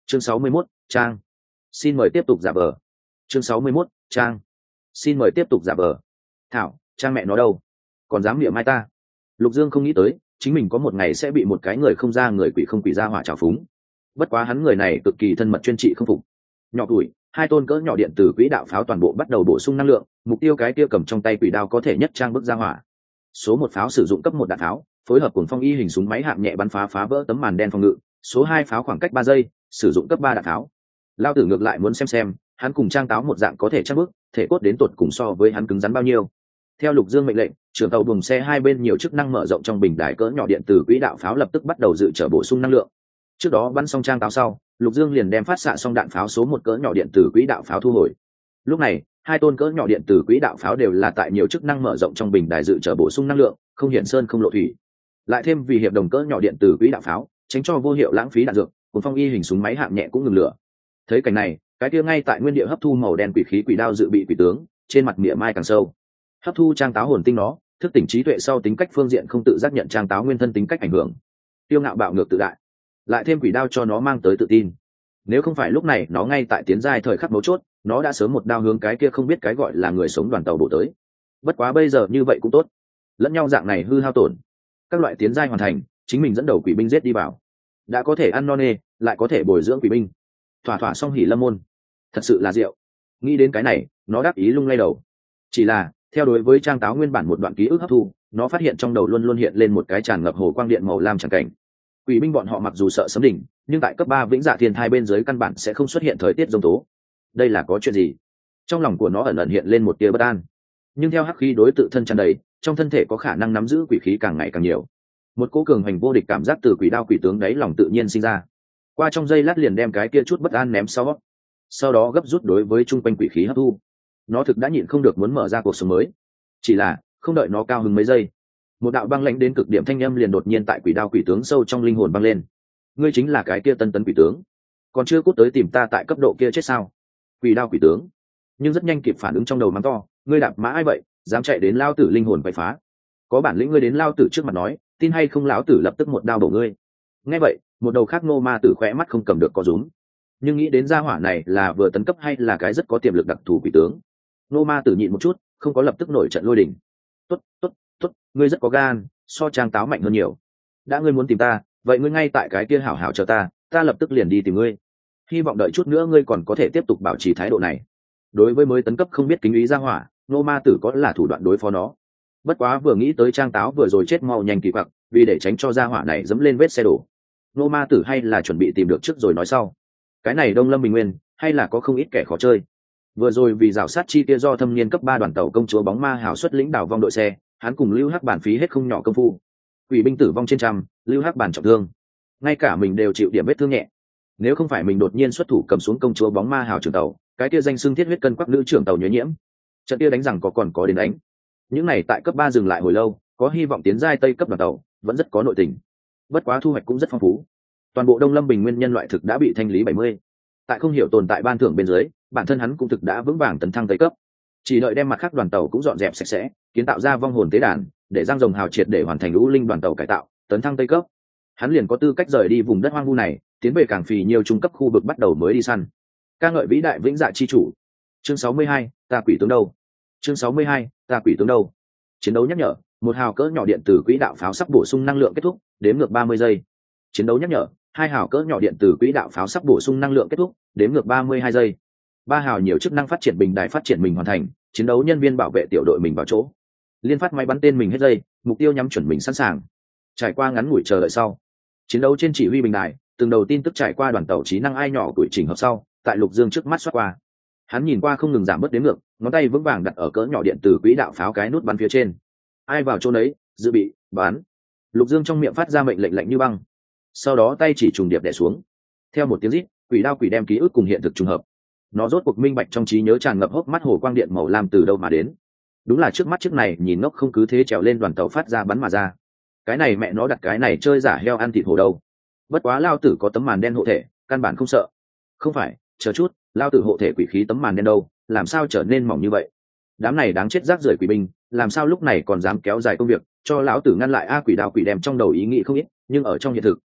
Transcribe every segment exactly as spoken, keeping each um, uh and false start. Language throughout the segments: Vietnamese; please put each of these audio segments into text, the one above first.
chương sáu mươi mốt, trang. Xin mời tiếp tục giả vờ. chương sáu mươi mốt, trang. Xin mời tiếp tục giả vờ. Thảo, trang mẹ nó đâu? Còn dám miệng mai ta? Lục Dương không nghĩ tới chính mình có một ngày sẽ bị một cái người không ra người quỷ không quỷ ra hỏa trào phúng. Bất quá hắn người này cực kỳ thân mật chuyên trị không phục. Nhỏ tuổi, hai tôn cỡ nhỏ điện tử quỹ đạo pháo toàn bộ bắt đầu bổ sung năng lượng, mục tiêu cái kia cầm trong tay quỷ đao có thể nhất trang bức ra hỏa. Số một pháo sử dụng cấp một đạn pháo, phối hợp cùng phong y hình súng máy hạng nhẹ bắn phá phá vỡ tấm màn đen phòng ngự. Số hai pháo khoảng cách ba giây, sử dụng cấp ba đạn pháo. Lao tử ngược lại muốn xem xem, hắn cùng trang táo một dạng có thể trang bức, thể cốt đến tột cùng so với hắn cứng rắn bao nhiêu. Theo Lục Dương mệnh lệnh, trưởng tàu buồng xe hai bên nhiều chức năng mở rộng trong bình đài cỡ nhỏ điện tử quỹ đạo pháo lập tức bắt đầu dự trở bổ sung năng lượng. Trước đó bắn xong trang táo sau, Lục Dương liền đem phát xạ xong đạn pháo số một cỡ nhỏ điện tử quỹ đạo pháo thu hồi. Lúc này, hai tôn cỡ nhỏ điện tử quỹ đạo pháo đều là tại nhiều chức năng mở rộng trong bình đài dự trở bổ sung năng lượng, không hiện sơn không lộ thủy. Lại thêm vì hiệp đồng cỡ nhỏ điện tử quỹ đạo pháo, tránh cho vô hiệu lãng phí đạn dược, cùng phong y hình súng máy hạng nhẹ cũng ngừng lửa. Thấy cảnh này, cái kia ngay tại nguyên địa hấp thu màu đen quỷ khí quỷ đao dự bị quỷ tướng, trên mặt mỉa mai càng sâu. Hấp thu trang táo hồn tinh nó, thức tỉnh trí tuệ sau tính cách phương diện không tự giác nhận trang táo nguyên thân tính cách ảnh hưởng. Tiêu ngạo bạo ngược tự đại. Lại thêm quỷ đao cho nó mang tới tự tin. Nếu không phải lúc này nó ngay tại tiến giai thời khắc mấu chốt, nó đã sớm một đao hướng cái kia không biết cái gọi là người sống đoàn tàu bổ tới. Bất quá bây giờ như vậy cũng tốt, lẫn nhau dạng này hư hao tổn, các loại tiến giai hoàn thành, chính mình dẫn đầu quỷ binh giết đi vào, đã có thể ăn no nê, lại có thể bồi dưỡng quỷ binh, thỏa thỏa xong hỉ lâm môn, thật sự là diệu. Nghĩ đến cái này, nó đáp ý lung lay đầu. Chỉ là theo đối với trang táo nguyên bản một đoạn ký ức hấp thu, nó phát hiện trong đầu luôn luôn hiện lên một cái tràn ngập hồ quang điện màu lam chẳng cảnh. Quỷ binh bọn họ mặc dù sợ sấm đỉnh, nhưng tại cấp ba vĩnh dạ thiên thai bên dưới căn bản sẽ không xuất hiện thời tiết giông tố. Đây là có chuyện gì? Trong lòng của nó ẩn ẩn hiện lên một tia bất an. Nhưng theo hắc khí đối tự thân tràn đầy, trong thân thể có khả năng nắm giữ quỷ khí càng ngày càng nhiều. Một cỗ cường hành vô địch cảm giác từ quỷ đao quỷ tướng đáy lòng tự nhiên sinh ra. Qua trong giây lát liền đem cái kia chút bất an ném sau, sau đó gấp rút đối với trung quanh quỷ khí hấp thu. Nó thực đã nhịn không được muốn mở ra cuộc sống mới. Chỉ là không đợi nó cao hứng mấy giây, một đạo băng lãnh đến cực điểm thanh âm liền đột nhiên tại quỷ đao quỷ tướng sâu trong linh hồn băng lên. Ngươi chính là cái kia tân tấn quỷ tướng, còn chưa cút tới tìm ta tại cấp độ kia chết sao? Quỷ đao quỷ tướng, nhưng rất nhanh kịp phản ứng trong đầu mắng to, ngươi đạp mã ai vậy, dám chạy đến lao tử linh hồn bày phá? Có bản lĩnh ngươi đến lao tử trước mặt nói, tin hay không lão tử lập tức một đao bổ ngươi. Nghe vậy, một đầu khác nô ma tử khỏe mắt không cầm được có rúm, nhưng nghĩ đến gia hỏa này là vừa tấn cấp hay là cái rất có tiềm lực đặc thù quỷ tướng, nô ma tử nhịn một chút, không có lập tức nổi trận lôi đình. Tốt, tốt, tốt, ngươi rất có gan, so trang táo mạnh hơn nhiều. Đã ngươi muốn tìm ta, vậy ngươi ngay tại cái kia hảo hảo chờ ta, ta lập tức liền đi tìm ngươi. Hy vọng đợi chút nữa ngươi còn có thể tiếp tục bảo trì thái độ này. Đối với mới tấn cấp không biết kính ý gia hỏa, nô ma tử có là thủ đoạn đối phó nó. Bất quá vừa nghĩ tới trang táo vừa rồi chết mau nhanh kỳ quặc, vì để tránh cho gia hỏa này dẫm lên vết xe đổ, nô ma tử hay là chuẩn bị tìm được trước rồi nói sau. Cái này Đông Lâm Bình Nguyên hay là có không ít kẻ khó chơi. Vừa rồi vì rào sát chi kia do thâm niên cấp ba đoàn tàu công chúa bóng ma hảo xuất lĩnh đảo vong đội xe, hắn cùng Lưu Hắc Bản phí hết không nhỏ công phu. Quỷ binh tử vong trên trăm, Lưu Hắc Bản trọng thương, ngay cả mình đều chịu điểm vết thương nhẹ. Nếu không phải mình đột nhiên xuất thủ cầm xuống công chúa bóng ma hảo trưởng tàu, cái kia danh xưng thiết huyết cân quắc nữ trưởng tàu nhớ nhiễm, trận kia đánh rằng có còn có đến đánh. Những này tại cấp ba dừng lại hồi lâu, có hy vọng tiến giai tây cấp đoàn tàu, vẫn rất có nội tình. Bất quá thu hoạch cũng rất phong phú. Toàn bộ Đông Lâm Bình Nguyên nhân loại thực đã bị thanh lý bảy mươi. Tại không hiểu tồn tại ban thưởng bên dưới, bản thân hắn cũng thực đã vững vàng tấn thăng tây cấp. Chỉ đợi đem mặt khác đoàn tàu cũng dọn dẹp sạch sẽ, kiến tạo ra vong hồn tế đàn, để giang rồng hào triệt để hoàn thành lũ linh đoàn tàu cải tạo, tấn thăng tây cấp. Hắn liền có tư cách rời đi vùng đất hoang vu này, tiến về càng phì nhiều trung cấp khu vực bắt đầu mới đi săn. Ca ngợi vĩ đại vĩnh dạ chi chủ. Chương sáu mươi hai, ta quỷ tướng đâu? Chương sáu mươi hai, ta quỷ tướng đâu? Chiến đấu nhắc nhở, một hào cỡ nhỏ điện tử quỹ đạo pháo sắp bổ sung năng lượng kết thúc, đếm ngược ba mươi giây. Chiến đấu nhắc nhở, hai hào cỡ nhỏ điện tử quỹ đạo pháo sắp bổ sung năng lượng kết thúc, đếm ngược ba mươi hai giây. Ba hào nhiều chức năng phát triển bình đài phát triển mình hoàn thành, chiến đấu nhân viên bảo vệ tiểu đội mình vào chỗ. Liên phát máy bắn tên mình hết giây, mục tiêu nhắm chuẩn mình sẵn sàng. Trải qua ngắn ngủi chờ đợi sau, chiến đấu trên chỉ huy bình đài, từng đầu tin tức trải qua đoàn tàu trí năng ai nhỏ tuổi chỉnh hợp sau, tại Lục Dương trước mắt xoát qua. Hắn nhìn qua không ngừng giảm bớt đếm ngược, ngón tay vững vàng đặt ở cỡ nhỏ điện tử quỹ đạo pháo cái nút bắn phía trên. Ai vào chỗ đấy, dự bị, bắn. Lục Dương trong miệng phát ra mệnh lệnh lạnh như băng. Sau đó tay chỉ trùng điệp đè xuống. Theo một tiếng rít, quỷ đao quỷ đem ký ức cùng hiện thực trùng hợp. Nó rốt cuộc minh bạch trong trí nhớ tràn ngập hốc mắt hồ quang điện màu lam từ đâu mà đến. Đúng là trước mắt trước này nhìn ngốc không cứ thế trèo lên đoàn tàu phát ra bắn mà ra. Cái này mẹ nó đặt cái này chơi giả heo ăn thịt hổ đâu. Bất quá lao tử có tấm màn đen hộ thể, căn bản không sợ. Không phải, chờ chút, lao tử hộ thể quỷ khí tấm màn đen đâu, làm sao trở nên mỏng như vậy? Đám này đáng chết rác rưởi quỷ binh, làm sao lúc này còn dám kéo dài công việc, cho lão tử ngăn lại a quỷ đao quỷ đem trong đầu ý nghĩ không ít, nhưng ở trong hiện thực,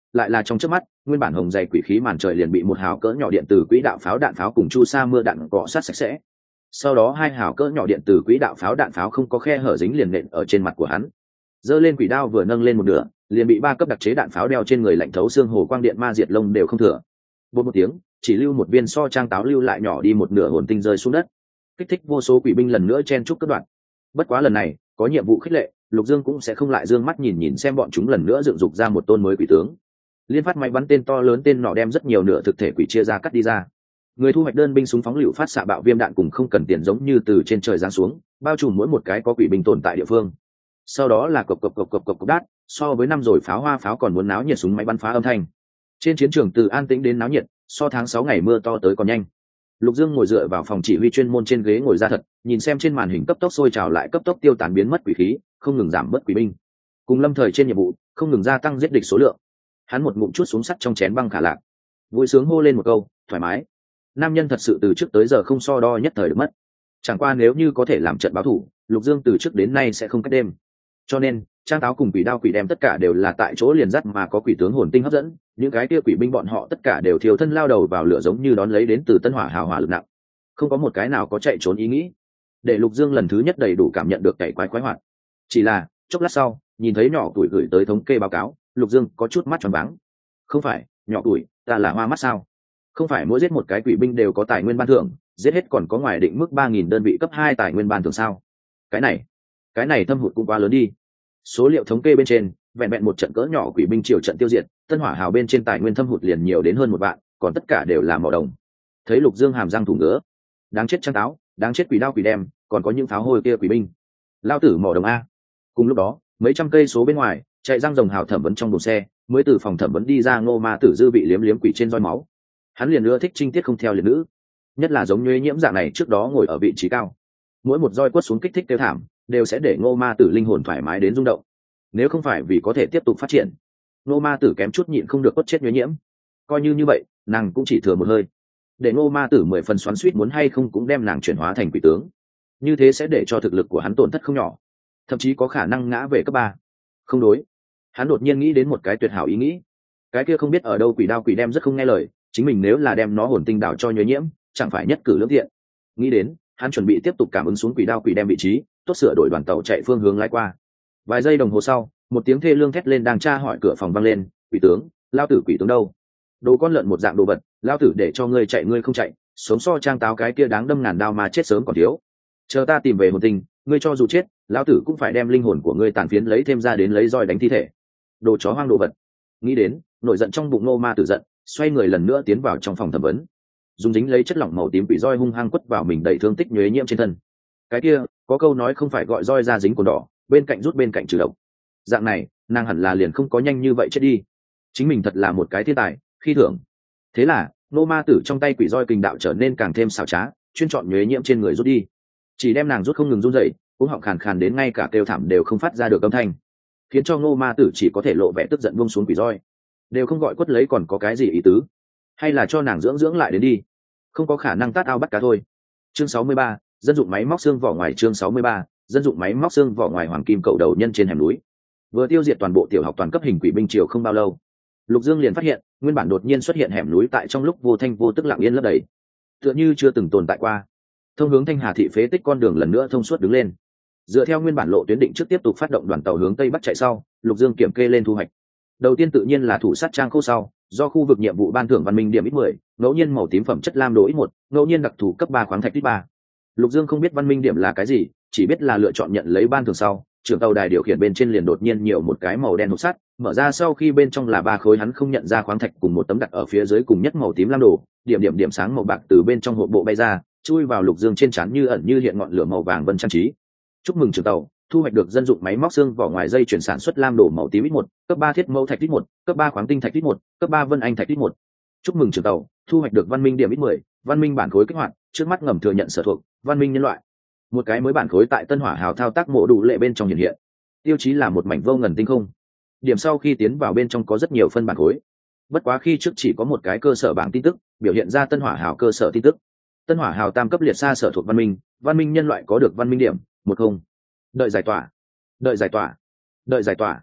lại là trong chớp mắt, nguyên bản hồng dày quỷ khí màn trời liền bị một hào cỡ nhỏ điện từ quỹ đạo pháo đạn pháo cùng chu sa mưa đạn cọ sát sạch sẽ. Sau đó hai hào cỡ nhỏ điện từ quỹ đạo pháo đạn pháo không có khe hở dính liền nện ở trên mặt của hắn. Giơ lên quỷ đao vừa nâng lên một nửa, liền bị ba cấp đặc chế đạn pháo đeo trên người lạnh thấu xương hồ quang điện ma diệt lông đều không thừa. Bột một tiếng, chỉ lưu một viên so trang táo lưu lại nhỏ đi một nửa hồn tinh rơi xuống đất, kích thích vô số quỷ binh lần nữa chen chúc cất đoạn. Bất quá lần này có nhiệm vụ khích lệ, Lục Dương cũng sẽ không lại dương mắt nhìn nhìn xem bọn chúng lần nữa dựng dục ra một tôn mới quỷ tướng. Liên phát máy bắn tên to lớn tên nọ đem rất nhiều nửa thực thể quỷ chia ra cắt đi ra. Người thu hoạch đơn binh súng phóng lựu phát xạ bạo viêm đạn cùng không cần tiền giống như từ trên trời giáng xuống, bao trùm mỗi một cái có quỷ binh tồn tại địa phương. Sau đó là cộc cộc cộc cộc cộc cộc đát, so với năm rồi pháo hoa pháo còn muốn náo nhiệt súng máy bắn phá âm thanh. Trên chiến trường từ an tĩnh đến náo nhiệt, so tháng sáu ngày mưa to tới còn nhanh. Lục Dương ngồi dựa vào phòng chỉ huy chuyên môn trên ghế ngồi ra thật, nhìn xem trên màn hình cấp tốc sôi trào lại cấp tốc tiêu tán biến mất quỷ khí, không ngừng giảm bớt quỷ binh. Cùng lâm thời trên nhiệm vụ, không ngừng gia tăng giết địch số lượng. Hắn một ngụm chút xuống sắt trong chén băng khả lạc, vui sướng hô lên một câu, thoải mái. Nam nhân thật sự từ trước tới giờ không so đo nhất thời được mất. Chẳng qua nếu như có thể làm trận báo thủ, Lục Dương từ trước đến nay sẽ không cách đêm. Cho nên, trang táo cùng quỷ đao quỷ đem tất cả đều là tại chỗ liền dắt mà có quỷ tướng hồn tinh hấp dẫn, những cái kia quỷ binh bọn họ tất cả đều thiêu thân lao đầu vào lửa giống như đón lấy đến từ tân hỏa hào hỏa lực nặng, không có một cái nào có chạy trốn ý nghĩ. Để Lục Dương lần thứ nhất đầy đủ cảm nhận được cày quái quái hoạt. Chỉ là chốc lát sau, nhìn thấy nhỏ tuổi gửi tới thống kê báo cáo, Lục Dương có chút mắt tròn váng. Không phải nhỏ tuổi, ta là hoa mắt sao? Không phải mỗi giết một cái quỷ binh đều có tài nguyên ban thưởng, giết hết còn có ngoài định mức ba nghìn đơn vị cấp hai tài nguyên ban thưởng sao? Cái này, cái này thâm hụt cũng quá lớn đi. Số liệu thống kê bên trên, vẹn vẹn một trận cỡ nhỏ quỷ binh triều trận tiêu diệt, tân hỏa hào bên trên tài nguyên thâm hụt liền nhiều đến hơn một vạn, còn tất cả đều là màu đồng. Thấy Lục Dương hàm răng thủ ngứa, đáng chết trang táo, đáng chết quỷ đao quỷ đem, còn có những pháo hôi kia quỷ binh. Lao tử mỏ đồng a. Cùng lúc đó, mấy trăm cây số bên ngoài, chạy răng rồng hào thẩm vấn trong đồn xe, mới từ phòng thẩm vấn đi ra Ngô Ma Tử dư bị liếm liếm quỷ trên roi máu. Hắn liền ưa thích trinh tiết không theo liệt nữ, nhất là giống như nhiễm dạng này trước đó ngồi ở vị trí cao, mỗi một roi quất xuống kích thích tiêu thảm, đều sẽ để Ngô Ma Tử linh hồn thoải mái đến rung động. Nếu không phải vì có thể tiếp tục phát triển, Ngô Ma Tử kém chút nhịn không được quất chết nhuyễn nhiễm. Coi như như vậy, nàng cũng chỉ thừa một hơi. Để Ngô Ma Tử mười phần xoắn xuýt muốn hay không cũng đem nàng chuyển hóa thành quỷ tướng. Như thế sẽ để cho thực lực của hắn tổn thất không nhỏ, thậm chí có khả năng ngã về cấp ba. Không đối, hắn đột nhiên nghĩ đến một cái tuyệt hảo ý nghĩ. Cái kia không biết ở đâu quỷ đao quỷ đem rất không nghe lời, chính mình nếu là đem nó hồn tinh đảo cho nhuyễn nhiễm, chẳng phải nhất cử lưỡng tiện. Nghĩ đến, hắn chuẩn bị tiếp tục cảm ứng xuống quỷ đao quỷ đem vị trí, tốt sửa đổi đoàn tàu chạy phương hướng lái qua. Vài giây đồng hồ sau, một tiếng thê lương thét lên đang tra hỏi cửa phòng vang lên, quỷ tướng, lao tử quỷ tướng đâu? Đồ con lợn một dạng đồ vật, lao tử để cho ngươi chạy ngươi không chạy, sống so trang táo cái kia đáng đâm ngàn đao mà chết sớm còn thiếu. Chờ ta tìm về hồn tinh, ngươi cho dù chết, lao tử cũng phải đem linh hồn của ngươi tàn phiến lấy thêm ra đến lấy roi đánh thi thể. Đồ chó hoang đồ vật. Nghĩ đến, nổi giận trong bụng Ngô Ma Tử giận, xoay người lần nữa tiến vào trong phòng thẩm vấn, dùng dính lấy chất lỏng màu tím quỷ roi hung hăng quất vào mình đầy thương tích nhuế nhiễm trên thân. Cái kia, có câu nói không phải gọi roi ra dính cồn đỏ, bên cạnh rút bên cạnh trừ độc. Dạng này, nàng hẳn là liền không có nhanh như vậy chết đi. Chính mình thật là một cái thiên tài, khi thưởng. Thế là, Ngô Ma Tử trong tay quỷ roi kình đạo trở nên càng thêm xảo trá, chuyên chọn nhuế nhiễm trên người rút đi. Chỉ đem nàng rút không ngừng run rẩy, cũng họng khàn khàn đến ngay cả kêu thảm đều không phát ra được âm thanh, khiến cho Ngô Ma Tử chỉ có thể lộ vẻ tức giận buông xuống quỷ roi. Đều không gọi quất lấy còn có cái gì ý tứ? Hay là cho nàng dưỡng dưỡng lại đến đi? Không có khả năng tát ao bắt cá thôi. Chương sáu mươi ba, dân dụng máy móc xương vỏ ngoài. Chương sáu mươi ba, dân dụng máy móc xương vỏ ngoài. Hoàng kim cậu đầu nhân trên hẻm núi, vừa tiêu diệt toàn bộ tiểu học toàn cấp hình quỷ binh triều không bao lâu, Lục Dương liền phát hiện nguyên bản đột nhiên xuất hiện hẻm núi tại trong lúc vô thanh vô tức lặng yên lấp đầy, tựa như chưa từng tồn tại qua. Thông hướng Thanh Hà thị phế tích con đường lần nữa thông suốt đứng lên. Dựa theo nguyên bản lộ tuyến định trước tiếp tục phát động đoàn tàu hướng tây bắc chạy sau, Lục Dương kiểm kê lên thu hoạch. Đầu tiên tự nhiên là thủ sát trang khô sau, do khu vực nhiệm vụ ban thưởng văn minh điểm ít mười, ngẫu nhiên màu tím phẩm chất lam đồ ít một, ngẫu nhiên đặc thù cấp ba khoáng thạch ít ba. Lục Dương không biết văn minh điểm là cái gì, chỉ biết là lựa chọn nhận lấy ban thưởng sau, trưởng tàu đài điều khiển bên trên liền đột nhiên nhiều một cái màu đen hộp sắt, mở ra sau khi bên trong là ba khối hắn không nhận ra khoáng thạch cùng một tấm đặt ở phía dưới cùng nhất màu tím lam đồ, điểm điểm điểm sáng màu bạc từ bên trong hộp bộ bay ra, chui vào Lục Dương trên trán như ẩn như hiện ngọn lửa màu vàng vân trang trí. Chúc mừng trưởng tàu, thu hoạch được dân dụng máy móc xương vỏ ngoài dây chuyển sản xuất lam đồ màu tím ít một, cấp ba thiết mẫu thạch ít một, cấp ba khoáng tinh thạch ít một, cấp ba vân anh thạch ít một. Chúc mừng trưởng tàu, thu hoạch được văn minh điểm ít mười, văn minh bản khối kích hoạt, trước mắt ngầm thừa nhận sở thuộc, văn minh nhân loại. Một cái mới bản khối tại Tân Hỏa Hào thao tác mộ đủ lệ bên trong hiện hiện. Tiêu chí là một mảnh vô ngần tinh không. Điểm sau khi tiến vào bên trong có rất nhiều phân bản khối. Bất quá khi trước chỉ có một cái cơ sở bảng tin tức, biểu hiện ra Tân Hỏa Hào cơ sở tin tức. Tân Hỏa Hào tam cấp liệt xa sở thuộc văn minh, văn minh nhân loại có được văn minh điểm một không. Đợi giải tỏa, đợi giải tỏa, đợi giải tỏa.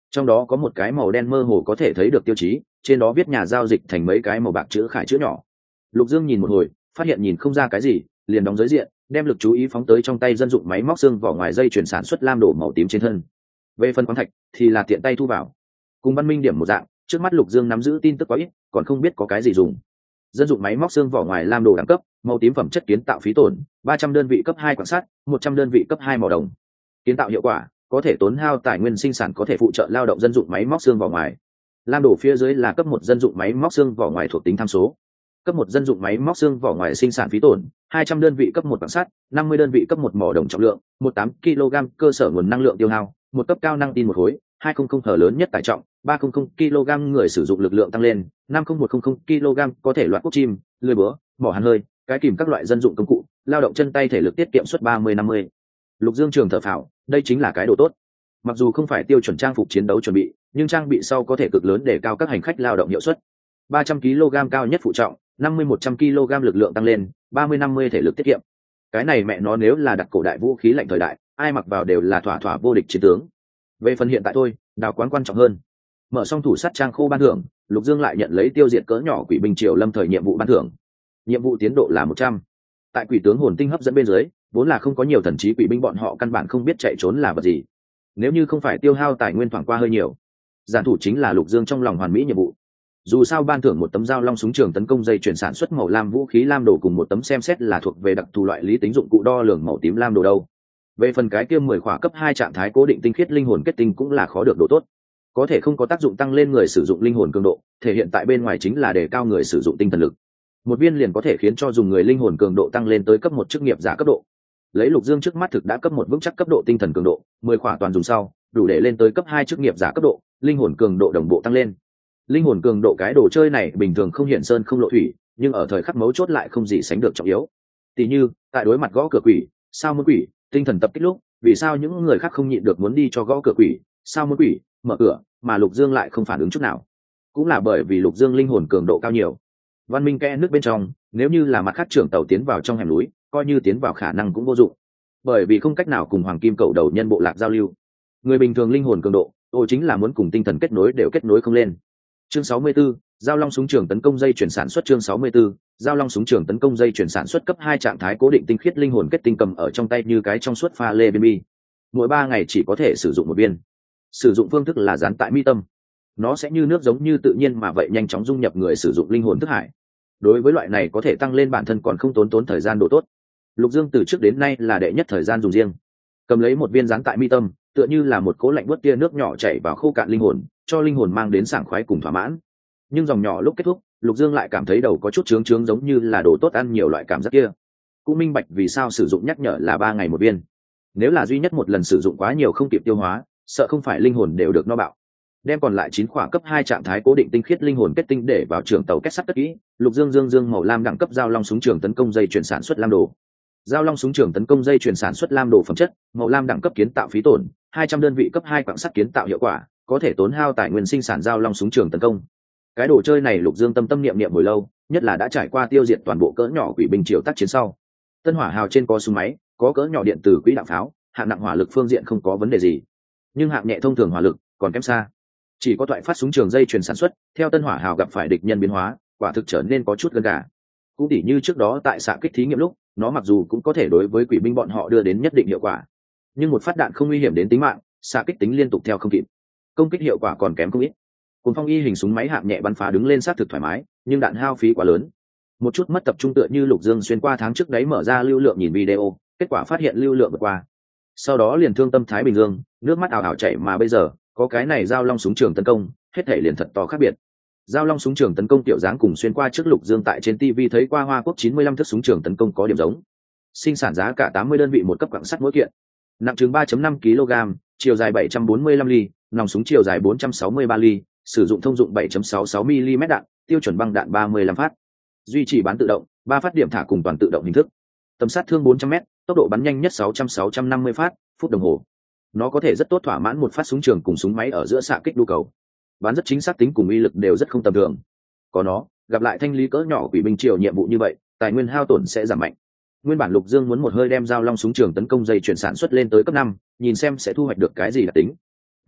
trong đó có một cái màu đen mơ hồ có thể thấy được tiêu chí, trên đó viết nhà giao dịch thành mấy cái màu bạc chữ khải chữ nhỏ. Lục Dương nhìn một hồi, phát hiện nhìn không ra cái gì, liền đóng giới diện, đem lực chú ý phóng tới trong tay dân dụng máy móc xương vỏ ngoài dây chuyển sản xuất lam đổ màu tím trên thân. Về phần khoáng thạch thì là tiện tay thu vào. Cùng Văn Minh điểm một dạng, trước mắt Lục Dương nắm giữ tin tức quá ít, còn không biết có cái gì dùng. Dân dụng máy móc xương vỏ ngoài lam đồ đẳng cấp, màu tím phẩm chất kiến tạo phí tổn, ba trăm đơn vị cấp hai quan sát, một trăm đơn vị cấp hai màu đồng. Kiến tạo hiệu quả, có thể tốn hao tài nguyên sinh sản, có thể phụ trợ lao động dân dụng máy móc xương vỏ ngoài. Lam đồ phía dưới là cấp một dân dụng máy móc xương vỏ ngoài thuộc tính tham số. Cấp một dân dụng máy móc xương vỏ ngoài sinh sản phí tổn, hai trăm đơn vị cấp một quan sát, năm mươi đơn vị cấp một mỏ đồng trọng lượng, mười tám ki lô gam cơ sở nguồn năng lượng tiêu hao, một cấp cao năng tin một khối, hai trăm hở lớn nhất tải trọng, ba trăm ki lô gam người sử dụng lực lượng tăng lên, năm nghìn một trăm ki lô gam có thể loạt quốc chim, lưới búa, mỏ hàn hơi, cái kìm các loại dân dụng công cụ, lao động chân tay thể lực tiết kiệm suất ba mươi năm mươi. Lục Dương trường thở phào, đây chính là cái đồ tốt. Mặc dù không phải tiêu chuẩn trang phục chiến đấu chuẩn bị, nhưng trang bị sau có thể cực lớn để cao các hành khách lao động hiệu suất. ba trăm ki lô gam cao nhất phụ trọng, năm mươi một trăm ki lô gam lực lượng tăng lên, ba mươi năm mươi thể lực tiết kiệm. Cái này mẹ nó nếu là đặt cổ đại vũ khí lạnh thời đại, ai mặc vào đều là thỏa thỏa vô địch chiến tướng. Về phần hiện tại thôi, đào quán quan trọng hơn. Mở xong thủ sắt trang khô ban thưởng, Lục Dương lại nhận lấy tiêu diệt cỡ nhỏ quỷ binh triều lâm thời nhiệm vụ ban thưởng. Nhiệm vụ tiến độ là một trăm. Tại quỷ tướng hồn tinh hấp dẫn bên dưới, vốn là không có nhiều thần trí quỷ binh, bọn họ căn bản không biết chạy trốn là vật gì. Nếu như không phải tiêu hao tài nguyên thoảng qua hơi nhiều, giản thủ chính là Lục Dương trong lòng hoàn mỹ nhiệm vụ. Dù sao ban thưởng một tấm dao long súng trường tấn công dây chuyển sản xuất màu lam vũ khí lam đồ cùng một tấm xem xét là thuộc về đặc thù loại lý tính dụng cụ đo lường màu tím lam đồ đâu. Về phần cái kia mười khỏa cấp hai trạng thái cố định tinh khiết linh hồn kết tinh cũng là khó được độ tốt. Có thể không có tác dụng tăng lên người sử dụng linh hồn cường độ, thể hiện tại bên ngoài chính là đề cao người sử dụng tinh thần lực. Một viên liền có thể khiến cho dùng người linh hồn cường độ tăng lên tới cấp một chức nghiệp giả cấp độ. Lấy Lục Dương trước mắt thực đã cấp một vững chắc cấp độ tinh thần cường độ, mười khỏa toàn dùng sau, đủ để lên tới cấp hai chức nghiệp giả cấp độ, linh hồn cường độ đồng bộ tăng lên. Linh hồn cường độ cái đồ chơi này bình thường không hiện sơn không lộ thủy, nhưng ở thời khắc mấu chốt lại không gì sánh được trọng yếu. Tỷ như, tại đối mặt gõ cửa quỷ, sao muốn quỷ, tinh thần tập kích lúc, vì sao những người khác không nhịn được muốn đi cho gõ cửa quỷ, sao muốn quỷ, mở cửa, mà Lục Dương lại không phản ứng chút nào. Cũng là bởi vì Lục Dương linh hồn cường độ cao nhiều. Văn minh kẽ nước bên trong, nếu như là mặt khác trưởng tàu tiến vào trong hẻm núi, coi như tiến vào khả năng cũng vô dụng, bởi vì không cách nào cùng hoàng kim cầu đầu nhân bộ lạc giao lưu. Người bình thường linh hồn cường độ, ô chính là muốn cùng tinh thần kết nối đều kết nối không lên. Chương sáu mươi 44, giao long súng trường tấn công dây chuyển sản xuất. Chương sáu mươi 44, giao long súng trường tấn công dây chuyển sản xuất cấp hai trạng thái cố định tinh khiết linh hồn kết tinh cầm ở trong tay như cái trong suốt pha lê bên bi. Mỗi ba ngày chỉ có thể sử dụng một viên. Sử dụng phương thức là dán tại mi tâm. Nó sẽ như nước giống như tự nhiên mà vậy nhanh chóng dung nhập người sử dụng linh hồn thức hải. Đối với loại này có thể tăng lên bản thân còn không tốn tốn thời gian độ tốt. Lục Dương từ trước đến nay là đệ nhất thời gian dùng riêng. Cầm lấy một viên dán tại mi tâm, tựa như là một cỗ lạnh buốt tia nước nhỏ chảy vào khô cạn linh hồn, cho linh hồn mang đến sảng khoái cùng thỏa mãn. Nhưng dòng nhỏ lúc kết thúc, Lục Dương lại cảm thấy đầu có chút trướng trướng giống như là đồ tốt ăn nhiều loại cảm giác kia. Cũng minh bạch vì sao sử dụng nhắc nhở là ba ngày một viên. Nếu là duy nhất một lần sử dụng quá nhiều không kịp tiêu hóa, sợ không phải linh hồn đều được no bạo. Đem còn lại chín khỏa cấp hai trạng thái cố định tinh khiết linh hồn kết tinh để vào trường tàu kết sắt cất kỹ. Lục Dương dương dương màu lam đẳng cấp giao long súng trường tấn công dây chuyển sản xuất lam đồ. Giao long súng trường tấn công dây chuyển sản xuất lam đồ phẩm chất, màu lam đẳng cấp kiến tạo phí tổn, hai trăm đơn vị cấp hai quặng sắt kiến tạo hiệu quả, có thể tốn hao tài nguyên sinh sản giao long súng trường tấn công. Cái đồ chơi này Lục Dương tâm tâm niệm niệm hồi lâu, nhất là đã trải qua tiêu diệt toàn bộ cỡ nhỏ quỷ binh triều tác chiến sau. Tân hỏa hào trên có súng máy, có cỡ nhỏ điện tử quỹ đạo pháo, hạng nặng hỏa lực phương diện không có vấn đề gì, nhưng hạng nhẹ thông thường hỏa lực còn kém xa. Chỉ có thoại phát súng trường dây chuyển sản xuất, theo tân hỏa hào gặp phải địch nhân biến hóa, quả thực trở nên có chút gần cả. Cũng tỉ như trước đó tại xạ kích thí nghiệm lúc, nó mặc dù cũng có thể đối với quỷ binh bọn họ đưa đến nhất định hiệu quả, nhưng một phát đạn không nguy hiểm đến tính mạng, xạ kích tính liên tục theo không kịp, công kích hiệu quả còn kém không ít. Cùng phong y hình súng máy hạng nhẹ bắn phá đứng lên sát thực thoải mái, nhưng đạn hao phí quá lớn, một chút mất tập trung tựa như Lục Dương xuyên qua tháng trước đấy mở ra lưu lượng nhìn video, kết quả phát hiện lưu lượng vượt qua, sau đó liền thương tâm thái bình dương, nước mắt ảo ảo chảy. Mà bây giờ có cái này giao long súng trường tấn công, hết thể liền thật to khác biệt. Giao long súng trường tấn công tiểu dáng cùng xuyên qua trước Lục Dương tại trên ti vi thấy qua Hoa Quốc chín mươi lăm thước súng trường tấn công có điểm giống. Sinh sản giá cả tám mươi đơn vị một cấp quặng sắt mỗi kiện, nặng chừng ba phẩy năm ki lô gam, chiều dài bảy trăm bốn mươi lăm ly, nòng súng chiều dài bốn trăm sáu mươi ba ly, sử dụng thông dụng bảy phẩy sáu sáu mi li mét đạn, tiêu chuẩn băng đạn ba mươi lăm phát, duy trì bán tự động, ba phát điểm thả cùng toàn tự động hình thức, tầm sát thương bốn trăm mét, tốc độ bắn nhanh nhất sáu trăm sáu trăm năm mươi phát phút đồng hồ. Nó có thể rất tốt thỏa mãn một phát súng trường cùng súng máy ở giữa xạ kích nhu cầu, bắn rất chính xác, tính cùng uy lực đều rất không tầm thường. Có nó, gặp lại thanh lý cỡ nhỏ quỷ binh triều nhiệm vụ như vậy, tài nguyên hao tổn sẽ giảm mạnh. Nguyên bản Lục Dương muốn một hơi đem giao long súng trường tấn công dây chuyển sản xuất lên tới cấp năm, nhìn xem sẽ thu hoạch được cái gì đặc tính.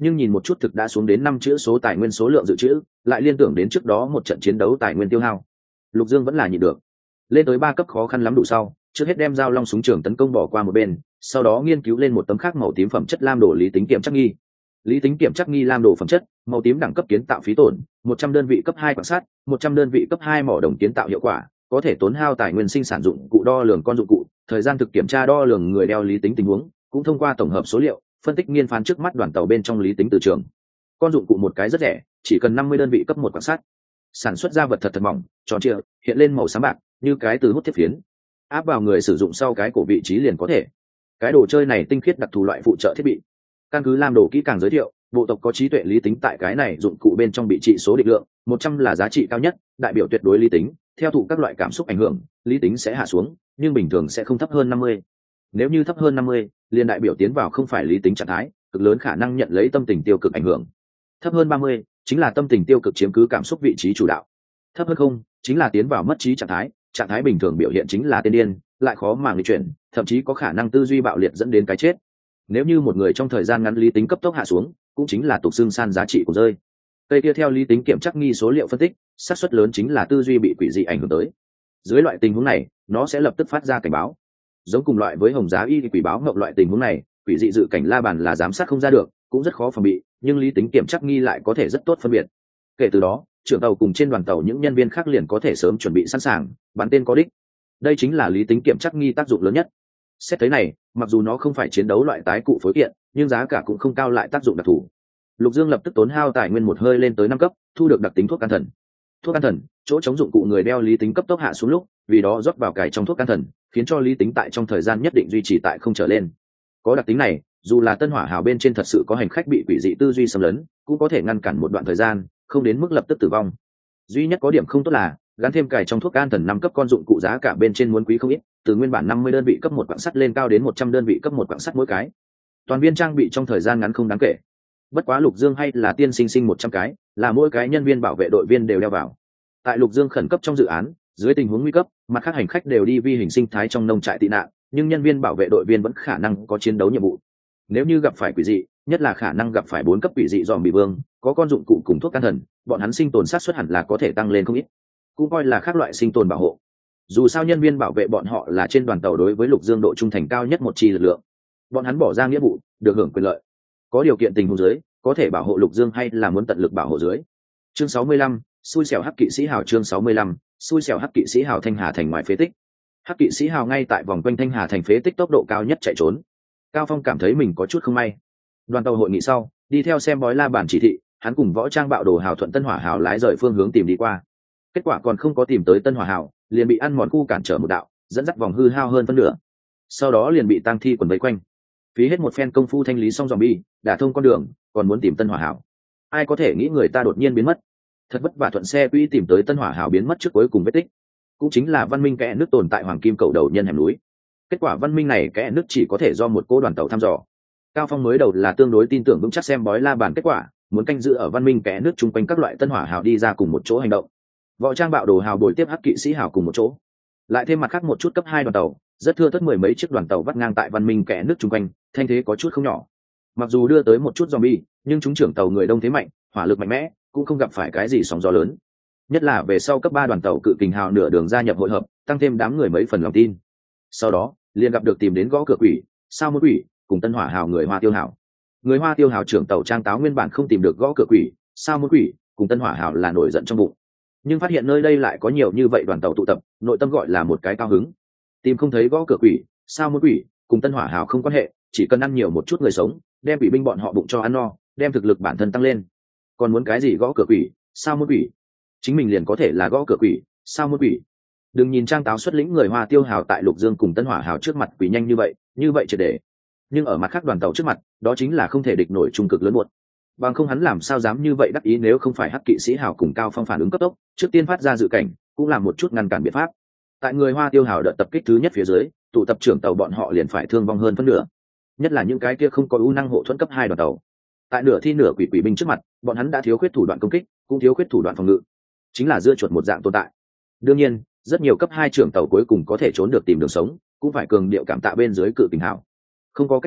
nhưng nhìn một chút thực đã xuống đến năm chữ số tài nguyên số lượng dự trữ, lại liên tưởng đến trước đó một trận chiến đấu tài nguyên tiêu hao, Lục Dương vẫn là nhịn được. Lên tới ba cấp khó khăn lắm đủ sau, trước hết đem dao long súng trường tấn công bỏ qua một bên, sau đó nghiên cứu lên một tấm khác màu tím phẩm chất lam đồ lý tính kiểm trắc nghi. Lý tính kiểm trắc nghi lam đồ phẩm chất, màu tím đẳng cấp kiến tạo phí tổn, một trăm đơn vị cấp hai quan sát, một trăm đơn vị cấp hai mỏ đồng kiến tạo hiệu quả, có thể tốn hao tài nguyên sinh sản dụng cụ đo lường con dụng cụ, thời gian thực kiểm tra đo lường người đeo lý tính tình huống, cũng thông qua tổng hợp số liệu, phân tích nghiên phán trước mắt đoàn tàu bên trong lý tính từ trường. Con dụng cụ một cái rất rẻ, chỉ cần năm mươi đơn vị cấp một quan sát. Sản xuất ra vật thật thật mỏng, tròn trịa, hiện lên màu xám bạc, như cái từ hút thiết phiến. Áp vào người sử dụng sau cái cổ vị trí liền có thể. Cái đồ chơi này tinh khiết đặc thù loại phụ trợ thiết bị. Căn cứ làm đồ kỹ càng giới thiệu, bộ tộc có trí tuệ lý tính tại cái này dụng cụ bên trong bị trị số định lượng, một trăm là giá trị cao nhất, đại biểu tuyệt đối lý tính, theo thụ các loại cảm xúc ảnh hưởng, lý tính sẽ hạ xuống, nhưng bình thường sẽ không thấp hơn năm mươi. Nếu như thấp hơn năm mươi, liền đại biểu tiến vào không phải lý tính trạng thái, cực lớn khả năng nhận lấy tâm tình tiêu cực ảnh hưởng. Thấp hơn ba mươi, chính là tâm tình tiêu cực chiếm cứ cảm xúc vị trí chủ đạo. Thấp hơn không, chính là tiến vào mất trí trạng thái, trạng thái bình thường biểu hiện chính là tên điên, lại khó mà nghịch chuyển, thậm chí có khả năng tư duy bạo liệt dẫn đến cái chết. Nếu như một người trong thời gian ngắn lý tính cấp tốc hạ xuống, cũng chính là tục xương san giá trị của rơi. Cây kia theo lý tính kiểm trắc nghi số liệu phân tích, xác suất lớn chính là tư duy bị quỷ dị ảnh hưởng tới. Dưới loại tình huống này, nó sẽ lập tức phát ra cảnh báo. Giống cùng loại với hồng giá y quỷ báo ngộng loại tình huống này, quỷ dị dự cảnh la bàn là giám sát không ra được, cũng rất khó phòng bị, nhưng lý tính kiểm trắc nghi lại có thể rất tốt phân biệt. Kể từ đó, trưởng tàu cùng trên đoàn tàu những nhân viên khác liền có thể sớm chuẩn bị sẵn sàng, bắn tên có đích. Đây chính là lý tính kiểm trắc nghi tác dụng lớn nhất. Xét thấy này, mặc dù nó không phải chiến đấu loại tái cụ phối kiện, nhưng giá cả cũng không cao lại tác dụng đặc thù. Lục Dương lập tức tốn hao tài nguyên một hơi lên tới năm cấp, thu được đặc tính thuốc can thần. Thuốc can thần, chỗ chống dụng cụ người đeo lý tính cấp tốc hạ xuống lúc, vì đó rót vào cài trong thuốc can thần, khiến cho lý tính tại trong thời gian nhất định duy trì tại không trở lên. Có đặc tính này, dù là tân hỏa hào bên trên thật sự có hành khách bị quỷ dị tư duy xâm lấn, cũng có thể ngăn cản một đoạn thời gian, không đến mức lập tức tử vong. Duy nhất có điểm không tốt là gắn thêm cài trong thuốc can thần năm cấp con dụng cụ giá cả bên trên muốn quý không ít, từ nguyên bản năm mươi đơn vị cấp một quặng sắt lên cao đến một trăm đơn vị cấp một quặng sắt mỗi cái. Toàn viên trang bị trong thời gian ngắn không đáng kể. Bất quá Lục Dương hay là tiên sinh sinh một trăm cái, là mỗi cái nhân viên bảo vệ đội viên đều đeo vào. Tại Lục Dương khẩn cấp trong dự án, dưới tình huống nguy cấp, mặt khác hành khách đều đi vi hình sinh thái trong nông trại tị nạn, nhưng nhân viên bảo vệ đội viên vẫn khả năng có chiến đấu nhiệm vụ. Nếu như gặp phải quỷ dị, nhất là khả năng gặp phải bốn cấp quỷ dị dòm bị vương, có con dụng cụ cùng thuốc can thần, bọn hắn sinh tồn sát suất hẳn là có thể tăng lên không ít. Cũng coi là khác loại sinh tồn bảo hộ. Dù sao nhân viên bảo vệ bọn họ là trên đoàn tàu đối với Lục Dương độ trung thành cao nhất một chi lực lượng. Bọn hắn bỏ ra nghĩa vụ, được hưởng quyền lợi. Có điều kiện tình huống dưới, có thể bảo hộ Lục Dương hay là muốn tận lực bảo hộ dưới. Chương sáu mươi lăm, xui xẻo hắc kỵ sĩ hào. Chương sáu mươi lăm, xui xẻo hắc kỵ sĩ hào. Thanh Hà thành ngoài phế tích. Hắc kỵ sĩ hào ngay tại vòng quanh Thanh Hà thành phế tích tốc độ cao nhất chạy trốn. Cao Phong cảm thấy mình có chút không may. Đoàn tàu hội nghị sau, đi theo xem bói la bàn chỉ thị, hắn cùng võ trang bạo đồ hào thuận Tân Hỏa hào lái rời phương hướng tìm đi qua. Kết quả còn không có tìm tới Tân Hỏa hào, liền bị ăn mòn khu cản trở một đạo, dẫn dắt vòng hư hao hơn phân nửa. Sau đó liền bị tang thi quần vây quanh. Phí hết một phen công phu thanh lý xong zombie, đả thông con đường, còn muốn tìm Tân Hỏa hào. Ai có thể nghĩ người ta đột nhiên biến mất. Thật vất vả thuận xe quỹ tìm tới Tân Hỏa hào biến mất trước cuối cùng vết tích. Cũng chính là văn minh kẽ nước tồn tại hoàng kim cầu đầu nhân hẻm núi. Kết quả văn minh này kẽ nước chỉ có thể do một cô đoàn tàu thăm dò. Cao Phong mới đầu là tương đối tin tưởng vững chắc xem bói la bàn kết quả, muốn canh giữ ở văn minh kẽ nước chung quanh các loại Tân Hỏa hào đi ra cùng một chỗ hành động. Võ trang bạo đồ hào bồi tiếp hắc kỵ sĩ hào cùng một chỗ, lại thêm mặt khác một chút cấp hai đoàn tàu, rất thưa thớt mười mấy chiếc đoàn tàu vắt ngang tại văn minh kẽ nước chung quanh, thanh thế có chút không nhỏ. Mặc dù đưa tới một chút zombie, nhưng chúng trưởng tàu người đông thế mạnh, hỏa lực mạnh mẽ, cũng không gặp phải cái gì sóng gió lớn. Nhất là về sau cấp ba đoàn tàu cự kình hào nửa đường gia nhập hội hợp, tăng thêm đám người mấy phần lòng tin. Sau đó, liền gặp được tìm đến gõ cửa quỷ, sao môn quỷ, cùng Tân Hỏa hào người Hoa Tiêu hào. Người Hoa Tiêu hào trưởng tàu trang táo nguyên bản không tìm được gõ cửa quỷ, sao môn quỷ, cùng Tân Hỏa hào là nổi giận trong bụng. Nhưng phát hiện nơi đây lại có nhiều như vậy đoàn tàu tụ tập, nội tâm gọi là một cái cao hứng. Tìm không thấy gõ cửa quỷ, sao môn quỷ, cùng Tân Hỏa hào không quan hệ, chỉ cần ăn nhiều một chút người sống, đem quỷ binh bọn họ bụng cho ăn no, đem thực lực bản thân tăng lên. Còn muốn cái gì gõ cửa quỷ, sao môn quỷ? Chính mình liền có thể là gõ cửa quỷ, sao môn quỷ? Đừng nhìn trang táo xuất lĩnh người Hoa Tiêu hào tại Lục Dương cùng Tân Hỏa hào trước mặt quỷ nhanh như vậy, như vậy triệt để. Nhưng ở mặt khác đoàn tàu trước mặt, đó chính là không thể địch nổi trung cực lớn muộn. Bằng không hắn làm sao dám như vậy đắc ý, nếu không phải hắc kỵ sĩ hào cùng Cao Phong phản ứng cấp tốc, trước tiên phát ra dự cảnh, cũng làm một chút ngăn cản biện pháp. Tại người Hoa Tiêu hào đợt tập kích thứ nhất phía dưới, tụ tập trưởng tàu bọn họ liền phải thương vong hơn phân nửa. Nhất là những cái kia không có ưu năng hộ thuẫn cấp hai đoàn tàu. Tại nửa thi nửa quỷ quỷ binh trước mặt, bọn hắn đã thiếu khuyết thủ đoạn công kích, cũng thiếu khuyết thủ đoạn phòng ngự, chính là dưa chuột một dạng tồn tại. Đương nhiên, rất nhiều cấp hai trưởng tàu cuối cùng có thể trốn được tìm đường sống, cũng phải cường điệu cảm tạ bên dưới cự kình hào. Không có cách nào,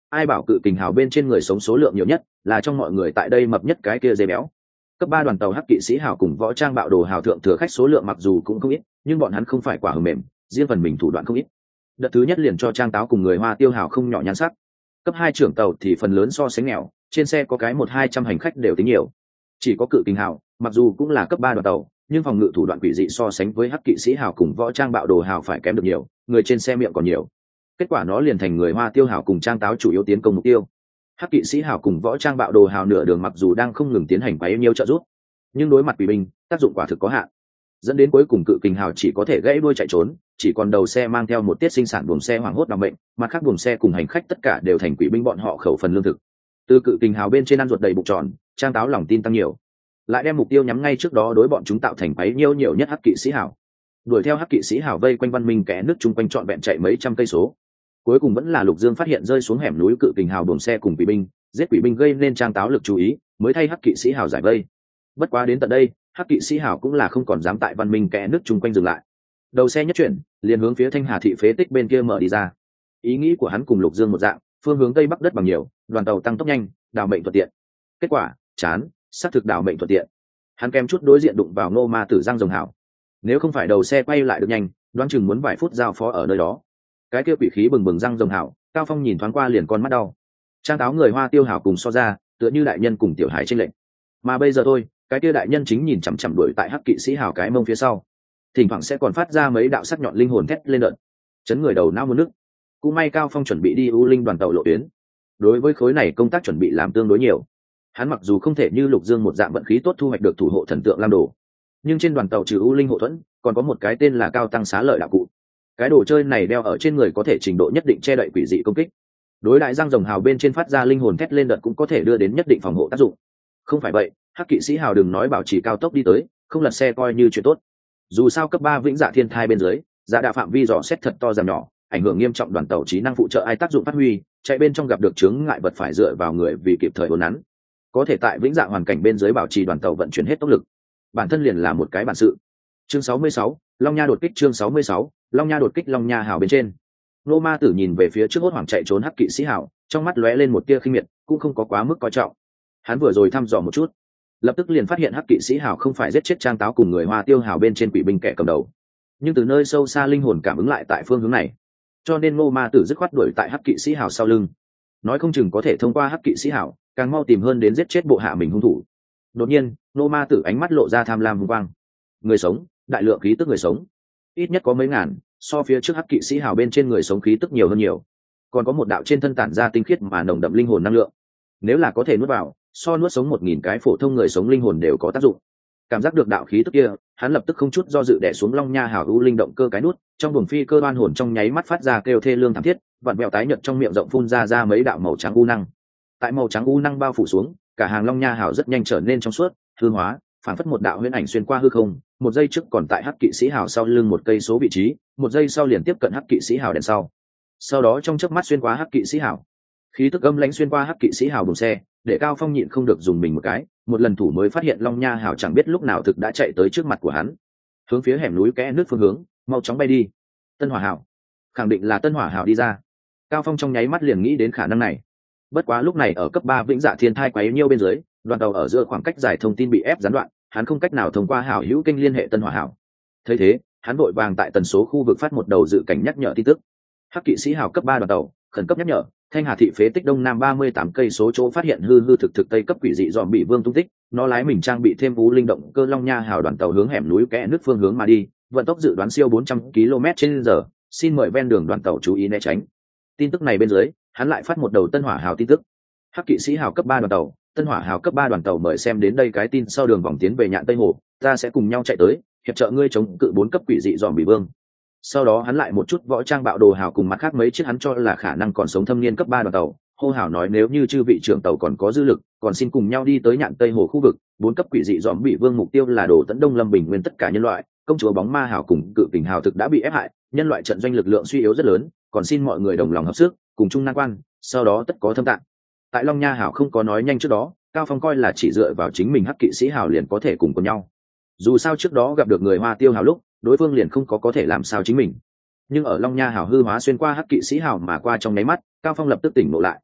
ai bảo cự kình hào bên trên người sống số lượng nhiều nhất, là trong mọi người tại đây mập nhất cái kia dây béo. Cấp ba đoàn tàu hắc kỵ sĩ hào cùng võ trang bạo đồ hào thượng thừa khách số lượng mặc dù cũng không ít, nhưng bọn hắn không phải quả hờ mềm, riêng phần mình thủ đoạn không ít. Đợt thứ nhất liền cho Trang Táo cùng người Hoa Tiêu hào không nhỏ nhan sắc. Cấp hai trưởng tàu thì phần lớn so sánh nghèo, trên xe có cái một hai trăm hành khách đều tính nhiều. Chỉ có cự kình hào, mặc dù cũng là cấp ba đoàn tàu, nhưng phòng ngự thủ đoạn quỷ dị so sánh với hắc kỵ sĩ hào cùng võ trang bạo đồ hào phải kém được nhiều, người trên xe miệng còn nhiều. Kết quả nó liền thành người Hoa Tiêu hào cùng Trang Táo chủ yếu tiến công mục tiêu. Hắc kỵ sĩ hào cùng võ trang bạo đồ hào nửa đường mặc dù đang không ngừng tiến hành quấy nhiêu trợ giúp, nhưng đối mặt quỷ binh, tác dụng quả thực có hạn, dẫn đến cuối cùng cự kình hào chỉ có thể gãy đuôi chạy trốn, chỉ còn đầu xe mang theo một tiết sinh sản buồng xe hoảng hốt đặc bệnh, mặt khác buồng xe cùng hành khách tất cả đều thành quỷ binh bọn họ khẩu phần lương thực. Từ cự kình hào bên trên ăn ruột đầy bụng tròn, Trang Táo lòng tin tăng nhiều, lại đem mục tiêu nhắm ngay trước đó đối bọn chúng tạo thành quấy nhiêu nhiều nhất hắc kỵ sĩ hào. Đuổi theo hắc kỵ sĩ hào vây quanh văn minh kẽ nước chung quanh trọn vẹn chạy mấy trăm cây số, cuối cùng vẫn là Lục Dương phát hiện rơi xuống hẻm núi cự kình hào buồng xe cùng quỷ binh, giết quỷ binh gây nên Trang Táo lực chú ý, mới thay hắc kỵ sĩ hào giải vây. Bất quá đến tận đây, hắc kỵ sĩ hào cũng là không còn dám tại văn minh kẽ nước chung quanh dừng lại, đầu xe nhất chuyển liền hướng phía Thanh Hà thị phế tích bên kia mở đi ra. Ý nghĩ của hắn cùng Lục Dương một dạng, phương hướng tây bắc đất bằng nhiều, đoàn tàu tăng tốc nhanh, đào mệnh thuận tiện. Kết quả chán, xác thực đào mệnh thuận tiện. Hắn kém chút đối diện đụng vào Ngô Ma Tử Giang Rồng Hảo, nếu không phải đầu xe quay lại được nhanh, đoán chừng muốn vài phút giao phó ở nơi đó. Cái kia quỷ khí bừng bừng Giang Rồng Hảo, Cao Phong nhìn thoáng qua liền con mắt đau. Trang Táo người Hoa Tiêu hào cùng so ra, tựa như đại nhân cùng tiểu hải chênh lệch. Mà bây giờ thôi, cái kia đại nhân chính nhìn chằm chằm đuổi tại hắc kỵ sĩ hào cái mông phía sau, thỉnh thoảng sẽ còn phát ra mấy đạo sắc nhọn linh hồn thét lên đợt, chấn người đầu não muốn nước. Cũng may Cao Phong chuẩn bị đi U Linh đoàn tàu lộ tuyến, đối với khối này công tác chuẩn bị làm tương đối nhiều. Hắn mặc dù không thể như Lục Dương một dạng vận khí tốt thu hoạch được thủ hộ thần tượng Lam Đồ, nhưng trên đoàn tàu trừ U Linh hộ thuẫn, còn có một cái tên là Cao Tăng Xá Lợi đạo cụ. Cái đồ chơi này đeo ở trên người có thể trình độ nhất định che đậy quỷ dị công kích. Đối đại Giang Rồng Hào bên trên phát ra linh hồn thét lên đợt cũng có thể đưa đến nhất định phòng hộ tác dụng. Không phải vậy, hắc kỵ sĩ hào đừng nói bảo trì cao tốc đi tới, không lật xe coi như chuyện tốt. Dù sao cấp ba vĩnh dạ thiên thai bên dưới, dạ đạo phạm vi dò xét thật to giảm nhỏ, ảnh hưởng nghiêm trọng đoàn tàu trí năng phụ trợ ai tác dụng phát huy, chạy bên trong gặp được chướng ngại vật phải dựa vào người vì kịp thời uốn nắn. Có thể tại vĩnh dạ hoàn cảnh bên dưới bảo trì đoàn tàu vận chuyển hết tốc lực, bản thân liền là một cái bản sự. Chương sáu mươi sáu, Long Nha đột kích. Chương sáu mươi sáu, Long Nha đột kích. Long Nha hào bên trên, Nô Ma Tử nhìn về phía trước hốt hoảng chạy trốn hắc kỵ sĩ hào, trong mắt lóe lên một tia khinh miệt, cũng không có quá mức coi trọng. Hắn vừa rồi thăm dò một chút, lập tức liền phát hiện hắc kỵ sĩ hào không phải giết chết Trang Táo cùng người Hoa Tiêu hào bên trên quỷ binh kẻ cầm đầu, nhưng từ nơi sâu xa linh hồn cảm ứng lại tại phương hướng này, cho nên Ngô Ma Tử dứt khoát đuổi tại hắc kỵ sĩ hào sau lưng, nói không chừng có thể thông qua hắc kỵ sĩ hào càng mau tìm hơn đến giết chết bộ hạ mình hung thủ. Đột nhiên Ngô Ma Tử ánh mắt lộ ra tham lam hung quang. Người sống, đại lượng khí tức người sống, ít nhất có mấy ngàn, so phía trước hắc kỵ sĩ hào bên trên người sống khí tức nhiều hơn nhiều, còn có một đạo trên thân tản ra tinh khiết mà nồng đậm linh hồn năng lượng, nếu là có thể nuốt vào, so nuốt sống một nghìn cái phổ thông người sống linh hồn đều có tác dụng. Cảm giác được đạo khí tức kia, hắn lập tức không chút do dự đè xuống Long Nha hào u linh động cơ cái nút, trong buồng phi cơ đoan hồn trong nháy mắt phát ra kêu thê lương thảm thiết, vặn vẹo tái nhợt trong miệng rộng phun ra ra mấy đạo màu trắng u năng. Tại màu trắng u năng bao phủ xuống, cả hàng Long Nha hào rất nhanh trở nên trong suốt, hư hóa, phản phất một đạo huyễn ảnh xuyên qua hư không. Một giây trước còn tại hắc kỵ sĩ hào sau lưng một cây số vị trí, một giây sau liền tiếp cận hắc kỵ sĩ hào đèn sau. Sau đó trong chớp mắt xuyên qua hắc kỵ sĩ hào, khí tức âm lãnh xuyên qua hắc kỵ sĩ hào buồng xe, để Cao Phong nhịn không được dùng mình một cái, một lần thủ mới phát hiện Long Nha hào chẳng biết lúc nào thực đã chạy tới trước mặt của hắn, hướng phía hẻm núi kẽ nước phương hướng mau chóng bay đi. Tân Hỏa hào, khẳng định là Tân Hỏa hào đi ra. Cao Phong trong nháy mắt liền nghĩ đến khả năng này. Bất quá lúc này ở cấp ba vĩnh dạ thiên thai quấy nhiêu bên dưới, đoàn tàu ở giữa khoảng cách dài thông tin bị ép gián đoạn, hắn không cách nào thông qua hào hữu kênh liên hệ Tân Hỏa hào. Thấy thế, hắn vội vàng tại tần số khu vực phát một đầu dự cảnh nhắc nhở tin tức. Hắc kỵ sĩ hào cấp ba đoàn tàu, khẩn cấp nhắc nhở, Thanh Hà thị phế tích đông nam ba mươi tám cây số chỗ phát hiện hư hư thực thực tây cấp quỷ dị dòm bị vương tung tích, nó lái mình trang bị thêm vũ linh động cơ Long Nha hào đoàn tàu hướng hẻm núi kẽ nước phương hướng mà đi, vận tốc dự đoán siêu bốn trăm ki lô mét trên giờ, xin mời ven đường đoàn tàu chú ý né tránh. Tin tức này bên dưới, hắn lại phát một đầu Tân Hỏa hào tin tức. Hắc kỵ sĩ hào cấp ba đoàn tàu, Tân Hỏa hào cấp ba đoàn tàu mời xem đến đây cái tin sau đường vòng tiến về Nhạn Tây Hồ, ta sẽ cùng nhau chạy tới, hiệp trợ ngươi chống cự bốn cấp quỷ dị dòm bị vương. Sau đó hắn lại một chút võ trang bạo đồ hào cùng mặt khác mấy chiếc hắn cho là khả năng còn sống thâm niên cấp ba đoàn tàu, hô hào nói nếu như chư vị trưởng tàu còn có dư lực, còn xin cùng nhau đi tới Nhạn Tây Hồ khu vực, bốn cấp quỷ dị dòm bị vương mục tiêu là đồ tấn Đông Lâm Bình Nguyên tất cả nhân loại, công chúa bóng ma hào cùng cự kình hào thực đã bị ép hại, nhân loại trận doanh lực lượng suy yếu rất lớn, còn xin mọi người đồng lòng hợp sức, cùng chung nan quan, sau đó tất có thâm tạng. Tại Long Nha hào không có nói nhanh trước đó, Cao Phong coi là chỉ dựa vào chính mình hắc kỵ sĩ hào liền có thể cùng cùng nhau. Dù sao trước đó gặp được người Hoa Tiêu hào lúc, đối phương liền không có có thể làm sao chính mình. Nhưng ở Long Nha hào hư hóa xuyên qua hắc kỵ sĩ hào mà qua trong nháy mắt, Cao Phong lập tức tỉnh ngộ lại.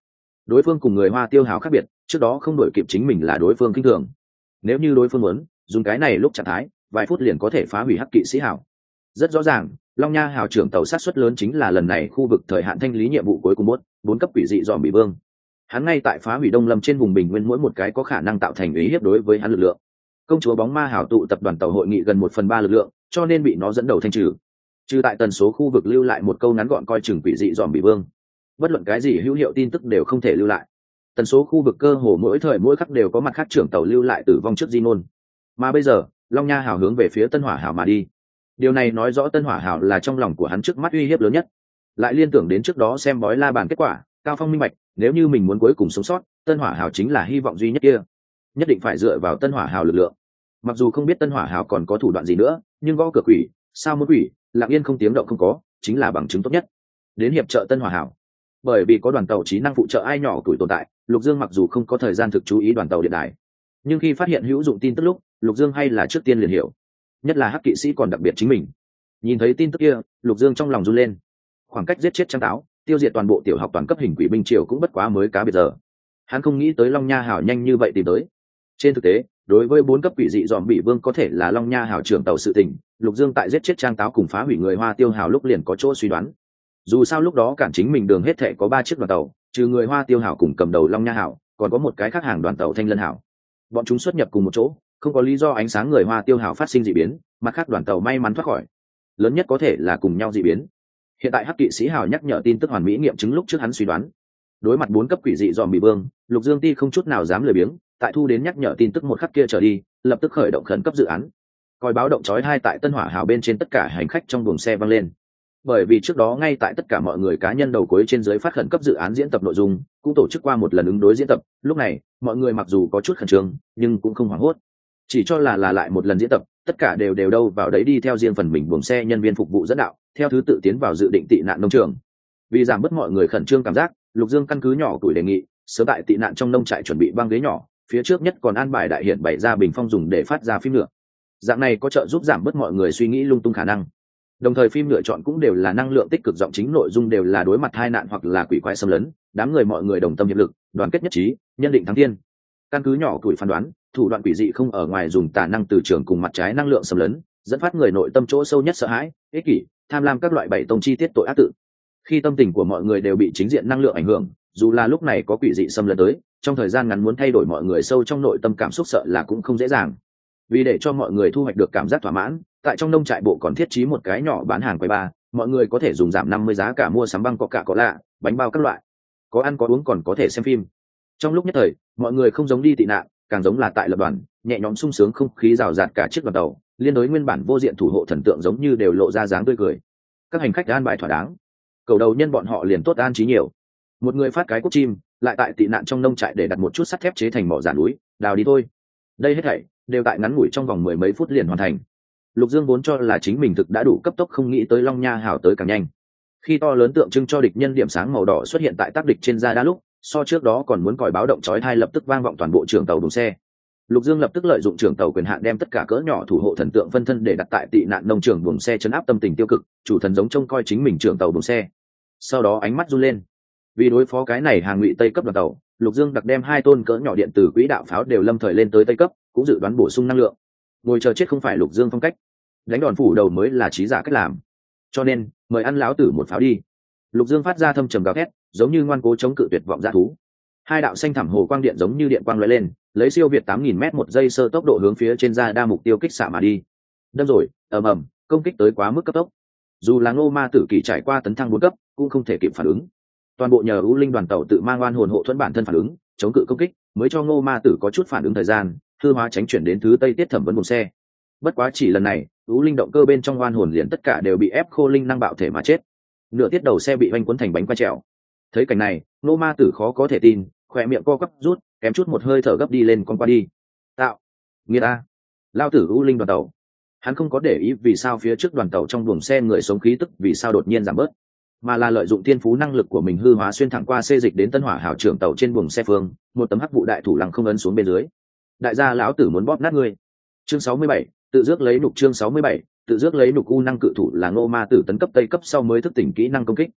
đối phương cùng người hoa tiêu hào khác biệt, trước đó không đổi kịp chính mình là đối phương kinh thường. Nếu như đối phương muốn dùng cái này lúc trạng thái vài phút liền có thể phá hủy hắc kỵ sĩ hào. Rất rõ ràng long nha hào trưởng tàu sát xuất lớn chính là lần này khu vực thời hạn thanh lý nhiệm vụ cuối cùng bốn bốn cấp quỷ dị dòm bị vương. Hắn ngay tại phá hủy đông lâm trên vùng bình nguyên mỗi một cái có khả năng tạo thành uy hiếp đối với hắn lực lượng. Công chúa bóng ma hào tụ tập đoàn tàu hội nghị gần một phần ba lực lượng, cho nên bị nó dẫn đầu thanh trừ. Trừ tại tần số khu vực lưu lại một câu ngắn gọn coi chừng quỷ dị dòm bị vương, bất luận cái gì hữu hiệu tin tức đều không thể lưu lại. Tần số khu vực cơ hồ mỗi thời mỗi khắc đều có mặt khác trưởng tàu lưu lại tử vong trước di ngôn. Mà bây giờ long nha hào hướng về phía tân hỏa hào mà đi. Điều này nói rõ tân hỏa hào là trong lòng của hắn trước mắt uy hiếp lớn nhất. Lại liên tưởng đến trước đó xem bói la bàn kết quả, Cao Phong minh bạch, nếu như mình muốn cuối cùng sống sót, tân hỏa hào chính là hy vọng duy nhất kia. Nhất định phải dựa vào tân hỏa hào lực lượng. Mặc dù không biết tân hỏa hào còn có thủ đoạn gì nữa, nhưng gõ cửa quỷ, sao muốn quỷ, lặng yên không tiếng động không có, chính là bằng chứng tốt nhất. Đến hiệp trợ tân hỏa hào. Bởi vì có đoàn tàu trí năng phụ trợ ai nhỏ tuổi tồn tại, Lục Dương mặc dù không có thời gian thực chú ý đoàn tàu điện đài, nhưng khi phát hiện hữu dụng tin tức lúc, Lục Dương hay là trước tiên liền hiểu. Nhất là hắc kỵ sĩ còn đặc biệt chính mình. Nhìn thấy tin tức kia, Lục Dương trong lòng run lên. Khoảng cách giết chết trăm táo, tiêu diệt toàn bộ tiểu học toàn cấp hình quỷ binh triều cũng bất quá mới cá biệt giờ. Hắn không nghĩ tới long nha hảo nhanh như vậy tìm tới. Trên thực tế, đối với bốn cấp quỷ dị dòm bị vương có thể là long nha hảo trưởng tàu sự tình, Lục Dương tại giết chết trang táo cùng phá hủy người hoa tiêu hào lúc liền có chỗ suy đoán. Dù sao lúc đó cản chính mình đường hết thệ có ba chiếc đoàn tàu, trừ người hoa tiêu hào cùng cầm đầu long nha hảo, còn có một cái khác hàng đoàn tàu thanh lân hảo. Bọn chúng xuất nhập cùng một chỗ, không có lý do ánh sáng người hoa tiêu hào phát sinh dị biến, mặt khác đoàn tàu may mắn thoát khỏi. Lớn nhất có thể là cùng nhau dị biến. Hiện tại hắc kỵ sĩ hào nhắc nhở tin tức hoàn mỹ nghiệm chứng lúc trước hắn suy đoán. Đối mặt bốn cấp quỷ dị dòm bị vương, Lục Dương Ti không chút nào dám lười biếng, tại thu đến nhắc nhở tin tức một khắc kia trở đi, lập tức khởi động khẩn cấp dự án. Còi báo động chói tai tại tân hỏa hào bên trên tất cả hành khách trong buồng xe vang lên. Bởi vì trước đó ngay tại tất cả mọi người cá nhân đầu cuối trên dưới phát khẩn cấp dự án diễn tập nội dung, cũng tổ chức qua một lần ứng đối diễn tập, lúc này, mọi người mặc dù có chút khẩn trương, nhưng cũng không hoảng hốt. Chỉ cho là là lại một lần diễn tập, tất cả đều đều đâu vào đấy đi theo riêng phần mình buồng xe nhân viên phục vụ dẫn đạo, theo thứ tự tiến vào dự định tị nạn nông trường. Vì giảm bớt mọi người khẩn trương cảm giác, Lục Dương căn cứ nhỏ tuổi đề nghị, sớm tại tị nạn trong nông trại chuẩn bị băng ghế nhỏ, phía trước nhất còn an bài đại hiện bày ra bình phong dùng để phát ra phim nữa. Dạng này có trợ giúp giảm bớt mọi người suy nghĩ lung tung khả năng. Đồng thời phim lựa chọn cũng đều là năng lượng tích cực, giọng chính nội dung đều là đối mặt tai nạn hoặc là quỷ quái xâm lấn, đám người mọi người đồng tâm hiệp lực, đoàn kết nhất trí, nhân định thắng thiên. Căn cứ nhỏ tuổi phán đoán, thủ đoạn quỷ dị không ở ngoài dùng tà năng từ trường cùng mặt trái năng lượng xâm lấn, dẫn phát người nội tâm chỗ sâu nhất sợ hãi, ích kỷ, tham lam các loại bảy tông chi tiết tội ác tự. Khi tâm tình của mọi người đều bị chính diện năng lượng ảnh hưởng, dù là lúc này có quỷ dị xâm lấn tới, trong thời gian ngắn muốn thay đổi mọi người sâu trong nội tâm cảm xúc sợ là cũng không dễ dàng. Vì để cho mọi người thu hoạch được cảm giác thỏa mãn, tại trong nông trại bộ còn thiết trí một cái nhỏ bán hàng quầy bar, mọi người có thể dùng giảm năm mươi giá cả mua sắm băng coca cola, bánh bao các loại, có ăn có uống còn có thể xem phim. Trong lúc nhất thời, mọi người không giống đi tị nạn, càng giống là tại lập đoàn, nhẹ nhõm sung sướng, không khí rào rạt cả chiếc đoàn tàu, liên đối nguyên bản vô diện thủ hộ thần tượng giống như đều lộ ra dáng tươi cười. Các hành khách an bài thỏa đáng, cầu đầu nhân bọn họ liền tốt an trí nhiều. Một người phát cái cúc chim, lại tại tị nạn trong nông trại để đặt một chút sắt thép chế thành mỏ giả núi, đào đi thôi. Đây hết thảy đều tại ngắn ngủi trong vòng mười mấy phút liền hoàn thành. Lục Dương vốn cho là chính mình thực đã đủ cấp tốc, không nghĩ tới long nha hào tới càng nhanh. Khi to lớn tượng trưng cho địch nhân điểm sáng màu đỏ xuất hiện tại tác địch trên da đa lúc, so trước đó còn muốn còi báo động chói tai lập tức vang vọng toàn bộ trưởng tàu đồn xe. Lục Dương lập tức lợi dụng trưởng tàu quyền hạn đem tất cả cỡ nhỏ thủ hộ thần tượng phân thân để đặt tại tị nạn nông trường buồng xe chấn áp tâm tình tiêu cực, chủ thần giống trông coi chính mình trưởng tàu buồng xe. Sau đó ánh mắt run lên. Vì đối phó cái này hàng ngụy tây cấp đoàn tàu, Lục Dương đặc đem hai tôn cỡ nhỏ điện tử quỹ đạo pháo đều lâm thời lên tới tây cấp, cũng dự đoán bổ sung năng lượng. Ngồi chờ chết không phải Lục Dương phong cách, đánh đòn phủ đầu mới là trí giả cách làm. Cho nên, mời ăn lão tử một pháo đi. Lục Dương phát ra thâm trầm gào thét, giống như ngoan cố chống cự tuyệt vọng dã thú. Hai đạo xanh thẳm hồ quang điện giống như điện quang lóe lên, lấy siêu việt tám nghìn mét một giây sơ tốc độ hướng phía trên ra đa mục tiêu kích xạ mà đi. Đâm rồi, ầm ầm, công kích tới quá mức cấp tốc. Dù là Ngô Ma Tử Kỳ trải qua tấn thăng bốn cấp, cũng không thể kịp phản ứng. Toàn bộ nhờ U Linh đoàn tàu tự mang oan hồn hộ thuẫn bản thân phản ứng, chống cự công kích, mới cho Ngô Ma Tử có chút phản ứng thời gian, hư hóa tránh chuyển đến thứ Tây Tiết thẩm vấn buồng xe. Bất quá chỉ lần này, U Linh động cơ bên trong oan hồn liền tất cả đều bị ép khô linh năng bạo thể mà chết. Nửa tiết đầu xe bị vanh cuốn thành bánh quay trèo. Thấy cảnh này, Ngô Ma Tử khó có thể tin, khỏe miệng co quắp rút, kém chút một hơi thở gấp đi lên con qua đi. Tạo, nghĩa ta, lao tử U Linh đoàn tàu. Hắn không có để ý vì sao phía trước đoàn tàu trong buồng xe người sống khí tức vì sao đột nhiên giảm bớt, mà là lợi dụng thiên phú năng lực của mình hư hóa xuyên thẳng qua xê dịch đến tân hỏa hảo trưởng tàu trên buồng xe phương, một tấm hắc vụ đại thủ lăng không ấn xuống bên dưới. Đại gia lão tử muốn bóp nát ngươi. Chương sáu mươi bảy, tự dước lấy nục. Chương sáu mươi bảy, tự dước lấy nục. U năng cự thủ là Ngô Ma Tử tấn cấp tây cấp sau mới thức tỉnh kỹ năng công kích.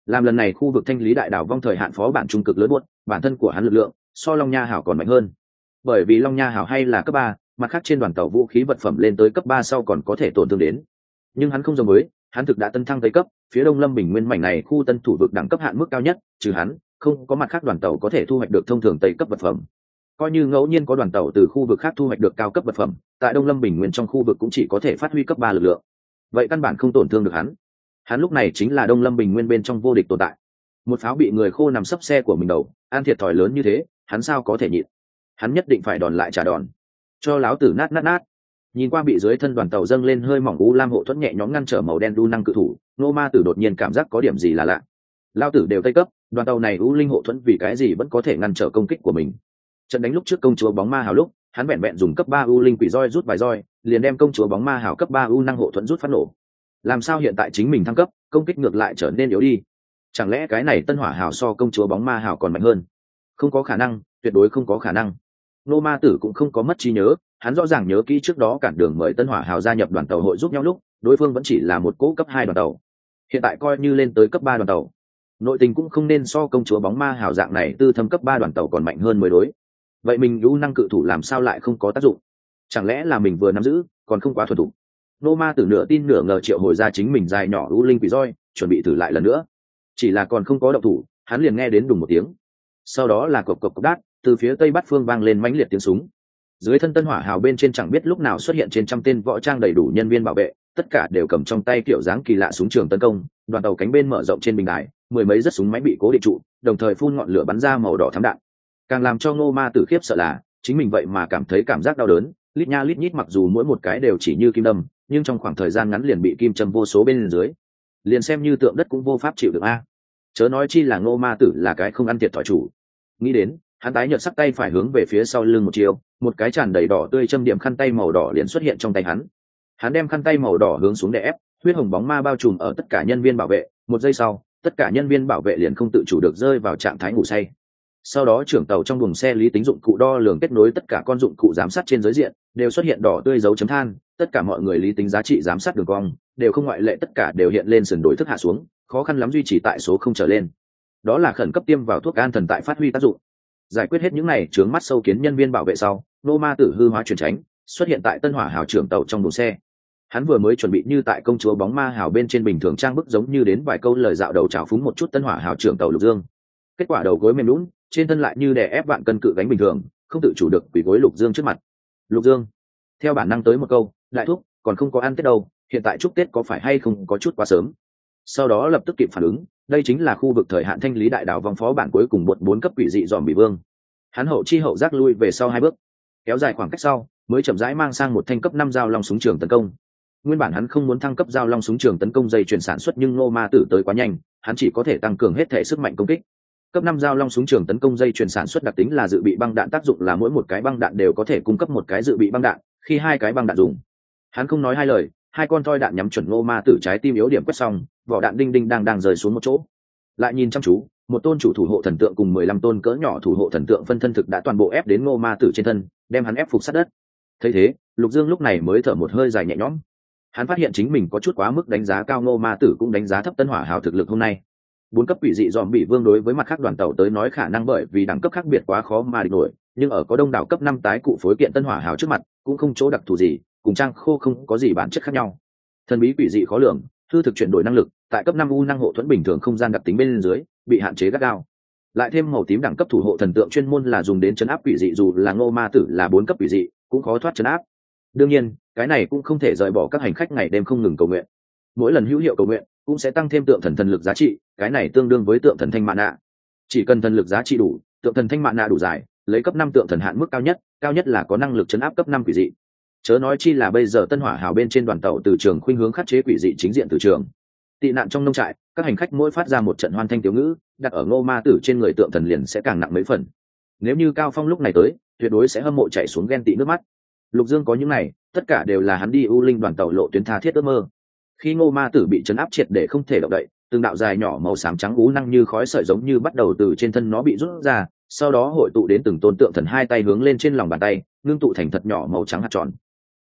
làm lần này khu vực thanh lý đại đảo vong thời hạn phó bản trung cực lớn buốt, bản thân của hắn lực lượng so Long Nha Hảo còn mạnh hơn. Bởi vì Long Nha Hảo hay là cấp ba, mặt khác trên đoàn tàu vũ khí vật phẩm lên tới cấp ba sau còn có thể tổn thương đến. Nhưng hắn không giống với, hắn thực đã tân thăng tới cấp, phía Đông Lâm Bình Nguyên mảnh này khu tân thủ vực đẳng cấp hạn mức cao nhất, trừ hắn, không có mặt khác đoàn tàu có thể thu hoạch được thông thường tây cấp vật phẩm. Coi như ngẫu nhiên có đoàn tàu từ khu vực khác thu hoạch được cao cấp vật phẩm, tại Đông Lâm Bình Nguyên trong khu vực cũng chỉ có thể phát huy cấp ba lực lượng. Vậy căn bản không tổn thương được hắn. Hắn lúc này chính là Đông Lâm Bình Nguyên bên trong vô địch tồn tại. Một pháo bị người khô nằm sấp xe của mình đầu, ăn thiệt thòi lớn như thế, hắn sao có thể nhịn. Hắn nhất định phải đòn lại trả đòn. Cho láo tử nát nát nát. Nhìn qua bị dưới thân đoàn tàu dâng lên hơi mỏng u lam hộ thuẫn nhẹ nhõm ngăn trở màu đen đu năng cự thủ, Nô Ma Tử đột nhiên cảm giác có điểm gì là lạ. Lao tử đều tây cấp, đoàn tàu này u linh hộ thuẫn vì cái gì vẫn có thể ngăn trở công kích của mình. Trận đánh lúc trước công chúa bóng ma hào lúc, hắn vẹn vẹn dùng cấp ba u linh quỷ roi rút vài roi, liền đem công chúa bóng ma hào cấp ba u năng hộ thuẫn rút phát nổ. Làm sao hiện tại chính mình thăng cấp, công kích ngược lại trở nên yếu đi? Chẳng lẽ cái này tân hỏa hào so công chúa bóng ma hào còn mạnh hơn? Không có khả năng, tuyệt đối không có khả năng. Nô Ma Tử cũng không có mất trí nhớ, hắn rõ ràng nhớ kỹ trước đó cản đường mời tân hỏa hào gia nhập đoàn tàu hội giúp nhau lúc, đối phương vẫn chỉ là một cỗ cấp hai đoàn tàu. Hiện tại coi như lên tới cấp ba đoàn tàu, nội tình cũng không nên so công chúa bóng ma hào dạng này tư thâm cấp ba đoàn tàu còn mạnh hơn mới đối. Vậy mình u năng cự thủ làm sao lại không có tác dụng? Chẳng lẽ là mình vừa nắm giữ còn không quá thuần thục? Nô Ma Tử nửa tin nửa ngờ triệu hồi ra chính mình dài nhỏ u linh quỷ roi, chuẩn bị thử lại lần nữa. Chỉ là còn không có động thủ, hắn liền nghe đến đùng một tiếng. Sau đó là cộc cộc cộc đát, từ phía tây bắc phương vang lên mãnh liệt tiếng súng. Dưới thân tân hỏa hào bên trên chẳng biết lúc nào xuất hiện trên trăm tên võ trang đầy đủ nhân viên bảo vệ, tất cả đều cầm trong tay kiểu dáng kỳ lạ súng trường tấn công. Đoàn tàu cánh bên mở rộng trên bình đài, mười mấy rất súng máy bị cố định trụ, đồng thời phun ngọn lửa bắn ra màu đỏ thắm đạn. Càng làm cho Ngô Ma Tử khiếp sợ là, chính mình vậy mà cảm thấy cảm giác đau đớn, lít nha lít nhít, mặc dù mỗi một cái đều chỉ như kim đâm, nhưng trong khoảng thời gian ngắn liền bị kim châm vô số bên dưới, liền xem như tượng đất cũng vô pháp chịu được a. Chớ nói chi là Ngô Ma Tử là cái không ăn thiệt thòi chủ. Nghĩ đến, hắn tái nhợt sắc tay phải hướng về phía sau lưng một chiều, một cái tràn đầy đỏ tươi châm điểm khăn tay màu đỏ liền xuất hiện trong tay hắn. Hắn đem khăn tay màu đỏ hướng xuống để ép, huyết hồng bóng ma bao trùm ở tất cả nhân viên bảo vệ, một giây sau, tất cả nhân viên bảo vệ liền không tự chủ được rơi vào trạng thái ngủ say. Sau đó trưởng tàu trong buồng xe lý tính dụng cụ đo lường kết nối tất cả con dụng cụ giám sát trên giới diện đều xuất hiện đỏ tươi dấu chấm than, tất cả mọi người lý tính giá trị giám sát đường cong đều không ngoại lệ, tất cả đều hiện lên sườn đổi thức hạ xuống, khó khăn lắm duy trì tại số không trở lên. Đó là khẩn cấp tiêm vào thuốc an thần tại phát huy tác dụng. Giải quyết hết những này chướng mắt sâu kiến nhân viên bảo vệ sau, Nô Ma Tử hư hóa chuyển tránh xuất hiện tại tân hỏa hào trưởng tàu trong buồng xe. Hắn vừa mới chuẩn bị như tại công chúa bóng ma hào bên trên bình thường trang bức giống như đến vài câu lời dạo đầu trào phúng một chút tân hỏa hào trưởng tàu Lục Dương. Kết quả đầu gối mềm lún, trên thân lại như đè ép vạn cân cự gánh bình thường, không tự chủ được quỳ gối Lục Dương trước mặt. Lục Dương theo bản năng tới một câu, đại thúc còn không có ăn tết đâu, hiện tại chúc tết có phải hay không có chút quá sớm. Sau đó lập tức kịp phản ứng, đây chính là khu vực thời hạn thanh lý đại đảo vòng phó bản cuối cùng bột bốn cấp quỷ dị dòm bị vương. Hắn hậu chi hậu giác lui về sau hai bước, kéo dài khoảng cách sau mới chậm rãi mang sang một thanh cấp năm dao long súng trường tấn công. Nguyên bản hắn không muốn thăng cấp dao long súng trường tấn công dây chuyển sản xuất, nhưng Ngô Ma Tử tới quá nhanh, hắn chỉ có thể tăng cường hết thể sức mạnh công kích. Cấp năm dao long súng trường tấn công dây chuyển sản xuất đặc tính là dự bị băng đạn, tác dụng là mỗi một cái băng đạn đều có thể cung cấp một cái dự bị băng đạn, khi hai cái băng đạn dùng. Hắn không nói hai lời, hai con toi đạn nhắm chuẩn Ngô Ma Tử trái tim yếu điểm quét xong, vỏ đạn đinh đinh đang đang rơi xuống một chỗ. Lại nhìn chăm chú, một tôn chủ thủ hộ thần tượng cùng mười lăm tôn cỡ nhỏ thủ hộ thần tượng phân thân thực đã toàn bộ ép đến Ngô Ma Tử trên thân, đem hắn ép phục sát đất. Thấy thế, Lục Dương lúc này mới thở một hơi dài nhẹ nhõm. Hắn phát hiện chính mình có chút quá mức đánh giá cao Ngô Ma Tử, cũng đánh giá thấp tân hỏa hào thực lực hôm nay. Bốn cấp quỷ dị dòm bị vương đối với mặt khác đoàn tàu tới nói khả năng bởi vì đẳng cấp khác biệt quá khó mà địch nổi, nhưng ở có đông đảo cấp năm tái cụ phối kiện tân hỏa hào trước mặt, cũng không chỗ đặc thù gì, cùng trang khô không có gì bản chất khác nhau. Thần bí quỷ dị khó lường, hư thực chuyển đổi năng lực, tại cấp năm u năng hộ thuẫn bình thường không gian đặc tính bên dưới, bị hạn chế gắt gao. Lại thêm màu tím đẳng cấp thủ hộ thần tượng chuyên môn là dùng đến trấn áp quỷ dị, dù là Ngô Ma Tử là bốn cấp quỷ dị, cũng khó thoát trấn áp. Đương nhiên, cái này cũng không thể rời bỏ các hành khách ngày đêm không ngừng cầu nguyện. Mỗi lần hữu hiệu cầu nguyện, cũng sẽ tăng thêm tượng thần thần lực giá trị, cái này tương đương với tượng thần thanh mạn nạ. Chỉ cần thần lực giá trị đủ, tượng thần thanh mạn nạ đủ dài, lấy cấp năm tượng thần hạn mức cao nhất, cao nhất là có năng lực trấn áp cấp năm quỷ dị. Chớ nói chi là bây giờ tân hỏa hào bên trên đoàn tàu từ trường khuynh hướng khắc chế quỷ dị chính diện từ trường. Tị nạn trong nông trại, các hành khách mỗi phát ra một trận hoan thanh tiểu ngữ, đặt ở Ngô Ma Tử trên người tượng thần liền sẽ càng nặng mấy phần. Nếu như Cao Phong lúc này tới, tuyệt đối sẽ hâm mộ chảy xuống ghen tị nước mắt. Lục Dương có những này, tất cả đều là hắn đi U Linh đoàn tàu lộ tuyến tha thiết ước mơ. Khi Ngô Ma Tử bị trấn áp triệt để không thể động đậy, từng đạo dài nhỏ màu xám trắng ú năng như khói sợi giống như bắt đầu từ trên thân nó bị rút ra, sau đó hội tụ đến từng tôn tượng thần hai tay hướng lên trên lòng bàn tay, ngưng tụ thành thật nhỏ màu trắng hạt tròn.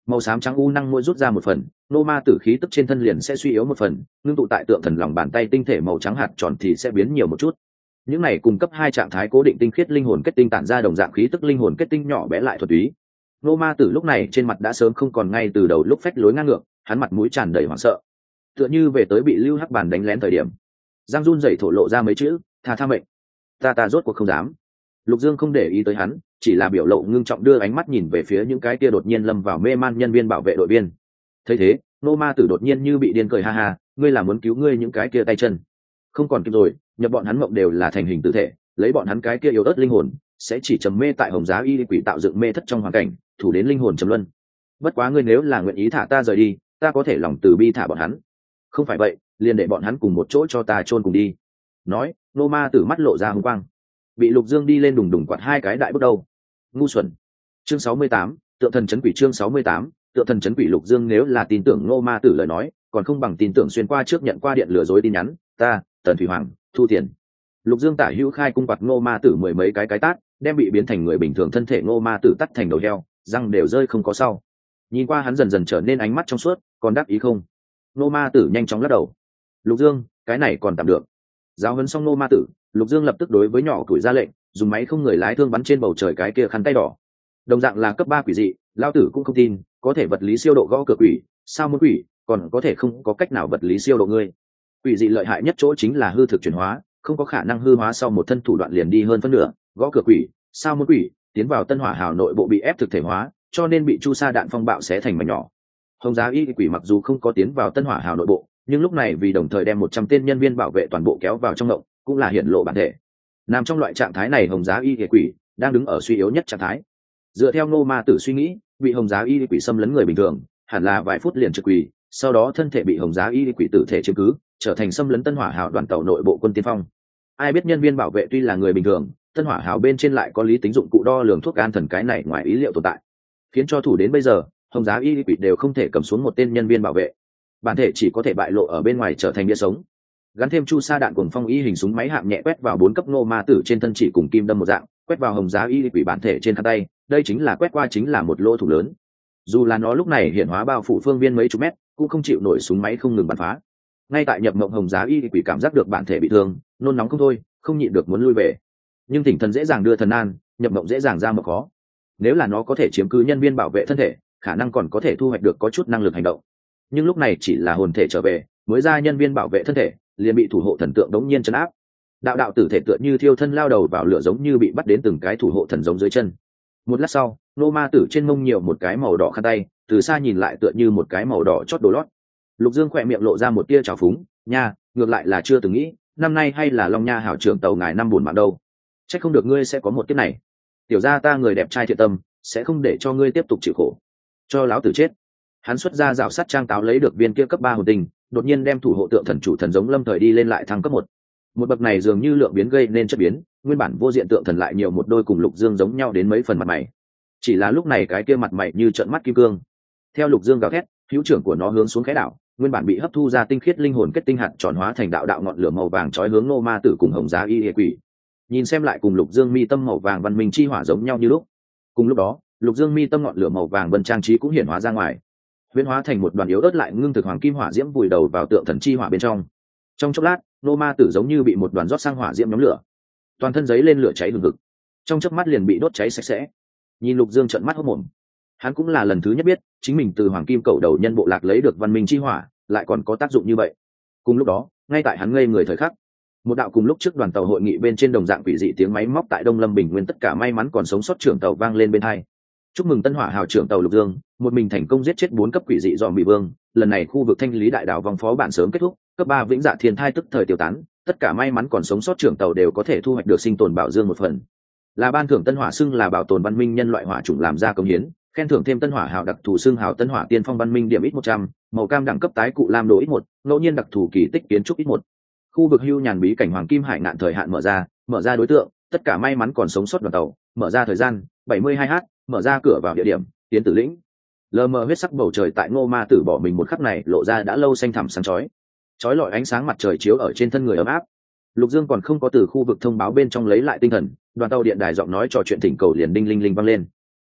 màu xám trắng u năng mỗi rút ra một phần, nô ma tử khí tức trên thân liền sẽ suy yếu một phần, ngưng tụ tại tượng thần lòng bàn tay tinh thể màu trắng hạt tròn thì sẽ biến nhiều một chút. Những này cung cấp hai trạng thái cố định tinh khiết linh hồn kết tinh tản ra đồng dạng khí tức linh hồn kết tinh nhỏ bé lại thuật túy. Nô ma tử lúc này trên mặt đã sớm không còn ngay từ đầu lúc phách lối ngang ngược, hắn mặt mũi tràn đầy hoảng sợ, tựa như về tới bị Lưu Hắc Bàn đánh lén thời điểm. Giang run rẩy thổ lộ ra mấy chữ, tha tha mệnh. Ta ta rốt cuộc không dám. Lục Dương không để ý tới hắn, chỉ là biểu lộ ngưng trọng đưa ánh mắt nhìn về phía những cái kia đột nhiên lâm vào mê man nhân viên bảo vệ đội viên. Thấy thế, nô ma tử đột nhiên như bị điên cười ha ha, ngươi là muốn cứu ngươi những cái kia tay chân. Không còn kịp rồi, nhập bọn hắn mộng đều là thành hình tự thể, lấy bọn hắn cái kia yếu ớt linh hồn, sẽ chỉ trầm mê tại hồng giá y quỷ tạo dựng mê thất trong hoàn cảnh, thủ đến linh hồn trầm luân. Bất quá ngươi nếu là nguyện ý thả ta rời đi, ta có thể lòng từ bi thả bọn hắn. Không phải vậy, liền để bọn hắn cùng một chỗ cho ta chôn cùng đi. Nói, nô ma tử mắt lộ ra hung quang. Bị Lục Dương đi lên đùng đùng quạt hai cái đại bước đầu. Ngu xuẩn. Chương sáu mươi tám, tượng thần chấn quỷ chương sáu mươi tám, tượng thần chấn quỷ. Lục Dương nếu là tin tưởng nô ma tử lời nói, còn không bằng tin tưởng xuyên qua trước nhận qua điện lừa dối tin nhắn, ta, Tần Thủy Hoàng, thu tiền. Lục Dương tả hữu khai cung quạt nô ma tử mười mấy cái cái tát, đem bị biến thành người bình thường thân thể nô ma tử tắt thành đầu heo, răng đều rơi không có sau. Nhìn qua hắn dần dần trở nên ánh mắt trong suốt, còn đáp ý không? Nô ma tử nhanh chóng lắc đầu. Lục Dương, cái này còn tạm được. Giáo huấn xong nô ma tử, Lục Dương lập tức đối với nhỏ tuổi ra lệnh, dùng máy không người lái thương bắn trên bầu trời cái kia khăn tay đỏ. Đồng dạng là cấp ba quỷ dị, lao tử cũng không tin, có thể vật lý siêu độ gõ cửa quỷ, sao muốn quỷ, còn có thể không có cách nào vật lý siêu độ ngươi. Quỷ dị lợi hại nhất chỗ chính là hư thực chuyển hóa, không có khả năng hư hóa sau một thân thủ đoạn liền đi hơn phân nửa, gõ cửa quỷ, sao muốn quỷ, tiến vào Tân Hỏa Hào nội bộ bị ép thực thể hóa, cho nên bị chu sa đạn phong bạo xé thành mảnh nhỏ. Hồng Giá Y quỷ mặc dù không có tiến vào Tân Hỏa Hào nội bộ, nhưng lúc này vì đồng thời đem một trăm tên nhân viên bảo vệ toàn bộ kéo vào trong ngộng, cũng là hiển lộ bản thể. Nằm trong loại trạng thái này, Hồng Giá Y quỷ đang đứng ở suy yếu nhất trạng thái. Dựa theo Ngô Ma Tử suy nghĩ, bị Hồng Giá Y quỷ xâm lấn người bình thường, hẳn là vài phút liền trực quỷ, sau đó thân thể bị Hồng Giá Y quỷ tử thể chiếm cứ, trở thành xâm lấn Tân Hỏa Hào đoàn tàu nội bộ quân tiên phong. Ai biết nhân viên bảo vệ tuy là người bình thường, Tân Hỏa Hào bên trên lại có lý tính dụng cụ đo lường thuốc an thần, cái này ngoài ý liệu tồn tại, khiến cho thủ đến bây giờ Hồng Giá Y quỷ đều không thể cầm xuống một tên nhân viên bảo vệ, bản thể chỉ có thể bại lộ ở bên ngoài trở thành bia sống. Gắn thêm chu sa đạn cuồng phong y hình súng máy hạng nhẹ quét vào bốn cấp Ngô Ma Tử trên thân, chỉ cùng kim đâm một dạng, quét vào Hồng Giá Y quỷ bản thể trên khăn tay, đây chính là quét qua chính là một lỗ thủng lớn. Dù là nó lúc này hiện hóa bao phủ phương viên mấy chục mét, cũng không chịu nổi súng máy không ngừng bắn phá. Ngay tại nhập mộng, Hồng Giá Y quỷ cảm giác được bản thể bị thương, nôn nóng không thôi, không nhịn được muốn lui về. Nhưng Thỉnh Thần dễ dàng đưa thần an, nhập mộng dễ dàng ra mộng khó. Nếu là nó có thể chiếm cứ nhân viên bảo vệ thân thể, khả năng còn có thể thu hoạch được có chút năng lực hành động. Nhưng lúc này chỉ là hồn thể trở về, mới ra nhân viên bảo vệ thân thể, liền bị thủ hộ thần tượng đống nhiên trấn áp. Đạo đạo tử thể tựa như thiêu thân lao đầu vào lửa, giống như bị bắt đến từng cái thủ hộ thần giống dưới chân. Một lát sau, Nô Ma Tử trên mông nhiều một cái màu đỏ khăn tay, từ xa nhìn lại tựa như một cái màu đỏ chót đồ lót. Lục Dương khỏe miệng lộ ra một tia trào phúng, nha, ngược lại là chưa từng nghĩ, năm nay hay là Long Nha hảo trưởng tàu ngài năm buồn mạng đâu. Chắc không được ngươi sẽ có một kiếp này. Tiểu gia ta người đẹp trai thiện tâm, sẽ không để cho ngươi tiếp tục chịu khổ. Cho láo tử chết. Hắn xuất ra rào sắt trang táo lấy được viên kia cấp ba hồn tinh, đột nhiên đem thủ hộ tượng thần chủ thần giống lâm thời đi lên lại thăng cấp một. Một bậc này dường như lượng biến gây nên chất biến, nguyên bản vô diện tượng thần lại nhiều một đôi cùng Lục Dương giống nhau đến mấy phần mặt mày. Chỉ là lúc này cái kia mặt mày như trợn mắt kim cương. Theo Lục Dương gào thét, hữu trưởng của nó hướng xuống khẽ đảo, nguyên bản bị hấp thu ra tinh khiết linh hồn kết tinh hạt tròn hóa thành đạo đạo ngọn lửa màu vàng chói hướng Nô Ma Tử cùng Hồng Giá Y hệ quỷ. Nhìn xem lại cùng Lục Dương mi tâm màu vàng văn minh chi hỏa giống nhau như lúc. Cùng lúc đó, Lục Dương mi tâm ngọn lửa màu vàng vân trang trí cũng hiển hóa ra ngoài, huyễn hóa thành một đoàn yếu ớt lại ngưng thực hoàng kim hỏa diễm vùi đầu vào tượng thần chi hỏa bên trong. Trong chốc lát, Nô Ma Tử giống như bị một đoàn rót sang hỏa diễm nhóm lửa, toàn thân giấy lên lửa cháy hừng hực, trong chớp mắt liền bị đốt cháy sạch sẽ. Nhìn Lục Dương trợn mắt hốt mồm, hắn cũng là lần thứ nhất biết chính mình từ hoàng kim cầu đầu nhân bộ lạc lấy được văn minh chi hỏa lại còn có tác dụng như vậy. Cùng lúc đó, ngay tại hắn ngây người thời khắc, một đạo cùng lúc trước đoàn tàu hội nghị bên trên đồng dạng quỷ dị tiếng máy móc tại Đông Lâm Bình Nguyên tất cả may mắn còn sống sót trưởng tàu vang lên bên tai. Chúc mừng Tân Hỏa hào trưởng tàu Lục Dương, một mình thành công giết chết bốn cấp quỷ dị dòm bị vương, lần này khu vực thanh lý đại đảo vòng phó bản sớm kết thúc, cấp ba vĩnh dạ thiên thai tức thời tiêu tán, tất cả may mắn còn sống sót trưởng tàu đều có thể thu hoạch được sinh tồn bảo dương một phần. Là ban thưởng Tân Hỏa xưng là bảo tồn văn minh nhân loại hỏa chủng làm ra công hiến, khen thưởng thêm Tân Hỏa hào đặc thù xưng hào Tân Hỏa tiên phong văn minh điểm ít một trăm, màu cam đẳng cấp tái cụ lam đồ ít một, ngẫu nhiên đặc thù kỳ tích kiến trúc ít một. Khu vực hưu nhàn bí cảnh hoàng kim hải ngạn thời hạn mở ra, mở ra đối tượng, tất cả may mắn còn sống sót đoàn tàu, mở ra thời gian bảy mươi hai h, mở ra cửa vào địa điểm tiến tử lĩnh. Lờ mờ huyết sắc bầu trời tại Ngô Ma Tử bỏ mình một khắc này lộ ra đã lâu xanh thẳm sáng chói, chói lọi ánh sáng mặt trời chiếu ở trên thân người ấm áp. Lục Dương còn không có từ khu vực thông báo bên trong lấy lại tinh thần, đoàn tàu điện đài giọng nói trò chuyện thỉnh cầu liền đinh linh linh vang lên.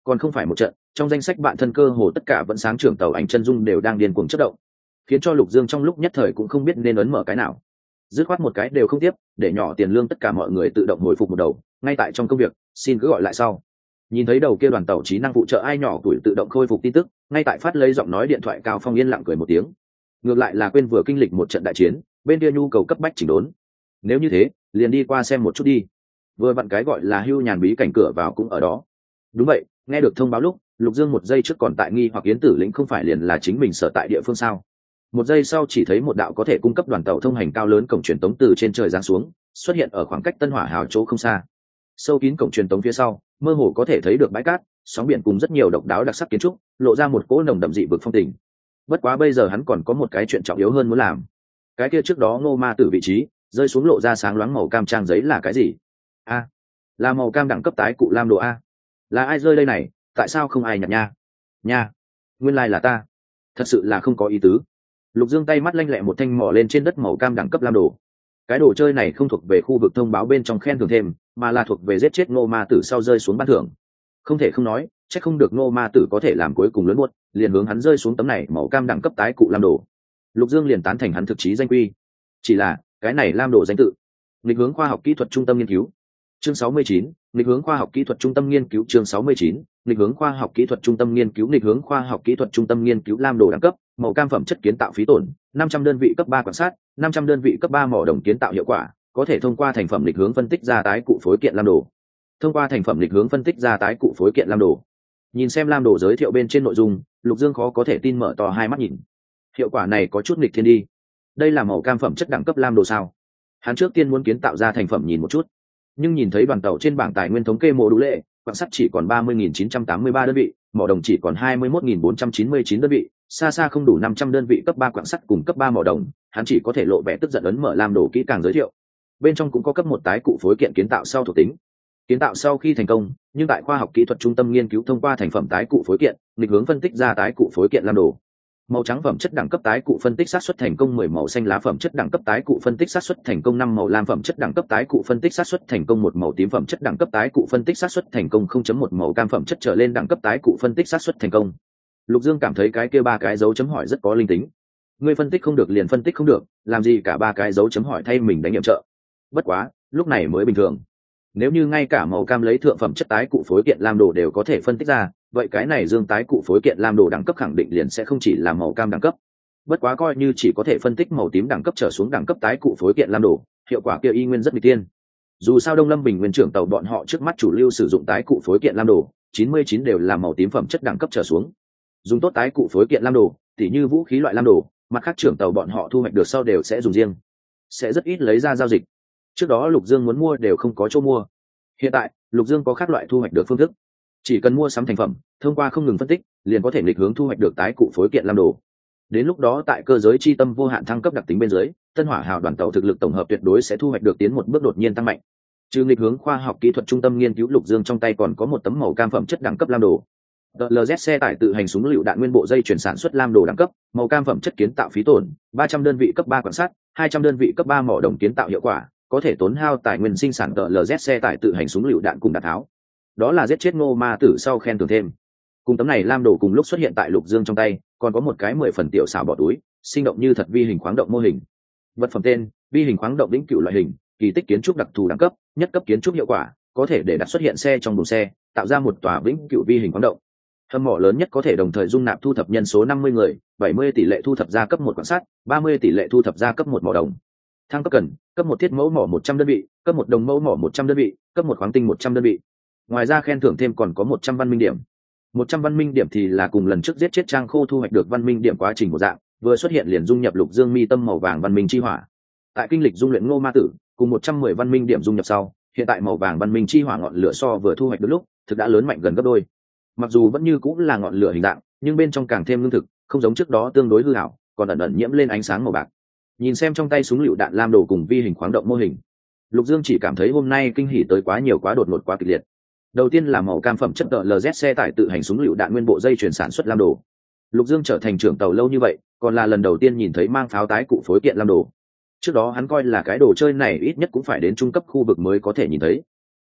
còn không phải một trận, trong danh sách bạn thân cơ hồ tất cả vẫn sáng trưởng tàu ảnh chân dung đều đang điên cuồng chất động, khiến cho Lục Dương trong lúc nhất thời cũng không biết nên ấn mở cái nào, dứt khoát một cái đều không tiếp, để nhỏ tiền lương tất cả mọi người tự động hồi phục một đầu, ngay tại trong công việc, xin cứ gọi lại sau. Nhìn thấy đầu kia đoàn tàu trí năng phụ trợ ai nhỏ tuổi tự động khôi phục tin tức, ngay tại phát lấy giọng nói điện thoại Cao Phong yên lặng cười một tiếng. Ngược lại là quên vừa kinh lịch một trận đại chiến, bên kia nhu cầu cấp bách chỉnh đốn. Nếu như thế, liền đi qua xem một chút đi. Vừa vặn cái gọi là hưu nhàn bí cảnh cửa vào cũng ở đó. Đúng vậy, nghe được thông báo lúc, Lục Dương một giây trước còn tại nghi hoặc Yến Tử Lĩnh không phải liền là chính mình sở tại địa phương sao? Một giây sau chỉ thấy một đạo có thể cung cấp đoàn tàu thông hành cao lớn cổng truyền tống từ trên trời giáng xuống, xuất hiện ở khoảng cách Tân Hỏa Hào chỗ không xa. Sâu kín cổng truyền tống phía sau, mơ hồ có thể thấy được bãi cát, sóng biển cùng rất nhiều độc đáo đặc sắc kiến trúc, lộ ra một cỗ nồng đậm dị vực phong tình. Bất quá bây giờ hắn còn có một cái chuyện trọng yếu hơn muốn làm. Cái kia trước đó Ngô Ma Tử vị trí, rơi xuống lộ ra sáng loáng màu cam trang giấy là cái gì? A, là màu cam đẳng cấp tái cụ lam đồ a. Là ai rơi đây này, tại sao không ai nhặt nha? Nha, nguyên lai là ta. Thật sự là không có ý tứ. Lục Dương tay mắt lanh lẹ một thanh mỏ lên trên đất màu cam đẳng cấp lam đồ. Cái đồ chơi này không thuộc về khu vực thông báo bên trong khen thưởng thêm, mà là thuộc về giết chết Ngô Ma Tử sau rơi xuống ban thưởng. Không thể không nói, chắc không được Ngô Ma Tử có thể làm cuối cùng lớn buốt, liền hướng hắn rơi xuống tấm này màu cam đẳng cấp tái cụ lam đồ. Lục Dương liền tán thành hắn thực chí danh quy. Chỉ là, cái này lam đồ danh tự, nghịch hướng khoa học kỹ thuật trung tâm nghiên cứu. Chương sáu mươi chín, nghịch hướng khoa học kỹ thuật trung tâm nghiên cứu chương sáu mươi chín, nghịch hướng khoa học kỹ thuật trung tâm nghiên cứu nghịch hướng khoa học kỹ thuật trung tâm nghiên cứu lam đồ đẳng cấp, màu cam phẩm chất kiến tạo phí tổn, năm trăm đơn vị cấp ba quan sát, năm trăm đơn vị cấp ba mỏ đồng kiến tạo hiệu quả, có thể thông qua thành phẩm nghịch hướng phân tích ra tái cụ phối kiện lam đồ. Thông qua thành phẩm nghịch hướng phân tích ra tái cụ phối kiện lam đồ. Nhìn xem lam đồ giới thiệu bên trên nội dung, Lục Dương khó có thể tin mở to hai mắt nhìn. Hiệu quả này có chút nghịch thiên đi. Đây là màu cam phẩm chất đẳng cấp lam đồ sao? Hắn trước tiên muốn kiến tạo ra thành phẩm nhìn một chút, nhưng nhìn thấy đoàn tàu trên bảng tài nguyên thống kê mô đủ lệ, quặng sắt chỉ còn ba mươi nghìn chín trăm tám mươi ba đơn vị, mỏ đồng chỉ còn hai mươi mốt nghìn bốn trăm chín mươi chín đơn vị, xa xa không đủ năm trăm đơn vị cấp ba quặng sắt cùng cấp ba mỏ đồng, hắn chỉ có thể lộ vẻ tức giận ấn mở lam đồ kỹ càng giới thiệu. Bên trong cũng có cấp một tái cụ phối kiện kiến tạo sau thuộc tính. Kiến tạo sau khi thành công, nhưng tại khoa học kỹ thuật trung tâm nghiên cứu thông qua thành phẩm tái cụ phối kiện, nghịch hướng phân tích ra tái cụ phối kiện lam đồ. Màu trắng phẩm chất đẳng cấp tái cụ phân tích xác suất thành công mười, màu xanh lá phẩm chất đẳng cấp tái cụ phân tích xác suất thành công năm, màu lam phẩm chất đẳng cấp tái cụ phân tích xác suất thành công một, màu tím phẩm chất đẳng cấp tái cụ phân tích xác suất thành công không chấm một, màu cam phẩm chất trở lên đẳng cấp tái cụ phân tích xác suất thành công. Lục Dương cảm thấy cái kia ba cái dấu chấm hỏi rất có linh tính. Ngươi phân tích không được liền phân tích không được, làm gì cả ba cái dấu chấm hỏi thay mình đánh nhiệm trợ. Bất quá, lúc này mới bình thường. Nếu như ngay cả màu cam lấy thượng phẩm chất tái cụ phối kiện lam đồ đều có thể phân tích ra, vậy cái này dương tái cụ phối kiện lam đồ đẳng cấp khẳng định liền sẽ không chỉ là màu cam đẳng cấp. Bất quá coi như chỉ có thể phân tích màu tím đẳng cấp trở xuống đẳng cấp tái cụ phối kiện lam đồ, hiệu quả kia y nguyên rất nguy tiên. Dù sao Đông Lâm Bình Nguyên trưởng tàu bọn họ trước mắt chủ lưu sử dụng tái cụ phối kiện lam đồ, chín mươi chín đều là màu tím phẩm chất đẳng cấp trở xuống. Dùng tốt tái cụ phối kiện lam đồ, tỉ như vũ khí loại lam đồ, mặt khác trưởng tàu bọn họ thu hoạch được sau đều sẽ dùng riêng, sẽ rất ít lấy ra giao dịch. Trước đó Lục Dương muốn mua đều không có chỗ mua. Hiện tại, Lục Dương có các loại thu hoạch được phương thức. Chỉ cần mua sắm thành phẩm, thông qua không ngừng phân tích, liền có thể nghịch hướng thu hoạch được tái cụ phối kiện lam đồ. Đến lúc đó tại cơ giới chi tâm vô hạn thăng cấp đặc tính bên dưới, Tân Hỏa Hào đoàn tàu thực lực tổng hợp tuyệt đối sẽ thu hoạch được tiến một bước đột nhiên tăng mạnh. Trừ nghịch hướng khoa học kỹ thuật trung tâm nghiên cứu Lục Dương trong tay còn có một tấm màu cam phẩm chất đẳng cấp lam đồ. đê lờ dét xe tải tự hành súng lựu đạn nguyên bộ dây chuyển sản xuất lam đồ đẳng cấp, màu cam phẩm chất kiến tạo phí tổn, ba trăm đơn vị cấp ba quan sát, hai trăm đơn vị cấp ba mỏ đồng kiến tạo hiệu quả, có thể tốn hao tài nguyên sinh sản đê lờ dét xe tải tự hành súng lựu đạn cùng đạn tháo. Đó là giết chết Ngô Ma Tử sau khen thưởng thêm. Cùng tấm này lam đồ cùng lúc xuất hiện tại Lục Dương trong tay, còn có một cái mười phần tiểu xảo bỏ túi, sinh động như thật vi hình khoáng động mô hình. Vật phẩm tên: vi hình khoáng động vĩnh cửu loại hình, kỳ tích kiến trúc đặc thù đẳng cấp, nhất cấp kiến trúc hiệu quả, có thể để đặt xuất hiện xe trong buồng xe, tạo ra một tòa vĩnh cửu vi hình khoáng động. Hầm mỏ lớn nhất có thể đồng thời dung nạp thu thập nhân số năm mươi người, bảy mươi tỷ lệ thu thập ra cấp một quan sát, ba mươi tỷ lệ thu thập ra cấp một mỏ đồng. Thăng cấp cần: cấp một thiết mẫu mỏ một trăm đơn vị, cấp một đồng mẫu mỏ một trăm đơn vị, cấp một khoáng tinh một trăm đơn vị. Ngoài ra khen thưởng thêm còn có một trăm văn minh điểm. một trăm văn minh điểm thì là cùng lần trước giết chết Trang Khô thu hoạch được văn minh điểm quá trình một dạng, vừa xuất hiện liền dung nhập Lục Dương mi tâm màu vàng văn minh chi hỏa. Tại kinh lịch dung luyện Ngô Ma Tử, cùng một trăm mười văn minh điểm dung nhập sau, hiện tại màu vàng văn minh chi hỏa ngọn lửa so vừa thu hoạch được lúc, thực đã lớn mạnh gần gấp đôi. Mặc dù vẫn như cũng là ngọn lửa hình dạng, nhưng bên trong càng thêm lương thực, không giống trước đó tương đối hư ảo, còn ẩn ẩn nhiễm lên ánh sáng màu bạc. Nhìn xem trong tay súng lựu đạn lam đồ cùng vi hình khoáng động mô hình, Lục Dương chỉ cảm thấy hôm nay kinh hỉ tới quá nhiều quá đột ngột quá kịch liệt. Đầu tiên là màu cam phẩm chất đê lờ dét xe tải tự hành súng lựu đạn nguyên bộ dây chuyển sản xuất lam đồ. Lục Dương trở thành trưởng tàu lâu như vậy, còn là lần đầu tiên nhìn thấy mang pháo tái cụ phối kiện lam đồ. Trước đó hắn coi là cái đồ chơi này ít nhất cũng phải đến trung cấp khu vực mới có thể nhìn thấy.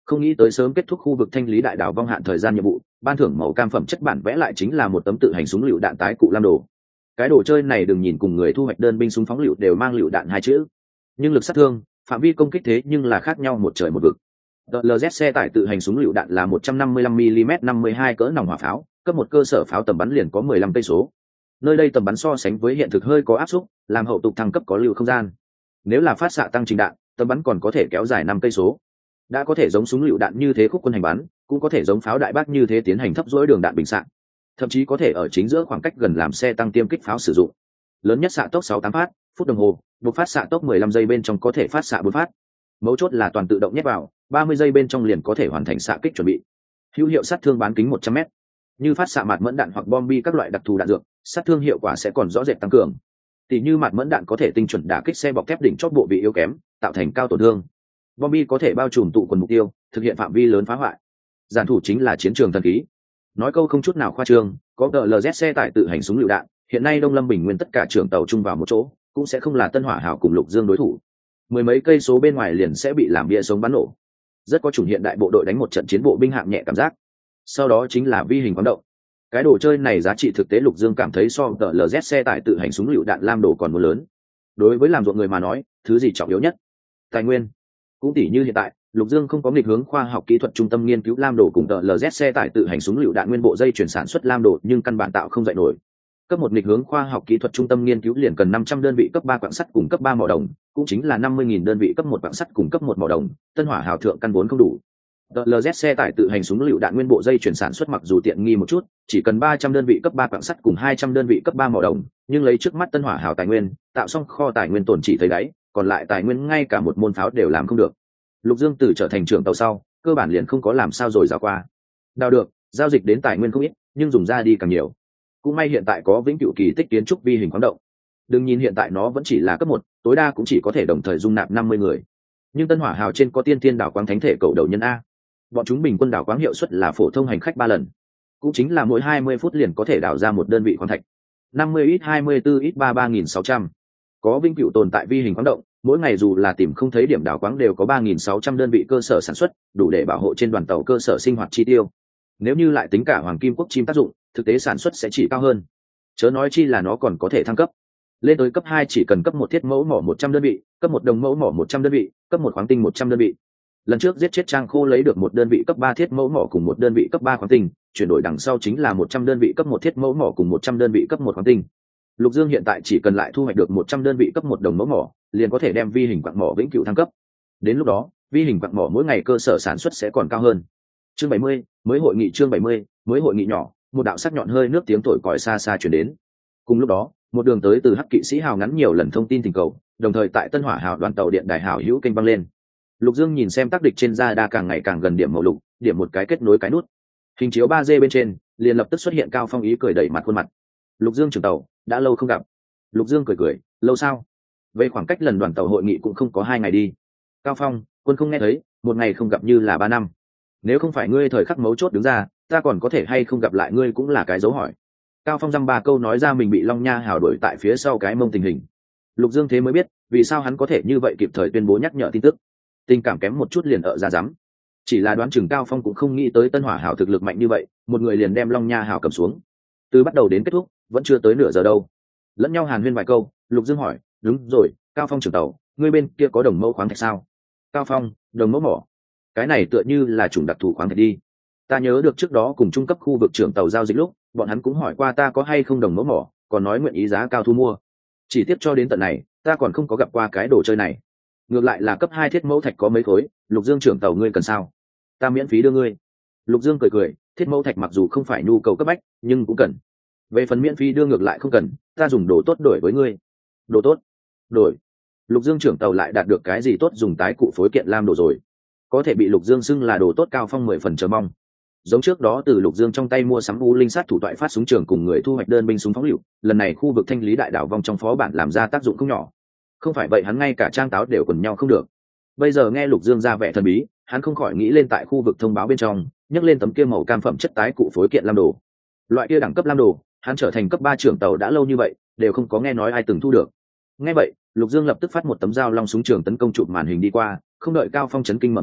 Không nghĩ tới sớm kết thúc khu vực thanh lý đại đảo vong hạn thời gian nhiệm vụ, ban thưởng màu cam phẩm chất bản vẽ lại chính là một tấm tự hành súng lựu đạn tái cụ lam đồ. Cái đồ chơi này đừng nhìn cùng người thu hoạch đơn binh súng phóng lựu đều mang lựu đạn hai chữ, nhưng lực sát thương, phạm vi công kích thế nhưng là khác nhau một trời một vực. lờ dét xe tải tự hành súng lựu đạn là một trăm năm mươi lăm mi-li-mét năm mươi hai cỡ nòng hỏa pháo, cấp một cơ sở pháo tầm bắn liền có mười lăm cây số. Nơi đây tầm bắn so sánh với hiện thực hơi có áp suất, làm hậu tục thăng cấp có lưu không gian. Nếu là phát xạ tăng trình đạn, tầm bắn còn có thể kéo dài năm cây số. Đã có thể giống súng lựu đạn như thế khúc quân hành bắn, cũng có thể giống pháo đại bác như thế tiến hành thấp dỗi đường đạn bình xạ. Thậm chí có thể ở chính giữa khoảng cách gần làm xe tăng tiêm kích pháo sử dụng. Lớn nhất xạ tốc sáu tám phát, phút đồng hồ, buộc phát xạ tốc mười lăm giây bên trong có thể phát xạ bốn phát. Mấu chốt là toàn tự động nhét vào, ba mươi giây bên trong liền có thể hoàn thành xạ kích chuẩn bị. Hữu hiệu sát thương bán kính một trăm mét. Như phát xạ mạt mẫn đạn hoặc bom bi các loại đặc thù đạn dược, sát thương hiệu quả sẽ còn rõ rệt tăng cường. Tỷ như mạt mẫn đạn có thể tinh chuẩn đả kích xe bọc thép đỉnh chót bộ vị yếu kém, tạo thành cao tổn thương. Bom bi có thể bao trùm tụ quần mục tiêu, thực hiện phạm vi lớn phá hoại. Giản thủ chính là chiến trường thần khí. Nói câu không chút nào khoa trương, có đờ lờ dét xe tải tự hành súng lựu đạn, hiện nay Đông Lâm Bình Nguyên tất cả trưởng tàu chung vào một chỗ, cũng sẽ không là Tân Hỏa Hảo cùng Lục Dương đối thủ. Mười mấy cây số bên ngoài liền sẽ bị làm bia sống bắn nổ. Rất có chủng hiện đại bộ đội đánh một trận chiến bộ binh hạng nhẹ cảm giác. Sau đó chính là vi hình quán động. Cái đồ chơi này giá trị thực tế Lục Dương cảm thấy so tờ lờ dét xe tải tự hành súng lựu đạn lam đồ còn muốn lớn. Đối với làm ruộng người mà nói, thứ gì trọng yếu nhất? Tài nguyên. Cũng tỷ như hiện tại, Lục Dương không có nghịch hướng khoa học kỹ thuật trung tâm nghiên cứu lam đồ cùng tờ lờ dét xe tải tự hành súng lựu đạn nguyên bộ dây chuyển sản xuất lam đồ, nhưng căn bản tạo không dậy nổi. Cấp một nghịch hướng khoa học kỹ thuật trung tâm nghiên cứu liền cần năm trăm đơn vị cấp ba quặng sắt cùng cấp ba mỏ đồng, cũng chính là năm mươi nghìn đơn vị cấp một quặng sắt cùng cấp một mỏ đồng, Tân Hỏa Hào thượng căn vốn không đủ. lờ dét xe tải tự hành súng lựu đạn nguyên bộ dây chuyển sản xuất mặc dù tiện nghi một chút, chỉ cần ba trăm đơn vị cấp ba quặng sắt cùng hai trăm đơn vị cấp ba mỏ đồng, nhưng lấy trước mắt Tân Hỏa Hào tài nguyên, tạo xong kho tài nguyên tồn chỉ thấy đáy, còn lại tài nguyên ngay cả một môn pháo đều làm không được. Lục Dương từ trở thành trưởng tàu sau, cơ bản liền không có làm sao rồi dạo qua. Đào được, giao dịch đến tài nguyên không ít, nhưng dùng ra đi càng nhiều. Cũng may hiện tại có vĩnh cửu kỳ tích kiến trúc vi hình khoáng động. Đừng nhìn hiện tại nó vẫn chỉ là cấp một, tối đa cũng chỉ có thể đồng thời dung nạp năm mươi người. Nhưng Tân Hỏa Hào trên có tiên thiên đảo quáng thánh thể cầu đầu nhân a. Bọn chúng bình quân đảo quáng hiệu suất là phổ thông hành khách ba lần. Cũng chính là mỗi hai mươi phút liền có thể đào ra một đơn vị khoáng thạch. năm mươi ít hai mươi tư ít ba ba nghìn sáu trăm. Có vĩnh cửu tồn tại vi hình khoáng động, mỗi ngày dù là tìm không thấy điểm đảo quáng đều có ba nghìn sáu trăm đơn vị cơ sở sản xuất, đủ để bảo hộ trên đoàn tàu cơ sở sinh hoạt chi tiêu. Nếu như lại tính cả hoàng kim quốc chim tác dụng, thực tế sản xuất sẽ chỉ cao hơn. Chớ nói chi là nó còn có thể thăng cấp. Lên tới cấp hai chỉ cần cấp một thiết mẫu mỏ một trăm đơn vị, cấp một đồng mẫu mỏ một trăm đơn vị, cấp một khoáng tinh một trăm đơn vị. Lần trước giết chết Trang Khô lấy được một đơn vị cấp ba thiết mẫu mỏ cùng một đơn vị cấp ba khoáng tinh, chuyển đổi đằng sau chính là một trăm đơn vị cấp một thiết mẫu mỏ cùng một trăm đơn vị cấp một khoáng tinh. Lục Dương hiện tại chỉ cần lại thu hoạch được một trăm đơn vị cấp một đồng mẫu mỏ, liền có thể đem vi hình quặng mỏ vĩnh cửu thăng cấp. Đến lúc đó, vi hình quặng mỏ mỗi ngày cơ sở sản xuất sẽ còn cao hơn. Chương bảy mươi, mới hội nghị chương bảy mươi, mới hội nghị nhỏ, một đạo sắc nhọn hơi nước tiếng thổi còi xa xa truyền đến. Cùng lúc đó, một đường tới từ Hắc Kỵ sĩ Hào ngắn nhiều lần thông tin tình cầu, đồng thời tại Tân Hỏa Hào đoàn tàu điện đài hảo hữu kênh vang lên. Lục Dương nhìn xem tác địch trên da đa càng ngày càng gần điểm màu lục, điểm một cái kết nối cái nút. Hình chiếu ba D bên trên, liền lập tức xuất hiện Cao Phong ý cười đẩy mặt khuôn mặt. Lục Dương trưởng tàu, đã lâu không gặp. Lục Dương cười cười, lâu sao? Về khoảng cách lần đoàn tàu hội nghị cũng không có hai ngày đi. Cao Phong, quân không nghe thấy, một ngày không gặp như là ba năm. Nếu không phải ngươi thời khắc mấu chốt đứng ra, ta còn có thể hay không gặp lại ngươi cũng là cái dấu hỏi. Cao Phong dăm ba câu nói ra mình bị Long Nha hào đuổi tại phía sau cái mông tình hình. Lục Dương thế mới biết, vì sao hắn có thể như vậy kịp thời tuyên bố nhắc nhở tin tức. Tình cảm kém một chút liền ở ra dám. Chỉ là đoán chừng Cao Phong cũng không nghĩ tới Tân Hỏa Hào thực lực mạnh như vậy, một người liền đem Long Nha hào cầm xuống. Từ bắt đầu đến kết thúc, vẫn chưa tới nửa giờ đâu. Lẫn nhau hàn huyên vài câu, Lục Dương hỏi, đúng rồi, Cao Phong trưởng tàu, ngươi bên kia có đồng mẫu khoáng thạch sao? Cao Phong, đồng mẫu mỏ. Cái này tựa như là chủng đặc thù khoáng thạch đi. Ta nhớ được trước đó cùng trung cấp khu vực trưởng tàu giao dịch lúc, bọn hắn cũng hỏi qua ta có hay không đồng mẫu mỏ, còn nói nguyện ý giá cao thu mua. Chỉ tiếp cho đến tận này, ta còn không có gặp qua cái đồ chơi này. Ngược lại là cấp hai thiết mẫu thạch có mấy khối, Lục Dương trưởng tàu ngươi cần sao? Ta miễn phí đưa ngươi. Lục Dương cười cười, thiết mẫu thạch mặc dù không phải nhu cầu cấp bách, nhưng cũng cần. Về phần miễn phí đưa ngược lại không cần, ta dùng đồ tốt đổi với ngươi. Đồ tốt? Đổi? Lục Dương trưởng tàu lại đạt được cái gì tốt dùng tái cụ phối kiện lam đồ rồi? Có thể bị Lục Dương xưng là đồ tốt Cao Phong mười phần chờ mong. Giống trước đó từ Lục Dương trong tay mua sắm u linh sát thủ toại phát súng trường cùng người thu hoạch đơn binh súng phóng lựu, lần này khu vực thanh lý đại đảo vong trong phó bản làm ra tác dụng không nhỏ. Không phải vậy hắn ngay cả trang táo đều quần nhau không được. Bây giờ nghe Lục Dương ra vẻ thần bí, hắn không khỏi nghĩ lên tại khu vực thông báo bên trong, nhấc lên tấm kia màu cam phẩm chất tái cụ phối kiện lam đồ. Loại kia đẳng cấp lam đồ, hắn trở thành cấp ba trưởng tàu đã lâu như vậy, đều không có nghe nói ai từng thu được. Nghe vậy, Lục Dương lập tức phát một tấm dao long súng trường tấn công chụp màn hình đi qua, không đợi Cao Phong chấn kinh mở miệng,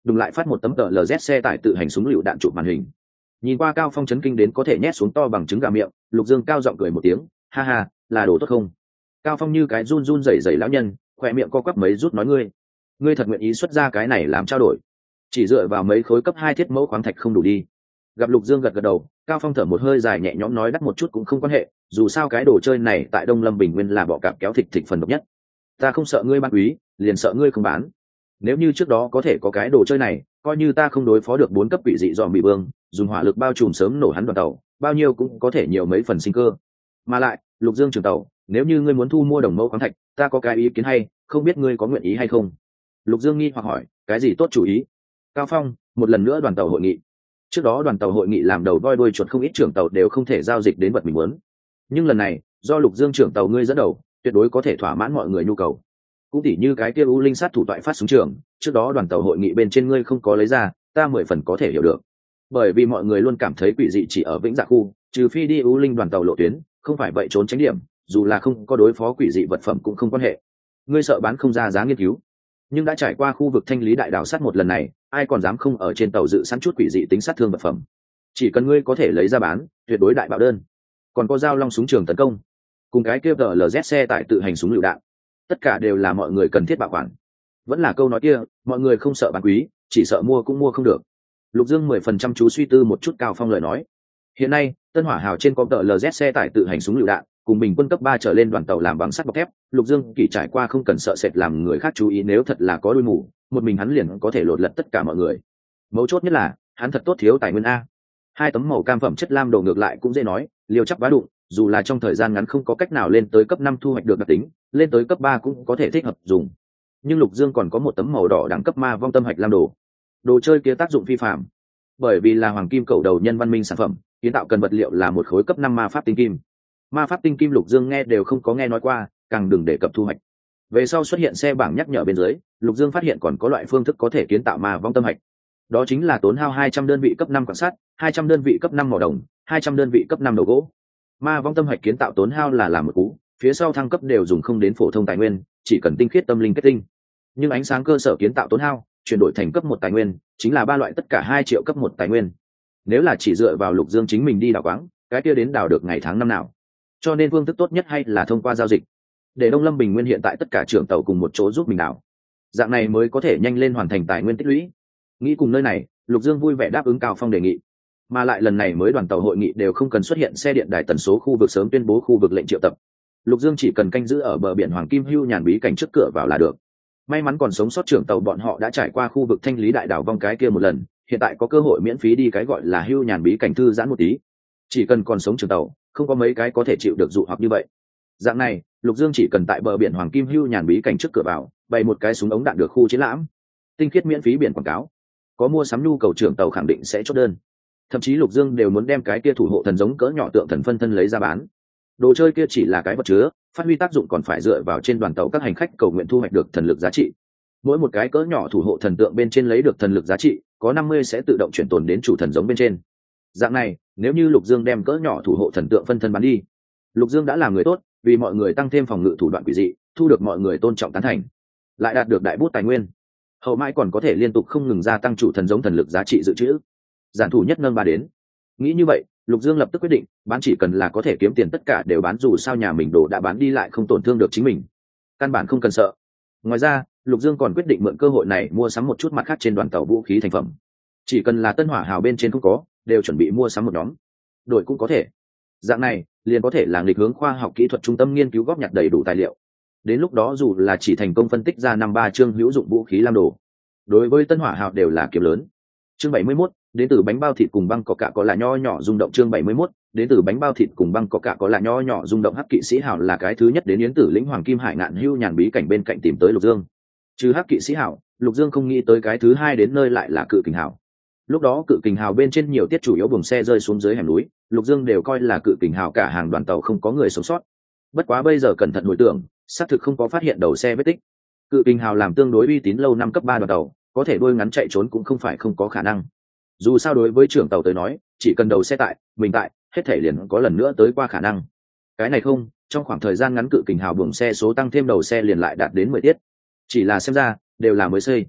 đùng lại phát một tấm tờ lz xe tải tự hành súng lựu đạn chụp màn hình. Nhìn qua Cao Phong chấn kinh đến có thể nhét xuống to bằng trứng gà miệng, Lục Dương cao giọng cười một tiếng, ha ha, là đồ tốt không? Cao Phong như cái run run rẩy rẩy lão nhân, khỏe miệng co quắp mấy rút nói ngươi, ngươi thật nguyện ý xuất ra cái này làm trao đổi? Chỉ dựa vào mấy khối cấp hai thiết mẫu khoáng thạch không đủ đi. Gặp Lục Dương gật gật đầu, Cao Phong thở một hơi dài nhẹ nhõm nói đắt một chút cũng không quan hệ, dù sao cái đồ chơi này tại Đông Lâm Bình Nguyên là bọ cạp kéo thịt thịt phần độc nhất. Ta không sợ ngươi bán quý, liền sợ ngươi không bán. Nếu như trước đó có thể có cái đồ chơi này, coi như ta không đối phó được bốn cấp quỷ dị dòm bị vương, dùng hỏa lực bao trùm sớm nổ hắn đoàn tàu, bao nhiêu cũng có thể nhiều mấy phần sinh cơ. Mà lại, Lục Dương trưởng tàu, nếu như ngươi muốn thu mua đồng mẫu khoáng thạch, ta có cái ý kiến hay, không biết ngươi có nguyện ý hay không? Lục Dương nghi hoặc hỏi, cái gì tốt chủ ý? Cao Phong, một lần nữa đoàn tàu hội nghị. Trước đó đoàn tàu hội nghị làm đầu voi đuôi chuột không ít trưởng tàu đều không thể giao dịch đến vật mình muốn, nhưng lần này do Lục Dương trưởng tàu ngươi dẫn đầu, tuyệt đối có thể thỏa mãn mọi người nhu cầu. Cũng tỉ như cái kia u linh sát thủ toại phát súng trường, trước đó đoàn tàu hội nghị bên trên ngươi không có lấy ra, ta mười phần có thể hiểu được, bởi vì mọi người luôn cảm thấy quỷ dị chỉ ở Vĩnh Dạ khu, trừ phi đi u linh đoàn tàu lộ tuyến, không phải vậy trốn tránh điểm, dù là không có đối phó quỷ dị vật phẩm cũng không quan hệ. Ngươi sợ bán không ra giá nghiên cứu, nhưng đã trải qua khu vực thanh lý đại đảo sát một lần này, ai còn dám không ở trên tàu dự sẵn chút quỷ dị tính sát thương vật phẩm? Chỉ cần ngươi có thể lấy ra bán, tuyệt đối đại bạo đơn. Còn có dao long súng trường tấn công, cùng cái kia tờ lờ dét xe tải tự hành súng lựu đạn, tất cả đều là mọi người cần thiết bảo quản. Vẫn là câu nói kia, mọi người không sợ bán quý, chỉ sợ mua cũng mua không được. Lục Dương mười phần trăm chú suy tư một chút Cao Phong lời nói. Hiện nay, Tân Hỏa Hào trên có tờ lờ dét xe tải tự hành súng lựu đạn, cùng bình quân cấp ba trở lên đoàn tàu làm bằng sắt bọc thép, Lục Dương kỳ trải qua không cần sợ sệt làm người khác chú ý, nếu thật là có đuôi mù, một mình hắn liền có thể lột lật tất cả mọi người. Mấu chốt nhất là, hắn thật tốt thiếu tài nguyên a. Hai tấm màu cam phẩm chất lam đồ ngược lại cũng dễ nói, liều chắc bá đụng, dù là trong thời gian ngắn không có cách nào lên tới cấp năm thu hoạch được đặc tính, lên tới cấp ba cũng có thể thích hợp dùng. Nhưng Lục Dương còn có một tấm màu đỏ đẳng cấp ma vong tâm hạch lam đồ. Đồ chơi kia tác dụng phi phàm. Bởi vì là hoàng kim cầu đầu nhân văn minh sản phẩm, kiến tạo cần vật liệu là một khối cấp năm ma pháp tinh kim. Ma pháp tinh kim Lục Dương nghe đều không có nghe nói qua, càng đừng đề cập thu hoạch. Về sau xuất hiện xe bảng nhắc nhở bên dưới, Lục Dương phát hiện còn có loại phương thức có thể kiến tạo ma vong tâm hạch. Đó chính là tốn hao hai trăm đơn vị cấp năm quan sát, hai trăm đơn vị cấp năm mỏ đồng, hai trăm đơn vị cấp năm đầu gỗ. Ma vong tâm hạch kiến tạo tốn hao là làm một cú, phía sau thăng cấp đều dùng không đến phổ thông tài nguyên, chỉ cần tinh khiết tâm linh kết tinh. Nhưng ánh sáng cơ sở kiến tạo tốn hao, chuyển đổi thành cấp một tài nguyên, chính là ba loại tất cả hai triệu cấp một tài nguyên. Nếu là chỉ dựa vào Lục Dương chính mình đi đào quáng, cái kia đến đào được ngày tháng năm nào. Cho nên phương thức tốt nhất hay là thông qua giao dịch. Để Đông Lâm Bình Nguyên hiện tại tất cả trưởng tàu cùng một chỗ giúp mình đào. Dạng này mới có thể nhanh lên hoàn thành tài nguyên tích lũy. Nghĩ cùng nơi này, Lục Dương vui vẻ đáp ứng Cao Phong đề nghị. Mà lại lần này mới đoàn tàu hội nghị đều không cần xuất hiện xe điện đài tần số khu vực sớm tuyên bố khu vực lệnh triệu tập. Lục Dương chỉ cần canh giữ ở bờ biển Hoàng Kim Hưu nhàn bí cảnh trước cửa vào là được. May mắn còn sống sót trưởng tàu bọn họ đã trải qua khu vực thanh lý đại đảo vong cái kia một lần, hiện tại có cơ hội miễn phí đi cái gọi là Hưu nhàn bí cảnh thư giãn một tí. Chỉ cần còn sống trưởng tàu, không có mấy cái có thể chịu được dụ hoặc như vậy. Dạng này, Lục Dương chỉ cần tại bờ biển Hoàng Kim Hưu nhàn bí cảnh trước cửa vào, bày một cái súng ống đạn được khu chiến lãm, tinh khiết miễn phí biển quảng cáo. Có mua sắm nhu cầu trưởng tàu khẳng định sẽ chốt đơn. Thậm chí Lục Dương đều muốn đem cái kia thủ hộ thần giống cỡ nhỏ tượng thần phân thân lấy ra bán. Đồ chơi kia chỉ là cái vật chứa, phát huy tác dụng còn phải dựa vào trên đoàn tàu các hành khách cầu nguyện thu hoạch được thần lực giá trị. Mỗi một cái cỡ nhỏ thủ hộ thần tượng bên trên lấy được thần lực giá trị, có năm mươi sẽ tự động chuyển tồn đến chủ thần giống bên trên. Dạng này, nếu như Lục Dương đem cỡ nhỏ thủ hộ thần tượng phân thân bán đi, Lục Dương đã làm người tốt, vì mọi người tăng thêm phòng ngự thủ đoạn quỷ dị, thu được mọi người tôn trọng tán thành, lại đạt được đại bút tài nguyên. Hậu mãi còn có thể liên tục không ngừng gia tăng chủ thần giống thần lực giá trị dự trữ. Giản thủ nhất nâng ba đến. Nghĩ như vậy, Lục Dương lập tức quyết định, bán chỉ cần là có thể kiếm tiền tất cả đều bán, dù sao nhà mình đồ đã bán đi lại không tổn thương được chính mình. Căn bản không cần sợ. Ngoài ra, Lục Dương còn quyết định mượn cơ hội này mua sắm một chút mặt khác trên đoàn tàu vũ khí thành phẩm. Chỉ cần là Tân Hỏa Hào bên trên không có, đều chuẩn bị mua sắm một nhóm. Đổi cũng có thể. Dạng này, liền có thể là nghịch hướng khoa học kỹ thuật trung tâm nghiên cứu góp nhặt đầy đủ tài liệu. Đến lúc đó dù là chỉ thành công phân tích ra năm ba chương hữu dụng vũ khí lam đồ, đối với Tân Hỏa Hào đều là kiếm lớn. Chương bảy mươi mốt, đến từ bánh bao thịt cùng băng có cả có là nho nhỏ rung động. Chương bảy mươi mốt, đến từ bánh bao thịt cùng băng có cả có là nho nhỏ rung động. Hắc kỵ sĩ Hào là cái thứ nhất đến Yến Tử lĩnh Hoàng Kim Hải ngạn hưu nhàn bí cảnh bên cạnh tìm tới Lục Dương. Trừ Hắc kỵ sĩ Hào, Lục Dương không nghĩ tới cái thứ hai đến nơi lại là Cự Kình Hào. Lúc đó Cự Kình Hào bên trên nhiều tiết chủ yếu buồng xe rơi xuống dưới hẻm núi, Lục Dương đều coi là Cự Kình Hào cả hàng đoàn tàu không có người sống sót. Bất quá bây giờ cẩn thận hồi tưởng, xác thực không có phát hiện đầu xe vết tích. Cự Kình Hào làm tương đối uy tín lâu năm cấp ba đoàn tàu, có thể đuôi ngắn chạy trốn cũng không phải không có khả năng. Dù sao đối với trưởng tàu tới nói, chỉ cần đầu xe tại, mình tại, hết thể liền có lần nữa tới qua khả năng. Cái này không, trong khoảng thời gian ngắn Cự Kình Hào buồng xe số tăng thêm đầu xe liền lại đạt đến mười tiết. Chỉ là xem ra, đều là mới xây.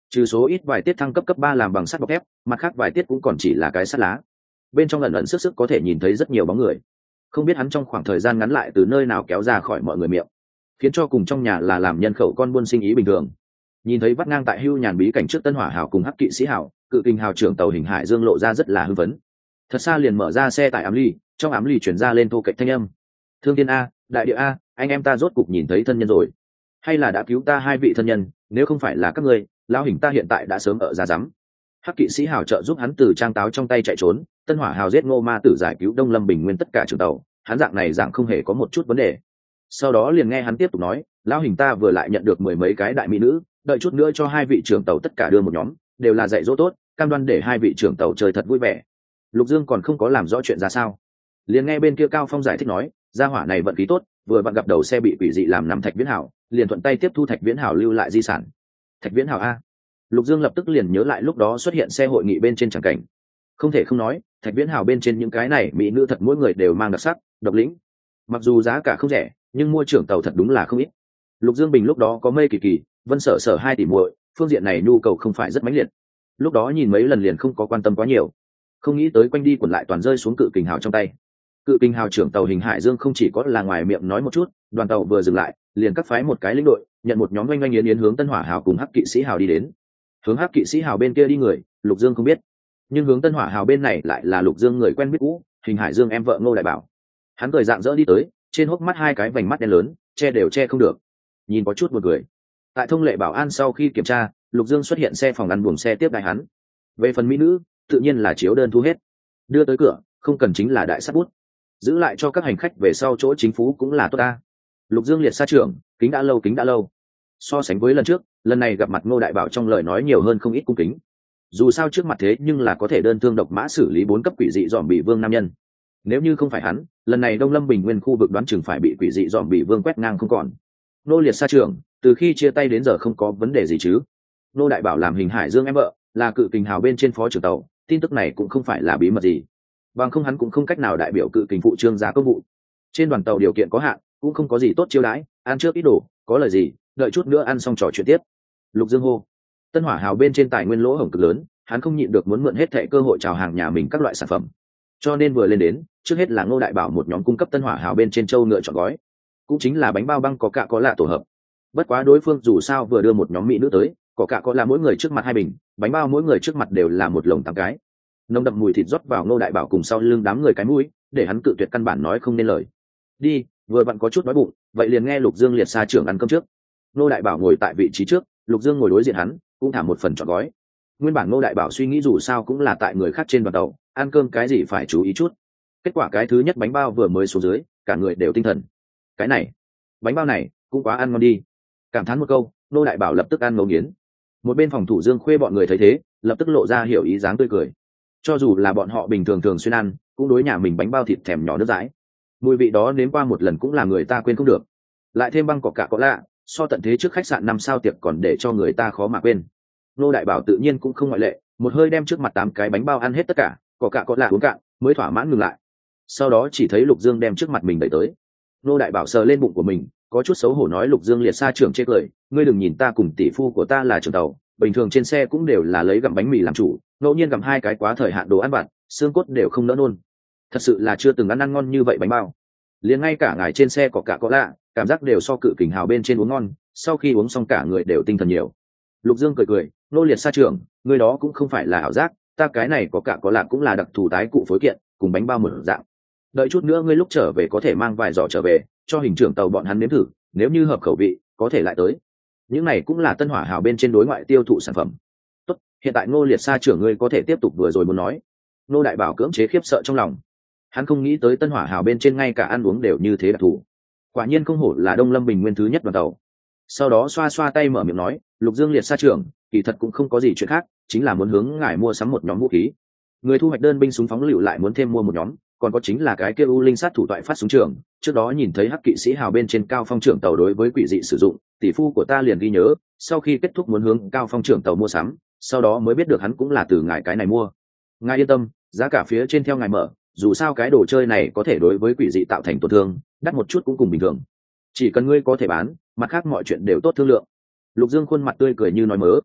trừ số ít vài tiết thăng cấp cấp ba làm bằng sắt bọc thép, mặt khác vài tiết cũng còn chỉ là cái sắt lá. Bên trong ẩn ẩn sức sức có thể nhìn thấy rất nhiều bóng người, không biết hắn trong khoảng thời gian ngắn lại từ nơi nào kéo ra khỏi mọi người miệng, khiến cho cùng trong nhà là làm nhân khẩu con buôn sinh ý bình thường. Nhìn thấy vắt ngang tại hưu nhàn bí cảnh trước Tân Hỏa Hào cùng Hắc Kỵ Sĩ Hào, cự kinh hào trưởng tàu hình Hải Dương lộ ra rất là hưng phấn. Thật xa liền mở ra xe tại ám ly, trong ám ly chuyển ra lên thô kệch thanh âm: thương thiên a, đại địa a, anh em ta rốt cục nhìn thấy thân nhân rồi, hay là đã cứu ta hai vị thân nhân, nếu không phải là các ngươi, lão hình ta hiện tại đã sớm ở ra rắm. Hắc Kỵ Sĩ Hào trợ giúp hắn từ trang táo trong tay chạy trốn, Tân Hỏa Hào giết Ngô Ma Tử giải cứu Đông Lâm Bình Nguyên tất cả trưởng tàu, hắn dạng này dạng không hề có một chút vấn đề. Sau đó liền nghe hắn tiếp tục nói: lão hình ta vừa lại nhận được mười mấy cái đại mỹ nữ, đợi chút nữa cho hai vị trưởng tàu tất cả đưa một nhóm, đều là dạy dỗ tốt, cam đoan để hai vị trưởng tàu chơi thật vui vẻ. Lục Dương còn không có làm rõ chuyện ra sao, liền nghe bên kia Cao Phong giải thích nói: gia hỏa này vận khí tốt, vừa vặn gặp đầu xe bị quỷ dị làm nằm Thạch Viễn Hảo, liền thuận tay tiếp thu Thạch Viễn Hảo lưu lại di sản. Thạch Viễn Hảo a? Lục Dương lập tức liền nhớ lại lúc đó xuất hiện xe hội nghị bên trên tràng cảnh. Không thể không nói, Thạch Viễn Hảo bên trên những cái này mỹ nữ thật mỗi người đều mang đặc sắc, độc lĩnh. Mặc dù giá cả không rẻ, nhưng mua trưởng tàu thật đúng là không ít. Lục Dương Bình lúc đó có Mây Kỳ Kỳ, Vân Sở Sở hai tỷ muội, phương diện này nhu cầu không phải rất mãnh liệt. Lúc đó nhìn mấy lần liền không có quan tâm quá nhiều, không nghĩ tới quanh đi quẩn lại toàn rơi xuống cự kình hào trong tay. Cự kình hào trưởng tàu hình Hải Dương không chỉ có là ngoài miệng nói một chút, đoàn tàu vừa dừng lại, liền cắt phái một cái lĩnh đội, nhận một nhóm oanh oanh yến yến hướng Tân Hỏa Hào cùng Hắc Kỵ Sĩ Hào đi đến. Hướng Hắc Kỵ Sĩ Hào bên kia đi người, Lục Dương không biết, nhưng hướng Tân Hỏa Hào bên này lại là Lục Dương người quen biết cũ, hình Hải Dương em vợ Ngô Đại Bảo. Hắn cười dạng dỡ đi tới, trên hốc mắt hai cái vành mắt đen lớn, che đều che không được, nhìn có chút buồn cười. Tại thông lệ bảo an sau khi kiểm tra, Lục Dương xuất hiện xe phòng ăn buồng xe tiếp đại hắn. Về phần mỹ nữ, tự nhiên là chiếu đơn thu hết, đưa tới cửa, không cần chính là đại sắt bút, giữ lại cho các hành khách về sau chỗ chính phủ cũng là tốt ta. Lục Dương liệt xa trưởng, kính đã lâu kính đã lâu. So sánh với lần trước, lần này gặp mặt Ngô Đại Bảo trong lời nói nhiều hơn không ít cung kính. Dù sao trước mặt thế nhưng là có thể đơn thương độc mã xử lý bốn cấp quỷ dị dòm bị vương nam nhân. Nếu như không phải hắn, lần này Đông Lâm Bình Nguyên khu vực đoán chừng phải bị quỷ dị dòm bị vương quét ngang không còn. Nô liệt xa trưởng, từ khi chia tay đến giờ không có vấn đề gì chứ? Nô Đại Bảo làm hình Hải Dương em vợ, là cự kình hào bên trên phó trưởng tàu, tin tức này cũng không phải là bí mật gì. Bằng không hắn cũng không cách nào đại biểu cự kình phụ trương giá công vụ. Trên đoàn tàu điều kiện có hạn, cũng không có gì tốt chiêu đãi, ăn trước ít đồ, có lời gì, đợi chút nữa ăn xong trò chuyện tiếp. Lục Dương hô. Tân Hỏa Hào bên trên tài nguyên lỗ hổng cực lớn, hắn không nhịn được muốn mượn hết thệ cơ hội chào hàng nhà mình các loại sản phẩm. Cho nên vừa lên đến, trước hết là Ngô Đại Bảo một nhóm cung cấp Tân Hỏa Hào bên trên châu ngựa chọn gói, cũng chính là bánh bao băng có cạ có lạ tổ hợp. Bất quá đối phương dù sao vừa đưa một nhóm mỹ nữ tới, có cạ có lạ mỗi người trước mặt hai bình, bánh bao mỗi người trước mặt đều là một lồng tám cái. Nồng đậm mùi thịt rót vào Ngô Đại Bảo cùng sau lưng đám người cái mũi, để hắn cự tuyệt căn bản nói không nên lời. Đi, vừa vặn có chút đói bụng, vậy liền nghe Lục Dương liệt xa trưởng ăn cơm trước. Ngô Đại Bảo ngồi tại vị trí trước, Lục Dương ngồi đối diện hắn, cũng thả một phần chọn gói. Nguyên bản Ngô Đại Bảo suy nghĩ dù sao cũng là tại người khác trên đoàn tàu, ăn cơm cái gì phải chú ý chút. Kết quả cái thứ nhất bánh bao vừa mới xuống dưới, cả người đều tinh thần. Cái này, bánh bao này cũng quá ăn ngon đi. Cảm thán một câu, Ngô Đại Bảo lập tức ăn ngấu nghiến. Một bên phòng thủ Dương Khuê bọn người thấy thế, lập tức lộ ra hiểu ý dáng tươi cười. Cho dù là bọn họ bình thường thường xuyên ăn, cũng đối nhà mình bánh bao thịt thèm nhỏ nước dãi. Mùi vị đó nếm qua một lần cũng là người ta quên không được. Lại thêm băng cỏ cạ có lạ, so tận thế trước khách sạn năm sao tiệc còn để cho người ta khó mà quên. Ngô Đại Bảo tự nhiên cũng không ngoại lệ, một hơi đem trước mặt tám cái bánh bao ăn hết tất cả, cỏ cạ có lạ uống cạn, mới thỏa mãn ngừng lại. Sau đó chỉ thấy Lục Dương đem trước mặt mình đẩy tới. Ngô Đại Bảo sờ lên bụng của mình, có chút xấu hổ nói: Lục Dương liệt xa trưởng chê cười, ngươi đừng nhìn ta cùng tỷ phu của ta là trưởng tàu, bình thường trên xe cũng đều là lấy gặm bánh mì làm chủ, ngẫu nhiên gặm hai cái quá thời hạn đồ ăn vặt, xương cốt đều không nỡ nôn. Thật sự là chưa từng ăn ăn ngon như vậy bánh bao. Liền ngay cả ngài trên xe có cả có lạ, cảm giác đều so cự kình hào bên trên uống ngon, sau khi uống xong cả người đều tinh thần nhiều. Lục Dương cười cười, Nô liệt xa trưởng, người đó cũng không phải là ảo giác, ta cái này có cả có lạ cũng là đặc thù tái cụ phối kiện, cùng bánh bao một dạng. Đợi chút nữa ngươi lúc trở về có thể mang vài giỏ trở về, cho hình trưởng tàu bọn hắn nếm thử, nếu như hợp khẩu vị, có thể lại tới. Những này cũng là Tân Hỏa Hào bên trên đối ngoại tiêu thụ sản phẩm. Tốt, hiện tại Ngô liệt xa trưởng ngươi có thể tiếp tục vừa rồi muốn nói. Ngô Đại Bảo cưỡng chế khiếp sợ trong lòng. Hắn không nghĩ tới Tân Hỏa Hào bên trên ngay cả ăn uống đều như thế đặc thù. Quả nhiên không hổ là Đông Lâm Bình Nguyên thứ nhất đoàn tàu. Sau đó xoa xoa tay mở miệng nói: Lục Dương liệt xa trưởng, kỳ thật cũng không có gì chuyện khác, chính là muốn hướng ngài mua sắm một nhóm vũ khí. Người thu hoạch đơn binh súng phóng lựu lại muốn thêm mua một nhóm, còn có chính là cái kia u linh sát thủ toại phát súng trường, trước đó nhìn thấy Hắc Kỵ Sĩ Hào bên trên Cao Phong trưởng tàu đối với quỷ dị sử dụng, tỷ phu của ta liền ghi nhớ, sau khi kết thúc muốn hướng Cao Phong trưởng tàu mua sắm, sau đó mới biết được hắn cũng là từ ngài cái này mua. Ngài yên tâm, giá cả phía trên theo ngài mở, dù sao cái đồ chơi này có thể đối với quỷ dị tạo thành tổn thương, đắt một chút cũng cùng bình thường. Chỉ cần ngươi có thể bán, mặt khác mọi chuyện đều tốt thương lượng. Lục Dương khuôn mặt tươi cười như nói mớ.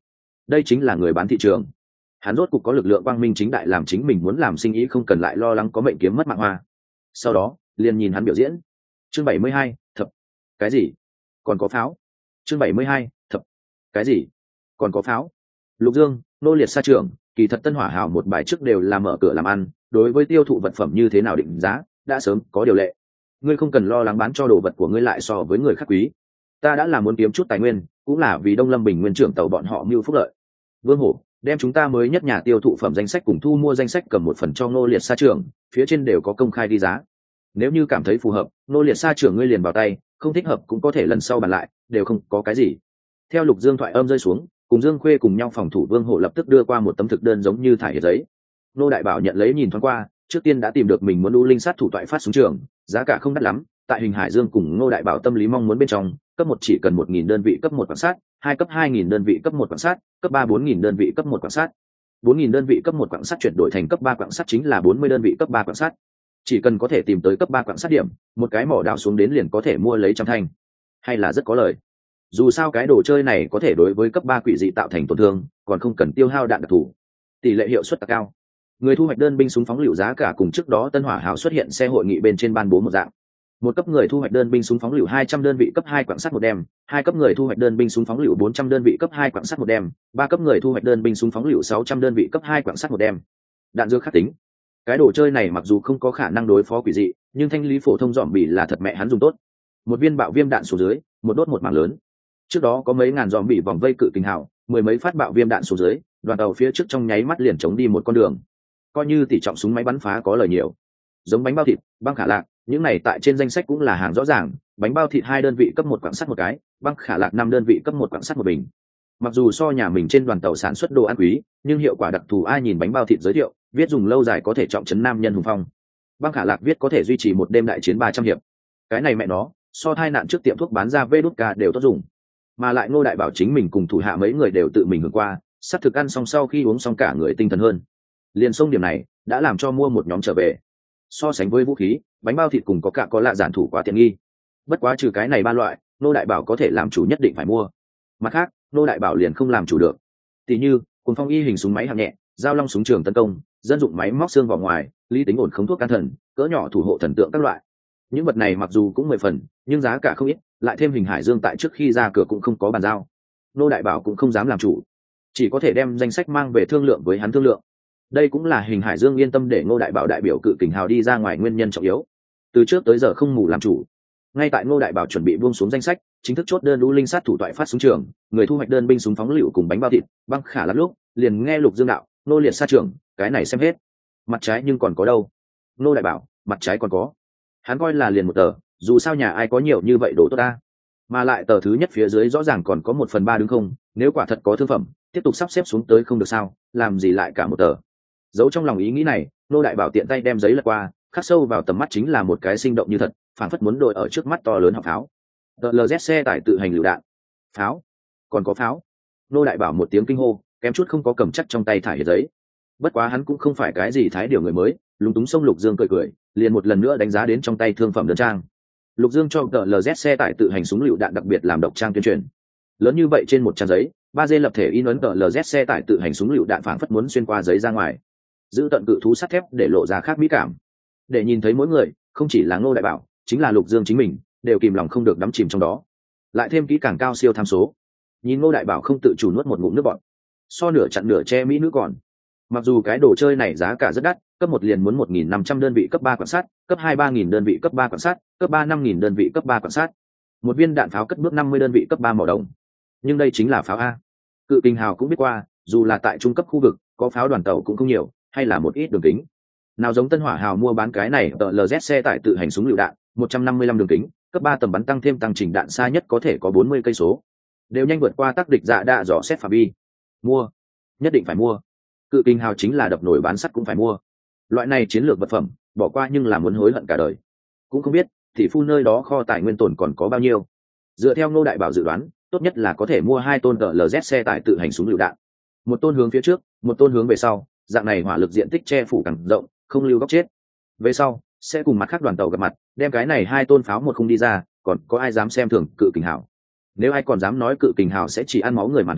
đây chính là người bán thị trường. Hắn rốt cục có lực lượng quang minh chính đại làm chính mình muốn làm sinh ý, không cần lại lo lắng có mệnh kiếm mất mạng hoa. Sau đó liền nhìn hắn biểu diễn. Chương bảy mươi hai, thập. Cái gì? Còn có pháo? Chương bảy mươi hai, thập. Cái gì? Còn có pháo? Lục Dương, nô liệt xa trường, kỳ thật Tân Hỏa Hào một bài trước đều là mở cửa làm ăn, đối với tiêu thụ vật phẩm như thế nào định giá, đã sớm có điều lệ. Ngươi không cần lo lắng bán cho đồ vật của ngươi lại so với người khác quý. Ta đã là muốn kiếm chút tài nguyên, cũng là vì Đông Lâm Bình Nguyên trưởng tàu bọn họ mưu phúc lợi. Vương Hổ, đem chúng ta mới nhất nhà tiêu thụ phẩm danh sách cùng thu mua danh sách cầm một phần cho nô liệt xa trường, phía trên đều có công khai đi giá. Nếu như cảm thấy phù hợp, nô liệt xa trường ngươi liền vào tay, không thích hợp cũng có thể lần sau bàn lại, đều không có cái gì. Theo Lục Dương thoại âm rơi xuống, cùng Dương Khuê cùng nhau phòng thủ Vương Hổ lập tức đưa qua một tấm thực đơn giống như thải giấy. Nô Đại Bảo nhận lấy nhìn thoáng qua, trước tiên đã tìm được mình muốn u linh sát thủ toại phát súng trường, giá cả không đắt lắm, tại Hình Hải Dương cùng Nô Đại Bảo tâm lý mong muốn bên trong, cấp một chỉ cần một nghìn đơn vị cấp một quan sát, hai cấp hai nghìn đơn vị cấp một quan sát, cấp ba bốn nghìn đơn vị cấp một quan sát. bốn nghìn đơn vị cấp một quan sát chuyển đổi thành cấp ba quan sát chính là bốn mươi đơn vị cấp ba quan sát. Chỉ cần có thể tìm tới cấp ba quan sát điểm, một cái mỏ đào xuống đến liền có thể mua lấy trăm thanh. Hay là rất có lời. Dù sao cái đồ chơi này có thể đối với cấp ba quỷ dị tạo thành tổn thương, còn không cần tiêu hao đạn đặc thù. Tỷ lệ hiệu suất cao. Người thu hoạch đơn binh súng phóng lựu giá cả cùng trước đó Tân Hỏa Hào xuất hiện xe hội nghị bên trên ban bố một dạng. Một cấp người thu hoạch đơn binh súng phóng lựu hai trăm đơn vị cấp hai quặng sắt một đem, hai cấp người thu hoạch đơn binh súng phóng lựu bốn trăm đơn vị cấp hai quặng sắt một đem, ba cấp người thu hoạch đơn binh súng phóng lựu sáu trăm đơn vị cấp hai quặng sắt một đem. Đạn dược khắc tính. Cái đồ chơi này mặc dù không có khả năng đối phó quỷ dị, nhưng thanh lý phổ thông dòm bỉ là thật mẹ hắn dùng tốt. Một viên bạo viêm đạn xuống dưới, một đốt một mảng lớn. Trước đó có mấy ngàn dòm bỉ vòng vây cự kình hào, mười mấy phát bạo viêm đạn xuống dưới, đoàn tàu phía trước trong nháy mắt liền chống đi một con đường. Coi như tỷ trọng súng máy bắn phá có lời nhiều. Giống bánh bao thịt, băng khả lạc, những này tại trên danh sách cũng là hàng rõ ràng. Bánh bao thịt hai đơn vị cấp một quặng sắt một cái, băng khả lạc năm đơn vị cấp một quặng sắt một bình. Mặc dù so nhà mình trên đoàn tàu sản xuất đồ ăn quý, nhưng hiệu quả đặc thù ai nhìn bánh bao thịt giới thiệu, viết dùng lâu dài có thể trọng trấn nam nhân hùng phong. Băng khả lạc viết có thể duy trì một đêm đại chiến ba trăm hiệp. Cái này mẹ nó, so thai nạn trước tiệm thuốc bán ra vê đút ca đều tốt dùng. Mà lại Ngô Đại Bảo chính mình cùng thủ hạ mấy người đều tự mình hưởng qua, sắp thực ăn xong sau khi uống xong cả người tinh thần hơn. Liền xông điểm này đã làm cho mua một nhóm trở về. So sánh với vũ khí, bánh bao thịt cùng có cả có lạ giản thủ quá tiện nghi. Bất quá trừ cái này ba loại, Ngô Đại Bảo có thể làm chủ nhất định phải mua. Mặt khác, Ngô Đại Bảo liền không làm chủ được. Tỷ như, cùng phong y hình súng máy hạng nhẹ, giao long súng trường tấn công, dân dụng máy móc xương vào ngoài, lý tính ổn khống thuốc can thần, cỡ nhỏ thủ hộ thần tượng các loại. Những vật này mặc dù cũng mười phần, nhưng giá cả không ít, lại thêm Hình Hải Dương tại trước khi ra cửa cũng không có bàn giao. Ngô Đại Bảo cũng không dám làm chủ, chỉ có thể đem danh sách mang về thương lượng với hắn thương lượng. Đây cũng là Hình Hải Dương yên tâm để Ngô Đại Bảo đại biểu cự kình hào đi ra ngoài nguyên nhân trọng yếu. Từ trước tới giờ không mù làm chủ. Ngay tại Ngô Đại Bảo chuẩn bị buông xuống danh sách, chính thức chốt đơn lũ linh sát thủ toại phát súng trường, người thu hoạch đơn binh súng phóng lựu cùng bánh bao thịt, băng khả lắm lúc, liền nghe Lục Dương đạo, nô liệt sát trưởng, cái này xem hết. Mặt trái nhưng còn có đâu? Ngô Đại Bảo, mặt trái còn có. Hắn coi là liền một tờ, dù sao nhà ai có nhiều như vậy đồ tốt ta. Mà lại tờ thứ nhất phía dưới rõ ràng còn có một phần ba đứng không, nếu quả thật có thương phẩm, tiếp tục sắp xếp xuống tới không được sao, làm gì lại cả một tờ. Giấu trong lòng ý nghĩ này, Ngô Đại Bảo tiện tay đem giấy lật qua, khắc sâu vào tầm mắt chính là một cái sinh động như thật, phảng phất muốn đội ở trước mắt to lớn học pháo. tê lờ dét xe tải tự hành lựu đạn. Pháo? Còn có pháo? Ngô Đại Bảo một tiếng kinh hô, kém chút không có cầm chắc trong tay thải hiệp giấy. Bất quá hắn cũng không phải cái gì thái điều người mới, lúng túng xông Lục Dương cười cười, liền một lần nữa đánh giá đến trong tay thương phẩm đơn trang. Lục Dương cho tê lờ dét xe tải tự hành súng lựu đạn đặc biệt làm độc trang tuyên truyền. Lớn như vậy trên một trang giấy, ba D lập thể in ấn tê lờ dét xe tải tự hành súng lựu đạn phảng phất muốn xuyên qua giấy ra ngoài. Giữ tận cự thú sắt thép để lộ ra khác mỹ cảm. Để nhìn thấy mỗi người, không chỉ là Ngô Đại Bảo, chính là Lục Dương chính mình, đều kìm lòng không được đắm chìm trong đó. Lại thêm kỹ càng cao siêu tham số. Nhìn Ngô Đại Bảo không tự chủ nuốt một ngụm nước bọt. So nửa chặn nửa che mỹ nữ còn. Mặc dù cái đồ chơi này giá cả rất đắt, cấp một liền muốn một nghìn năm trăm đơn vị cấp ba quan sát, cấp hai ba nghìn đơn vị cấp ba quan sát, cấp ba năm nghìn đơn vị cấp ba quan sát. Một viên đạn pháo cất bước năm mươi đơn vị cấp ba màu đồng. Nhưng đây chính là pháo a. Cự Kình Hào cũng biết qua, dù là tại trung cấp khu vực, có pháo đoàn tàu cũng không nhiều, hay là một ít đường kính. Nào giống Tân Hỏa Hào mua bán cái này tờ lờ dét xe tải tự hành súng lựu đạn, một trăm năm mươi lăm đường kính, cấp ba tầm bắn tăng thêm tăng trình đạn xa nhất có thể có bốn mươi cây số. Đều nhanh vượt qua tác địch dạ đạ dò xét phạm vi. Mua, nhất định phải mua. Cự Kình Hào chính là đập nổi bán sắt cũng phải mua. Loại này chiến lược vật phẩm, bỏ qua nhưng là muốn hối hận cả đời. Cũng không biết, thị phu nơi đó kho tài nguyên tồn còn có bao nhiêu. Dựa theo Ngô Đại Bảo dự đoán, tốt nhất là có thể mua hai tôn tờ lờ dét xe tải tự hành súng lựu đạn. Một tôn hướng phía trước, một tôn hướng về sau, dạng này hỏa lực diện tích che phủ càng rộng, không lưu góc chết. Về sau, sẽ cùng mặt khác đoàn tàu gặp mặt, đem cái này hai tôn pháo một không đi ra, còn có ai dám xem thường Cự Kình Hào. Nếu ai còn dám nói Cự Kình Hào sẽ chỉ ăn máu người mà đầu,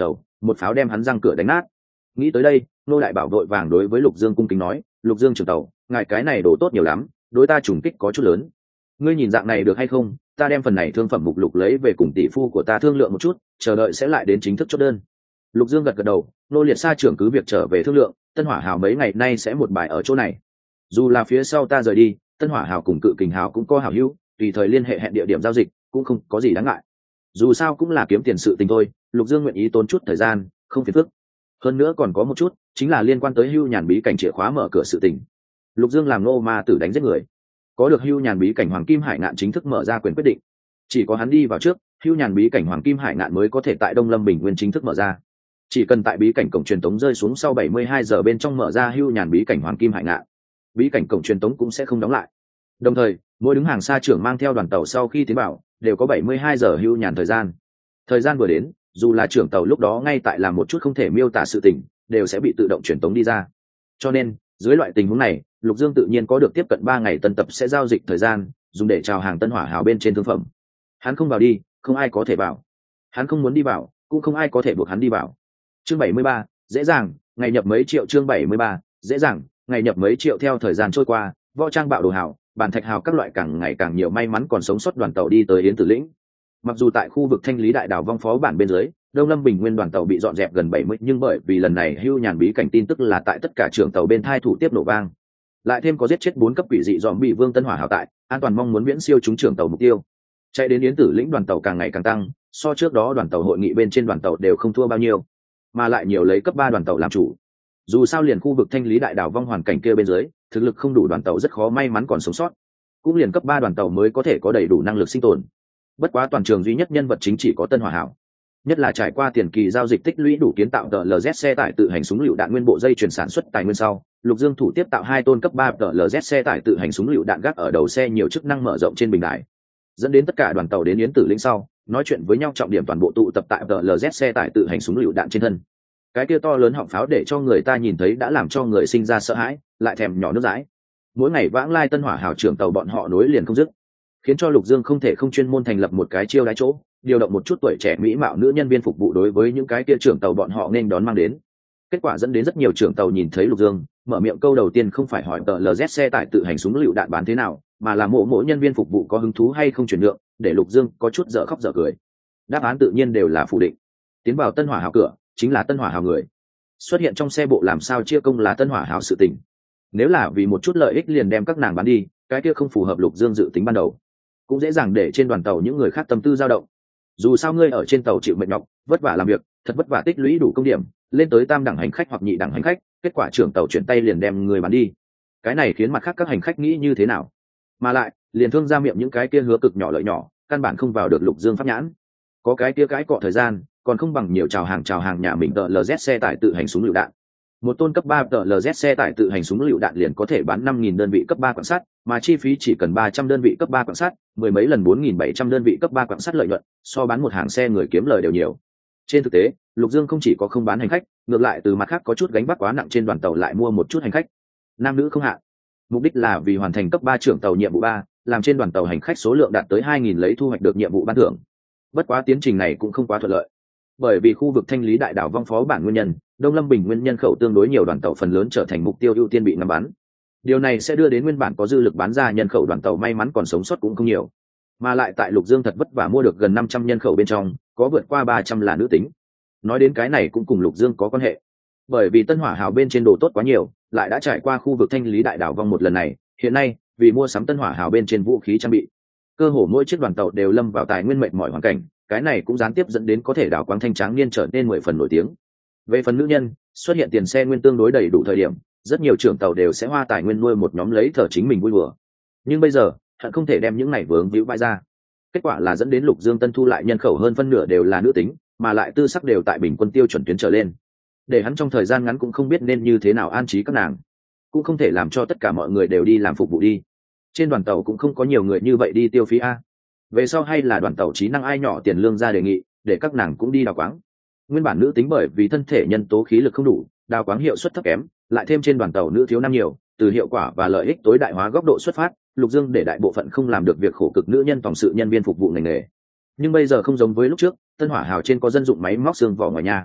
một pháo đem hắn răng cửa đánh nát. Nghĩ tới đây, Ngô đại bảo vội vàng đối với Lục Dương cung kính nói, Lục Dương trưởng tàu, ngài cái này đồ tốt nhiều lắm, đối ta trùng kích có chút lớn. Ngươi nhìn dạng này được hay không, ta đem phần này thương phẩm mục lục lấy về cùng tỷ phu của ta thương lượng một chút, chờ đợi sẽ lại đến chính thức chốt đơn. Lục Dương gật gật đầu, Nô liệt sa trưởng cứ việc trở về thương lượng, Tân Hỏa Hào mấy ngày nay sẽ một bài ở chỗ này. Dù là phía sau ta rời đi, Tân Hỏa Hào cùng Cự Kình Hào cũng có hảo hữu, tùy thời liên hệ hẹn địa điểm giao dịch, cũng không có gì đáng ngại. Dù sao cũng là kiếm tiền sự tình thôi, Lục Dương nguyện ý tốn chút thời gian, không phiền phức. Hơn nữa còn có một chút, chính là liên quan tới Hưu Nhàn bí cảnh chìa khóa mở cửa sự tình. Lục Dương làm nô ma tử đánh giết người, có được Hưu Nhàn bí cảnh Hoàng Kim Hải Ngạn chính thức mở ra quyền quyết định. Chỉ có hắn đi vào trước, Hưu Nhàn bí cảnh Hoàng Kim Hải Ngạn mới có thể tại Đông Lâm Bình Nguyên chính thức mở ra. Chỉ cần tại bí cảnh cổng truyền tống rơi xuống sau bảy mươi hai giờ bên trong mở ra Hưu Nhàn bí cảnh Hoàng Kim Hải Ngạn, bí cảnh cổng truyền tống cũng sẽ không đóng lại. Đồng thời, mỗi đứng hàng xa trưởng mang theo đoàn tàu sau khi tiến vào, đều có bảy mươi hai giờ Hưu Nhàn thời gian. Thời gian vừa đến, dù là trưởng tàu lúc đó ngay tại làm một chút không thể miêu tả sự tình, đều sẽ bị tự động truyền tống đi ra. Cho nên, dưới loại tình huống này, Lục Dương tự nhiên có được tiếp cận ba ngày tân tập sẽ giao dịch thời gian, dùng để chào hàng Tân Hỏa Hào bên trên thương phẩm. Hắn không vào đi, không ai có thể vào. Hắn không muốn đi vào, cũng không ai có thể buộc hắn đi vào. Chương bảy mươi ba, dễ dàng, ngày nhập mấy triệu. Chương bảy mươi ba, dễ dàng, ngày nhập mấy triệu. Theo thời gian trôi qua, võ trang bạo đồ hào, bản thạch hào các loại càng ngày càng nhiều may mắn còn sống sót đoàn tàu đi tới Yến Tử Lĩnh. Mặc dù tại khu vực Thanh Lý Đại Đảo vong phó bản bên dưới, Đông Lâm Bình Nguyên đoàn tàu bị dọn dẹp gần bảy mươi, nhưng bởi vì lần này Hưu Nhàn bí cảnh tin tức là tại tất cả trưởng tàu bên thai thủ tiếp nổ vang. Lại thêm có giết chết bốn cấp quỷ dị dòm bị Vương Tân Hỏa hào tại, an toàn mong muốn miễn siêu chúng trưởng tàu mục tiêu. Chạy đến Yến Tử Lĩnh đoàn tàu càng ngày càng tăng, so trước đó đoàn tàu hội nghị bên trên đoàn tàu đều không thua bao nhiêu, mà lại nhiều lấy cấp ba đoàn tàu làm chủ. Dù sao liền khu vực Thanh Lý Đại Đảo vong hoàn cảnh kia bên dưới, thực lực không đủ đoàn tàu rất khó may mắn còn sống sót. Cũng liền cấp ba đoàn tàu mới có thể có đầy đủ năng lực sinh tồn. Bất quá toàn trường duy nhất nhân vật chính chỉ có Tân Hỏa hảo, nhất là trải qua tiền kỳ giao dịch tích lũy đủ kiến tạo tờ lờ dét xe tải tự hành súng lựu đạn nguyên bộ dây chuyển sản xuất tài nguyên sau, Lục Dương thủ tiếp tạo hai tôn cấp ba tờ lờ dét xe tải tự hành súng lựu đạn gác ở đầu xe nhiều chức năng mở rộng trên bình đài, dẫn đến tất cả đoàn tàu đến Yến Tử Lĩnh sau, nói chuyện với nhau trọng điểm toàn bộ tụ tập tại tờ lờ dét xe tải tự hành súng lựu đạn trên thân. Cái kia to lớn họng pháo để cho người ta nhìn thấy đã làm cho người sinh ra sợ hãi, lại thèm nhỏ nước dãi. Mỗi ngày vãng lai Tân Hỏa hảo trưởng tàu bọn họ nối liền không dứt, khiến cho Lục Dương không thể không chuyên môn thành lập một cái chiêu đãi chỗ, điều động một chút tuổi trẻ mỹ mạo nữ nhân viên phục vụ đối với những cái kia trưởng tàu bọn họ nên đón mang đến. Kết quả dẫn đến rất nhiều trưởng tàu nhìn thấy Lục Dương, mở miệng câu đầu tiên không phải hỏi tờ lờ dét xe tải tự hành súng lựu đạn bán thế nào, mà là mộ mỗi nhân viên phục vụ có hứng thú hay không chuyển nhượng, để Lục Dương có chút dở khóc dở cười. Đáp án tự nhiên đều là phủ định. Tiến vào Tân Hỏa hào cửa, chính là Tân Hỏa hào người. Xuất hiện trong xe bộ làm sao chia công là Tân Hỏa hào sự tình. Nếu là vì một chút lợi ích liền đem các nàng bán đi, cái kia không phù hợp Lục Dương dự tính ban đầu. Cũng dễ dàng để trên đoàn tàu những người khác tâm tư dao động. Dù sao ngươi ở trên tàu chịu mệt nhọc, vất vả làm việc, thật vất vả tích lũy đủ công điểm, lên tới tam đẳng hành khách hoặc nhị đẳng hành khách, kết quả trưởng tàu chuyển tay liền đem người bán đi. Cái này khiến mặt khác các hành khách nghĩ như thế nào? Mà lại, liền thương ra miệng những cái kia hứa cực nhỏ lợi nhỏ, căn bản không vào được Lục Dương pháp nhãn. Có cái kia cái cọ thời gian, còn không bằng nhiều chào hàng chào hàng nhà mình tờ lờ dét xe tải tự hành súng lựu đạn. Một tôn cấp ba tờ lờ dét xe tải tự hành súng lựu đạn liền có thể bán năm nghìn đơn vị cấp ba quặng sắt, mà chi phí chỉ cần ba trăm đơn vị cấp ba quặng sắt, mười mấy lần bốn nghìn bảy trăm đơn vị cấp ba quặng sắt lợi nhuận, so bán một hàng xe người kiếm lời đều nhiều. Trên thực tế, Lục Dương không chỉ có không bán hành khách, ngược lại từ mặt khác có chút gánh vác quá nặng trên đoàn tàu lại mua một chút hành khách. Nam nữ không hạn. Mục đích là vì hoàn thành cấp ba trưởng tàu nhiệm vụ ba, làm trên đoàn tàu hành khách số lượng đạt tới hai nghìn lấy thu hoạch được nhiệm vụ ban thưởng. Bất quá tiến trình này cũng không quá thuận lợi. Bởi vì khu vực Thanh Lý Đại Đảo vong phó bản nguyên nhân, Đông Lâm Bình Nguyên nhân khẩu tương đối nhiều, đoàn tàu phần lớn trở thành mục tiêu ưu tiên bị ngắm bắn. Điều này sẽ đưa đến nguyên bản có dư lực bán ra nhân khẩu đoàn tàu may mắn còn sống sót cũng không nhiều. Mà lại tại Lục Dương thật vất vả mua được gần năm trăm nhân khẩu bên trong, có vượt qua ba trăm là nữ tính. Nói đến cái này cũng cùng Lục Dương có quan hệ. Bởi vì Tân Hỏa hào bên trên đồ tốt quá nhiều, lại đã trải qua khu vực Thanh Lý Đại Đảo vong một lần này, hiện nay, vì mua sắm Tân Hỏa hào bên trên vũ khí trang bị, cơ hồ mỗi chiếc đoàn tàu đều lâm vào tài nguyên mệt mỏi hoàn cảnh, cái này cũng gián tiếp dẫn đến có thể đảo quang thanh tráng niên trở nên mười phần nổi tiếng. Về phần nữ nhân, xuất hiện tiền xe nguyên tương đối đầy đủ thời điểm, rất nhiều trưởng tàu đều sẽ hoa tài nguyên nuôi một nhóm lấy thờ chính mình vui đùa. Nhưng bây giờ, hận không thể đem những này vướng víu bãi ra. Kết quả là dẫn đến Lục Dương Tân thu lại nhân khẩu hơn phân nửa đều là nữ tính, mà lại tư sắc đều tại bình quân tiêu chuẩn tuyến trở lên. Để hắn trong thời gian ngắn cũng không biết nên như thế nào an trí các nàng, cũng không thể làm cho tất cả mọi người đều đi làm phục vụ đi. Trên đoàn tàu cũng không có nhiều người như vậy đi tiêu phí a. Về sau hay là đoàn tàu trí năng ai nhỏ tiền lương ra đề nghị, để các nàng cũng đi đào quáng. Nguyên bản nữ tính bởi vì thân thể nhân tố khí lực không đủ, đào quáng hiệu suất thấp kém, lại thêm trên đoàn tàu nữ thiếu nam nhiều, từ hiệu quả và lợi ích tối đại hóa góc độ xuất phát, Lục Dương để đại bộ phận không làm được việc khổ cực nữ nhân tổng sự nhân viên phục vụ ngành nghề. Nhưng bây giờ không giống với lúc trước, Tân Hỏa hào trên có dân dụng máy móc xương vỏ ngoài nhà.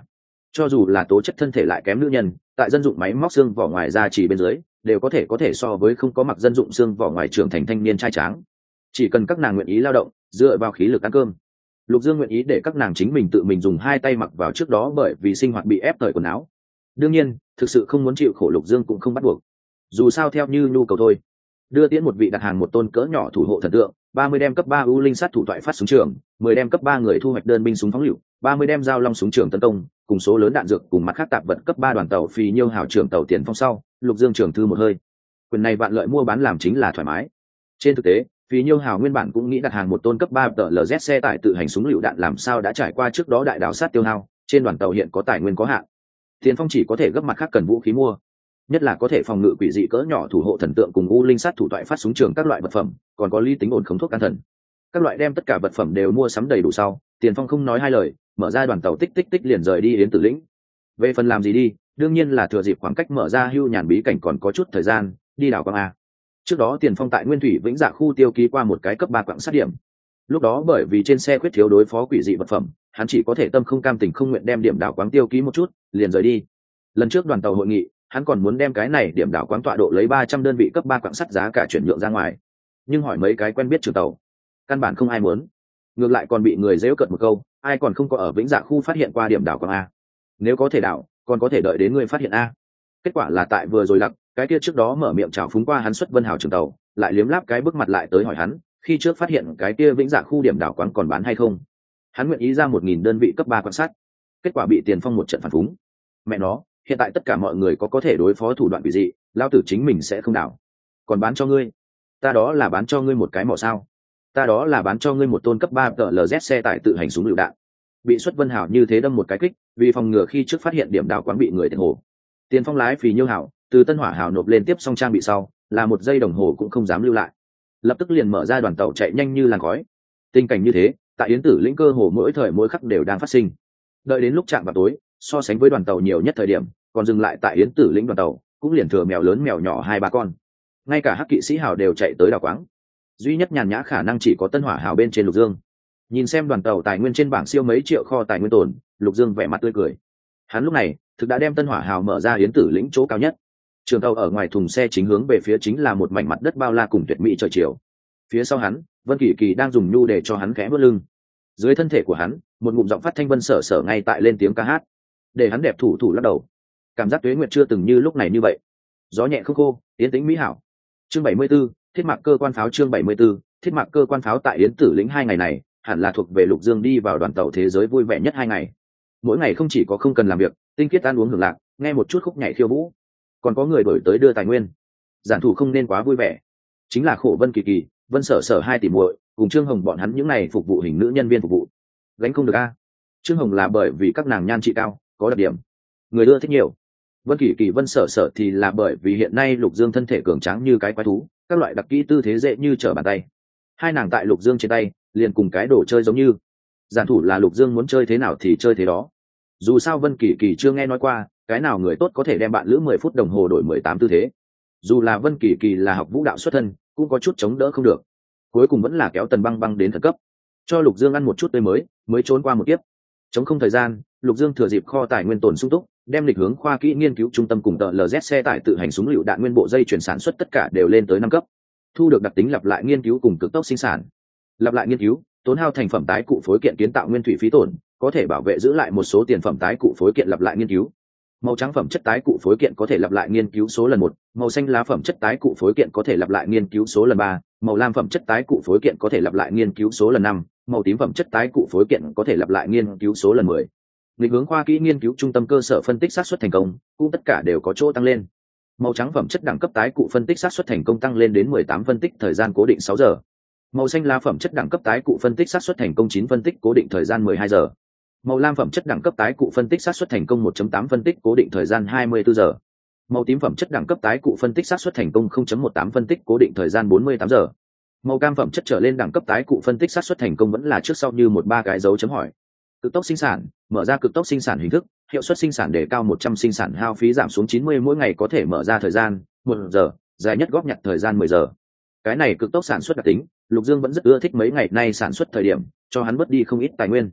Cho dù là tố chất thân thể lại kém nữ nhân, tại dân dụng máy móc xương vỏ ngoài ra chỉ bên dưới đều có thể có thể so với không có mặc dân dụng xương vỏ ngoài trưởng thành thanh niên trai tráng. Chỉ cần các nàng nguyện ý lao động, dựa vào khí lực ăn cơm, Lục Dương nguyện ý để các nàng chính mình tự mình dùng hai tay mặc vào trước đó bởi vì sinh hoạt bị ép thời quần áo. Đương nhiên, thực sự không muốn chịu khổ Lục Dương cũng không bắt buộc. Dù sao theo như nhu cầu thôi. Đưa tiễn một vị đặt hàng một tôn cỡ nhỏ thủ hộ thần tượng, ba mươi đem cấp ba u linh sát thủ thoại phát súng trường, mười đem cấp ba người thu hoạch đơn binh súng phóng lựu, ba mươi đem dao long súng trường tấn công, cùng số lớn đạn dược cùng mặt khác tạp vật cấp ba đoàn tàu phi nhiêu hào trưởng tàu tiền phong sau, Lục Dương trưởng thư một hơi. Quyền này vạn lợi mua bán làm chính là thoải mái. Trên thực tế, Phí Nhiêu Hào nguyên bản cũng nghĩ đặt hàng một tôn cấp ba tờ lờ dét xe tải tự hành súng lựu đạn làm sao đã trải qua trước đó đại đảo sát tiêu hao, trên đoàn tàu hiện có tài nguyên có hạn. Tiền Phong chỉ có thể gấp mặt khác cần vũ khí mua, nhất là có thể phòng ngự quỷ dị cỡ nhỏ thủ hộ thần tượng cùng u linh sát thủ thoại phát súng trường các loại vật phẩm, còn có lý tính ổn khống thuốc can thần. Các loại đem tất cả vật phẩm đều mua sắm đầy đủ sau, Tiền Phong không nói hai lời, mở ra đoàn tàu tích tích tích liền rời đi Yến Tử Lĩnh. Về phần làm gì đi, đương nhiên là thừa dịp khoảng cách mở ra hưu nhàn bí cảnh còn có chút thời gian, đi đảo quang a. Trước đó Tiền Phong tại Nguyên Thủy Vĩnh Dạ khu tiêu ký qua một cái cấp ba quặng sát điểm. Lúc đó bởi vì trên xe khuyết thiếu đối phó quỷ dị vật phẩm, hắn chỉ có thể tâm không cam tình không nguyện đem điểm đảo quáng tiêu ký một chút, liền rời đi. Lần trước đoàn tàu hội nghị, hắn còn muốn đem cái này điểm đảo quáng tọa độ lấy ba trăm đơn vị cấp ba quặng sắt giá cả chuyển nhượng ra ngoài. Nhưng hỏi mấy cái quen biết trường tàu, căn bản không ai muốn. Ngược lại còn bị người giễu cợt một câu, ai còn không có ở Vĩnh Dạ khu phát hiện qua điểm đảo quáng a. Nếu có thể đảo, còn có thể đợi đến người phát hiện a. Kết quả là tại vừa rồi lặc, cái kia trước đó mở miệng chào phúng qua hắn xuất Vân Hào trường tàu, lại liếm láp cái bước mặt lại tới hỏi hắn, khi trước phát hiện cái kia Vĩnh Dạ khu điểm đảo quáng còn bán hay không. Hắn nguyện ý ra một nghìn đơn vị cấp ba quan sát. Kết quả bị Tiền Phong một trận phản phúng. Mẹ nó, hiện tại tất cả mọi người có có thể đối phó thủ đoạn quỷ dị, lao tử chính mình sẽ không đảo. Còn bán cho ngươi, ta đó là bán cho ngươi một cái mỏ sao? Ta đó là bán cho ngươi một tôn cấp ba tờ lờ dét xe tải tự hành súng lựu đạn. Bị xuất Vân Hào như thế đâm một cái kích, vì phòng ngừa khi trước phát hiện điểm đảo quáng bị người tiện hồ. Tiền Phong lái Phì Nhiêu Hào từ Tân Hỏa Hào nộp lên tiếp xong trang bị sau, là một giây đồng hồ cũng không dám lưu lại, lập tức liền mở ra đoàn tàu chạy nhanh như làn khói. Tình cảnh như thế, tại Yến Tử Lĩnh cơ hồ mỗi thời mỗi khắc đều đang phát sinh. Đợi đến lúc chạm vào tối, so sánh với đoàn tàu nhiều nhất thời điểm, còn dừng lại tại Yến Tử Lĩnh đoàn tàu, cũng liền thừa mèo lớn mèo nhỏ hai ba con. Ngay cả hắc kỵ sĩ hào đều chạy tới đào quáng. Duy nhất nhàn nhã khả năng chỉ có Tân Hỏa Hào bên trên Lục Dương. Nhìn xem đoàn tàu tài nguyên trên bảng siêu mấy triệu kho tài nguyên tồn, Lục Dương vẻ mặt tươi cười. Hắn lúc này thực đã đem Tân Hỏa Hào mở ra Yến Tử Lĩnh chỗ cao nhất. Trường tàu ở ngoài thùng xe chính hướng về phía chính là một mảnh mặt đất bao la cùng tuyệt mỹ trời chiều. Phía sau hắn, Vân Kỳ Kỳ đang dùng nhu để cho hắn khẽ bước lưng. Dưới thân thể của hắn, một ngụm giọng phát thanh Vân Sở Sở ngay tại lên tiếng ca hát, để hắn đẹp thủ thủ lắc đầu. Cảm giác Tuế Nguyệt chưa từng như lúc này như vậy. Gió nhẹ không khô, yên tĩnh mỹ hảo. Chương bảy mươi 74, thiết mạc cơ quan pháo chương bảy mươi 74, thiết mạc cơ quan pháo tại Yến Tử Lĩnh hai ngày này, hẳn là thuộc về Lục Dương đi vào đoàn tàu thế giới vui vẻ nhất hai ngày. Mỗi ngày không chỉ có không cần làm việc, tinh khiết ăn uống hưởng lạc, nghe một chút khúc nhảy khiêu vũ, còn có người đổi tới đưa tài nguyên. Giản thủ không nên quá vui vẻ, chính là khổ Vân Kỳ Kỳ, Vân Sở Sở hai tỷ muội cùng Trương Hồng bọn hắn những này phục vụ hình nữ nhân viên phục vụ gánh không được a. Trương Hồng là bởi vì các nàng nhan trị cao, có đặc điểm, người ưa thích nhiều. Vân Kỳ Kỳ, Vân Sở Sở thì là bởi vì hiện nay Lục Dương thân thể cường tráng như cái quái thú, các loại đặc kỹ tư thế dễ như trở bàn tay. Hai nàng tại Lục Dương trên tay liền cùng cái đồ chơi giống như. Giản thủ là Lục Dương muốn chơi thế nào thì chơi thế đó. Dù sao Vân Kỳ Kỳ chưa nghe nói qua cái nào người tốt có thể đem bạn lữ mười phút đồng hồ đổi mười tám tư thế. Dù là Vân Kỳ Kỳ là học vũ đạo xuất thân, cũng có chút chống đỡ không được. Cuối cùng vẫn là kéo Tần Băng Băng đến thần cấp, cho Lục Dương ăn một chút tươi mới, mới trốn qua một kiếp. Chống không thời gian, Lục Dương thừa dịp kho tài nguyên tồn sung túc, đem lịch hướng khoa kỹ nghiên cứu trung tâm cùng tờ lờ dét xe tải tự hành súng lựu đạn nguyên bộ dây chuyển sản xuất tất cả đều lên tới năm cấp. Thu được đặc tính lặp lại nghiên cứu cùng cực tốc sinh sản. Lặp lại nghiên cứu, tốn hao thành phẩm tái cụ phối kiện kiến tạo nguyên thủy phí tổn, có thể bảo vệ giữ lại một số tiền phẩm tái cụ phối kiện lặp lại nghiên cứu. Màu trắng phẩm chất tái cụ phối kiện có thể lặp lại nghiên cứu số lần một, màu xanh lá phẩm chất tái cụ phối kiện có thể lặp lại nghiên cứu số lần ba, màu lam phẩm chất tái cụ phối kiện có thể lặp lại nghiên cứu số lần năm, màu tím phẩm chất tái cụ phối kiện có thể lặp lại nghiên cứu số lần mười. Lịch hướng khoa kỹ nghiên cứu trung tâm cơ sở phân tích xác suất thành công, cũng tất cả đều có chỗ tăng lên. Màu trắng phẩm chất đẳng cấp tái cụ phân tích xác suất thành công tăng lên đến mười tám phân tích thời gian cố định sáu giờ. Màu xanh lá phẩm chất đẳng cấp tái cụ phân tích xác suất thành công chín phân tích cố định thời gian mười hai giờ. Màu lam phẩm chất đẳng cấp tái cụ phân tích xác suất thành công một phẩy tám phân tích cố định thời gian hai mươi tư giờ. Màu tím phẩm chất đẳng cấp tái cụ phân tích xác suất thành công không phẩy mười tám phân tích cố định thời gian bốn mươi tám giờ. Màu cam phẩm chất trở lên đẳng cấp tái cụ phân tích xác suất thành công vẫn là trước sau như một ba cái dấu chấm hỏi. Cực tốc sinh sản, mở ra cực tốc sinh sản hình thức, hiệu suất sinh sản đề cao một trăm, sinh sản hao phí giảm xuống chín mươi, mỗi ngày có thể mở ra thời gian một giờ, dài nhất góp nhặt thời gian mười giờ. Cái này cực tốc sản xuất đặc tính, Lục Dương vẫn rất ưa thích, mấy ngày nay sản xuất thời điểm cho hắn mất đi không ít tài nguyên.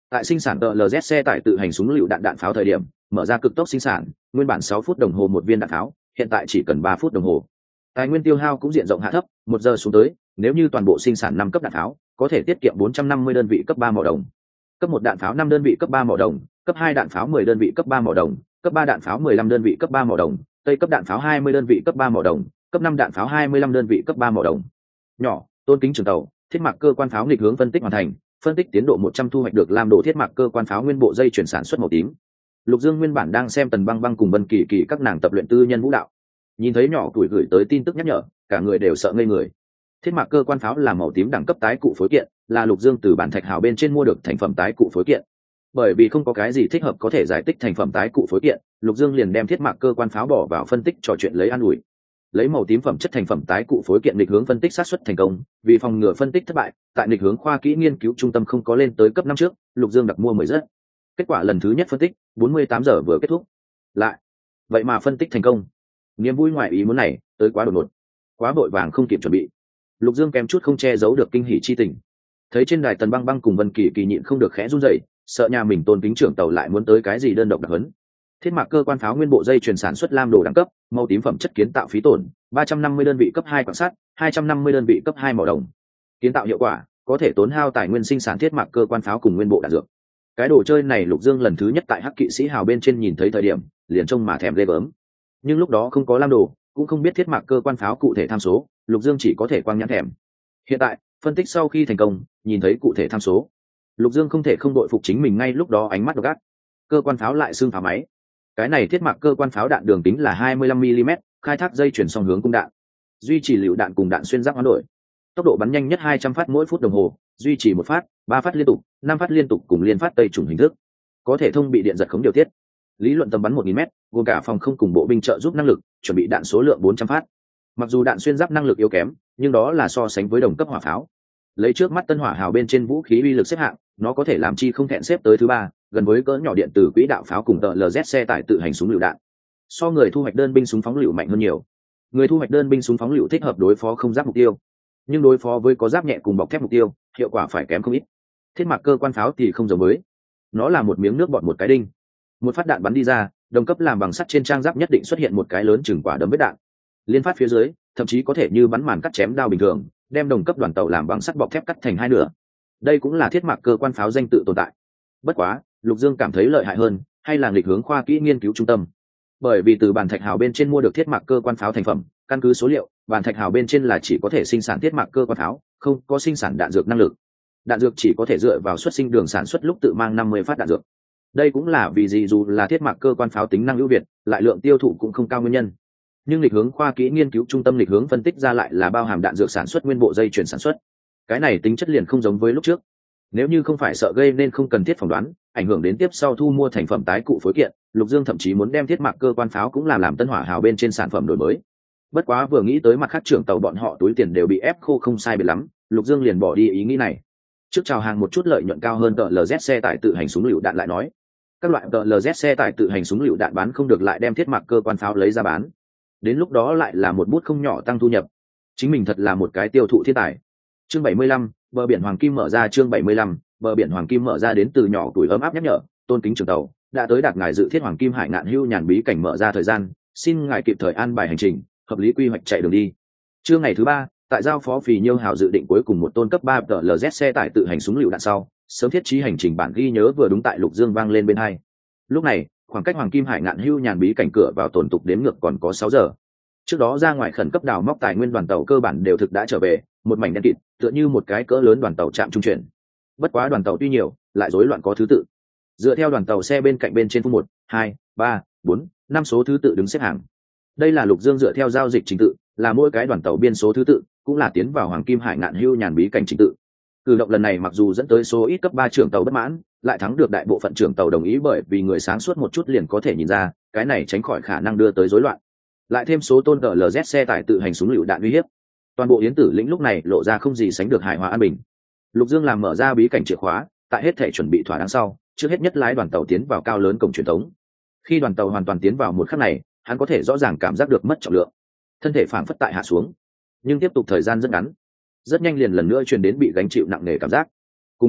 Tại sinh sản tờ lờ dét xe tải tự hành súng lựu đạn đạn pháo thời điểm mở ra cực tốc sinh sản, nguyên bản sáu phút đồng hồ một viên đạn pháo hiện tại chỉ cần ba phút đồng hồ. Tài nguyên tiêu hao cũng diện rộng hạ thấp, một giờ xuống tới nếu như toàn bộ sinh sản năm cấp đạn pháo có thể tiết kiệm bốn trăm năm mươi đơn vị cấp ba mỏ đồng, cấp một đạn pháo năm đơn vị cấp ba mỏ đồng, cấp hai đạn pháo mười đơn vị cấp ba mỏ đồng, cấp ba đạn pháo mười lăm đơn vị cấp ba mỏ đồng, tây cấp đạn pháo hai mươi đơn vị cấp ba mỏ đồng, cấp năm đạn pháo hai mươi lăm đơn vị cấp ba mỏ đồng. Nhỏ, tôn kính trường tàu, thiết mạc cơ quan pháo nghịch hướng phân tích hoàn thành, phân tích tiến độ một trăm thu hoạch được làm đồ thiết mạc cơ quan pháo nguyên bộ dây chuyển sản xuất màu tím. Lục Dương nguyên bản đang xem Tần Băng Băng cùng Vân Kỳ Kỳ các nàng tập luyện tư nhân vũ đạo, nhìn thấy nhỏ tuổi gửi tới tin tức nhắc nhở, cả người đều sợ ngây người. Thiết mạc cơ quan pháo là màu tím đẳng cấp tái cụ phối kiện, là Lục Dương từ bản thạch hào bên trên mua được thành phẩm tái cụ phối kiện. Bởi vì không có cái gì thích hợp có thể giải tích thành phẩm tái cụ phối kiện, Lục Dương liền đem thiết mạc cơ quan pháo bỏ vào phân tích trò chuyện lấy an ủi. Lấy màu tím phẩm chất thành phẩm tái cụ phối kiện nghịch hướng phân tích sát xuất thành công, vì phòng ngừa phân tích thất bại, tại nghịch hướng khoa kỹ nghiên cứu trung tâm không có lên tới cấp năm trước, Lục Dương đặt mua mười rất. Kết quả lần thứ nhất phân tích, bốn mươi tám giờ vừa kết thúc. Lại, vậy mà phân tích thành công. Niềm vui ngoài ý muốn này, tới quá đột ngột, quá vội vàng không kịp chuẩn bị. Lục Dương kèm chút không che giấu được kinh hỉ chi tình. Thấy trên đài Tần Băng Băng cùng Vân Kỳ Kỳ nhịn không được khẽ run rẩy, sợ nhà mình tôn kính trưởng tàu lại muốn tới cái gì đơn độc đặc hấn. Thiết mạc cơ quan pháo nguyên bộ dây chuyển sản xuất lam đồ đẳng cấp, màu tím phẩm chất kiến tạo phí tổn, ba trăm năm mươi đơn vị cấp hai quan sát, hai trăm năm mươi đơn vị cấp hai mỏ đồng. Kiến tạo hiệu quả, có thể tốn hao tài nguyên sinh sản thiết mạc cơ quan pháo cùng nguyên bộ đạn dược. Cái đồ chơi này Lục Dương lần thứ nhất tại Hắc Kỵ sĩ hào bên trên nhìn thấy thời điểm, liền trông mà thèm ghê gớm. Nhưng lúc đó không có lam đồ, cũng không biết thiết mạc cơ quan pháo cụ thể tham số, Lục Dương chỉ có thể quang nhãn thèm. Hiện tại, phân tích sau khi thành công, nhìn thấy cụ thể tham số, Lục Dương không thể không đội phục chính mình ngay lúc đó ánh mắt độc ác. Cơ quan pháo lại xương pháo máy. Cái này thiết mạc cơ quan pháo đạn đường kính là hai mươi lăm mi li mét, khai thác dây chuyển song hướng cung đạn, duy trì lựu đạn cùng đạn xuyên giáp hoán đổi, tốc độ bắn nhanh nhất hai trăm phát mỗi phút đồng hồ, duy trì một phát, ba phát liên tục, năm phát liên tục cùng liên phát tây trùng hình thức, có thể thông bị điện giật khống điều tiết. Lý luận tầm bắn một nghìn mét, gồm cả phòng không cùng bộ binh trợ giúp năng lực, chuẩn bị đạn số lượng bốn trăm phát. Mặc dù đạn xuyên giáp năng lực yếu kém, nhưng đó là so sánh với đồng cấp hỏa pháo. Lấy trước mắt tân hỏa hào bên trên vũ khí uy lực xếp hạng, nó có thể làm chi không thẹn xếp tới thứ ba, gần với cỡ nhỏ điện tử quỹ đạo pháo cùng tờ lờ zét xe tải tự hành súng lựu đạn. So người thu hoạch đơn binh súng phóng lựu mạnh hơn nhiều. Người thu hoạch đơn binh súng phóng lựu thích hợp đối phó không giáp mục tiêu, nhưng đối phó với có giáp nhẹ cùng bọc thép mục tiêu, hiệu quả phải kém không ít. Thiết mạc cơ quan pháo thì không giống với, nó là một miếng nước bọt một cái đinh. Một phát đạn bắn đi ra, đồng cấp làm bằng sắt trên trang giáp nhất định xuất hiện một cái lớn chừng quả đấm vết đạn. Liên phát phía dưới, thậm chí có thể như bắn màn cắt chém đao bình thường, đem đồng cấp đoàn tàu làm bằng sắt bọc thép cắt thành hai nửa. Đây cũng là thiết mạc cơ quan pháo danh tự tồn tại. Bất quá, Lục Dương cảm thấy lợi hại hơn, hay là nghịch hướng khoa kỹ nghiên cứu trung tâm. Bởi vì từ bản thạch hào bên trên mua được thiết mạc cơ quan pháo thành phẩm, căn cứ số liệu, bản thạch hào bên trên là chỉ có thể sinh sản thiết mạc cơ quan pháo, không có sinh sản đạn dược năng lực. Đạn dược chỉ có thể dựa vào xuất sinh đường sản xuất lúc tự mang năm mươi phát đạn dược. Đây cũng là vì gì dù là thiết mạc cơ quan pháo tính năng ưu việt, lại lượng tiêu thụ cũng không cao nguyên nhân. Nhưng nghịch hướng khoa kỹ nghiên cứu trung tâm nghịch hướng phân tích ra lại là bao hàm đạn dược sản xuất nguyên bộ dây chuyển sản xuất. Cái này tính chất liền không giống với lúc trước. Nếu như không phải sợ gây nên không cần thiết phỏng đoán, ảnh hưởng đến tiếp sau thu mua thành phẩm tái cụ phối kiện, Lục Dương thậm chí muốn đem thiết mạc cơ quan pháo cũng làm làm tân hỏa hào bên trên sản phẩm đổi mới. Bất quá vừa nghĩ tới mặt khác trưởng tàu bọn họ túi tiền đều bị ép khô không sai biệt lắm, Lục Dương liền bỏ đi ý nghĩ này. Trước chào hàng một chút lợi nhuận cao hơn tờ lờ zét xe tải tự hành súng lựu đạn lại nói. Các loại tờ lờ zét xe tải tự hành súng lựu đạn bán không được lại đem thiết mạc cơ quan pháo lấy ra bán. Đến lúc đó lại là một bút không nhỏ tăng thu nhập. Chính mình thật là một cái tiêu thụ thiên tài. Chương bảy mươi lăm, bờ biển Hoàng Kim mở ra. Chương bảy mươi lăm, bờ biển Hoàng Kim mở ra. Đến từ nhỏ tuổi ấm áp nhắc nhở, tôn kính trưởng tàu, đã tới đạt ngài dự thiết Hoàng Kim Hải Ngạn Hưu nhàn bí cảnh mở ra thời gian, xin ngài kịp thời an bài hành trình, hợp lý quy hoạch chạy đường đi. Trưa ngày thứ ba, tại giao phó Phì Nhiêu Hào dự định cuối cùng một tôn cấp ba tờ lờ zét xe tải tự hành súng lựu đạn sau, sớm thiết trí hành trình bản ghi nhớ vừa đúng tại Lục Dương vang lên bên hai. Lúc này, khoảng cách Hoàng Kim Hải Ngạn Hưu nhàn bí cảnh cửa vào tổn tục đếm ngược còn có sáu giờ. Trước đó ra ngoài khẩn cấp đào móc tài nguyên đoàn tàu cơ bản đều thực đã trở về, một mảnh đen kịt, tựa như một cái cỡ lớn đoàn tàu trạm trung chuyển. Bất quá đoàn tàu tuy nhiều, lại rối loạn có thứ tự. Dựa theo đoàn tàu xe bên cạnh bên trên phun một, hai, ba, bốn, năm số thứ tự đứng xếp hàng. Đây là Lục Dương dựa theo giao dịch trình tự, là mỗi cái đoàn tàu biên số thứ tự, cũng là tiến vào Hoàng Kim Hải Ngạn Hưu nhàn bí cảnh trình tự. Cử động lần này mặc dù dẫn tới số ít cấp ba trưởng tàu bất mãn, lại thắng được đại bộ phận trưởng tàu đồng ý, bởi vì người sáng suốt một chút liền có thể nhìn ra, cái này tránh khỏi khả năng đưa tới rối loạn. Lại thêm số tôn tờ lờ zét xe tải tự hành súng lựu đạn uy hiếp, toàn bộ yến tử lĩnh lúc này lộ ra không gì sánh được hài hòa an bình. Lục Dương làm mở ra bí cảnh chìa khóa, tại hết thể chuẩn bị thỏa đáng sau, trước hết nhất lái đoàn tàu tiến vào cao lớn cổng truyền thống. Khi đoàn tàu hoàn toàn tiến vào một khắc này, hắn có thể rõ ràng cảm giác được mất trọng lượng, thân thể phảng phất tại hạ xuống, nhưng tiếp tục thời gian rất ngắn, rất nhanh liền lần nữa truyền đến bị gánh chịu nặng nề cảm giác. Cùng lúc đó,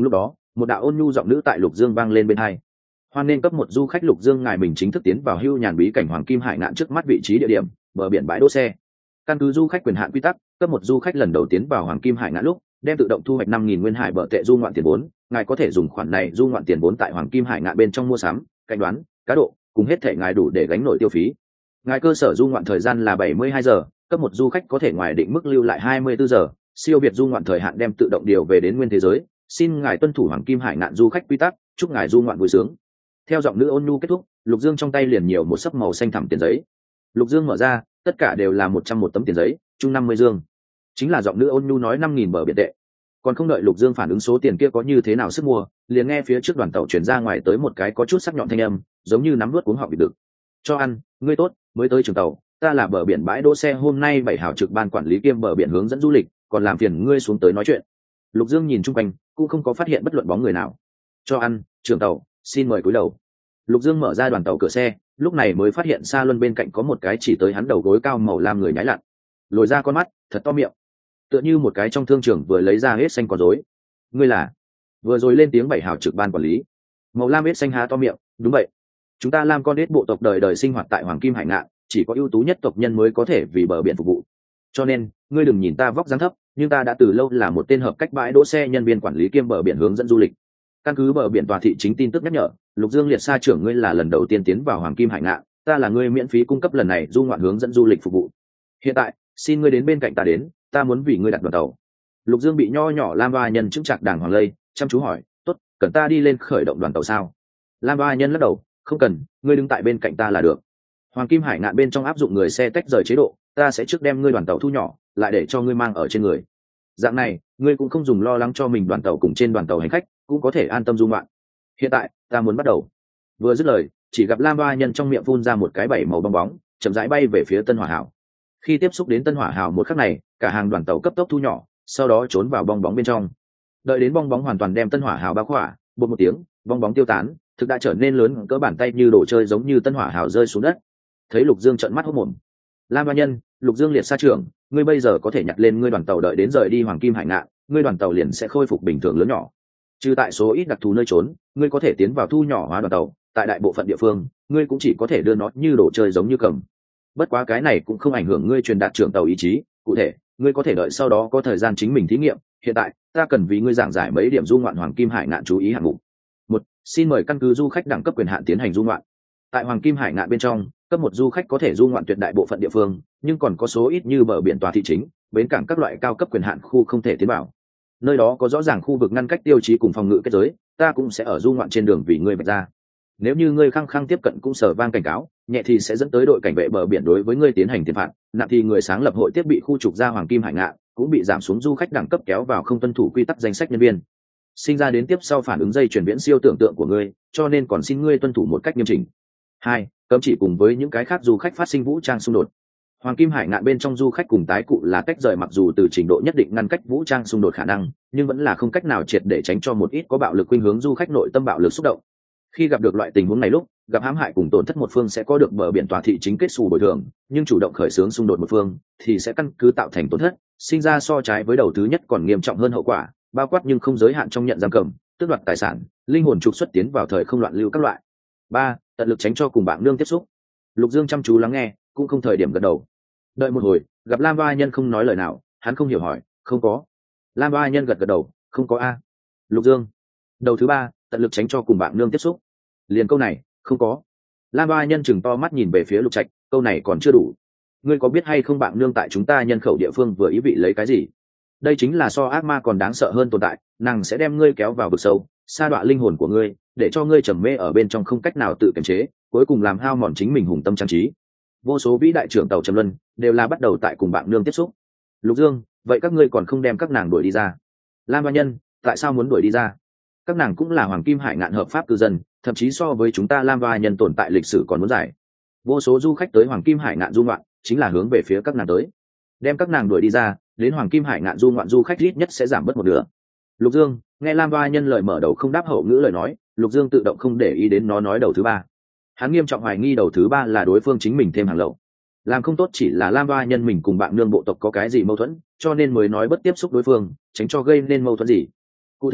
Một đạo ôn nhu giọng nữ tại Lục Dương vang lên bên hai. Hoan nên cấp một du khách Lục Dương ngài mình chính thức tiến vào hưu nhàn bí cảnh Hoàng Kim Hải Ngạn trước mắt vị trí địa điểm, bờ biển bãi đỗ xe. Căn cứ du khách quyền hạn quy tắc, cấp một du khách lần đầu tiến vào Hoàng Kim Hải Ngạn lúc, đem tự động thu hoạch năm nghìn nguyên hải bờ tệ du ngoạn tiền vốn, ngài có thể dùng khoản này du ngoạn tiền vốn tại Hoàng Kim Hải Ngạn bên trong mua sắm, cạnh đoán, cá độ, cùng hết thể ngài đủ để gánh nổi tiêu phí. Ngài cơ sở du ngoạn thời gian là bảy mươi hai giờ, cấp một du khách có thể ngoài định mức lưu lại hai mươi bốn giờ, siêu việt du ngoạn thời hạn đem tự động điều về đến nguyên thế giới. Xin ngài tuân thủ Hoàng Kim Hải Ngạn du khách quy tắc, chúc ngài du ngoạn vui sướng. Theo giọng nữ ôn nhu kết thúc, Lục Dương trong tay liền nhiều một sấp màu xanh thẳm tiền giấy. Lục Dương mở ra, tất cả đều là một trăm một tấm tiền giấy, chung năm mươi dương. Chính là giọng nữ ôn nhu nói năm nghìn bờ biển tệ. Còn không đợi Lục Dương phản ứng số tiền kia có như thế nào sức mua, liền nghe phía trước đoàn tàu chuyển ra ngoài tới một cái có chút sắc nhọn thanh âm, giống như nắm nuốt cuống họng bị đực. Cho ăn, ngươi tốt, mới tới trường tàu, ta là bờ biển bãi đỗ xe hôm nay bảy hào trực ban quản lý kiêm bờ biển hướng dẫn du lịch, còn làm phiền ngươi xuống tới nói chuyện. Lục Dương nhìn chung quanh, cũng không có phát hiện bất luận bóng người nào. Cho ăn, trường tàu, xin mời cúi đầu. Lục Dương mở ra đoàn tàu cửa xe, lúc này mới phát hiện xa luân bên cạnh có một cái chỉ tới hắn đầu gối cao màu lam người nhái lặn, lồi ra con mắt, thật to miệng, tựa như một cái trong thương trường vừa lấy ra hết xanh con rối. Ngươi là? Vừa rồi lên tiếng bảy hào trực ban quản lý. Màu lam hết xanh há to miệng, đúng vậy. Chúng ta làm con hết bộ tộc đời đời sinh hoạt tại Hoàng Kim Hải Ngạn, chỉ có ưu tú nhất tộc nhân mới có thể vì bờ biển phục vụ. Cho nên, ngươi đừng nhìn ta vóc dáng thấp, nhưng ta đã từ lâu là một tên hợp cách bãi đỗ xe nhân viên quản lý kiêm bờ biển hướng dẫn du lịch. Căn cứ bờ biển tòa thị chính tin tức nhắc nhở, Lục Dương liệt sa trưởng ngươi là lần đầu tiên tiến vào Hoàng Kim Hải Ngạn, ta là ngươi miễn phí cung cấp lần này du ngoạn hướng dẫn du lịch phục vụ. Hiện tại, xin ngươi đến bên cạnh ta đến, ta muốn vì ngươi đặt đoàn tàu. Lục Dương bị nho nhỏ Lam Ba Nhân chứng chặt đàng hoàng lây, chăm chú hỏi, tốt, cần ta đi lên khởi động đoàn tàu sao? Lam Ba Nhân lắc đầu, không cần, ngươi đứng tại bên cạnh ta là được. Hoàng Kim Hải Ngạn bên trong áp dụng người xe tách rời chế độ, ta sẽ trước đem ngươi đoàn tàu thu nhỏ, lại để cho ngươi mang ở trên người. Dạng này, ngươi cũng không dùng lo lắng cho mình đoàn tàu cùng trên đoàn tàu hành khách, cũng có thể an tâm du ngoạn. Hiện tại, ta muốn bắt đầu. Vừa dứt lời, chỉ gặp Lam Ba Nhân trong miệng phun ra một cái bảy màu bong bóng, chậm rãi bay về phía Tân Hỏa Hào. Khi tiếp xúc đến Tân Hỏa Hào một khắc này, cả hàng đoàn tàu cấp tốc thu nhỏ, sau đó trốn vào bong bóng bên trong. Đợi đến bong bóng hoàn toàn đem Tân Hỏa Hào bao khỏa, bột một tiếng, bong bóng tiêu tán, thực đã trở nên lớn cỡ bàn tay như đồ chơi giống như Tân Hỏa Hào rơi xuống đất. Thấy Lục Dương trợn mắt hốt mồm. Lam Ba Nhân, Lục Dương liệt sa trưởng, ngươi bây giờ có thể nhặt lên ngươi đoàn tàu, đợi đến rời đi Hoàng Kim Hải Ngạn, ngươi đoàn tàu liền sẽ khôi phục bình thường lớn nhỏ. Trừ tại số ít đặc thù nơi trốn, ngươi có thể tiến vào thu nhỏ hóa đoàn tàu, tại đại bộ phận địa phương, ngươi cũng chỉ có thể đưa nó như đồ chơi giống như cầm. Bất quá cái này cũng không ảnh hưởng ngươi truyền đạt trưởng tàu ý chí, cụ thể, ngươi có thể đợi sau đó có thời gian chính mình thí nghiệm. Hiện tại, ta cần vì ngươi giảng giải mấy điểm du ngoạn Hoàng Kim Hải Ngạn chú ý hạng mục. Một, xin mời căn cứ du khách đẳng cấp quyền hạn tiến hành du ngoạn. Tại Hoàng Kim Hải Ngạn bên trong, cấp một du khách có thể du ngoạn tuyệt đại bộ phận địa phương, nhưng còn có số ít như bờ biển tòa thị chính, bến cảng các loại cao cấp quyền hạn khu không thể tiến vào. Nơi đó có rõ ràng khu vực ngăn cách tiêu chí cùng phòng ngự kết giới, ta cũng sẽ ở du ngoạn trên đường vì ngươi vạch ra. Nếu như ngươi khăng khăng tiếp cận cũng sở vang cảnh cáo, nhẹ thì sẽ dẫn tới đội cảnh vệ bờ biển đối với ngươi tiến hành tiền phạt, nặng thì người sáng lập hội tiếp bị khu trục ra Hoàng Kim Hải Ngạn, cũng bị giảm xuống du khách đẳng cấp kéo vào không tuân thủ quy tắc danh sách nhân viên. Sinh ra đến tiếp sau phản ứng dây chuyển viễn siêu tưởng tượng của ngươi, cho nên còn xin ngươi tuân thủ một cách nghiêm chỉnh. Hai, cấm chỉ cùng với những cái khác du khách phát sinh vũ trang xung đột. Hoàng Kim Hải Ngạn bên trong du khách cùng tái cụ là tách rời, mặc dù từ trình độ nhất định ngăn cách vũ trang xung đột khả năng, nhưng vẫn là không cách nào triệt để tránh cho một ít có bạo lực khuynh hướng du khách nội tâm bạo lực xúc động. Khi gặp được loại tình huống này lúc, gặp hãm hại cùng tổn thất một phương sẽ có được bờ biển tòa thị chính kết xù bồi thường, nhưng chủ động khởi xướng xung đột một phương thì sẽ căn cứ tạo thành tổn thất, sinh ra so trái với đầu thứ nhất còn nghiêm trọng hơn hậu quả, bao quát nhưng không giới hạn trong nhận giam cầm, tước đoạt tài sản, linh hồn trục xuất tiến vào thời không loạn lưu các loại. Ba, tận lực tránh cho cùng bạn nương tiếp xúc. Lục Dương chăm chú lắng nghe, cũng không thời điểm gật đầu. Đợi một hồi, gặp Lam Ba Nhân không nói lời nào, hắn không hiểu hỏi, không có. Lam Ba Nhân gật gật đầu, không có a. Lục Dương. Đầu thứ ba, tận lực tránh cho cùng bạn nương tiếp xúc. Liền câu này, không có. Lam Ba Nhân chừng to mắt nhìn về phía Lục Trạch, câu này còn chưa đủ. Ngươi có biết hay không bạn nương tại chúng ta nhân khẩu địa phương vừa ý vị lấy cái gì? Đây chính là so ác ma còn đáng sợ hơn tồn tại, nàng sẽ đem ngươi kéo vào vực sâu, sa đọa linh hồn của ngươi, để cho ngươi trầm mê ở bên trong không cách nào tự kiềm chế, cuối cùng làm hao mòn chính mình hùng tâm trang trí. Vô số vĩ đại trưởng tàu trầm luân đều là bắt đầu tại cùng bạn nương tiếp xúc. Lục Dương, vậy các ngươi còn không đem các nàng đuổi đi ra? Lam Ba Nhân, tại sao muốn đuổi đi ra? Các nàng cũng là Hoàng Kim Hải Ngạn hợp pháp cư dân, thậm chí so với chúng ta Lam Ba Nhân tồn tại lịch sử còn muốn dài. Vô số du khách tới Hoàng Kim Hải Ngạn du ngoạn, chính là hướng về phía các nàng tới. Đem các nàng đuổi đi ra, đến Hoàng Kim Hải Ngạn du ngoạn du khách ít nhất sẽ giảm bớt một nửa. Lục Dương, nghe Lam Ba Nhân lời mở đầu không đáp hậu ngữ lời nói, Lục Dương tự động không để ý đến nó nói đầu thứ ba. Hắn nghiêm trọng hoài nghi đầu thứ ba là đối phương chính mình thêm hàng lậu, làm không tốt chỉ là Lam Ba Nhân mình cùng bạn nương bộ tộc có cái gì mâu thuẫn, cho nên mới nói bất tiếp xúc đối phương, tránh cho gây nên mâu thuẫn gì. Cụ thể,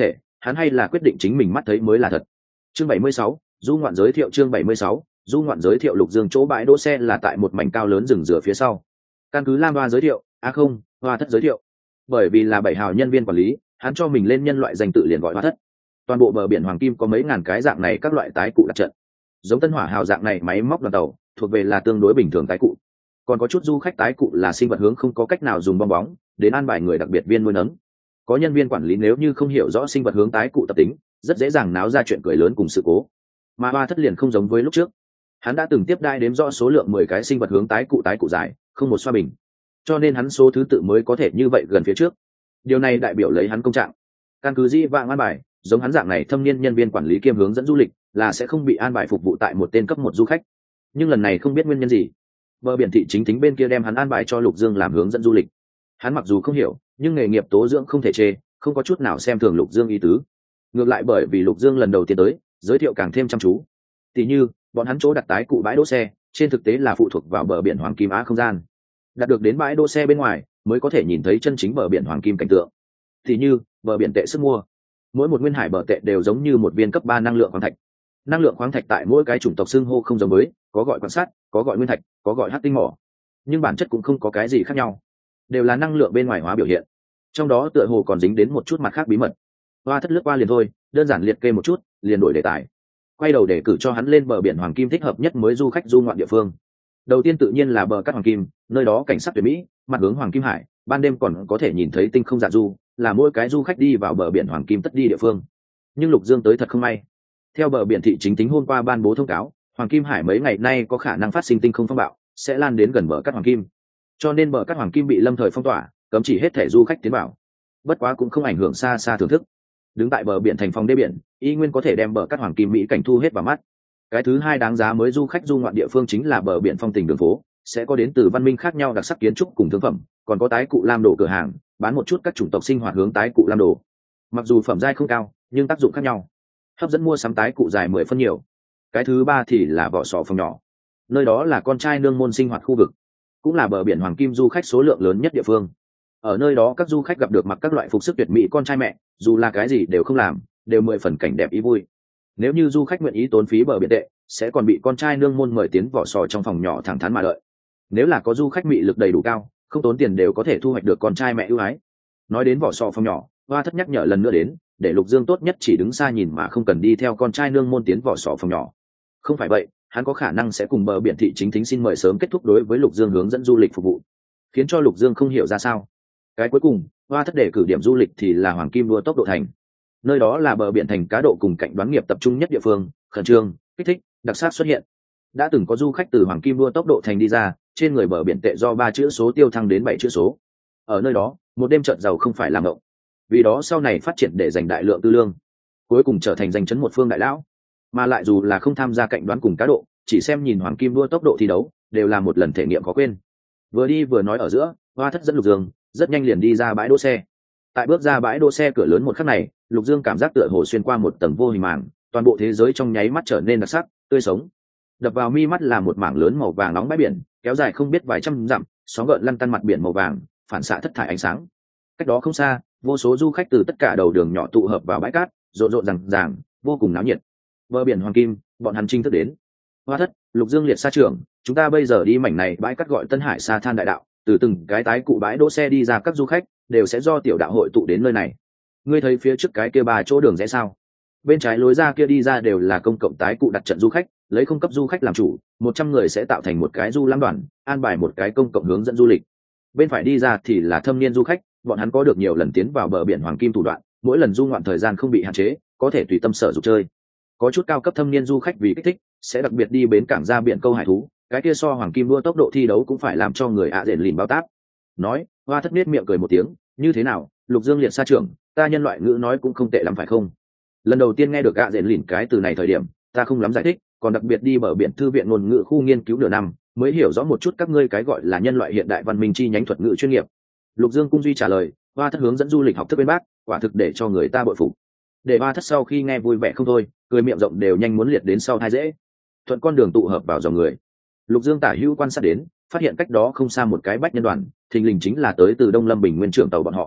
hắn hay là quyết định chính mình mắt thấy mới là thật. Chương bảy mươi sáu, du ngoạn giới thiệu. Chương bảy mươi sáu, du ngoạn giới thiệu. Lục Dương chỗ bãi đỗ xe là tại một mảnh cao lớn rừng rửa phía sau. Căn cứ Lam Hoa giới thiệu, a à không, Hoa Thất giới thiệu. Bởi vì là bảy hào nhân viên quản lý, hắn cho mình lên nhân loại danh tự liền gọi Hoa Thất. Toàn bộ bờ biển Hoàng Kim có mấy ngàn cái dạng này các loại tái cụ đặt trận. Giống Tân Hỏa hào dạng này máy móc đoàn tàu, thuộc về là tương đối bình thường tái cụ. Còn có chút du khách tái cụ là sinh vật hướng không có cách nào dùng bong bóng, đến an bài người đặc biệt viên nuôi nấng. Có nhân viên quản lý nếu như không hiểu rõ sinh vật hướng tái cụ tập tính, rất dễ dàng náo ra chuyện cười lớn cùng sự cố. Mà Hoa Thất liền không giống với lúc trước, hắn đã từng tiếp đai đếm rõ số lượng mười cái sinh vật hướng tái cụ tái cụ dài, không một xoa bình, cho nên hắn số thứ tự mới có thể như vậy gần phía trước. Điều này đại biểu lấy hắn công trạng. Căn cứ dĩ vãng an bài, giống hắn dạng này thâm niên nhân viên quản lý kiêm hướng dẫn du lịch là sẽ không bị an bài phục vụ tại một tên cấp một du khách. Nhưng lần này không biết nguyên nhân gì, bờ biển thị chính tính bên kia đem hắn an bài cho Lục Dương làm hướng dẫn du lịch. Hắn mặc dù không hiểu, nhưng nghề nghiệp tố dưỡng không thể chê, không có chút nào xem thường Lục Dương ý tứ. Ngược lại bởi vì Lục Dương lần đầu tiên tới, giới thiệu càng thêm chăm chú. Tỷ như bọn hắn chỗ đặt tái cụ bãi đỗ xe trên thực tế là phụ thuộc vào bờ biển Hoàng Kim Á không gian, đặt được đến bãi đỗ xe bên ngoài mới có thể nhìn thấy chân chính bờ biển Hoàng Kim cảnh tượng. Tỷ như bờ biển tệ sức mua, mỗi một nguyên hải bờ tệ đều giống như một viên cấp ba năng lượng khoáng thạch. Năng lượng khoáng thạch tại mỗi cái chủng tộc xưng hô không giống với, có gọi quan sát, có gọi nguyên thạch, có gọi hắc tinh mỏ, nhưng bản chất cũng không có cái gì khác nhau, đều là năng lượng bên ngoài hóa biểu hiện. Trong đó tựa hồ còn dính đến một chút mặt khác bí mật. Hoa Thất lướt qua liền thôi, đơn giản liệt kê một chút liền đổi đề tài, quay đầu để cử cho hắn lên bờ biển Hoàng Kim thích hợp nhất mới du khách du ngoạn địa phương. Đầu tiên tự nhiên là bờ cát Hoàng Kim, nơi đó cảnh sắc tuyệt mỹ, mặt hướng Hoàng Kim Hải, ban đêm còn có thể nhìn thấy tinh không dạ du, là mỗi cái du khách đi vào bờ biển Hoàng Kim tất đi địa phương. Nhưng Lục Dương tới thật không may. Theo bờ biển thị chính tính hôm qua ban bố thông cáo, Hoàng Kim Hải mấy ngày nay có khả năng phát sinh tinh không phong bạo, sẽ lan đến gần bờ cát Hoàng Kim. Cho nên bờ cát Hoàng Kim bị lâm thời phong tỏa, cấm chỉ hết thảy du khách tiến vào. Bất quá cũng không ảnh hưởng xa xa thưởng thức. Đứng tại bờ biển thành phòng đê biển, y nguyên có thể đem bờ cát Hoàng Kim mỹ cảnh thu hết vào mắt. Cái thứ hai đáng giá mới du khách du ngoạn địa phương chính là bờ biển phong tình đường phố, sẽ có đến từ văn minh khác nhau đặc sắc kiến trúc cùng thương phẩm, còn có tái cụ lam đồ cửa hàng, bán một chút các chủng tộc sinh hoạt hướng tái cụ lam đồ. Mặc dù phẩm giai không cao, nhưng tác dụng khác nhau, hấp dẫn mua sắm tái cụ dài mười phân nhiều. Cái thứ ba thì là vỏ sò phòng nhỏ, nơi đó là con trai nương môn sinh hoạt khu vực, cũng là bờ biển Hoàng Kim du khách số lượng lớn nhất địa phương. Ở nơi đó các du khách gặp được mặc các loại phục sức tuyệt mỹ con trai mẹ, dù là cái gì đều không làm, đều mười phần cảnh đẹp ý vui. Nếu như du khách nguyện ý tốn phí bờ biển tệ, sẽ còn bị con trai nương môn mời tiến vỏ sò trong phòng nhỏ thẳng thắn mà đợi. Nếu là có du khách mị lực đầy đủ cao, không tốn tiền đều có thể thu hoạch được con trai mẹ ưu ái. Nói đến vỏ sò phòng nhỏ, Hoa Thất nhắc nhở lần nữa đến, để Lục Dương tốt nhất chỉ đứng xa nhìn mà không cần đi theo con trai nương môn tiến vỏ sò phòng nhỏ. Không phải vậy, hắn có khả năng sẽ cùng bờ biển thị chính thính xin mời sớm kết thúc đối với Lục Dương hướng dẫn du lịch phục vụ, khiến cho Lục Dương không hiểu ra sao. Cái cuối cùng, Hoa Thất để cử điểm du lịch thì là Hoàng Kim đua tốc độ thành. Nơi đó là bờ biển thành cá độ cùng cạnh đoán nghiệp tập trung nhất địa phương, khẩn trương, kích thích, đặc sắc xuất hiện. Đã từng có du khách từ Hoàng Kim đua tốc độ thành đi ra, trên người bờ biển tệ do ba chữ số tiêu thăng đến bảy chữ số. Ở nơi đó, một đêm trợn giàu không phải làm ngộng. Vì đó sau này phát triển để giành đại lượng tư lương, cuối cùng trở thành danh chấn một phương đại lão. Mà lại dù là không tham gia cạnh đoán cùng cá độ, chỉ xem nhìn Hoàng Kim đua tốc độ thi đấu, đều là một lần thể nghiệm khó quên. Vừa đi vừa nói ở giữa, Hoa Thất dẫn Lục Dương rất nhanh liền đi ra bãi đỗ xe. Tại bước ra bãi đỗ xe cửa lớn một khắc này, Lục Dương cảm giác tựa hồ xuyên qua một tầng vô hình màng, toàn bộ thế giới trong nháy mắt trở nên đặc sắc, tươi sống. Đập vào mi mắt là một mảng lớn màu vàng nóng bãi biển, kéo dài không biết vài trăm dặm, sóng gợn lăn tăn mặt biển màu vàng, phản xạ thất thải ánh sáng. Cách đó không xa, vô số du khách từ tất cả đầu đường nhỏ tụ hợp vào bãi cát, rộn rộn ràng ràng, vô cùng náo nhiệt. Bờ biển Hoàng Kim, bọn hắn chính thức đến. Hoa Thất, Lục Dương liệt xa trưởng, chúng ta bây giờ đi mảnh này bãi cát gọi Tân Hải Sa Than đại đạo, từ từng cái tái cụ bãi đỗ xe đi ra các du khách đều sẽ do tiểu đạo hội tụ đến nơi này. Ngươi thấy phía trước cái kia ba chỗ đường rẽ sao? Bên trái lối ra kia đi ra đều là công cộng tái cụ đặt trận du khách, lấy không cấp du khách làm chủ, một trăm người sẽ tạo thành một cái du lãm đoàn, an bài một cái công cộng hướng dẫn du lịch. Bên phải đi ra thì là thâm niên du khách, bọn hắn có được nhiều lần tiến vào bờ biển Hoàng Kim thủ đoạn, mỗi lần du ngoạn thời gian không bị hạn chế, có thể tùy tâm sở dục chơi. Có chút cao cấp thâm niên du khách vì kích thích, sẽ đặc biệt đi bến cảng ra biển câu hải thú, cái kia so Hoàng Kim đua tốc độ thi đấu cũng phải làm cho người ạ rền lìn bao táp. Nói, Hoa Thất nết miệng cười một tiếng, như thế nào, Lục Dương liệt xa trưởng, ta nhân loại ngữ nói cũng không tệ lắm phải không? Lần đầu tiên nghe được ạ rền lìn cái từ này thời điểm, ta không lắm giải thích, còn đặc biệt đi bờ biển thư viện ngôn ngữ khu nghiên cứu nửa năm, mới hiểu rõ một chút các ngươi cái gọi là nhân loại hiện đại văn minh chi nhánh thuật ngữ chuyên nghiệp. Lục Dương cung duy trả lời, Hoa Thất hướng dẫn du lịch học thức bên bác, quả thực để cho người ta bội phục. Để Hoa Thất sau khi nghe vui vẻ không thôi, cười miệng rộng đều nhanh muốn liệt đến sau hai dễ. Thuận con đường tụ hợp vào dòng người. Lục Dương tả hữu quan sát đến, phát hiện cách đó không xa một cái bách nhân đoàn, thình lình chính là tới từ Đông Lâm Bình Nguyên trưởng tàu bọn họ.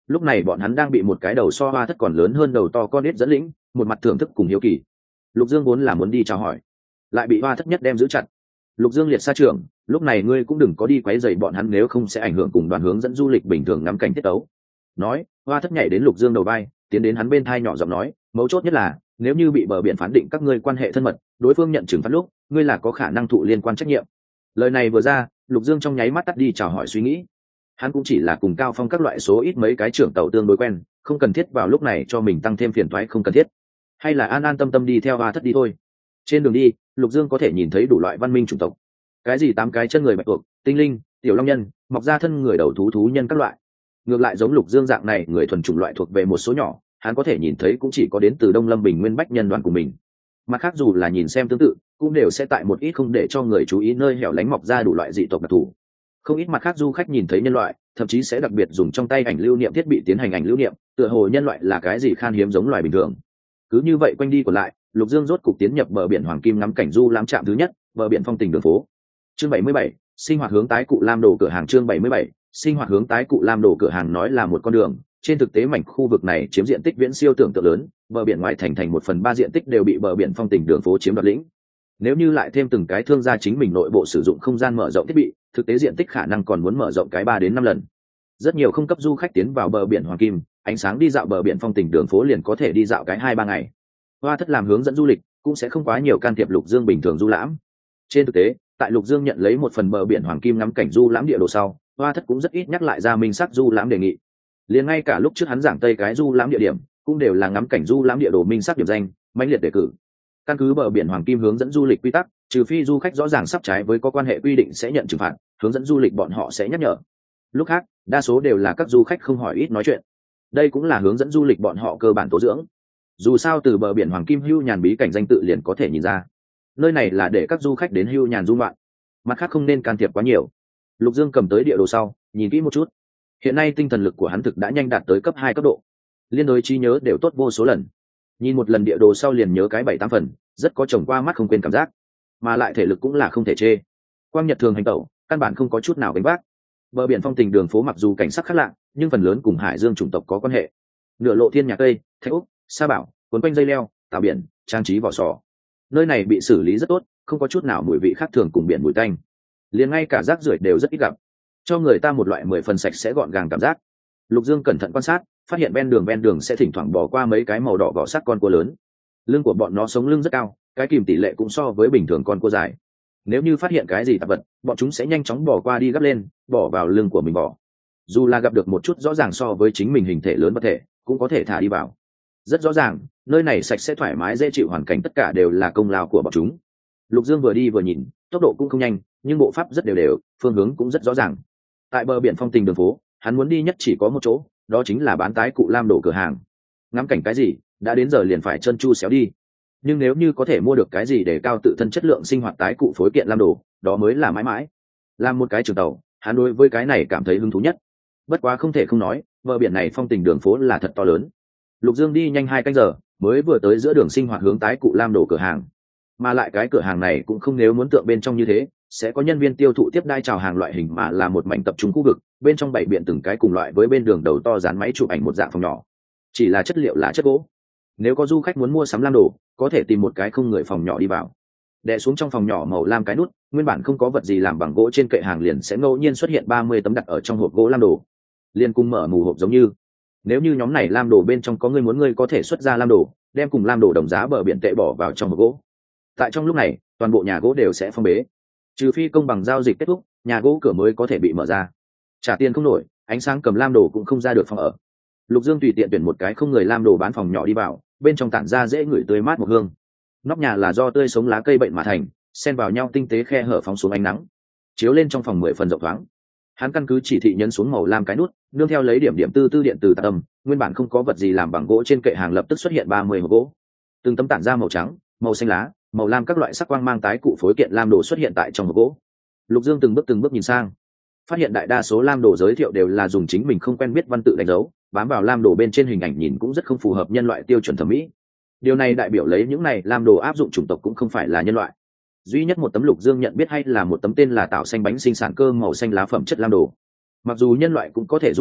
lúc này bọn hắn đang bị một cái đầu so hoa thất còn lớn hơn đầu to con nết dẫn lĩnh, một mặt thưởng thức cùng hiếu kỳ. Lục Dương vốn là muốn đi chào hỏi, lại bị hoa thất nhất đem giữ chặt. Lục Dương liệt xa trưởng, lúc này ngươi cũng đừng có đi quấy rầy bọn hắn, nếu không sẽ ảnh hưởng cùng đoàn hướng dẫn du lịch bình thường ngắm cảnh tiết tấu. Nói, hoa thất nhảy đến Lục Dương đầu vai, tiến đến hắn bên thai nhỏ giọng nói, mấu chốt nhất là nếu như bị bờ biển phán định các ngươi quan hệ thân mật, đối phương nhận trừng phạt lúc, ngươi là có khả năng thụ liên quan trách nhiệm. Lời này vừa ra, Lục Dương trong nháy mắt tắt đi chào hỏi suy nghĩ. Hắn cũng chỉ là cùng Cao Phong các loại số ít mấy cái trưởng tàu tương đối quen, không cần thiết vào lúc này cho mình tăng thêm phiền toái không cần thiết. Hay là an an tâm tâm đi theo hoa thất đi thôi. Trên đường đi, Lục Dương có thể nhìn thấy đủ loại văn minh chủng tộc. Cái gì tám cái chân người bạch tuộc, tinh linh, tiểu long nhân, mọc ra thân người đầu thú thú nhân các loại. Ngược lại giống Lục Dương dạng này, người thuần chủng loại thuộc về một số nhỏ, hắn có thể nhìn thấy cũng chỉ có đến từ Đông Lâm Bình Nguyên Bách nhân đoàn của mình. Mặt khác dù là nhìn xem tương tự, cũng đều sẽ tại một ít không để cho người chú ý nơi hẻo lánh mọc ra đủ loại dị tộc đặc thù. Không ít mặt khác du khách nhìn thấy nhân loại, thậm chí sẽ đặc biệt dùng trong tay ảnh lưu niệm thiết bị tiến hành ảnh lưu niệm, tựa hồ nhân loại là cái gì khan hiếm giống loài bình thường. Cứ như vậy quanh đi còn lại, Lục Dương rốt cục tiến nhập bờ biển Hoàng Kim ngắm cảnh du lãm trạm thứ nhất, bờ biển phong tình đường phố. Chương bảy mươi bảy, sinh hoạt hướng tái cụ Lam Đồ cửa hàng. Chương bảy mươi bảy, sinh hoạt hướng tái cụ Lam Đồ cửa hàng nói là một con đường, trên thực tế mảnh khu vực này chiếm diện tích viễn siêu tưởng tượng lớn, bờ biển ngoại thành thành một phần ba diện tích đều bị bờ biển phong tình đường phố chiếm đoạt lĩnh. Nếu như lại thêm từng cái thương gia chính mình nội bộ sử dụng không gian mở rộng thiết bị, thực tế diện tích khả năng còn muốn mở rộng cái ba đến năm lần. Rất nhiều không cấp du khách tiến vào bờ biển Hoàng Kim, ánh sáng đi dạo bờ biển phong tình đường phố liền có thể đi dạo cái hai ba ngày. Hoa thất làm hướng dẫn du lịch cũng sẽ không quá nhiều can thiệp Lục Dương bình thường du lãm. Trên thực tế, tại Lục Dương nhận lấy một phần bờ biển Hoàng Kim ngắm cảnh du lãm địa đồ sau, Hoa thất cũng rất ít nhắc lại ra minh sắc du lãm đề nghị. Liền ngay cả lúc trước hắn giảng tây cái du lãm địa điểm, cũng đều là ngắm cảnh du lãm địa đồ minh sắc điểm danh, mãnh liệt đề cử. Căn cứ bờ biển Hoàng Kim hướng dẫn du lịch quy tắc, trừ phi du khách rõ ràng sắp trái với có quan hệ quy định sẽ nhận trừng phạt, hướng dẫn du lịch bọn họ sẽ nhắc nhở. Lúc khác, đa số đều là các du khách không hỏi ít nói chuyện. Đây cũng là hướng dẫn du lịch bọn họ cơ bản tố dưỡng. Dù sao từ bờ biển Hoàng Kim hưu nhàn bí cảnh danh tự liền có thể nhìn ra, nơi này là để các du khách đến hưu nhàn du ngoạn, mặt khác không nên can thiệp quá nhiều. Lục Dương cầm tới địa đồ sau, nhìn kỹ một chút. Hiện nay tinh thần lực của hắn thực đã nhanh đạt tới cấp hai cấp độ, liên đối trí nhớ đều tốt vô số lần. Nhìn một lần địa đồ sau liền nhớ cái bảy tám phần, rất có trồng qua mắt không quên cảm giác, mà lại thể lực cũng là không thể chê. Quang Nhật thường hành tẩu, căn bản không có chút nào gánh vác. Bờ biển phong tình đường phố mặc dù cảnh sắc khác lạ, nhưng phần lớn cùng hải dương chủng tộc có quan hệ. Nửa lộ thiên nhà cây, thạch úc, sa bảo, cuốn quanh dây leo, tạo biển, trang trí vỏ sò. Nơi này bị xử lý rất tốt, không có chút nào mùi vị khác thường cùng biển mùi tanh. Liền ngay cả rác rưởi đều rất ít gặp, cho người ta một loại mười phần sạch sẽ gọn gàng cảm giác. Lục Dương cẩn thận quan sát, phát hiện ven đường ven đường sẽ thỉnh thoảng bỏ qua mấy cái màu đỏ vỏ sắc con cua lớn. Lưng của bọn nó sống lưng rất cao, cái kìm tỷ lệ cũng so với bình thường con cua dài. Nếu như phát hiện cái gì tạp vật, bọn chúng sẽ nhanh chóng bỏ qua đi gấp lên, bỏ vào lưng của mình bỏ. Dù là gặp được một chút rõ ràng so với chính mình hình thể lớn vật thể, cũng có thể thả đi vào. Rất rõ ràng, nơi này sạch sẽ thoải mái dễ chịu, hoàn cảnh tất cả đều là công lao của bọn chúng. Lục Dương vừa đi vừa nhìn, tốc độ cũng không nhanh, nhưng bộ pháp rất đều đều, phương hướng cũng rất rõ ràng. Tại bờ biển phong tình đường phố, hắn muốn đi nhất chỉ có một chỗ, đó chính là bán tái cụ Lam Đồ cửa hàng. Ngắm cảnh cái gì, đã đến giờ liền phải chân chu xéo đi. Nhưng nếu như có thể mua được cái gì để cao tự thân chất lượng sinh hoạt tái cụ phối kiện Lam Đồ, đó mới là mãi mãi. Làm một cái trường tàu, hắn đối với cái này cảm thấy hứng thú nhất. Bất quá không thể không nói, bờ biển này phong tình đường phố là thật to lớn. Lục Dương đi nhanh hai canh giờ, mới vừa tới giữa đường sinh hoạt hướng tái cụ Lam Đồ cửa hàng. Mà lại cái cửa hàng này cũng không nếu muốn tượng bên trong như thế, sẽ có nhân viên tiêu thụ tiếp đai chào hàng loại hình, mà là một mảnh tập trung khu vực, bên trong bảy biện từng cái cùng loại với bên đường đầu to dán máy chụp ảnh một dạng phòng nhỏ, chỉ là chất liệu là chất gỗ. Nếu có du khách muốn mua sắm lam đồ, có thể tìm một cái không người phòng nhỏ đi vào. Đè xuống trong phòng nhỏ màu lam cái nút, nguyên bản không có vật gì làm bằng gỗ trên kệ hàng liền sẽ ngẫu nhiên xuất hiện ba mươi tấm đặt ở trong hộp gỗ lam đồ, liền cùng mở mù hộp giống như. Nếu như nhóm này lam đồ bên trong có người muốn, người có thể xuất ra lam đồ, đem cùng lam đồ đồng giá bờ biển tệ bỏ vào trong hộp gỗ. Tại trong lúc này, toàn bộ nhà gỗ đều sẽ phong bế, trừ phi công bằng giao dịch kết thúc, nhà gỗ cửa mới có thể bị mở ra. Trả tiền không nổi, ánh sáng cầm lam đồ cũng không ra được phòng ở. Lục Dương tùy tiện tuyển một cái không người lam đồ bán phòng nhỏ đi vào, bên trong tản ra dễ ngửi tươi mát một hương. Nóc nhà là do tươi sống lá cây bệnh mà thành, xen vào nhau tinh tế khe hở phóng xuống ánh nắng, chiếu lên trong phòng mười phần rộng thoáng. Hắn căn cứ chỉ thị nhấn xuống màu lam cái nút, nương theo lấy điểm điểm tư tư điện từ tạc âm, nguyên bản không có vật gì làm bằng gỗ trên kệ hàng lập tức xuất hiện ba mươi hộp gỗ. Từng tấm tản ra màu trắng, màu xanh lá, màu lam các loại sắc quang mang tái cụ phối kiện lam đồ xuất hiện tại trong hộp gỗ. Lục Dương từng bước từng bước nhìn sang, phát hiện đại đa số lam đồ giới thiệu đều là dùng chính mình không quen biết văn tự đánh dấu, bám vào lam đồ bên trên hình ảnh nhìn cũng rất không phù hợp nhân loại tiêu chuẩn thẩm mỹ. Điều này đại biểu lấy những này lam đồ áp dụng chủng tộc cũng không phải là nhân loại. Duy nhất một tấm Lục Dương nhận biết hay là một tấm tên là tạo xanh bánh sinh sản cơ màu xanh lá phẩm chất lam đồ. Mặc dù nhân loại cũng có thể dùng ăn,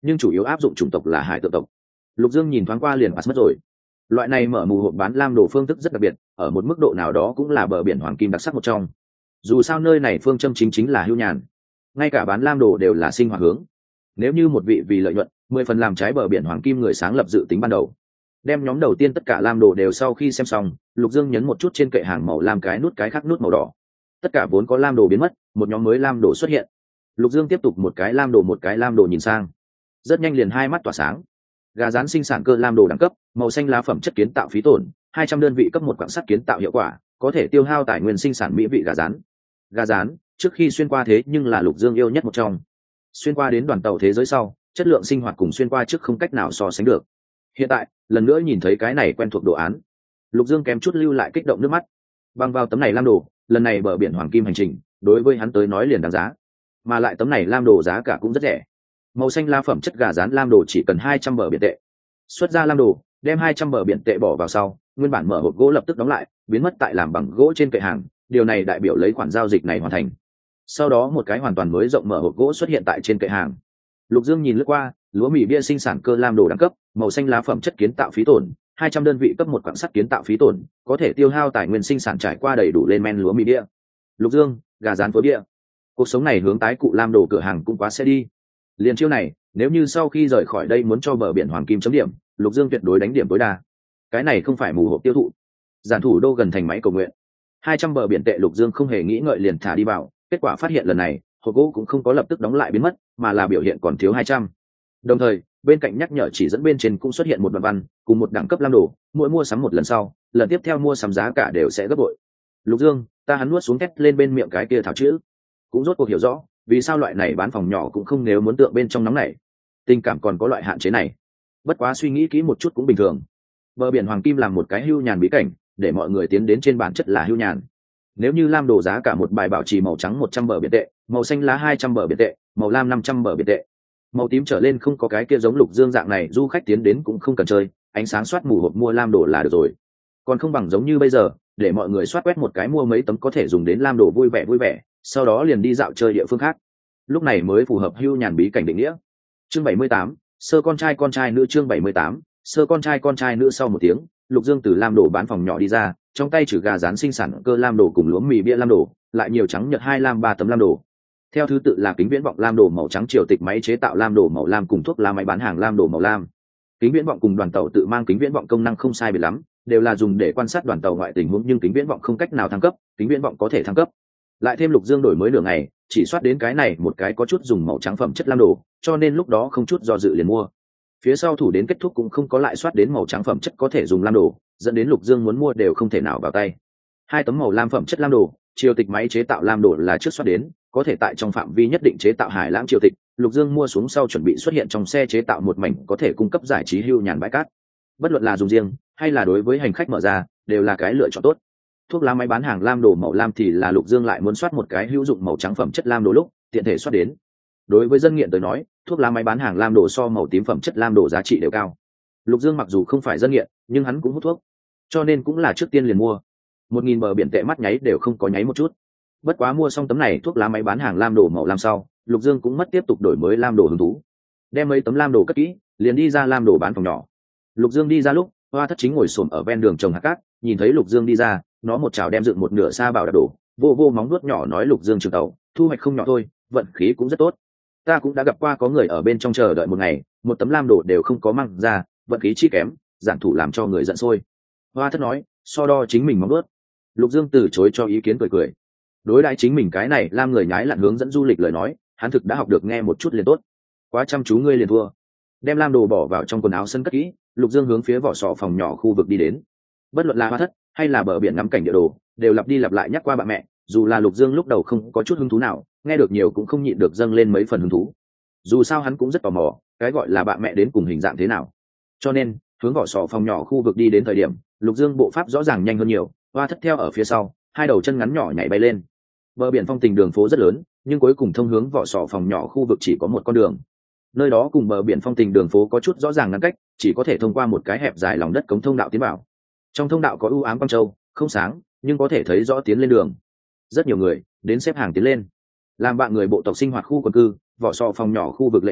nhưng chủ yếu áp dụng chủng tộc là hải tượng tộc. Lục Dương nhìn thoáng qua liền pass mất rồi. Loại này mở mù hộp bán lam đồ phương thức rất đặc biệt, ở một mức độ nào đó cũng là bờ biển hoàng kim đặc sắc một trong. Dù sao nơi này phương châm chính chính là hưu nhàn, ngay cả bán lam đồ đều là sinh hoạt hướng. Nếu như một vị vì lợi nhuận mười phần làm trái bờ biển hoàng kim người sáng lập dự tính ban đầu, đem nhóm đầu tiên tất cả lam đồ đều sau khi xem xong, Lục Dương nhấn một chút trên kệ hàng màu lam cái nút cái khác nút màu đỏ, tất cả vốn có lam đồ biến mất, một nhóm mới lam đồ xuất hiện. Lục Dương tiếp tục một cái lam đồ một cái lam đồ nhìn sang, rất nhanh liền hai mắt tỏa sáng. Gà rán sinh sản cơ lam đồ đẳng cấp, màu xanh lá phẩm chất kiến tạo phí tổn hai trăm đơn vị cấp một quặng sắt kiến tạo hiệu quả, có thể tiêu hao tài nguyên sinh sản mỹ vị gà rán. Gà rán trước khi xuyên qua thế nhưng là Lục Dương yêu nhất một trong. Xuyên qua đến đoàn tàu thế giới sau, chất lượng sinh hoạt cùng xuyên qua trước không cách nào so sánh được. Hiện tại lần nữa nhìn thấy cái này quen thuộc đồ án, Lục Dương kém chút lưu lại kích động nước mắt. Bằng vào tấm này lam đồ, lần này bờ biển hoàng kim hành trình đối với hắn tới nói liền đáng giá, mà lại tấm này lam đồ giá cả cũng rất rẻ. Màu xanh lá phẩm chất gà rán lam đồ chỉ cần hai trăm bờ biển tệ. Xuất ra lam đồ, đem hai trăm bờ biển tệ bỏ vào sau, nguyên bản mở hộp gỗ lập tức đóng lại, biến mất tại làm bằng gỗ trên kệ hàng, điều này đại biểu lấy khoản giao dịch này hoàn thành. Sau đó một cái hoàn toàn mới rộng mở hộp gỗ xuất hiện tại trên kệ hàng. Lục Dương nhìn lướt qua, lúa mì bia sinh sản cơ lam đồ đẳng cấp, màu xanh lá phẩm chất kiến tạo phí tổn hai trăm đơn vị cấp một quặng sắt kiến tạo phí tổn, có thể tiêu hao tài nguyên sinh sản trải qua đầy đủ lên men lúa mì bia. Lục Dương, gà rán phối bia. Cuộc sống này hướng tái cụ lam đồ cửa hàng cũng quá sẽ đi. Liên chiêu này, nếu như sau khi rời khỏi đây muốn cho bờ biển hoàng kim chấm điểm, Lục Dương tuyệt đối đánh điểm tối đa. Cái này không phải mù hộp tiêu thụ. Giản thủ đô gần thành máy cầu nguyện. hai trăm bờ biển tệ Lục Dương không hề nghĩ ngợi liền thả đi vào, kết quả phát hiện lần này, hộp gỗ cũng không có lập tức đóng lại biến mất, mà là biểu hiện còn thiếu hai trăm. Đồng thời, bên cạnh nhắc nhở chỉ dẫn bên trên cũng xuất hiện một đoạn văn, cùng một đẳng cấp lam đồ, mỗi mua sắm một lần sau, lần tiếp theo mua sắm giá cả đều sẽ gấp bội. Lục Dương, ta hắn nuốt xuống thét lên bên miệng cái kia thảo chữ, cũng rốt cuộc hiểu rõ, vì sao loại này bán phòng nhỏ cũng không nếu muốn tượng bên trong nóng này. Tình cảm còn có loại hạn chế này. Bất quá suy nghĩ kỹ một chút cũng bình thường. Bờ biển hoàng kim làm một cái hưu nhàn bí cảnh, để mọi người tiến đến trên bản chất là hưu nhàn. Nếu như lam đồ giá cả một bài bảo trì màu trắng một trăm bờ biển tệ, màu xanh lá hai trăm bờ biển tệ, màu lam năm trăm bờ biển tệ, màu tím trở lên không có cái kia giống Lục Dương dạng này du khách tiến đến cũng không cần chơi, ánh sáng soát mù hộp mua lam đồ là được rồi. Còn không bằng giống như bây giờ, để mọi người soát quét một cái mua mấy tấm có thể dùng đến lam đồ vui vẻ vui vẻ, sau đó liền đi dạo chơi địa phương khác. Lúc này mới phù hợp hưu nhàn bí cảnh định nghĩa. Chương bảy mươi tám, sơ con trai con trai nữ. Chương bảy mươi tám, sơ con trai con trai nữ. Sau một tiếng, Lục Dương từ lam đồ bán phòng nhỏ đi ra, trong tay trừ gà rán sinh sản cơ lam đồ cùng lúa mì bia lam đồ, lại nhiều trắng nhật hai lam ba tấm lam đồ. Theo thứ tự là kính viễn vọng lam đồ màu trắng, triều tịch máy chế tạo lam đồ màu lam cùng thuốc lá máy bán hàng lam đồ màu lam. Kính viễn vọng cùng đoàn tàu tự mang kính viễn vọng công năng không sai biệt lắm, đều là dùng để quan sát đoàn tàu ngoại tình huống, nhưng kính viễn vọng không cách nào thăng cấp, kính viễn vọng có thể thăng cấp. Lại thêm Lục Dương đổi mới nửa ngày, chỉ soát đến cái này một cái có chút dùng màu trắng phẩm chất lam đồ, cho nên lúc đó không chút do dự liền mua. Phía sau thủ đến kết thúc cũng không có lại soát đến màu trắng phẩm chất có thể dùng lam đồ, dẫn đến Lục Dương muốn mua đều không thể nào vào tay. Hai tấm màu lam phẩm chất lam đồ, triều tịch máy chế tạo lam đồ là trước soát đến, có thể tại trong phạm vi nhất định chế tạo hải lãng triều tịch. Lục Dương mua xuống sau chuẩn bị xuất hiện trong xe chế tạo một mảnh có thể cung cấp giải trí hưu nhàn bãi cát. Bất luận là dùng riêng hay là đối với hành khách mở ra, đều là cái lựa chọn tốt. Thuốc lá máy bán hàng lam đồ màu lam thì là Lục Dương lại muốn soát một cái hữu dụng màu trắng phẩm chất lam đồ lúc tiện thể soát đến. Đối với dân nghiện tới nói, thuốc lá máy bán hàng lam đồ so màu tím phẩm chất lam đồ giá trị đều cao. Lục Dương mặc dù không phải dân nghiện, nhưng hắn cũng hút thuốc, cho nên cũng là trước tiên liền mua. Một nghìn bờ biển tệ mắt nháy đều không có nháy một chút. Bất quá mua xong tấm này thuốc lá máy bán hàng lam đồ màu lam sau, Lục Dương cũng mất tiếp tục đổi mới lam đồ hứng thú. Đem mấy tấm lam đồ cất kỹ, liền đi ra lam đồ bán phòng nhỏ. Lục Dương đi ra lúc, Hoa Thất chính ngồi xổm ở ven đường trồng hạt cát, nhìn thấy Lục Dương đi ra, nó một chảo đem dựng một nửa sa bảo đạp đổ, vô vô móng nuốt nhỏ nói Lục Dương trường tàu, thu hoạch không nhỏ thôi, vận khí cũng rất tốt. Ta cũng đã gặp qua có người ở bên trong chờ đợi một ngày, một tấm lam đồ đều không có mang ra, vận khí chi kém, giản thủ làm cho người giận sôi. Hoa Thất nói, so đo chính mình móng nuốt. Lục Dương từ chối cho ý kiến cười cười. Đối đãi chính mình cái này lam người nhái lặn hướng dẫn du lịch lời nói, hắn thực đã học được nghe một chút liền tốt. Quá chăm chú ngươi liền thua. Đem lam đồ bỏ vào trong quần áo sân cất kỹ, Lục Dương hướng phía vỏ sò phòng nhỏ khu vực đi đến. Bất luận là Hoa Thất hay là bờ biển ngắm cảnh địa đồ, đều lặp đi lặp lại nhắc qua bạn mẹ, dù là Lục Dương lúc đầu không có chút hứng thú nào, nghe được nhiều cũng không nhịn được dâng lên mấy phần hứng thú. Dù sao hắn cũng rất tò mò, cái gọi là bạn mẹ đến cùng hình dạng thế nào. Cho nên, hướng vỏ sò phòng nhỏ khu vực đi đến thời điểm, Lục Dương bộ pháp rõ ràng nhanh hơn nhiều, Hoa Thất theo ở phía sau, hai đầu chân ngắn nhỏ nhảy bay lên. Bờ biển phong tình đường phố rất lớn, nhưng cuối cùng thông hướng vỏ sò phòng nhỏ khu vực chỉ có một con đường. Nơi đó cùng bờ biển phong tình đường phố có chút rõ ràng ngăn cách, chỉ có thể thông qua một cái hẹp dài lòng đất cống thông đạo tiến vào. Trong thông đạo có ưu ám quang châu, không sáng, nhưng có thể thấy rõ tiến lên đường. Rất nhiều người đến xếp hàng tiến lên. Làm bạn người bộ tộc sinh hoạt khu quần cư, vỏ sò phòng nhỏ khu vực lệ cấm ước,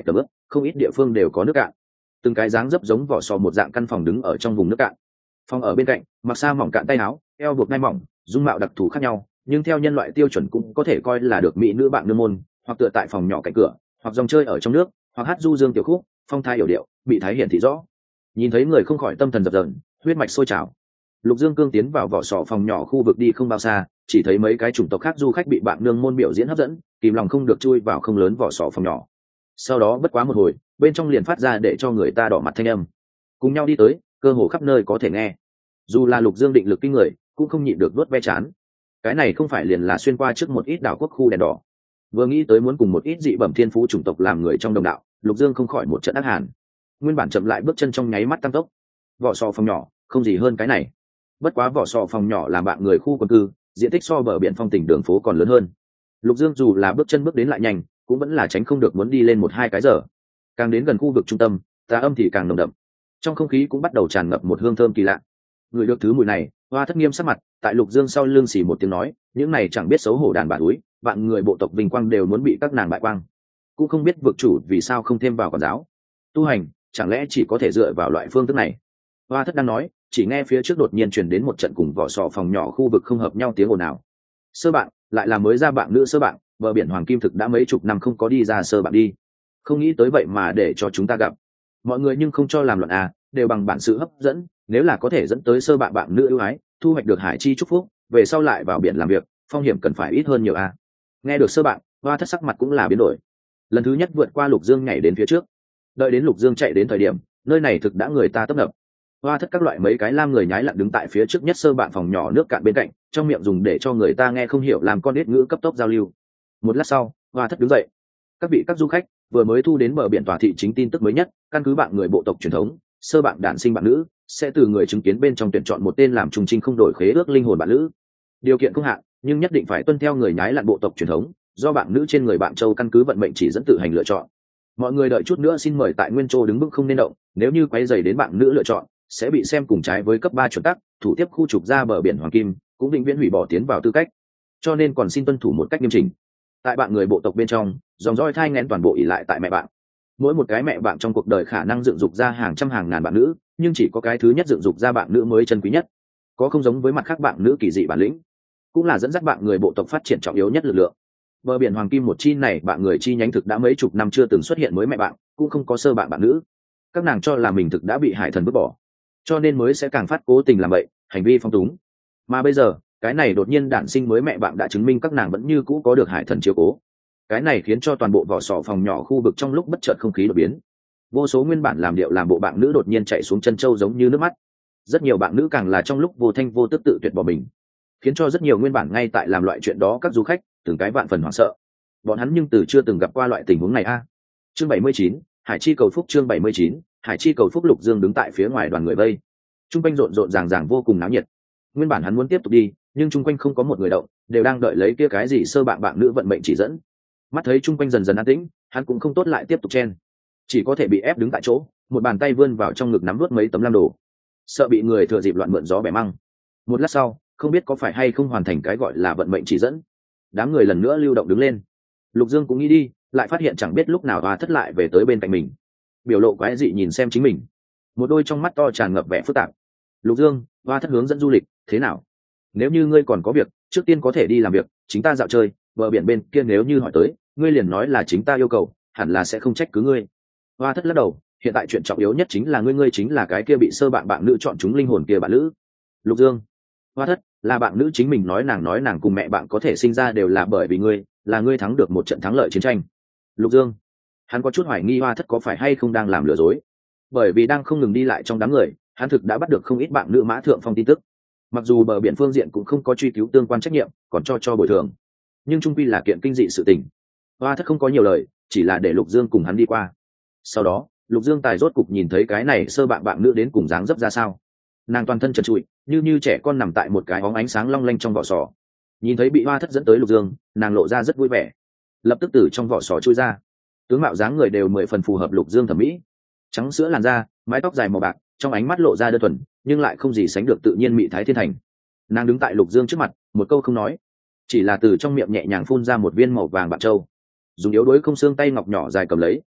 không ít địa phương đều có nước cạn. Từng cái dáng dấp giống vỏ sò một dạng căn phòng đứng ở trong vùng nước cạn. Phòng ở bên cạnh, mặc sa mỏng cạn tay áo, eo buộc nai mỏng, dung mạo đặc thù khác nhau, nhưng theo nhân loại tiêu chuẩn cũng có thể coi là được mỹ nữ bạn nương môn, hoặc tựa tại phòng nhỏ cạnh cửa, hoặc dòng chơi ở trong nước, hoặc hát du dương tiểu khúc, phong thái hiểu điệu, mỹ thái hiển thị rõ. Nhìn thấy người không khỏi tâm thần dập dờn, huyết mạch sôi trào. Lục Dương cương tiến vào vỏ sò phòng nhỏ khu vực đi không bao xa, chỉ thấy mấy cái chủng tộc khác du khách bị bạn nương môn biểu diễn hấp dẫn, kìm lòng không được chui vào không lớn vỏ sò phòng nhỏ. Sau đó bất quá một hồi, bên trong liền phát ra để cho người ta đỏ mặt thanh âm. Cùng nhau đi tới, cơ hồ khắp nơi có thể nghe. Dù là Lục Dương định lực kinh người, cũng không nhịn được vuốt ve chán. Cái này không phải liền là xuyên qua trước một ít đảo quốc khu đèn đỏ. Vừa nghĩ tới muốn cùng một ít dị bẩm thiên phú chủng tộc làm người trong đồng đạo, Lục Dương không khỏi một trận ác hàn. Nguyên bản chậm lại bước chân trong nháy mắt tăng tốc. Vỏ sò phòng nhỏ, không gì hơn cái này. Bất quá vỏ sò phòng nhỏ làm bạn người khu quần cư, diện tích so bờ biển phong tỉnh đường phố còn lớn hơn. Lục Dương dù là bước chân bước đến lại nhanh, cũng vẫn là tránh không được muốn đi lên một hai cái giờ. Càng đến gần khu vực trung tâm, tà âm thì càng nồng đậm. Trong không khí cũng bắt đầu tràn ngập một hương thơm kỳ lạ. Người được thứ mùi này, Hoa Thất nghiêm sắc mặt, tại Lục Dương sau lưng xì một tiếng nói, những này chẳng biết xấu hổ đàn bà túi, bạn người bộ tộc vinh quang đều muốn bị các nàng bại quang. Cũng không biết vực chủ vì sao không thêm vào quản giáo. Tu hành, chẳng lẽ chỉ có thể dựa vào loại phương thức này? Hoa Thất đang nói, chỉ nghe phía trước đột nhiên truyền đến một trận cùng vỏ sò phòng nhỏ khu vực không hợp nhau tiếng ồn ào. Sơ bạn, lại là mới ra bạn nữ sơ bạn, bờ biển Hoàng Kim thực đã mấy chục năm không có đi ra sơ bạn đi. Không nghĩ tới vậy mà để cho chúng ta gặp. Mọi người nhưng không cho làm loạn à, đều bằng bản sự hấp dẫn, nếu là có thể dẫn tới sơ bạn bạn nữ ưu ái, thu hoạch được hải chi chúc phúc, về sau lại vào biển làm việc, phong hiểm cần phải ít hơn nhiều à. Nghe được sơ bạn, Hoa Thất sắc mặt cũng là biến đổi. Lần thứ nhất vượt qua Lục Dương nhảy đến phía trước. Đợi đến Lục Dương chạy đến thời điểm, nơi này thực đã người ta tấp nập. Hoa Thất các loại mấy cái lam người nhái lặn đứng tại phía trước nhất sơ bạn phòng nhỏ nước cạn bên cạnh, trong miệng dùng để cho người ta nghe không hiểu làm con đít ngữ cấp tốc giao lưu. Một lát sau, Hoa Thất đứng dậy. Các vị các du khách vừa mới thu đến bờ biển tòa thị chính tin tức mới nhất, căn cứ bạn người bộ tộc truyền thống, sơ bạn đản sinh bạn nữ sẽ từ người chứng kiến bên trong tuyển chọn một tên làm trùng trinh không đổi khế ước linh hồn bạn nữ. Điều kiện không hạn, nhưng nhất định phải tuân theo người nhái lặn bộ tộc truyền thống, do bạn nữ trên người bạn châu căn cứ vận mệnh chỉ dẫn tự hành lựa chọn. Mọi người đợi chút nữa xin mời tại nguyên châu đứng vững không nên động, nếu như quấy rầy đến bạn nữ lựa chọn, sẽ bị xem cùng trái với cấp ba chuẩn tắc, thủ tiếp khu trục ra bờ biển Hoàng Kim, cũng vĩnh viễn hủy bỏ tiến vào tư cách. Cho nên còn xin tuân thủ một cách nghiêm chỉnh. Tại bạn người bộ tộc bên trong, dòng dõi thai nghén toàn bộ ỷ lại tại mẹ bạn. Mỗi một cái mẹ bạn trong cuộc đời khả năng dựng dục ra hàng trăm hàng ngàn bạn nữ, nhưng chỉ có cái thứ nhất dựng dục ra bạn nữ mới chân quý nhất. Có không giống với mặt khác bạn nữ kỳ dị bản lĩnh, cũng là dẫn dắt bạn người bộ tộc phát triển trọng yếu nhất lực lượng. Bờ biển Hoàng Kim một chi này bạn người chi nhánh thực đã mấy chục năm chưa từng xuất hiện mới mẹ bạn, cũng không có sơ bạn bạn nữ. Các nàng cho là mình thực đã bị hải thần vứt bỏ, cho nên mới sẽ càng phát cố tình làm vậy, hành vi phong túng. Mà bây giờ, cái này đột nhiên đản sinh mới mẹ bạn đã chứng minh các nàng vẫn như cũ có được hải thần chiếu cố. Cái này khiến cho toàn bộ vỏ sò phòng nhỏ khu vực trong lúc bất chợt không khí đột biến. Vô số nguyên bản làm điệu làm bộ bạn nữ đột nhiên chạy xuống chân châu giống như nước mắt. Rất nhiều bạn nữ càng là trong lúc vô thanh vô tức tự tuyệt bỏ mình, khiến cho rất nhiều nguyên bản ngay tại làm loại chuyện đó các du khách từng cái vạn phần hoảng sợ. Bọn hắn nhưng từ chưa từng gặp qua loại tình huống này a. À. Chương bảy mươi chín, Hải chi cầu phúc. Chương bảy mươi chín, Hải chi cầu phúc. Lục Dương đứng tại phía ngoài đoàn người vây, trung quanh rộn rộn ràng ràng vô cùng náo nhiệt. Nguyên bản hắn muốn tiếp tục đi, nhưng trung quanh không có một người động, đều đang đợi lấy kia cái gì sơ bạn bạn nữ vận mệnh chỉ dẫn. Mắt thấy trung quanh dần dần an tĩnh, hắn cũng không tốt lại tiếp tục chen, chỉ có thể bị ép đứng tại chỗ, một bàn tay vươn vào trong ngực nắm nuốt mấy tấm lam đồ, sợ bị người thừa dịp loạn mượn gió bẻ măng. Một lát sau, không biết có phải hay không hoàn thành cái gọi là vận mệnh chỉ dẫn, đám người lần nữa lưu động đứng lên. Lục Dương cũng nghĩ đi, lại phát hiện chẳng biết lúc nào Hoa Thất lại về tới bên cạnh mình, biểu lộ quái dị nhìn xem chính mình, một đôi trong mắt to tràn ngập vẻ phức tạp. Lục Dương, Hoa Thất hướng dẫn du lịch, thế nào? Nếu như ngươi còn có việc, trước tiên có thể đi làm việc, chính ta dạo chơi, bờ biển bên kia nếu như hỏi tới, ngươi liền nói là chính ta yêu cầu, hẳn là sẽ không trách cứ ngươi. Hoa Thất lắc đầu, hiện tại chuyện trọng yếu nhất chính là ngươi ngươi chính là cái kia bị sơ bạn bạn nữ chọn chúng linh hồn kia bạn nữ. Lục Dương, Hoa Thất, là bạn nữ chính mình nói, nàng nói nàng cùng mẹ bạn có thể sinh ra đều là bởi vì ngươi, là ngươi thắng được một trận thắng lợi chiến tranh. Lục Dương, hắn có chút hoài nghi Hoa Thất có phải hay không đang làm lừa dối, bởi vì đang không ngừng đi lại trong đám người, hắn thực đã bắt được không ít bạn nữ mã thượng phong tin tức. Mặc dù bờ biển phương diện cũng không có truy cứu tương quan trách nhiệm, còn cho cho bồi thường, nhưng trung quy là kiện kinh dị sự tình. Hoa Thất không có nhiều lời, chỉ là để Lục Dương cùng hắn đi qua. Sau đó, Lục Dương tài rốt cục nhìn thấy cái này sơ bạn bạn nữ đến cùng dáng dấp ra sao. Nàng toàn thân trần trụi, như như trẻ con nằm tại một cái óng ánh sáng long lanh trong vỏ sò. Nhìn thấy bị Hoa Thất dẫn tới Lục Dương, nàng lộ ra rất vui vẻ, lập tức từ trong vỏ sò chui ra. Tướng mạo dáng người đều mười phần phù hợp Lục Dương thẩm mỹ, trắng sữa làn da, mái tóc dài màu bạc, trong ánh mắt lộ ra đơn thuần, nhưng lại không gì sánh được tự nhiên mỹ thái thiên thành. Nàng đứng tại Lục Dương trước mặt, một câu không nói, chỉ là từ trong miệng nhẹ nhàng phun ra một viên màu vàng bạc châu, dùng yếu đuối không xương tay ngọc nhỏ dài cầm lấy,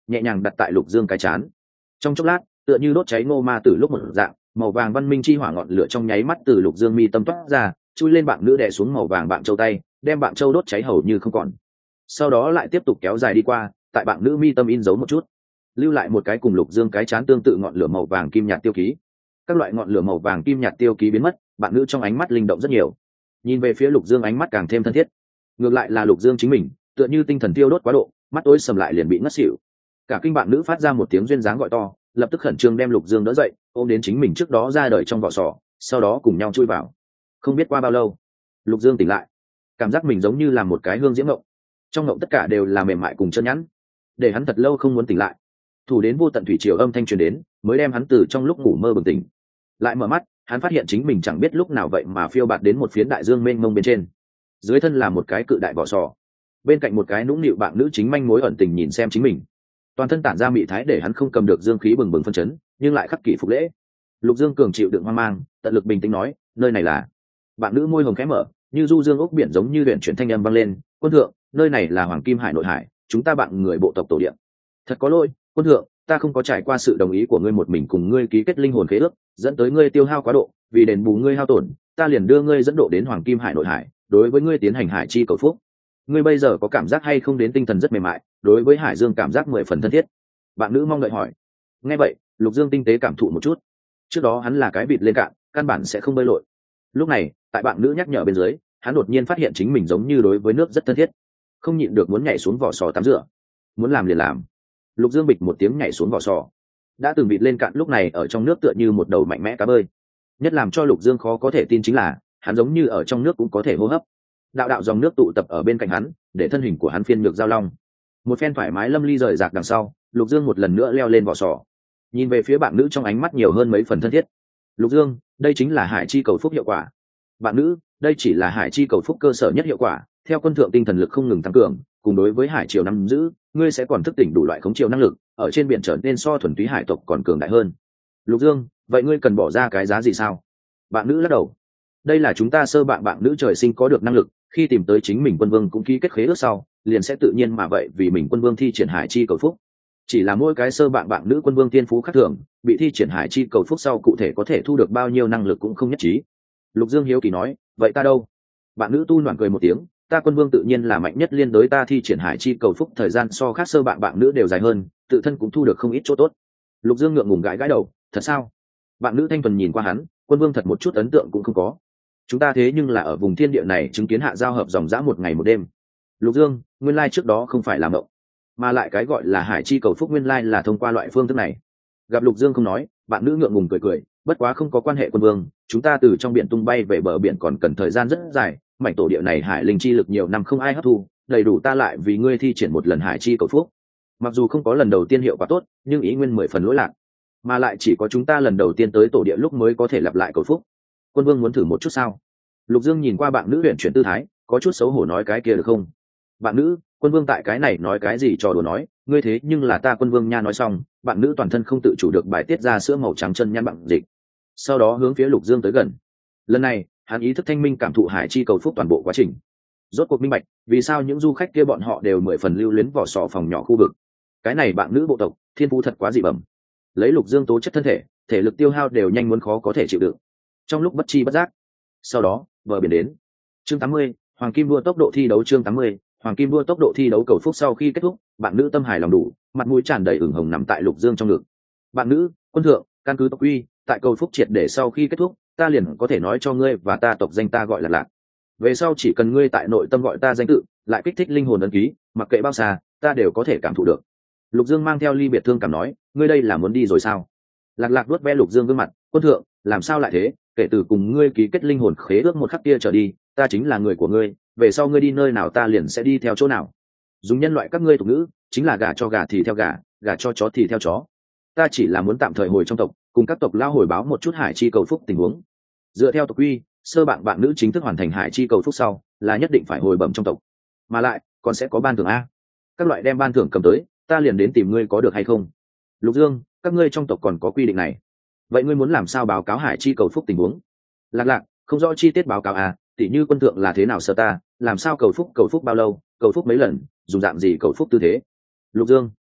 nhẹ nhàng đặt tại Lục Dương cái chán. Trong chốc lát, tựa như đốt cháy ngô ma tử lúc một dạng, màu vàng văn minh chi hỏa ngọn lửa trong nháy mắt từ Lục Dương mi tâm toát ra, chui lên bạn nữ đè xuống màu vàng bạn châu tay, đem bạn châu đốt cháy hầu như không còn. Sau đó lại tiếp tục kéo dài đi qua, tại bạn nữ mi tâm in dấu một chút, lưu lại một cái cùng Lục Dương cái chán tương tự ngọn lửa màu vàng kim nhạt tiêu ký. Các loại ngọn lửa màu vàng kim nhạt tiêu ký biến mất, bạn nữ trong ánh mắt linh động rất nhiều, nhìn về phía Lục Dương ánh mắt càng thêm thân thiết. Ngược lại là Lục Dương chính mình, tựa như tinh thần tiêu đốt quá độ, mắt tối sầm lại liền bị ngất xỉu. Cả kinh bạn nữ phát ra một tiếng duyên dáng gọi to, lập tức khẩn trương đem Lục Dương đỡ dậy, ôm đến chính mình trước đó ra đời trong vỏ sò, sau đó cùng nhau chui vào. Không biết qua bao lâu, Lục Dương tỉnh lại, cảm giác mình giống như là một cái hương diễm mộng, trong mộng tất cả đều là mềm mại cùng chân nhẵn, để hắn thật lâu không muốn tỉnh lại. Thủ đến vô tận thủy triều âm thanh truyền đến, mới đem hắn từ trong lúc ngủ mơ bừng tỉnh. Lại mở mắt, hắn phát hiện chính mình chẳng biết lúc nào vậy mà phiêu bạt đến một phiến đại dương mênh mông bên trên. Dưới thân là một cái cự đại vỏ sò, bên cạnh một cái nũng nịu bạn nữ chính manh mối ẩn tình nhìn xem chính mình. Toàn thân tản ra mị thái để hắn không cầm được dương khí bừng bừng phân chấn, nhưng lại khắc kỷ phục lễ. Lục Dương cường chịu đựng hoang mang, tận lực bình tĩnh nói, nơi này là. Bạn nữ môi hồng khẽ mở, như du dương ốc biển giống như luyện chuyển thanh âm vang lên, quân thượng, nơi này là Hoàng Kim Hải nội hải, chúng ta bạn người bộ tộc tổ địa. Thật có lỗi, quân thượng, ta không có trải qua sự đồng ý của ngươi một mình cùng ngươi ký kết linh hồn khế ước, dẫn tới ngươi tiêu hao quá độ, vì đền bù ngươi hao tổn, ta liền đưa ngươi dẫn độ đến Hoàng Kim Hải nội hải, đối với ngươi tiến hành hải chi cầu phúc. Ngươi bây giờ có cảm giác hay không đến tinh thần rất mềm mại, đối với hải dương cảm giác mười phần thân thiết. Bạn nữ mong đợi hỏi. Nghe vậy, Lục Dương tinh tế cảm thụ một chút. Trước đó hắn là cái vịt lên cạn, căn bản sẽ không bơi lội. Lúc này, tại bạn nữ nhắc nhở bên dưới, hắn đột nhiên phát hiện chính mình giống như đối với nước rất thân thiết, không nhịn được muốn nhảy xuống vỏ sò tắm rửa. Muốn làm liền làm. Lục Dương bịch một tiếng nhảy xuống vỏ sò. Đã từng vịt lên cạn lúc này ở trong nước tựa như một đầu mạnh mẽ cá bơi. Nhất làm cho Lục Dương khó có thể tin chính là, hắn giống như ở trong nước cũng có thể hô hấp. Đạo đạo dòng nước tụ tập ở bên cạnh hắn, để thân hình của hắn phiên ngược giao long. Một phen thoải mái lâm ly rời rạc đằng sau, Lục Dương một lần nữa leo lên vỏ sò, nhìn về phía bạn nữ trong ánh mắt nhiều hơn mấy phần thân thiết. Lục Dương, đây chính là hải chi cầu phúc hiệu quả. Bạn nữ, đây chỉ là hải chi cầu phúc cơ sở nhất hiệu quả, theo quân thượng tinh thần lực không ngừng tăng cường, cùng đối với hải triều nắm giữ, ngươi sẽ còn thức tỉnh đủ loại khống triều năng lực, ở trên biển trở nên so thuần túy hải tộc còn cường đại hơn. Lục Dương, vậy ngươi cần bỏ ra cái giá gì sao? Bạn nữ lắc đầu. Đây là chúng ta sơ bạn bạn nữ trời sinh có được năng lực, khi tìm tới chính mình quân vương cũng ký kết khế ước sau, liền sẽ tự nhiên mà vậy vì mình quân vương thi triển hải chi cầu phúc. Chỉ là mỗi cái sơ bạn bạn nữ quân vương tiên phú khác thường, bị thi triển hải chi cầu phúc sau cụ thể có thể thu được bao nhiêu năng lực cũng không nhất trí. Lục Dương hiếu kỳ nói, vậy ta đâu? Bạn nữ tu noạn cười một tiếng, ta quân vương tự nhiên là mạnh nhất, liên đối ta thi triển hải chi cầu phúc thời gian so khác sơ bạn bạn nữ đều dài hơn, tự thân cũng thu được không ít chỗ tốt. Lục Dương ngượng ngùng gãi gãi đầu, thật sao? Bạn nữ thanh thuần nhìn qua hắn, quân vương thật một chút ấn tượng cũng không có. Chúng ta thế nhưng là ở vùng thiên địa này chứng kiến hạ giao hợp dòng dã một ngày một đêm. Lục Dương, nguyên lai trước đó không phải là mộng, mà lại cái gọi là hải chi cầu phúc nguyên lai là thông qua loại phương thức này. Gặp Lục Dương không nói, bạn nữ ngượng ngùng cười cười, bất quá không có quan hệ quân vương, chúng ta từ trong biển tung bay về bờ biển còn cần thời gian rất dài, mảnh tổ địa này hải linh chi lực nhiều năm không ai hấp thu, đầy đủ ta lại vì ngươi thi triển một lần hải chi cầu phúc. Mặc dù không có lần đầu tiên hiệu quả tốt, nhưng ý nguyên mười phần lỗi lạc, mà lại chỉ có chúng ta lần đầu tiên tới tổ địa lúc mới có thể lặp lại cầu phúc. Quân vương muốn thử một chút sao? Lục Dương nhìn qua bạn nữ luyện chuyển tư thái, có chút xấu hổ nói, cái kia được không? Bạn nữ, quân vương tại cái này nói cái gì trò đùa nói, ngươi thế nhưng là ta quân vương nha. Nói xong, bạn nữ toàn thân không tự chủ được bài tiết ra sữa màu trắng chân nhăn bằng dịch, sau đó hướng phía Lục Dương tới gần. Lần này, hắn ý thức thanh minh cảm thụ hải chi cầu phúc toàn bộ quá trình, rốt cuộc minh bạch vì sao những du khách kia bọn họ đều mười phần lưu luyến vỏ sò phòng nhỏ khu vực. Cái này bạn nữ bộ tộc thiên phú thật quá dị bẩm, lấy Lục Dương tố chất thân thể, thể lực tiêu hao đều nhanh muốn khó có thể chịu đựng. Trong lúc bất chi bất giác, sau đó bờ biển đến. Chương tám mươi, Hoàng Kim đua tốc độ thi đấu. Chương tám mươi, Hoàng Kim đua tốc độ thi đấu cầu phúc sau khi kết thúc, bạn nữ tâm hài lòng đủ, mặt mũi tràn đầy ửng hồng nằm tại Lục Dương trong ngực. Bạn nữ, quân thượng, căn cứ tộc quy, tại cầu phúc triệt để sau khi kết thúc, ta liền có thể nói cho ngươi và ta tộc danh ta gọi là Lạc. Về sau chỉ cần ngươi tại nội tâm gọi ta danh tự, lại kích thích linh hồn ấn ký, mặc kệ bao xa, ta đều có thể cảm thụ được. Lục Dương mang theo ly biệt thương cảm nói, ngươi đây là muốn đi rồi sao? Lạc Lạc vuốt ve Lục Dương gương mặt, quân thượng, làm sao lại thế? Kể từ cùng ngươi ký kết linh hồn khế ước một khắc kia trở đi, ta chính là người của ngươi, về sau ngươi đi nơi nào ta liền sẽ đi theo chỗ nào. Dùng nhân loại các ngươi tục ngữ, chính là gà cho gà thì theo gà, gà cho chó thì theo chó. Ta chỉ là muốn tạm thời hồi trong tộc, cùng các tộc lao hồi báo một chút hải chi cầu phúc tình huống. Dựa theo tộc quy, sơ bạn bạn nữ chính thức hoàn thành hải chi cầu phúc sau, là nhất định phải hồi bẩm trong tộc, mà lại còn sẽ có ban thưởng a. Các loại đem ban thưởng cầm tới, ta liền đến tìm ngươi có được hay không? Lục Dương, các ngươi trong tộc còn có quy định này, vậy ngươi muốn làm sao báo cáo hải chi cầu phúc tình huống? Lạc Lạc, không rõ chi tiết báo cáo à, tỉ như quân thượng là thế nào sơ ta, làm sao cầu phúc cầu phúc bao lâu, cầu phúc mấy lần, dùng dạng gì cầu phúc tư thế. Lục Dương,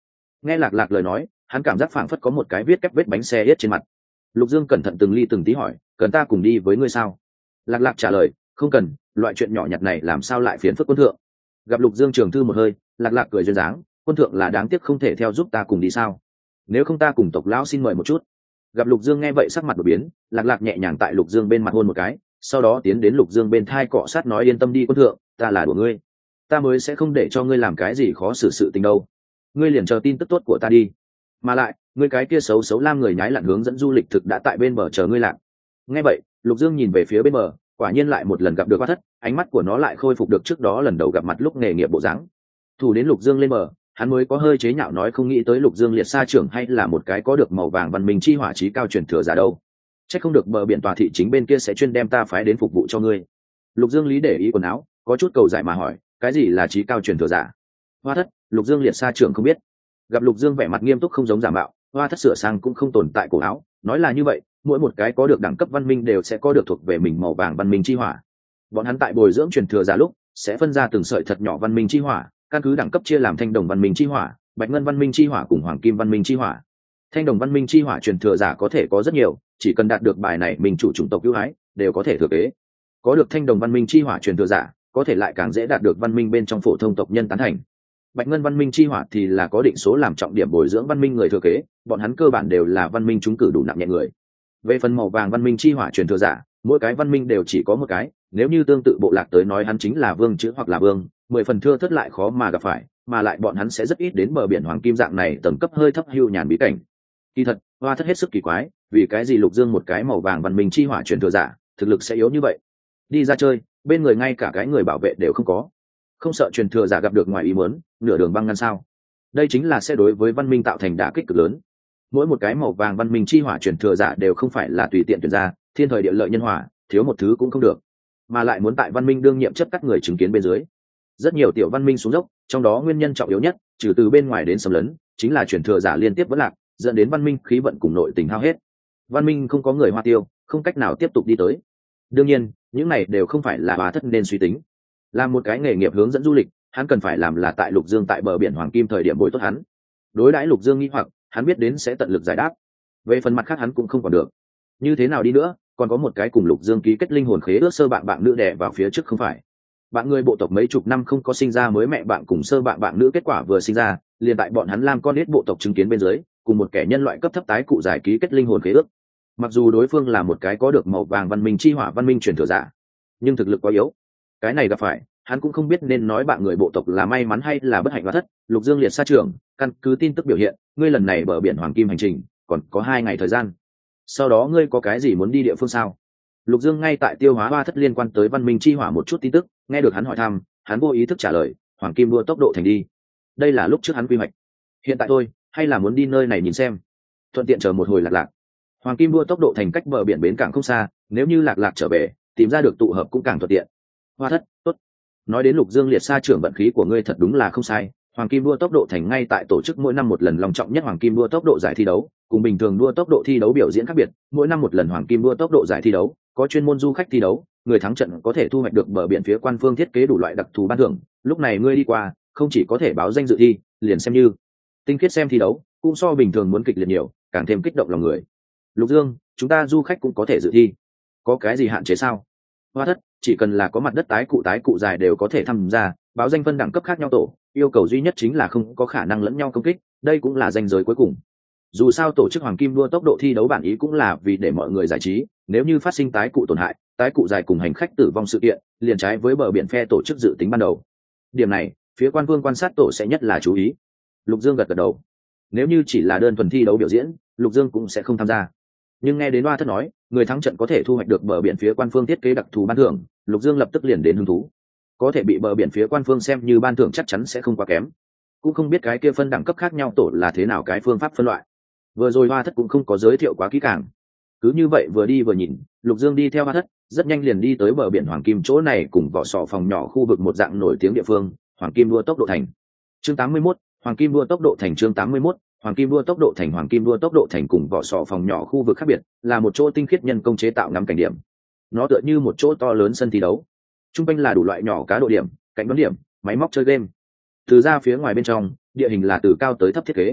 Nghe Lạc Lạc lời nói, hắn cảm giác phảng phất có một cái viết kép vết bánh xe yết trên mặt. Lục Dương cẩn thận từng ly từng tí hỏi, cần ta cùng đi với ngươi sao? Lạc Lạc trả lời, không cần, loại chuyện nhỏ nhặt này làm sao lại phiền phức quân thượng. Gặp Lục Dương trường thư một hơi, Lạc Lạc cười duyên dáng, quân thượng là đáng tiếc không thể theo giúp ta cùng đi sao? Nếu không ta cùng tộc lão xin mời một chút. Gặp Lục Dương nghe vậy sắc mặt đổi biến, Lạc Lạc nhẹ nhàng tại Lục Dương bên mặt hôn một cái, sau đó tiến đến Lục Dương bên thai cọ sát nói yên tâm đi quân thượng, ta là của ngươi, ta mới sẽ không để cho ngươi làm cái gì khó xử sự tình đâu. Ngươi liền chờ tin tức tốt của ta đi. Mà lại, ngươi cái kia xấu xấu lam người nhái lặn hướng dẫn du lịch thực đã tại bên bờ chờ ngươi lạc. Nghe vậy, Lục Dương nhìn về phía bên bờ, quả nhiên lại một lần gặp được Hoa Thất, ánh mắt của nó lại khôi phục được trước đó lần đầu gặp mặt lúc nghề nghiệp bộ dáng. Thủ đến Lục Dương lên bờ, hắn mới có hơi chế nhạo nói không nghĩ tới Lục Dương liệt sa trưởng hay là một cái có được màu vàng văn minh chi hỏa trí cao truyền thừa giả đâu. Chắc không được bờ biển tòa thị chính bên kia sẽ chuyên đem ta phái đến phục vụ cho ngươi. Lục Dương lý để ý quần áo, có chút cầu giải mà hỏi, cái gì là trí cao truyền thừa giả? Hoa Thất, Lục Dương liệt sa trưởng không biết. Gặp Lục Dương vẻ mặt nghiêm túc không giống giả mạo, Hoa Thất sửa sang cũng không tồn tại cổ áo, nói là như vậy, mỗi một cái có được đẳng cấp văn minh đều sẽ có được thuộc về mình màu vàng văn minh chi hỏa. Bọn hắn tại bồi dưỡng truyền thừa giả lúc sẽ phân ra từng sợi thật nhỏ văn minh chi hỏa, căn cứ đẳng cấp chia làm thanh đồng văn minh chi hỏa, bạch ngân văn minh chi hỏa cùng hoàng kim văn minh chi hỏa. Thanh đồng văn minh chi hỏa truyền thừa giả có thể có rất nhiều, chỉ cần đạt được bài này mình chủ chủng tộc ưu ái đều có thể thừa kế. Có được thanh đồng văn minh chi hỏa truyền thừa giả có thể lại càng dễ đạt được văn minh bên trong phổ thông tộc nhân tán thành. Bạch ngân văn minh chi hỏa thì là có định số làm trọng điểm bồi dưỡng văn minh người thừa kế, bọn hắn cơ bản đều là văn minh trúng cử đủ nặng nhẹ người. Về phần màu vàng văn minh chi hỏa truyền thừa giả, mỗi cái văn minh đều chỉ có một cái, nếu như tương tự bộ lạc tới nói hắn chính là vương chữ hoặc là vương, mười phần thưa thớt lại khó mà gặp phải, mà lại bọn hắn sẽ rất ít đến bờ biển hoàng kim dạng này tầng cấp hơi thấp hưu nhàn bí cảnh. Kỳ thật, Hoa Thất hết sức kỳ quái, vì cái gì Lục Dương một cái màu vàng văn minh chi hỏa truyền thừa giả, thực lực sẽ yếu như vậy? Đi ra chơi, bên người ngay cả cái người bảo vệ đều không có, không sợ truyền thừa giả gặp được ngoài ý muốn, nửa đường băng ngăn sao? Đây chính là sẽ đối với văn minh tạo thành đả kích cực lớn. Mỗi một cái màu vàng văn minh chi hỏa truyền thừa giả đều không phải là tùy tiện tuyển ra, thiên thời địa lợi nhân hòa, thiếu một thứ cũng không được, mà lại muốn tại văn minh đương nhiệm chấp các người chứng kiến bên dưới. Rất nhiều tiểu văn minh xuống dốc, trong đó nguyên nhân trọng yếu nhất, trừ từ bên ngoài đến xâm lấn, chính là truyền thừa giả liên tiếp vỡ lạc, dẫn đến văn minh khí vận cùng nội tình hao hết. Văn minh không có người hoa tiêu, không cách nào tiếp tục đi tới. Đương nhiên, những này đều không phải là Hoa Thất nên suy tính. Làm một cái nghề nghiệp hướng dẫn du lịch, hắn cần phải làm là tại Lục Dương tại bờ biển hoàng kim thời điểm bồi tốt hắn. Đối đãi Lục Dương nghi hoặc, hắn biết đến sẽ tận lực giải đáp. Về phần mặt khác hắn cũng không còn được. Như thế nào đi nữa, còn có một cái cùng Lục Dương ký kết linh hồn khế ước sơ bạn bạn nữ đè vào phía trước không phải. Bạn người bộ tộc mấy chục năm không có sinh ra mới mẹ bạn cùng sơ bạn bạn nữ kết quả vừa sinh ra, liền tại bọn hắn làm con nít bộ tộc chứng kiến bên dưới, cùng một kẻ nhân loại cấp thấp tái cụ giải ký kết linh hồn khế ước. Mặc dù đối phương là một cái có được màu vàng văn minh chi hỏa văn minh truyền thừa giả, nhưng thực lực quá yếu. Cái này gặp phải, hắn cũng không biết nên nói bạn người bộ tộc là may mắn hay là bất hạnh. Hoa Thất, Lục Dương liệt sa trưởng, căn cứ tin tức biểu hiện, ngươi lần này bờ biển hoàng kim hành trình còn có hai ngày thời gian, sau đó ngươi có cái gì muốn đi địa phương sao? Lục Dương ngay tại tiêu hóa Hoa Thất liên quan tới văn minh chi hỏa một chút tin tức, nghe được hắn hỏi thăm, hắn vô ý thức trả lời, hoàng kim đua tốc độ thành đi. Đây là lúc trước hắn quy hoạch. Hiện tại thôi, hay là muốn đi nơi này nhìn xem, thuận tiện chờ một hồi Lạc Lạc. Hoàng kim đua tốc độ thành cách bờ biển bến cảng không xa, nếu như Lạc Lạc trở về, tìm ra được tụ hợp cũng càng thuận tiện. Hoa Thất, tốt. Nói đến Lục Dương liệt sa trưởng, vận khí của ngươi thật đúng là không sai. Hoàng kim đua tốc độ thành ngay tại tổ chức mỗi năm một lần long trọng nhất hoàng kim đua tốc độ giải thi đấu, cùng bình thường đua tốc độ thi đấu biểu diễn khác biệt, mỗi năm một lần hoàng kim đua tốc độ giải thi đấu có chuyên môn du khách thi đấu, người thắng trận có thể thu hoạch được bờ biển phía quan phương thiết kế đủ loại đặc thù ban thưởng. Lúc này ngươi đi qua, không chỉ có thể báo danh dự thi, liền xem như tinh khiết xem thi đấu, cũng so bình thường muốn kịch liệt nhiều, càng thêm kích động lòng người. Lục Dương, chúng ta du khách cũng có thể dự thi, có cái gì hạn chế sao? Hoa Thất, chỉ cần là có mặt đất tái cụ tái cụ dài đều có thể tham gia, báo danh phân đẳng cấp khác nhau tổ, yêu cầu duy nhất chính là không có khả năng lẫn nhau công kích, đây cũng là ranh giới cuối cùng. Dù sao tổ chức hoàng kim đua tốc độ thi đấu bản ý cũng là vì để mọi người giải trí, nếu như phát sinh tái cụ tổn hại, tái cụ dài cùng hành khách tử vong sự kiện, liền trái với bờ biển phe tổ chức dự tính ban đầu. Điểm này, phía quan vương quan sát tổ sẽ nhất là chú ý. Lục Dương gật gật đầu. Nếu như chỉ là đơn thuần thi đấu biểu diễn, Lục Dương cũng sẽ không tham gia. Nhưng nghe đến Hoa Thất nói, người thắng trận có thể thu hoạch được bờ biển phía quan phương thiết kế đặc thù ban thưởng, Lục Dương lập tức liền đến hứng thú. Có thể bị bờ biển phía quan phương xem như ban thưởng chắc chắn sẽ không quá kém. Cũng không biết cái kia phân đẳng cấp khác nhau tổ là thế nào cái phương pháp phân loại. Vừa rồi Hoa Thất cũng không có giới thiệu quá kỹ càng. Cứ như vậy vừa đi vừa nhìn, Lục Dương đi theo Hoa Thất, rất nhanh liền đi tới bờ biển Hoàng Kim chỗ này cùng vỏ sò phòng nhỏ khu vực một dạng nổi tiếng địa phương, Hoàng Kim đua tốc độ thành. Chương tám mươi mốt, Hoàng Kim đua tốc độ thành. Chương tám mươi mốt, Hoàng Kim đua tốc độ thành. Hoàng Kim đua tốc độ thành cùng vỏ sò phòng nhỏ khu vực khác biệt, là một chỗ tinh khiết nhân công chế tạo ngắm cảnh điểm. Nó tựa như một chỗ to lớn sân thi đấu. Trung quanh là đủ loại nhỏ cá độ điểm, cạnh bắn điểm, máy móc chơi game. Từ ra phía ngoài bên trong, địa hình là từ cao tới thấp thiết kế.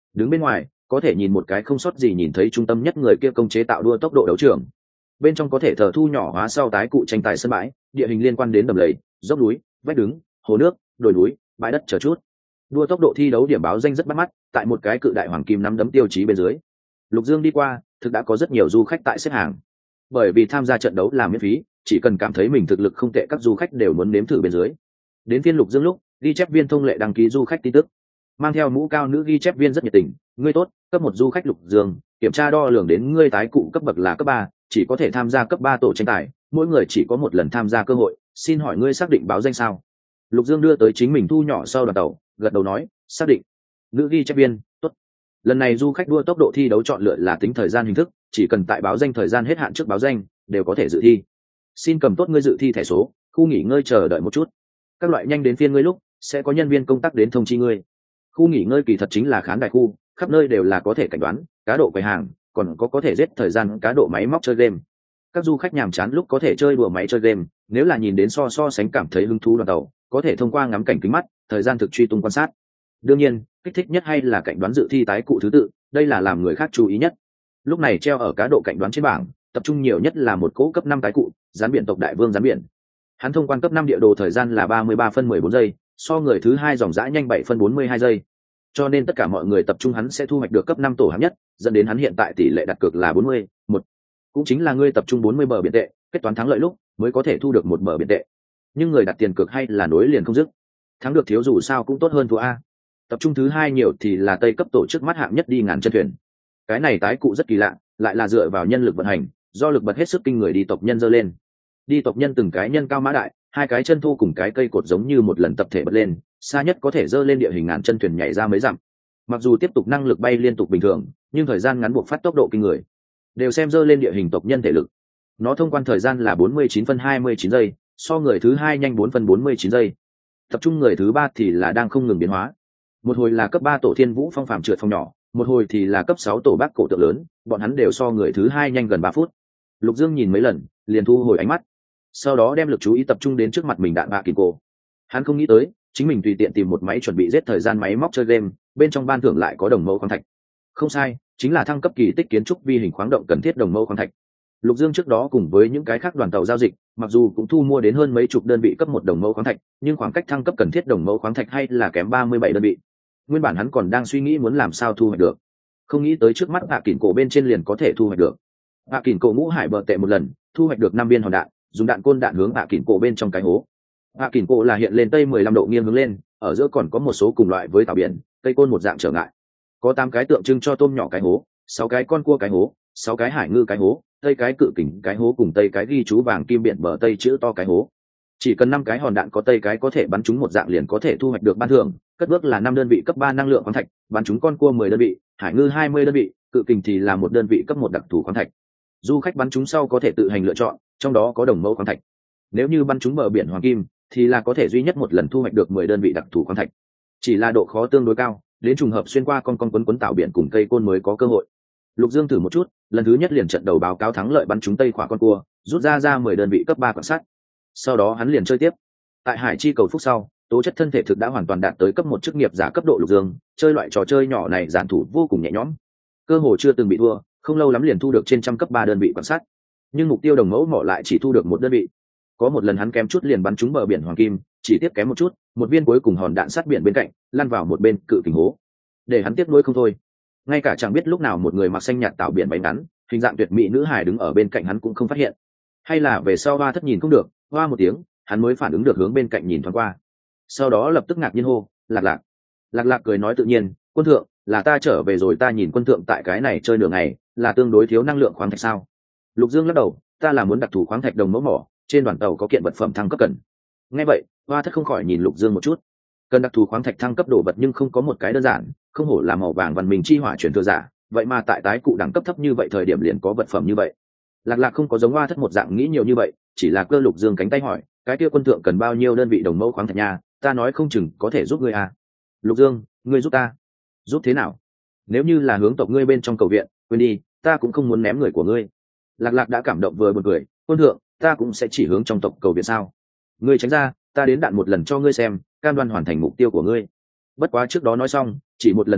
đứng bên ngoài có thể nhìn một cái không sót gì nhìn thấy trung tâm nhất người kia công chế tạo đua tốc độ đấu trường. Bên trong có thể thờ thu nhỏ hóa sau tái cụ tranh tài sân bãi, địa hình liên quan đến đầm lầy, dốc núi, vách đứng, hồ nước, đồi núi, bãi đất chờ chút. Đua tốc độ thi đấu điểm báo danh rất bắt mắt, tại một cái cự đại hoàng kim nắm đấm tiêu chí bên dưới. Lục Dương đi qua, thực đã có rất nhiều du khách tại xếp hàng. Bởi vì tham gia trận đấu là miễn phí, chỉ cần cảm thấy mình thực lực không tệ, các du khách đều muốn nếm thử bên dưới. Đến phiên Lục Dương lúc, ghi chép viên thông lệ đăng ký du khách tin tức. Mang theo mũ cao nữ ghi chép viên rất nhiệt tình, ngươi tốt, cấp một du khách Lục Dương, kiểm tra đo lường đến ngươi tái cụ cấp bậc là cấp ba, chỉ có thể tham gia cấp ba tổ tranh tài, mỗi người chỉ có một lần tham gia cơ hội, xin hỏi ngươi xác định báo danh sao? Lục Dương đưa tới chính mình thu nhỏ sau đoàn tàu, gật đầu nói, xác định. Nữ ghi chép viên, tốt. Lần này du khách đua tốc độ thi đấu chọn lựa là tính thời gian hình thức, chỉ cần tại báo danh thời gian hết hạn trước báo danh, đều có thể dự thi. Xin cầm tốt ngươi dự thi thẻ số, khu nghỉ ngơi chờ đợi một chút. Các loại nhanh đến phiên ngươi lúc, sẽ có nhân viên công tác đến thông chi ngươi. Khu nghỉ ngơi kỳ thật chính là khán đài khu, khắp nơi đều là có thể cảnh đoán, cá độ quầy hàng, còn có có thể giết thời gian cá độ máy móc chơi game. Các du khách nhàm chán lúc có thể chơi đùa máy chơi game, nếu là nhìn đến so so sánh cảm thấy hứng thú đoàn tàu, có thể thông qua ngắm cảnh kính mắt, thời gian thực truy tung quan sát. Đương nhiên, kích thích nhất hay là cảnh đoán dự thi tái cụ thứ tự, đây là làm người khác chú ý nhất. Lúc này treo ở cá độ cảnh đoán trên bảng, tập trung nhiều nhất là một cỗ cấp năm tái cụ, gián biển tộc đại vương gián biển. Hắn thông quan cấp năm địa đồ thời gian là ba mươi ba phân mười bốn giây, so người thứ hai dòng dã nhanh bảy phân bốn mươi hai giây. Cho nên tất cả mọi người tập trung hắn sẽ thu hoạch được cấp năm tổ hạng nhất, dẫn đến hắn hiện tại tỷ lệ đặt cược là bốn mươi, một. Cũng chính là ngươi tập trung bốn mươi bờ biển tệ, kết toán thắng lợi lúc mới có thể thu được một bờ biển tệ. Nhưng người đặt tiền cược hay là nối liền không dứt. Thắng được thiếu dù sao cũng tốt hơn thua a. Tập trung thứ hai nhiều thì là Tây cấp tổ chức mắt hạng nhất đi ngàn chân thuyền. Cái này tái cụ rất kỳ lạ, lại là dựa vào nhân lực vận hành, do lực bật hết sức kinh người đi tộc nhân dơ lên. Đi tộc nhân từng cái nhân cao mã đại, hai cái chân thu cùng cái cây cột giống như một lần tập thể bật lên, xa nhất có thể dơ lên địa hình ngàn chân thuyền nhảy ra mấy dặm. Mặc dù tiếp tục năng lực bay liên tục bình thường, nhưng thời gian ngắn buộc phát tốc độ kinh người. Đều xem dơ lên địa hình tộc nhân thể lực. Nó thông quan thời gian là bốn mươi chín phân hai mươi chín giây, so người thứ hai nhanh bốn phân bốn mươi chín giây. Tập trung người thứ ba thì là đang không ngừng biến hóa. Một hồi là cấp ba tổ Thiên Vũ Phong phàm trượt phong nhỏ, một hồi thì là cấp sáu tổ Bác cổ tượng lớn, bọn hắn đều so người thứ hai nhanh gần ba phút. Lục Dương nhìn mấy lần, liền thu hồi ánh mắt. Sau đó đem lực chú ý tập trung đến trước mặt mình đạn bạ kỳ cổ. Hắn không nghĩ tới, chính mình tùy tiện tìm một máy chuẩn bị giết thời gian máy móc chơi game, bên trong ban thưởng lại có đồng mẫu khoáng thạch. Không sai, chính là thăng cấp kỳ tích kiến trúc vi hình khoáng động cần thiết đồng mẫu khoáng thạch. Lục Dương trước đó cùng với những cái khác đoàn tàu giao dịch, mặc dù cũng thu mua đến hơn mấy chục đơn vị cấp một đồng mẫu khoáng thạch, nhưng khoảng cách thăng cấp cần thiết đồng mẫu khoáng thạch hay là kém ba mươi bảy đơn vị. Nguyên bản hắn còn đang suy nghĩ muốn làm sao thu hoạch được, không nghĩ tới trước mắt hạ kỉnh cổ bên trên liền có thể thu hoạch được. Hạ kỉnh cổ ngũ hải bờ tệ một lần, thu hoạch được năm viên hòn đạn, dùng đạn côn đạn hướng hạ kỉnh cổ bên trong cái hố. Hạ kỉnh cổ là hiện lên tây mười lăm độ nghiêng hướng lên, ở giữa còn có một số cùng loại với tàu biển, cây côn một dạng trở ngại. Có tám cái tượng trưng cho tôm nhỏ cái hố, sáu cái con cua cái hố, sáu cái hải ngư cái hố, tây cái cự kình cái hố cùng tây cái ghi chú vàng kim biển bờ tây chữ to cái hố. Chỉ cần năm cái hòn đạn có tây cái có thể bắn trúng một dạng liền có thể thu hoạch được ban thưởng, cất bước là năm đơn vị cấp ba năng lượng khoáng thạch, bắn trúng con cua mười đơn vị, hải ngư hai mươi đơn vị, cự kình thì là một đơn vị cấp một đặc thù khoáng thạch. Du khách bắn trúng sau có thể tự hành lựa chọn, trong đó có đồng mẫu khoáng thạch. Nếu như bắn trúng bờ biển hoàng kim thì là có thể duy nhất một lần thu hoạch được mười đơn vị đặc thù khoáng thạch. Chỉ là độ khó tương đối cao, đến trùng hợp xuyên qua con con quấn quấn tạo biển cùng cây côn mới có cơ hội. Lục Dương thử một chút, lần thứ nhất liền trận đầu báo cáo thắng lợi bắn trúng tây khỏa con cua, rút ra ra mười đơn vị cấp ba quan sát. Sau đó hắn liền chơi tiếp. Tại Hải Chi cầu phúc sau, tố chất thân thể thực đã hoàn toàn đạt tới cấp một chức nghiệp giả cấp độ Lục Dương, chơi loại trò chơi nhỏ này giản thủ vô cùng nhẹ nhõm. Cơ hồ chưa từng bị thua, không lâu lắm liền thu được trên trăm cấp ba đơn vị quan sát. Nhưng mục tiêu đồng mẫu mỏ lại chỉ thu được một đơn vị. Có một lần hắn kém chút liền bắn trúng bờ biển hoàng kim, chỉ tiếp kém một chút, một viên cuối cùng hòn đạn sát biển bên cạnh, lăn vào một bên cự kình hố. Để hắn tiếc nuối không thôi. Ngay cả chẳng biết lúc nào một người mặc xanh nhạt tạo biển bánh ngắn, hình dạng tuyệt mỹ nữ hài đứng ở bên cạnh hắn cũng không phát hiện. Hay là về sau Hoa Thất nhìn không được, hoa một tiếng, hắn mới phản ứng được hướng bên cạnh nhìn thoáng qua. Sau đó lập tức ngạc nhiên hô, "Lạc Lạc." Lạc Lạc cười nói tự nhiên, "Quân thượng, là ta trở về rồi, ta nhìn quân thượng tại cái này chơi nửa ngày, là tương đối thiếu năng lượng khoáng thạch sao?" Lục Dương lắc đầu, "Ta là muốn đặc thù khoáng thạch đồng mẫu mỏ, trên đoàn tàu có kiện vật phẩm thăng cấp cần." Nghe vậy, Hoa Thất không khỏi nhìn Lục Dương một chút. Cần đặc thù khoáng thạch thăng cấp đồ vật nhưng không có một cái đơn giản, không hổ là màu vàng văn minh chi hỏa truyền thừa giả, vậy mà tại tái cụ đẳng cấp thấp như vậy thời điểm liền có vật phẩm như vậy. Lạc Lạc không có giống Hoa Thất một dạng nghĩ nhiều như vậy, chỉ là cơ Lục Dương cánh tay hỏi, "Cái kia quân thượng cần bao nhiêu đơn vị đồng mẫu khoáng thạch nha, ta nói không chừng có thể giúp ngươi à." "Lục Dương, ngươi giúp ta?" "Giúp thế nào?" "Nếu như là hướng tộc ngươi bên trong cầu viện, quên đi, ta cũng không muốn ném người của ngươi." Lạc Lạc đã cảm động vừa buồn cười, "Quân thượng, ta cũng sẽ chỉ hướng trong tộc cầu viện sao? Ngươi tránh ra, ta đến đạn một lần cho ngươi xem, cam đoan hoàn thành mục tiêu của ngươi." Bất quá trước đó nói xong, chỉ một lần a,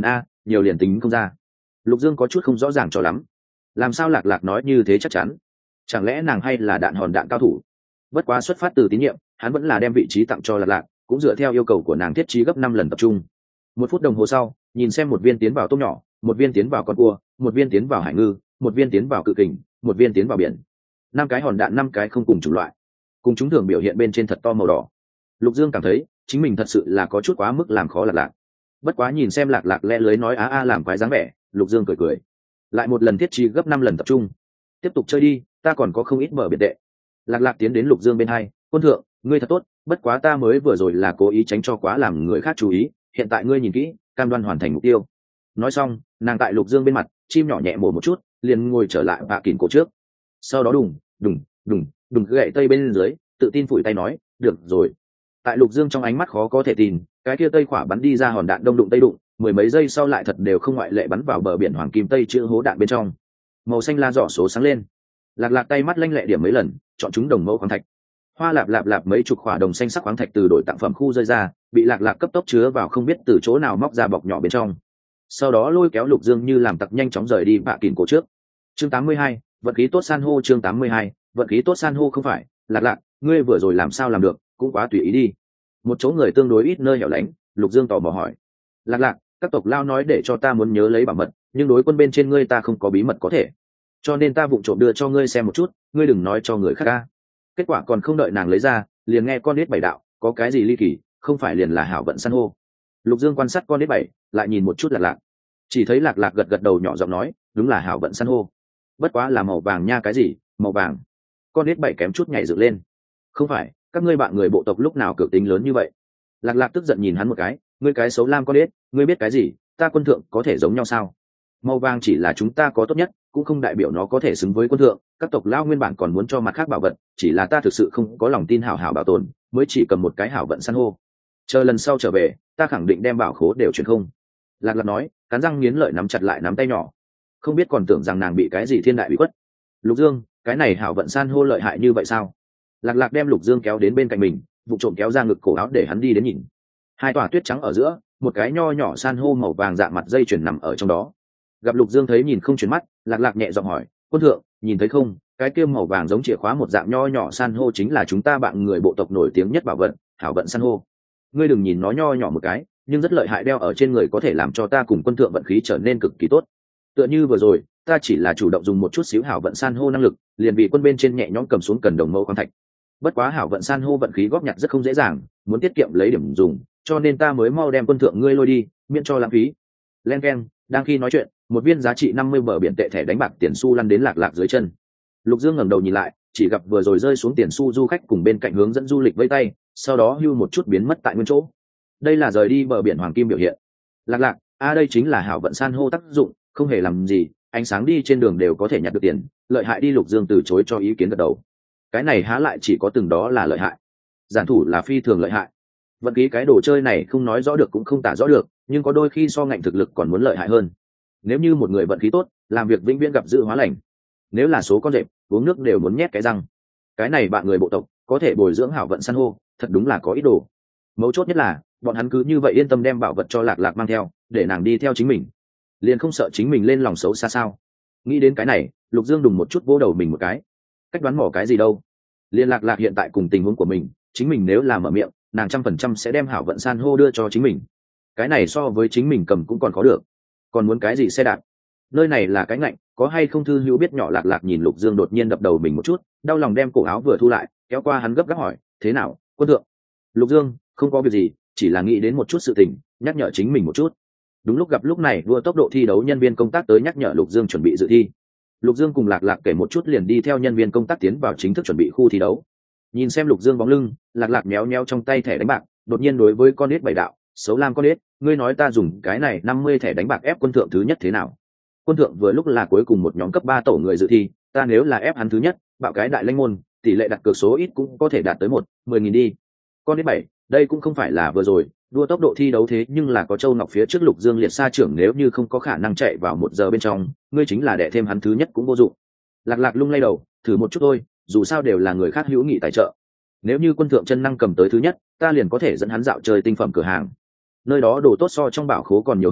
nhiều liền tính không ra. Lục Dương có chút không rõ ràng cho lắm, làm sao lạc lạc nói như thế chắc chắn, chẳng lẽ nàng hay là đạn hòn đạn cao thủ? Bất quá xuất phát từ tín nhiệm, hắn vẫn là đem vị trí tặng cho lạc lạc, cũng dựa theo yêu cầu của nàng thiết trí gấp năm lần tập trung. Một phút đồng hồ sau, nhìn xem một viên tiến vào tôm nhỏ, một viên tiến vào con cua, một viên tiến vào hải ngư, một viên tiến vào cự kình, một viên tiến vào biển. Năm cái hòn đạn, năm cái không cùng chủng loại, cùng chúng thường biểu hiện bên trên thật to màu đỏ. Lục Dương cảm thấy chính mình thật sự là có chút quá mức làm khó lạc lạc. Bất quá nhìn xem lạc lạc lẽ lưới nói á a làm quái dáng vẻ, Lục Dương cười cười, lại một lần thiết trí gấp năm lần tập trung. Tiếp tục chơi đi, ta còn có không ít mở biệt tệ. Lạc lạc tiến đến Lục Dương bên hai, quân thượng, ngươi thật tốt, bất quá ta mới vừa rồi là cố ý tránh cho quá làm người khác chú ý, hiện tại ngươi nhìn kỹ, cam đoan hoàn thành mục tiêu. Nói xong, nàng tại Lục Dương bên mặt chim nhỏ nhẹ mổ một chút, liền ngồi trở lại bạ kìm cổ trước. Sau đó đùng đùng đùng đùng gậy tây bên dưới, tự tin phủi tay nói, được rồi. Tại Lục Dương trong ánh mắt khó có thể tin, cái kia tây khỏa bắn đi ra hòn đạn đông đụng tây đụng, mười mấy giây sau lại thật đều không ngoại lệ bắn vào bờ biển hoàng kim tây chữ hố đạn bên trong. Màu xanh la giỏ số sáng lên. Lạc lạc tay mắt lanh lẹ điểm mấy lần, chọn chúng đồng mẫu khoáng thạch. Hoa lạp lạp lạp mấy chục khỏa đồng xanh sắc khoáng thạch từ đội tặng phẩm khu rơi ra, bị lạc lạc cấp tốc chứa vào không biết từ chỗ nào móc ra bọc nhỏ bên trong. Sau đó lôi kéo Lục Dương như làm tặc nhanh chóng rời đi bạ kìm cổ trước. Chương tám mươi hai, vận khí tốt san hô. Chương tám mươi hai, vận khí tốt san hô. Không phải, lạc lạc, ngươi vừa rồi làm sao làm được, cũng quá tùy ý đi. Một chỗ người tương đối ít nơi hẻo lánh, Lục Dương tò mò hỏi. Lạc lạc, các tộc lao nói để cho ta muốn nhớ lấy bảo mật, nhưng đối quân bên trên ngươi ta không có bí mật có thể, cho nên ta vụng trộm đưa cho ngươi xem một chút, ngươi đừng nói cho người khác ca. Kết quả còn không đợi nàng lấy ra, liền nghe con nít bảy đạo, có cái gì ly kỳ, không phải liền là hảo vận san hô. Lục Dương quan sát con nít bảy, lại nhìn một chút lạc lạc, chỉ thấy lạc lạc gật gật đầu nhỏ giọng nói, đúng là hảo vận san hô. Bất quá là màu vàng nha. Cái gì màu vàng? Con nít bảy kém chút nhảy dựng lên. Không phải, các ngươi bạn người bộ tộc lúc nào cược tính lớn như vậy? Lạc lạc tức giận nhìn hắn một cái, ngươi cái xấu lam con nít, ngươi biết cái gì, ta quân thượng có thể giống nhau sao? Màu vàng chỉ là chúng ta có tốt nhất, cũng không đại biểu nó có thể xứng với quân thượng. Các tộc lao nguyên bản còn muốn cho mặt khác bảo vật, chỉ là ta thực sự không có lòng tin hảo hảo bảo tồn, mới chỉ cầm một cái hảo vận san hô. Chờ lần sau trở về, ta khẳng định đem bảo khố đều truyền không. Lạc lạc nói, cắn răng nghiến lợi nắm chặt lại nắm tay nhỏ, không biết còn tưởng rằng nàng bị cái gì thiên đại bị quất. Lục Dương, cái này hảo vận san hô lợi hại như vậy sao? Lạc lạc đem Lục Dương kéo đến bên cạnh mình, vụ trộm kéo ra ngực cổ áo để hắn đi đến nhìn. Hai tòa tuyết trắng ở giữa, một cái nho nhỏ san hô màu vàng dạng mặt dây chuyền nằm ở trong đó. Gặp Lục Dương thấy nhìn không chuyển mắt, lạc lạc nhẹ giọng hỏi, quân thượng, nhìn thấy không, cái kia màu vàng giống chìa khóa một dạng nho nhỏ san hô chính là chúng ta bạn người bộ tộc nổi tiếng nhất bảo vận, hảo vận san hô. Ngươi đừng nhìn nó nho nhỏ một cái, nhưng rất lợi hại, đeo ở trên người có thể làm cho ta cùng quân thượng vận khí trở nên cực kỳ tốt. Tựa như vừa rồi, ta chỉ là chủ động dùng một chút xíu hảo vận san hô năng lực, liền bị quân bên trên nhẹ nhõm cầm xuống cần đồng mẫu khoáng thạch. Bất quá hảo vận san hô vận khí góp nhặt rất không dễ dàng, muốn tiết kiệm lấy điểm dùng, cho nên ta mới mau đem quân thượng ngươi lôi đi, miễn cho lãng phí. Len keng, đang khi nói chuyện, một viên giá trị năm mươi bờ biển tệ thẻ đánh bạc tiền xu lăn đến lạc lạc dưới chân. Lục Dương ngẩng đầu nhìn lại, chỉ gặp vừa rồi rơi xuống tiền xu du khách cùng bên cạnh hướng dẫn du lịch vây tay, sau đó hưu một chút biến mất tại nguyên chỗ. Đây là rời đi bờ biển hoàng kim biểu hiện. Lạc lạc, a à đây chính là hảo vận san hô tác dụng, không hề làm gì, ánh sáng đi trên đường đều có thể nhặt được tiền, lợi hại đi. Lục Dương từ chối cho ý kiến gật đầu. Cái này há lại chỉ có từng đó là lợi hại, giản thủ là phi thường lợi hại. Vận khí cái đồ chơi này không nói rõ được cũng không tả rõ được, nhưng có đôi khi so ngạnh thực lực còn muốn lợi hại hơn. Nếu như một người vận khí tốt, làm việc vĩnh viễn gặp dự hóa lành. Nếu là số con rệp, uống nước đều muốn nhét cái răng. Cái này bạn người bộ tộc có thể bồi dưỡng hảo vận san hô, thật đúng là có ý đồ. Mấu chốt nhất là bọn hắn cứ như vậy yên tâm đem bảo vật cho lạc lạc mang theo, để nàng đi theo chính mình, liền không sợ chính mình lên lòng xấu xa sao? Nghĩ đến cái này, Lục Dương đùng một chút vỗ đầu mình một cái. Cách đoán mỏ cái gì đâu? Liên lạc lạc hiện tại cùng tình huống của mình, chính mình nếu là mở miệng, nàng trăm phần trăm sẽ đem hảo vận san hô đưa cho chính mình. Cái này so với chính mình cầm cũng còn có được. Còn muốn cái gì xe đạp? Nơi này là cái ngạnh, có hay không thư hữu biết nhỏ. Lạc lạc nhìn Lục Dương đột nhiên đập đầu mình một chút, đau lòng đem cổ áo vừa thu lại, kéo qua hắn gấp gáp hỏi, thế nào, quân thượng? Lục Dương, không có việc gì, chỉ là nghĩ đến một chút sự tình, nhắc nhở chính mình một chút. Đúng lúc gặp lúc này đua tốc độ thi đấu nhân viên công tác tới nhắc nhở Lục Dương chuẩn bị dự thi. Lục Dương cùng lạc lạc kể một chút liền đi theo nhân viên công tác tiến vào chính thức chuẩn bị khu thi đấu. Nhìn xem Lục Dương bóng lưng, lạc lạc méo méo trong tay thẻ đánh bạc, đột nhiên đối với con nít bảy đạo, xấu lam con nít, ngươi nói ta dùng cái này năm mươi thẻ đánh bạc ép quân thượng thứ nhất thế nào? Quân thượng vừa lúc là cuối cùng một nhóm cấp ba tổ người dự thi, ta nếu là ép hắn thứ nhất, bạo cái đại lãnh môn, tỷ lệ đặt cược số ít cũng có thể đạt tới một mười nghìn đi. Con nít bảy, đây cũng không phải là vừa rồi đua tốc độ thi đấu thế nhưng là có Châu Ngọc phía trước. Lục Dương liệt xa trưởng nếu như không có khả năng chạy vào một giờ bên trong, ngươi chính là đẻ thêm hắn thứ nhất cũng vô dụng. Lạc lạc lung lay đầu, thử một chút thôi, dù sao đều là người khác hữu nghị tài trợ. Nếu như quân thượng chân năng cầm tới thứ nhất, ta liền có thể dẫn hắn dạo chơi tinh phẩm cửa hàng, nơi đó đồ tốt so trong bảo khố còn nhiều hơn,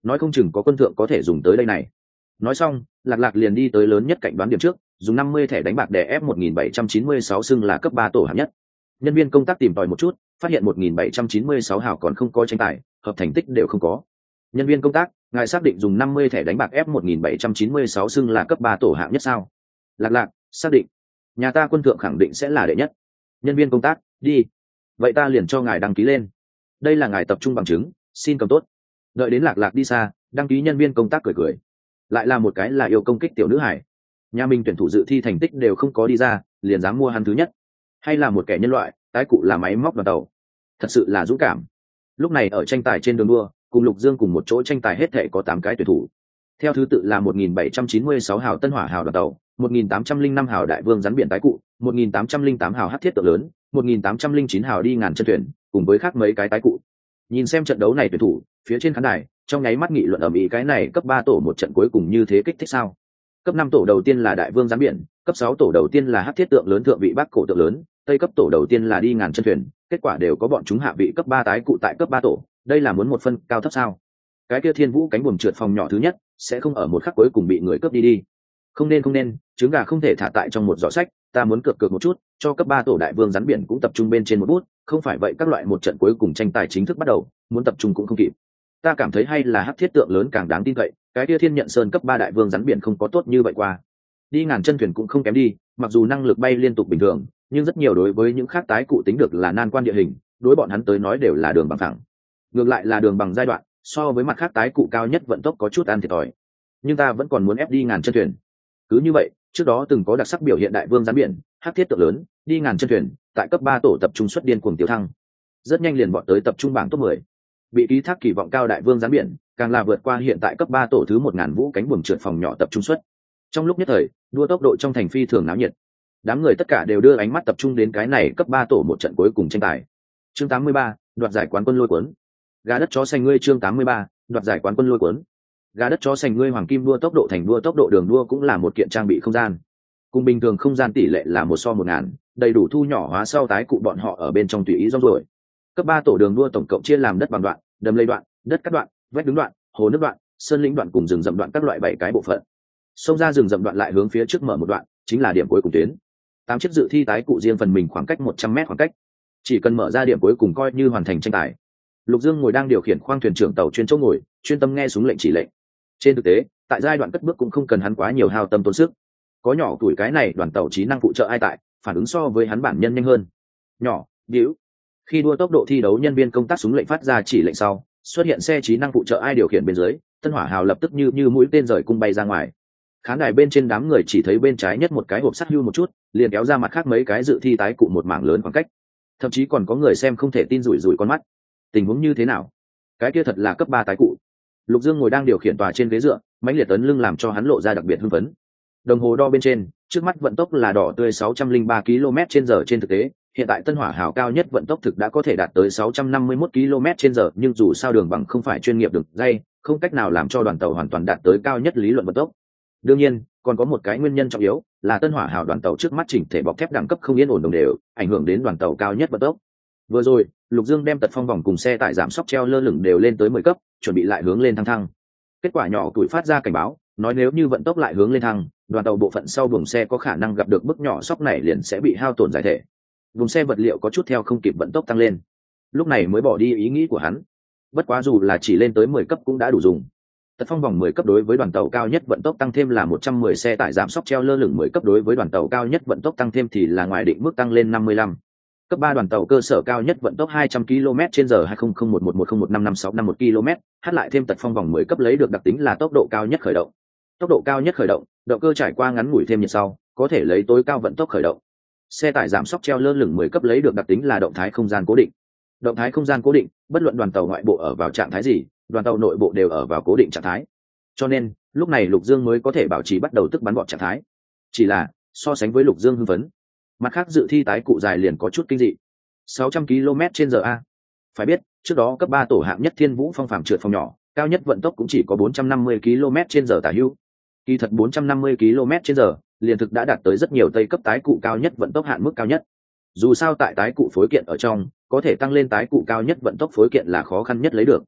nói không chừng có quân thượng có thể dùng tới đây này. Nói xong, Lạc Lạc liền đi tới lớn nhất cạnh đoán điểm trước, dùng năm mươi thẻ đánh bạc đè ép một nghìn bảy trăm chín mươi sáu xưng là cấp ba tổ hạng nhất. Nhân viên công tác tìm tòi một chút, phát hiện một nghìn bảy trăm chín mươi sáu hào còn không có tranh tài, hợp thành tích đều không có. Nhân viên công tác, ngài xác định dùng năm mươi thẻ đánh bạc ép một nghìn bảy trăm chín mươi sáu xưng là cấp ba tổ hạng nhất sao? Lạc Lạc, xác định. Nhà ta quân thượng khẳng định sẽ là đệ nhất. Nhân viên công tác, đi. Vậy ta liền cho ngài đăng ký lên. Đây là ngài tập trung bằng chứng, xin cầm tốt. Đợi đến Lạc Lạc đi xa, đăng ký nhân viên công tác cười cười. Lại là một cái là yêu công kích tiểu nữ hải. Nhà mình tuyển thủ dự thi thành tích đều không có đi ra, liền dám mua hắn thứ nhất. Hay là một kẻ nhân loại, tái cụ là máy móc đoàn tàu. Thật sự là dũng cảm. Lúc này ở tranh tài trên đường đua, cùng Lục Dương cùng một chỗ tranh tài hết thể có tám cái tuyển thủ. Theo thứ tự là một nghìn bảy trăm chín mươi sáu hào Tân Hỏa hào đoàn tàu, một nghìn tám trăm linh năm hào Đại Vương rắn biển tái cụ, một nghìn tám trăm linh tám hào Hắc thiết tượng lớn, một nghìn tám trăm linh chín hào đi ngàn chân thuyền, cùng với khác mấy cái tái cụ. Nhìn xem trận đấu này tuyển thủ, phía trên khán đài, trong nháy mắt nghị luận ầm ĩ cái này cấp ba tổ một trận cuối cùng như thế kích thích sao? Cấp năm tổ đầu tiên là Đại Vương rắn biển, cấp sáu tổ đầu tiên là Hắc thiết tượng lớn thượng vị Bắc cổ tượng lớn, tây cấp tổ đầu tiên là đi ngàn chân thuyền, kết quả đều có bọn chúng hạ vị cấp ba tái cụ tại cấp ba tổ, đây là muốn một phân cao thấp sao? Cái kia Thiên Vũ cánh buồm trượt phòng nhỏ thứ nhất, sẽ không ở một khắc cuối cùng bị người cướp đi đi. Không nên không nên, trứng gà không thể thả tại trong một giỏ sách, ta muốn cược cược một chút, cho cấp ba tổ Đại Vương rắn biển cũng tập trung bên trên một bút, không phải vậy các loại một trận cuối cùng tranh tài chính thức bắt đầu, muốn tập trung cũng không kịp. Ta cảm thấy hay là Hắc thiết tượng lớn càng đáng tin cậy, cái kia Thiên Nhận Sơn cấp ba Đại Vương rắn biển không có tốt như vậy qua. Đi ngàn chân thuyền cũng không kém đi, mặc dù năng lực bay liên tục bình thường, nhưng rất nhiều đối với những khác tái cụ tính được là nan quan địa hình, đối bọn hắn tới nói đều là đường bằng phẳng. Ngược lại là đường bằng giai đoạn, so với mặt khác tái cụ cao nhất vận tốc có chút ăn thiệt thòi. Nhưng ta vẫn còn muốn ép đi ngàn chân thuyền. Cứ như vậy, trước đó từng có đặc sắc biểu hiện Đại Vương rắn biển, Hắc thiết tượng lớn, đi ngàn chân thuyền, tại cấp ba tổ tập trung xuất điên cuồng tiêu thăng. Rất nhanh liền vọt tới tập trung bảng top mười. Bị ký thác kỳ vọng cao Đại Vương rắn biển, càng là vượt qua hiện tại cấp ba tổ thứ một ngàn vũ cánh buồm trượt phòng nhỏ tập trung xuất. Trong lúc nhất thời, đua tốc độ trong thành phi thường náo nhiệt. Đám người tất cả đều đưa ánh mắt tập trung đến cái này cấp ba tổ một trận cuối cùng tranh tài. Chương tám mươi ba, đoạt giải quán quân lôi cuốn. Gà đất chó xanh ngươi chương tám mươi ba, đoạt giải quán quân lôi cuốn. Gà đất chó xanh ngươi hoàng kim đua tốc độ thành đua tốc độ đường đua cũng là một kiện trang bị không gian. Cùng bình thường không gian tỷ lệ là một so một ngàn, đầy đủ thu nhỏ hóa sau tái cụ bọn họ ở bên trong tùy ý rong ruổi. Cấp ba tổ đường đua tổng cộng chia làm đất bằng đoạn, đầm lầy đoạn, đất cắt đoạn, vách đứng đoạn, hồ nước đoạn, sơn lĩnh đoạn cùng rừng rậm đoạn các loại bảy cái bộ phận. Xông ra rừng rậm đoạn lại hướng phía trước mở một đoạn, chính là điểm cuối cùng tuyến. Tám chiếc dự thi tái cụ riêng phần mình khoảng cách một trăm mét khoảng cách. Chỉ cần mở ra điểm cuối cùng coi như hoàn thành tranh tài. Lục Dương ngồi đang điều khiển khoang thuyền trưởng tàu chuyên chỗ ngồi, chuyên tâm nghe súng lệnh chỉ lệnh. Trên thực tế, tại giai đoạn cất bước cũng không cần hắn quá nhiều hao tâm tốn sức. Có nhỏ tuổi cái này đoàn tàu trí năng phụ trợ ai tại, phản ứng so với hắn bản nhân nhanh hơn. Nhỏ, điếu. Khi đua tốc độ thi đấu nhân viên công tác súng lệnh phát ra chỉ lệnh sau, xuất hiện xe trí năng phụ trợ ai điều khiển bên dưới, Tân Hỏa hào lập tức như như mũi tên rời cung bay ra ngoài. Khán đài bên trên đám người chỉ thấy bên trái nhất một cái hộp sắt hưu một chút, liền kéo ra mặt khác mấy cái dự thi tái cụ một mảng lớn khoảng cách. Thậm chí còn có người xem không thể tin rủi rủi con mắt. Tình huống như thế nào? Cái kia thật là cấp ba tái cụ. Lục Dương ngồi đang điều khiển tòa trên ghế dựa, mãnh liệt tấn lưng làm cho hắn lộ ra đặc biệt hưng phấn. Đồng hồ đo bên trên, trước mắt vận tốc là đỏ tươi sáu trăm linh ba ki lô mét trên giờ trên thực tế, hiện tại Tân Hỏa hào cao nhất vận tốc thực đã có thể đạt tới sáu trăm năm mươi mốt ki lô mét trên giờ, nhưng dù sao đường bằng không phải chuyên nghiệp đường dây, không cách nào làm cho đoàn tàu hoàn toàn đạt tới cao nhất lý luận vận tốc. Đương nhiên, còn có một cái nguyên nhân trọng yếu, là Tân Hỏa hào đoàn tàu trước mắt chỉnh thể bọc thép đẳng cấp không yên ổn đồng đều, ảnh hưởng đến đoàn tàu cao nhất vận tốc. Vừa rồi, Lục Dương đem tật phong vòng cùng xe tải giảm sóc treo lơ lửng đều lên tới mười cấp, chuẩn bị lại hướng lên thăng thăng. Kết quả nhỏ tuổi phát ra cảnh báo, nói nếu như vận tốc lại hướng lên thăng, đoàn tàu bộ phận sau buồng xe có khả năng gặp được bức nhỏ sóc này liền sẽ bị hao tổn giải thể. Vùng xe vật liệu có chút theo không kịp vận tốc tăng lên. Lúc này mới bỏ đi ý nghĩ của hắn. Bất quá dù là chỉ lên tới mười cấp cũng đã đủ dùng. Tật phong vòng mười cấp đối với đoàn tàu cao nhất vận tốc tăng thêm là một trăm mười, xe tải giảm sóc treo lơ lửng mười cấp đối với đoàn tàu cao nhất vận tốc tăng thêm thì là ngoài định mức tăng lên năm mươi lăm. Cấp ba đoàn tàu cơ sở cao nhất vận tốc hai trăm ki lô mét trên giờ hai không không một một một không một năm năm sáu năm một ki lô mét, hát lại thêm tật phong vòng mười cấp lấy được đặc tính là tốc độ cao nhất khởi động. Tốc độ cao nhất khởi động, động cơ trải qua ngắn ngủi thêm nhiệt sau, có thể lấy tối cao vận tốc khởi động. Xe tải giảm sóc treo lơ lửng mười cấp lấy được đặc tính là động thái không gian cố định. Động thái không gian cố định, bất luận đoàn tàu ngoại bộ ở vào trạng thái gì, đoàn tàu nội bộ đều ở vào cố định trạng thái. Cho nên, lúc này Lục Dương mới có thể bảo trì bắt đầu tức bắn gọn trạng thái. Chỉ là, so sánh với Lục Dương hưng phấn, mặt khác dự thi tái cụ dài liền có chút kinh dị. sáu trăm ki lô mét trên giờ a. Phải biết, trước đó cấp ba tổ hạng nhất Thiên Vũ Phong phàm trượt phòng nhỏ, cao nhất vận tốc cũng chỉ có bốn trăm năm mươi ki lô mét trên giờ tả hữu. Kỳ thật bốn trăm năm mươi ki lô mét trên giờ, liền thực đã đạt tới rất nhiều tây cấp tái cụ cao nhất vận tốc hạn mức cao nhất. Dù sao tại tái cụ phối kiện ở trong, có thể tăng lên tái cụ cao nhất vận tốc phối kiện là khó khăn nhất lấy được.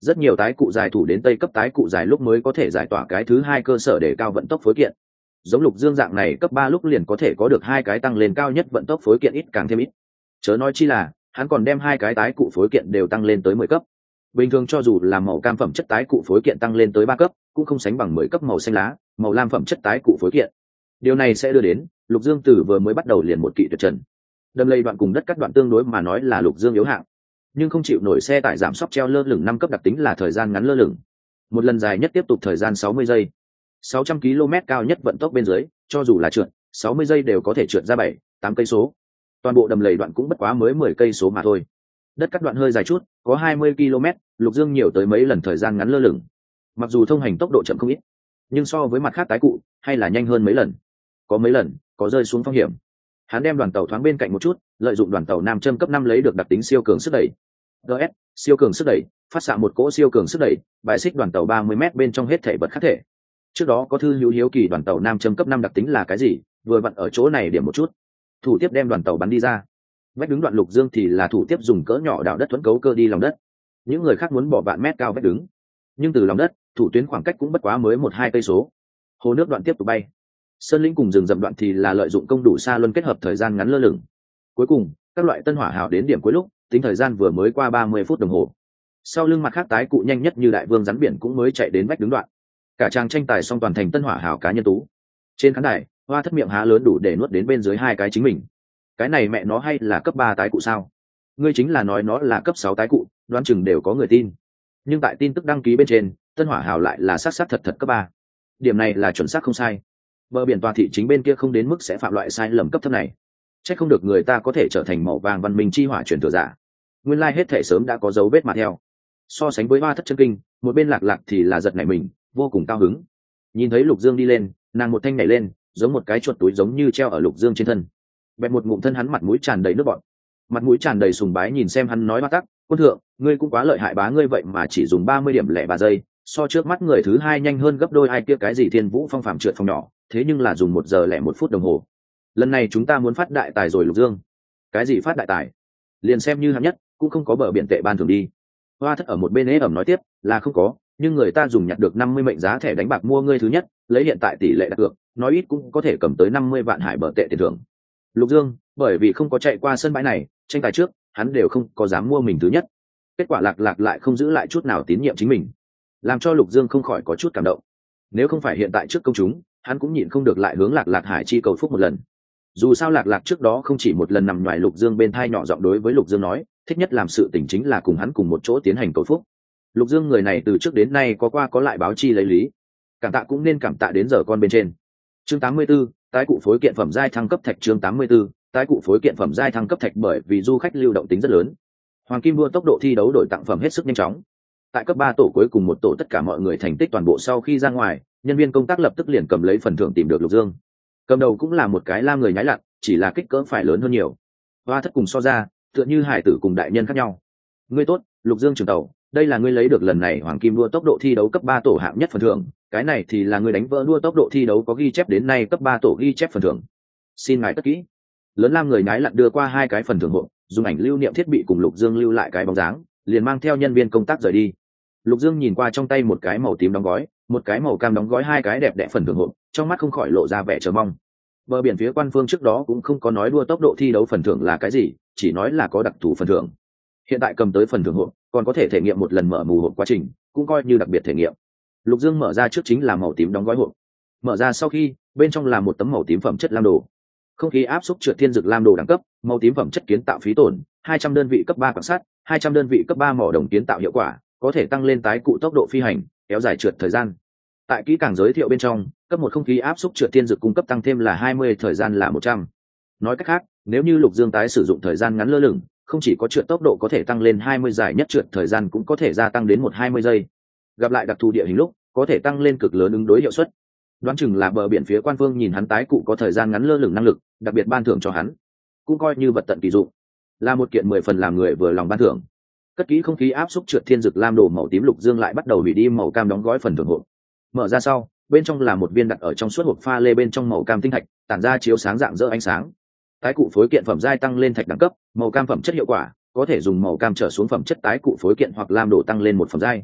Rất nhiều tái cụ dài thủ đến tây cấp tái cụ dài lúc mới có thể giải tỏa cái thứ hai cơ sở để cao vận tốc phối kiện. Giống Lục Dương dạng này cấp ba lúc liền có thể có được hai cái tăng lên cao nhất vận tốc phối kiện ít càng thêm ít. Chớ nói chi là, hắn còn đem hai cái tái cụ phối kiện đều tăng lên tới mười cấp. Bình thường cho dù là màu cam phẩm chất tái cụ phối kiện tăng lên tới ba cấp, cũng không sánh bằng mười cấp màu xanh lá, màu lam phẩm chất tái cụ phối kiện. Điều này sẽ đưa đến, Lục Dương từ vừa mới bắt đầu liền một kỵ tuyệt trần. Đâm lây đoạn cùng đất cắt đoạn tương đối mà nói là Lục Dương yếu hạng, nhưng không chịu nổi xe tải giảm sóc treo lơ lửng năm cấp đặc tính là thời gian ngắn lơ lửng. Một lần dài nhất tiếp tục thời gian sáu mươi giây. sáu trăm ki lô mét cao nhất vận tốc bên dưới, cho dù là trượt, sáu mươi giây đều có thể trượt ra bảy, tám cây số. Toàn bộ đầm lầy đoạn cũng bất quá mới mười cây số mà thôi. Đất cắt đoạn hơi dài chút, có hai mươi ki lô mét, Lục Dương nhiều tới mấy lần thời gian ngắn lơ lửng. Mặc dù thông hành tốc độ chậm không ít, nhưng so với mặt khác tái cụ, hay là nhanh hơn mấy lần. Có mấy lần, có rơi xuống phong hiểm. Hắn đem đoàn tàu thoáng bên cạnh một chút, lợi dụng đoàn tàu nam châm cấp năm lấy được đặc tính siêu cường sức đẩy. giê ét, siêu cường sức đẩy, phát xạ một cỗ siêu cường sức đẩy, bài xích đoàn tàu ba mươi mét bên trong hết thể vật khắc thể. Trước đó có thư hữu hiếu kỳ đoàn tàu nam châm cấp năm đặc tính là cái gì, vừa vặn ở chỗ này điểm một chút. Thủ tiếp đem đoàn tàu bắn đi ra. Vách đứng đoạn Lục Dương thì là thủ tiếp dùng cỡ nhỏ đào đất thuẫn cấu cơ đi lòng đất. Những người khác muốn bỏ vạn mét cao vách đứng, nhưng từ lòng đất, thủ tuyến khoảng cách cũng bất quá mới một hai cây số. Hồ nước đoạn tiếp tục bay. Sơn lĩnh cùng rừng rậm đoạn thì là lợi dụng công đủ xa luân kết hợp thời gian ngắn lơ lửng. Cuối cùng, các loại tân hỏa hào đến điểm cuối lúc, tính thời gian vừa mới qua ba mươi phút đồng hồ. Sau lưng mặt khác tái cụ nhanh nhất như đại vương rắn biển cũng mới chạy đến vách đứng đoạn. Cả trang tranh tài xong toàn thành tân hỏa hào cá nhân tú. Trên khán đài, Hoa Thất miệng há lớn đủ để nuốt đến bên dưới hai cái chính mình. Cái này mẹ nó hay là cấp ba tái cụ sao? Ngươi chính là nói nó là cấp sáu tái cụ, đoán chừng đều có người tin. Nhưng tại tin tức đăng ký bên trên, tân hỏa hào lại là sát sát thật thật cấp ba. Điểm này là chuẩn xác không sai. Bờ biển tòa thị chính bên kia không đến mức sẽ phạm loại sai lầm cấp thấp này. Chắc không được người ta có thể trở thành màu vàng văn minh chi hỏa truyền thừa giả. Nguyên lai hết thể sớm đã có dấu vết mà theo. So sánh với Hoa Thất chân kinh, một bên Lạc Lạc thì là giật nảy mình, vô cùng cao hứng. Nhìn thấy Lục Dương đi lên, nàng một thanh nhảy lên, giống một cái chuột túi giống như treo ở Lục Dương trên thân. Bẹt một ngụm thân hắn mặt mũi tràn đầy nước bọt, mặt mũi tràn đầy sùng bái nhìn xem hắn nói Hoa Tắc, quân thượng, ngươi cũng quá lợi hại bá ngươi vậy mà chỉ dùng ba mươi điểm lẻ ba giây, so trước mắt người thứ hai nhanh hơn gấp đôi. Ai kia cái gì Thiên Vũ Phong phạm trượt phòng nhỏ, thế nhưng là dùng một giờ lẻ một phút đồng hồ. Lần này chúng ta muốn phát đại tài rồi Lục Dương. Cái gì phát đại tài? Liền xem như hạng nhất, cũng không có bờ biển tệ ban thường đi. Hoa Thất ở một bên ế ẩm nói tiếp, là không có, nhưng người ta dùng nhặt được năm mươi mệnh giá thẻ đánh bạc mua ngươi thứ nhất, lấy hiện tại tỷ lệ đặt cược, nói ít cũng có thể cầm tới năm mươi vạn hải bờ tệ tiền thưởng. Lục Dương, bởi vì không có chạy qua sân bãi này, tranh tài trước, hắn đều không có dám mua mình thứ nhất. Kết quả Lạc Lạc lại không giữ lại chút nào tín nhiệm chính mình, làm cho Lục Dương không khỏi có chút cảm động. Nếu không phải hiện tại trước công chúng, hắn cũng nhịn không được lại hướng Lạc Lạc Hải chi cầu phúc một lần. Dù sao Lạc Lạc trước đó không chỉ một lần nằm ngoài Lục Dương bên thai nhỏ giọng đối với Lục Dương nói, thích nhất làm sự tình chính là cùng hắn cùng một chỗ tiến hành cầu phúc. Lục Dương người này từ trước đến nay có qua có lại báo chi lấy lý, cảm tạ cũng nên cảm tạ đến giờ con bên trên. Chương tám mươi 84, tái cụ phối kiện phẩm giai thăng cấp thạch. Chương tám mươi 84, tái cụ phối kiện phẩm giai thăng cấp thạch. Bởi vì du khách lưu động tính rất lớn, Hoàng Kim Đua tốc độ thi đấu đổi tặng phẩm hết sức nhanh chóng. Tại cấp ba tổ cuối cùng một tổ tất cả mọi người thành tích toàn bộ sau khi ra ngoài, nhân viên công tác lập tức liền cầm lấy phần thưởng tìm được Lục Dương. Cầm đầu cũng là một cái lam người nhái lặn, chỉ là kích cỡ phải lớn hơn nhiều. Hoa Thất cùng so ra, tựa như hải tử cùng đại nhân khác nhau. Ngươi tốt, Lục Dương trưởng tàu, đây là ngươi lấy được lần này Hoàng Kim Đua tốc độ thi đấu cấp ba tổ hạng nhất phần thưởng, cái này thì là ngươi đánh vỡ đua tốc độ thi đấu có ghi chép đến nay cấp ba tổ ghi chép phần thưởng. Xin ngài tất kỹ. Lớn lam người nhái lặn đưa qua hai cái phần thưởng hộ, dùng ảnh lưu niệm thiết bị cùng Lục Dương lưu lại cái bóng dáng, liền mang theo nhân viên công tác rời đi. Lục Dương nhìn qua trong tay một cái màu tím đóng gói, một cái màu cam đóng gói, hai cái đẹp đẽ phần thưởng hộ, trong mắt không khỏi lộ ra vẻ chờ mong. Bờ biển phía quan phương trước đó cũng không có nói đua tốc độ thi đấu phần thưởng là cái gì, chỉ nói là có đặc thù phần thưởng. Hiện tại cầm tới phần thưởng hộ, còn có thể thể nghiệm một lần mở mù hộp quá trình, cũng coi như đặc biệt thể nghiệm. Lục Dương mở ra trước chính là màu tím đóng gói hộp. Mở ra sau khi, bên trong là một tấm màu tím phẩm chất lam đồ. Không khí áp xúc trượt thiên dược lam đồ đẳng cấp, màu tím phẩm chất kiến tạo phí tổn, hai trăm đơn vị cấp ba quan sát, hai trăm đơn vị cấp ba mỏ đồng kiến tạo hiệu quả, có thể tăng lên tái cụ tốc độ phi hành, kéo dài trượt thời gian. Tại kỹ càng giới thiệu bên trong, cấp một không khí áp xúc trượt thiên dược cung cấp tăng thêm là hai mươi, thời gian là một trăm. Nói cách khác, nếu như Lục Dương tái sử dụng thời gian ngắn lơ lửng, không chỉ có trượt tốc độ có thể tăng lên hai mươi, dài nhất trượt thời gian cũng có thể gia tăng đến một hai mươi giây. Gặp lại đặc thù địa hình lúc, có thể tăng lên cực lớn ứng đối hiệu suất. Đoán chừng là bờ biển phía quan phương nhìn hắn tái cụ có thời gian ngắn lơ lửng năng lực, đặc biệt ban thưởng cho hắn, cũng coi như vật tận kỳ dụng, là một kiện mười phần làm người vừa lòng ban thưởng. Cất kỹ không khí áp xúc trượt thiên dược lam đồ màu tím, Lục Dương lại bắt đầu hủy đi màu cam đóng gói phần thưởng hộp. Mở ra sau, bên trong là một viên đặt ở trong suốt hộp pha lê bên trong màu cam tinh thạch, tản ra chiếu sáng dạng dỡ ánh sáng. Tái cụ phối kiện phẩm giai tăng lên thạch đẳng cấp, màu cam phẩm chất hiệu quả, có thể dùng màu cam trở xuống phẩm chất tái cụ phối kiện hoặc lam đồ tăng lên một phẩm giai,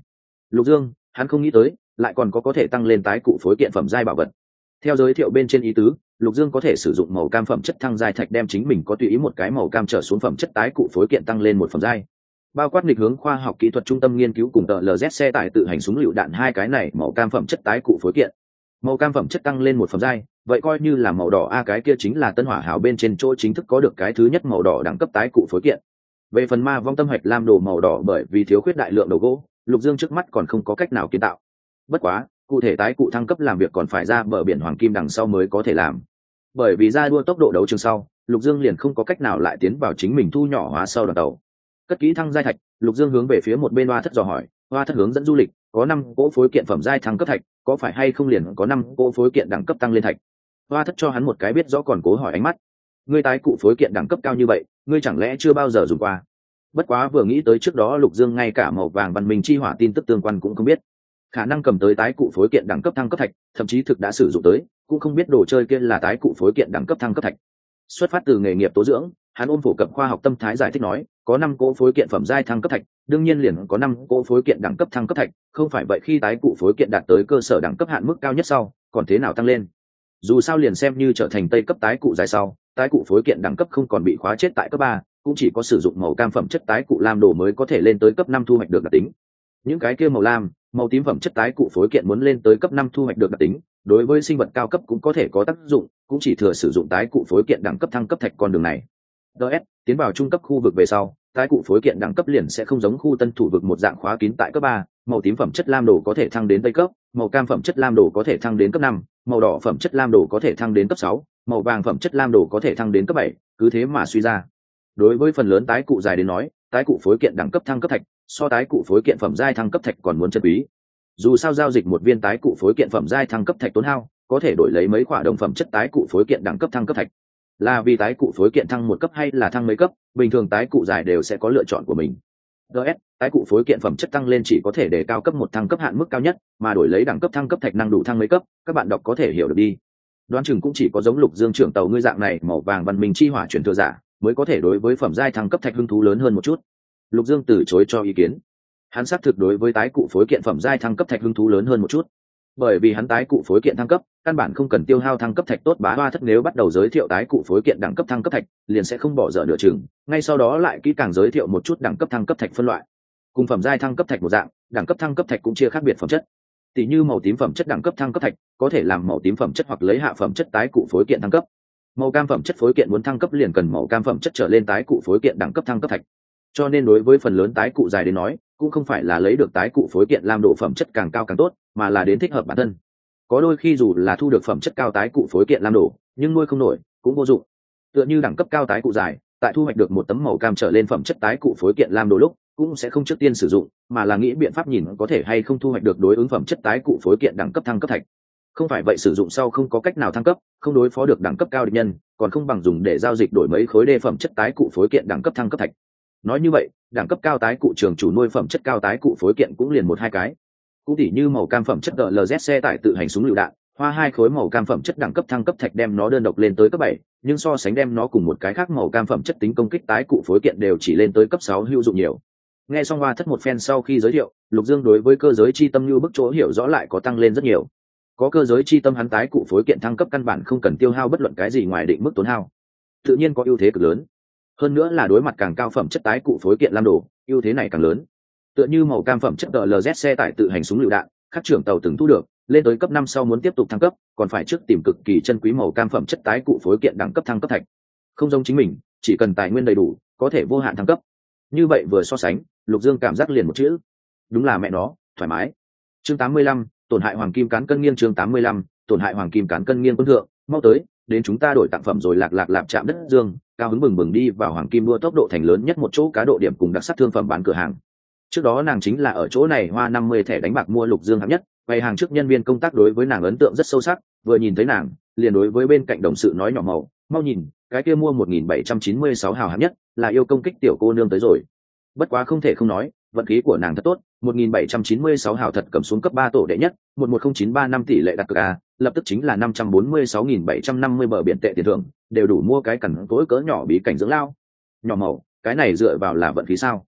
Lục Dương, hắn không nghĩ tới lại còn có có thể tăng lên tái cụ phối kiện phẩm giai bảo vật. Theo giới thiệu bên trên ý tứ, Lục Dương có thể sử dụng màu cam phẩm chất thăng giai thạch đem chính mình có tùy ý một cái màu cam trở xuống phẩm chất tái cụ phối kiện tăng lên một phẩm giai. Bao quát nghịch hướng khoa học kỹ thuật trung tâm nghiên cứu cùng tờ lờ dét xe tải tự hành súng lựu đạn hai cái này màu cam phẩm chất tái cụ phối kiện. Màu cam phẩm chất tăng lên một phẩm giai, vậy coi như là màu đỏ a cái kia chính là tân hỏa hảo bên trên chỗ chính thức có được cái thứ nhất màu đỏ đẳng cấp tái cụ phối kiện. Về phần ma vong tâm hạch lam đồ màu đỏ bởi vì thiếu khuyết đại lượng đầu gỗ, Lục Dương trước mắt còn không có cách nào kiến tạo. Bất quá, cụ thể tái cụ thăng cấp làm việc còn phải ra bờ biển hoàng kim đằng sau mới có thể làm. Bởi vì ra đua tốc độ đấu trường sau, Lục Dương liền không có cách nào lại tiến vào chính mình thu nhỏ hóa sau đoàn tàu. Cất kỹ thăng giai thạch, Lục Dương hướng về phía một bên Hoa Thất dò hỏi, Hoa Thất hướng dẫn du lịch, có năm cỗ phối kiện phẩm giai thăng cấp thạch, có phải hay không liền có năm cỗ phối kiện đẳng cấp tăng lên thạch? Hoa Thất cho hắn một cái biết rõ còn cố hỏi ánh mắt. Ngươi tái cụ phối kiện đẳng cấp cao như vậy, ngươi chẳng lẽ chưa bao giờ dùng qua? Bất quá vừa nghĩ tới trước đó Lục Dương ngay cả màu vàng văn minh chi hỏa tin tức tương quan cũng không biết, khả năng cầm tới tái cụ phối kiện đẳng cấp thăng cấp thạch, thậm chí thực đã sử dụng tới, cũng không biết đồ chơi kia là tái cụ phối kiện đẳng cấp thăng cấp thạch. Xuất phát từ nghề nghiệp tố dưỡng, hắn ôm phổ cập khoa học tâm thái giải thích nói, có năm cỗ phối kiện phẩm giai thăng cấp thạch, đương nhiên liền có năm cỗ phối kiện đẳng cấp thăng cấp thạch, không phải vậy khi tái cụ phối kiện đạt tới cơ sở đẳng cấp hạn mức cao nhất sau, còn thế nào tăng lên? Dù sao liền xem như trở thành tây cấp tái cụ dài sau, tái cụ phối kiện đẳng cấp không còn bị khóa chết tại cấp ba, cũng chỉ có sử dụng màu cam phẩm chất tái cụ lam đồ mới có thể lên tới cấp năm thu hoạch được đặc tính. Những cái kia màu lam, màu tím phẩm chất tái cụ phối kiện muốn lên tới cấp năm thu hoạch được đặc tính, đối với sinh vật cao cấp cũng có thể có tác dụng, cũng chỉ thừa sử dụng tái cụ phối kiện đẳng cấp thăng cấp thạch con đường này. ds tiến vào trung cấp khu vực về sau, tái cụ phối kiện đẳng cấp liền sẽ không giống khu tân thủ vực một dạng khóa kín tại cấp ba, màu tím phẩm chất lam đồ có thể thăng đến tây cấp, màu cam phẩm chất lam đồ có thể thăng đến cấp năm, màu đỏ phẩm chất lam đồ có thể thăng đến cấp sáu, màu vàng phẩm chất lam đồ có thể thăng đến cấp bảy, cứ thế mà suy ra. Đối với phần lớn tái cụ dài đến nói, tái cụ phối kiện đẳng cấp thăng cấp thạch so tái cụ phối kiện phẩm giai thăng cấp thạch còn muốn chân quý. Dù sao giao dịch một viên tái cụ phối kiện phẩm giai thăng cấp thạch tốn hao, có thể đổi lấy mấy khoả đồng phẩm chất tái cụ phối kiện đẳng cấp thăng cấp thạch. Là vì tái cụ phối kiện thăng một cấp hay là thăng mấy cấp, bình thường tái cụ dài đều sẽ có lựa chọn của mình. ds tái cụ phối kiện phẩm chất tăng lên chỉ có thể để cao cấp một thăng cấp hạn mức cao nhất, mà đổi lấy đẳng cấp thăng cấp thạch năng đủ thăng mấy cấp, các bạn đọc có thể hiểu được đi. Đoán chừng cũng chỉ có giống Lục Dương trưởng tàu ngươi dạng này màu vàng văn minh chi hỏa chuyển thừa giả mới có thể đối với phẩm giai thăng cấp thạch hứng thú lớn hơn một chút. Lục Dương từ chối cho ý kiến. Hắn xác thực đối với tái cụ phối kiện phẩm giai thăng cấp thạch hứng thú lớn hơn một chút, bởi vì hắn tái cụ phối kiện thăng cấp căn bản không cần tiêu hao thăng cấp thạch tốt. Bá Hoa Thất nếu bắt đầu giới thiệu tái cụ phối kiện đẳng cấp thăng cấp thạch, liền sẽ không bỏ dở nửa chừng, ngay sau đó lại kỹ càng giới thiệu một chút đẳng cấp thăng cấp thạch phân loại. Cùng phẩm giai thăng cấp thạch một dạng, đẳng cấp thăng cấp thạch cũng chia khác biệt phẩm chất. Tỷ như màu tím phẩm chất đẳng cấp thăng cấp thạch có thể làm màu tím phẩm chất hoặc lấy hạ phẩm chất tái cụ phối kiện thăng cấp. Màu cam phẩm chất phối kiện muốn thăng cấp liền cần màu cam phẩm chất trở lên tái cụ phối kiện đẳng cấp thăng cấp thạch. Cho nên đối với phần lớn tái cụ dài đến nói, cũng không phải là lấy được tái cụ phối kiện làm độ phẩm chất càng cao càng tốt, mà là đến thích hợp bản thân. Có đôi khi dù là thu được phẩm chất cao tái cụ phối kiện làm độ, nhưng nuôi không nổi cũng vô dụng. Tựa như đẳng cấp cao tái cụ dài, tại thu hoạch được một tấm màu cam trở lên phẩm chất tái cụ phối kiện làm độ lúc, cũng sẽ không trước tiên sử dụng, mà là nghĩ biện pháp nhìn có thể hay không thu hoạch được đối ứng phẩm chất tái cụ phối kiện đẳng cấp thăng cấp thạch. Không phải vậy sử dụng sau không có cách nào thăng cấp, không đối phó được đẳng cấp cao địch nhân, còn không bằng dùng để giao dịch đổi mấy khối đê phẩm chất tái cụ phối kiện đẳng cấp thăng cấp thạch. Nói như vậy, đẳng cấp cao tái cụ trường chủ nuôi phẩm chất cao tái cụ phối kiện cũng liền một hai cái. Cũng tỉ như màu cam phẩm chất đê lờ dét xe tải tự hành súng lựu đạn, hoa hai khối màu cam phẩm chất đẳng cấp thăng cấp thạch đem nó đơn độc lên tới cấp bảy, nhưng so sánh đem nó cùng một cái khác màu cam phẩm chất tính công kích tái cụ phối kiện đều chỉ lên tới cấp sáu hữu dụng nhiều. Nghe xong Hoa Thất một phen sau khi giới thiệu, Lục Dương đối với cơ giới chi tâm như bức chỗ hiểu rõ lại có tăng lên rất nhiều. Có cơ giới chi tâm hắn tái cụ phối kiện thăng cấp căn bản không cần tiêu hao bất luận cái gì ngoài định mức tốn hao, tự nhiên có ưu thế cực lớn. Hơn nữa là đối mặt càng cao phẩm chất tái cụ phối kiện lam đồ, ưu thế này càng lớn. Tựa như màu cam phẩm chất đê lờ dét xe tải tự hành súng lựu đạn, các trưởng tàu từng thu được, lên tới cấp năm sau muốn tiếp tục thăng cấp, còn phải trước tìm cực kỳ chân quý màu cam phẩm chất tái cụ phối kiện đẳng cấp thăng cấp thạch. Không giống chính mình, chỉ cần tài nguyên đầy đủ, có thể vô hạn thăng cấp. Như vậy vừa so sánh, Lục Dương cảm giác liền một chữ, đúng là mẹ nó, thoải mái. Chương tám mươi lăm, tổn hại hoàng kim cán cân nghiêng. Chương tám mươi lăm, tổn hại hoàng kim cán cân nghiêng. Quân thượng, mau tới, đến chúng ta đổi tặng phẩm rồi. Lạc Lạc lạp chạm đất dương, cao hứng bừng bừng đi vào hoàng kim đua tốc độ thành lớn nhất một chỗ cá độ điểm cùng đặc sắc thương phẩm bán cửa hàng. Trước đó nàng chính là ở chỗ này hoa năm mươi thẻ đánh bạc mua Lục Dương hạng nhất, bày hàng trước nhân viên công tác đối với nàng ấn tượng rất sâu sắc, vừa nhìn thấy nàng, liền đối với bên cạnh đồng sự nói nhỏ màu, mau nhìn, cái kia mua một nghìn bảy trăm chín mươi sáu hào hạng nhất, là yêu công kích tiểu cô nương tới rồi. Bất quá không thể không nói, vận khí của nàng thật tốt, một nghìn bảy trăm chín mươi sáu hào thật cầm xuống cấp ba tổ đệ nhất, một một không chín ba năm tỷ lệ đặt cược a, lập tức chính là năm trăm bốn mươi sáu nghìn bảy trăm năm mươi bờ biển tệ tiền thưởng, đều đủ mua cái cẩn tối cỡ nhỏ bí cảnh dưỡng lao. Nhỏ màu, cái này dựa vào là vận khí sao?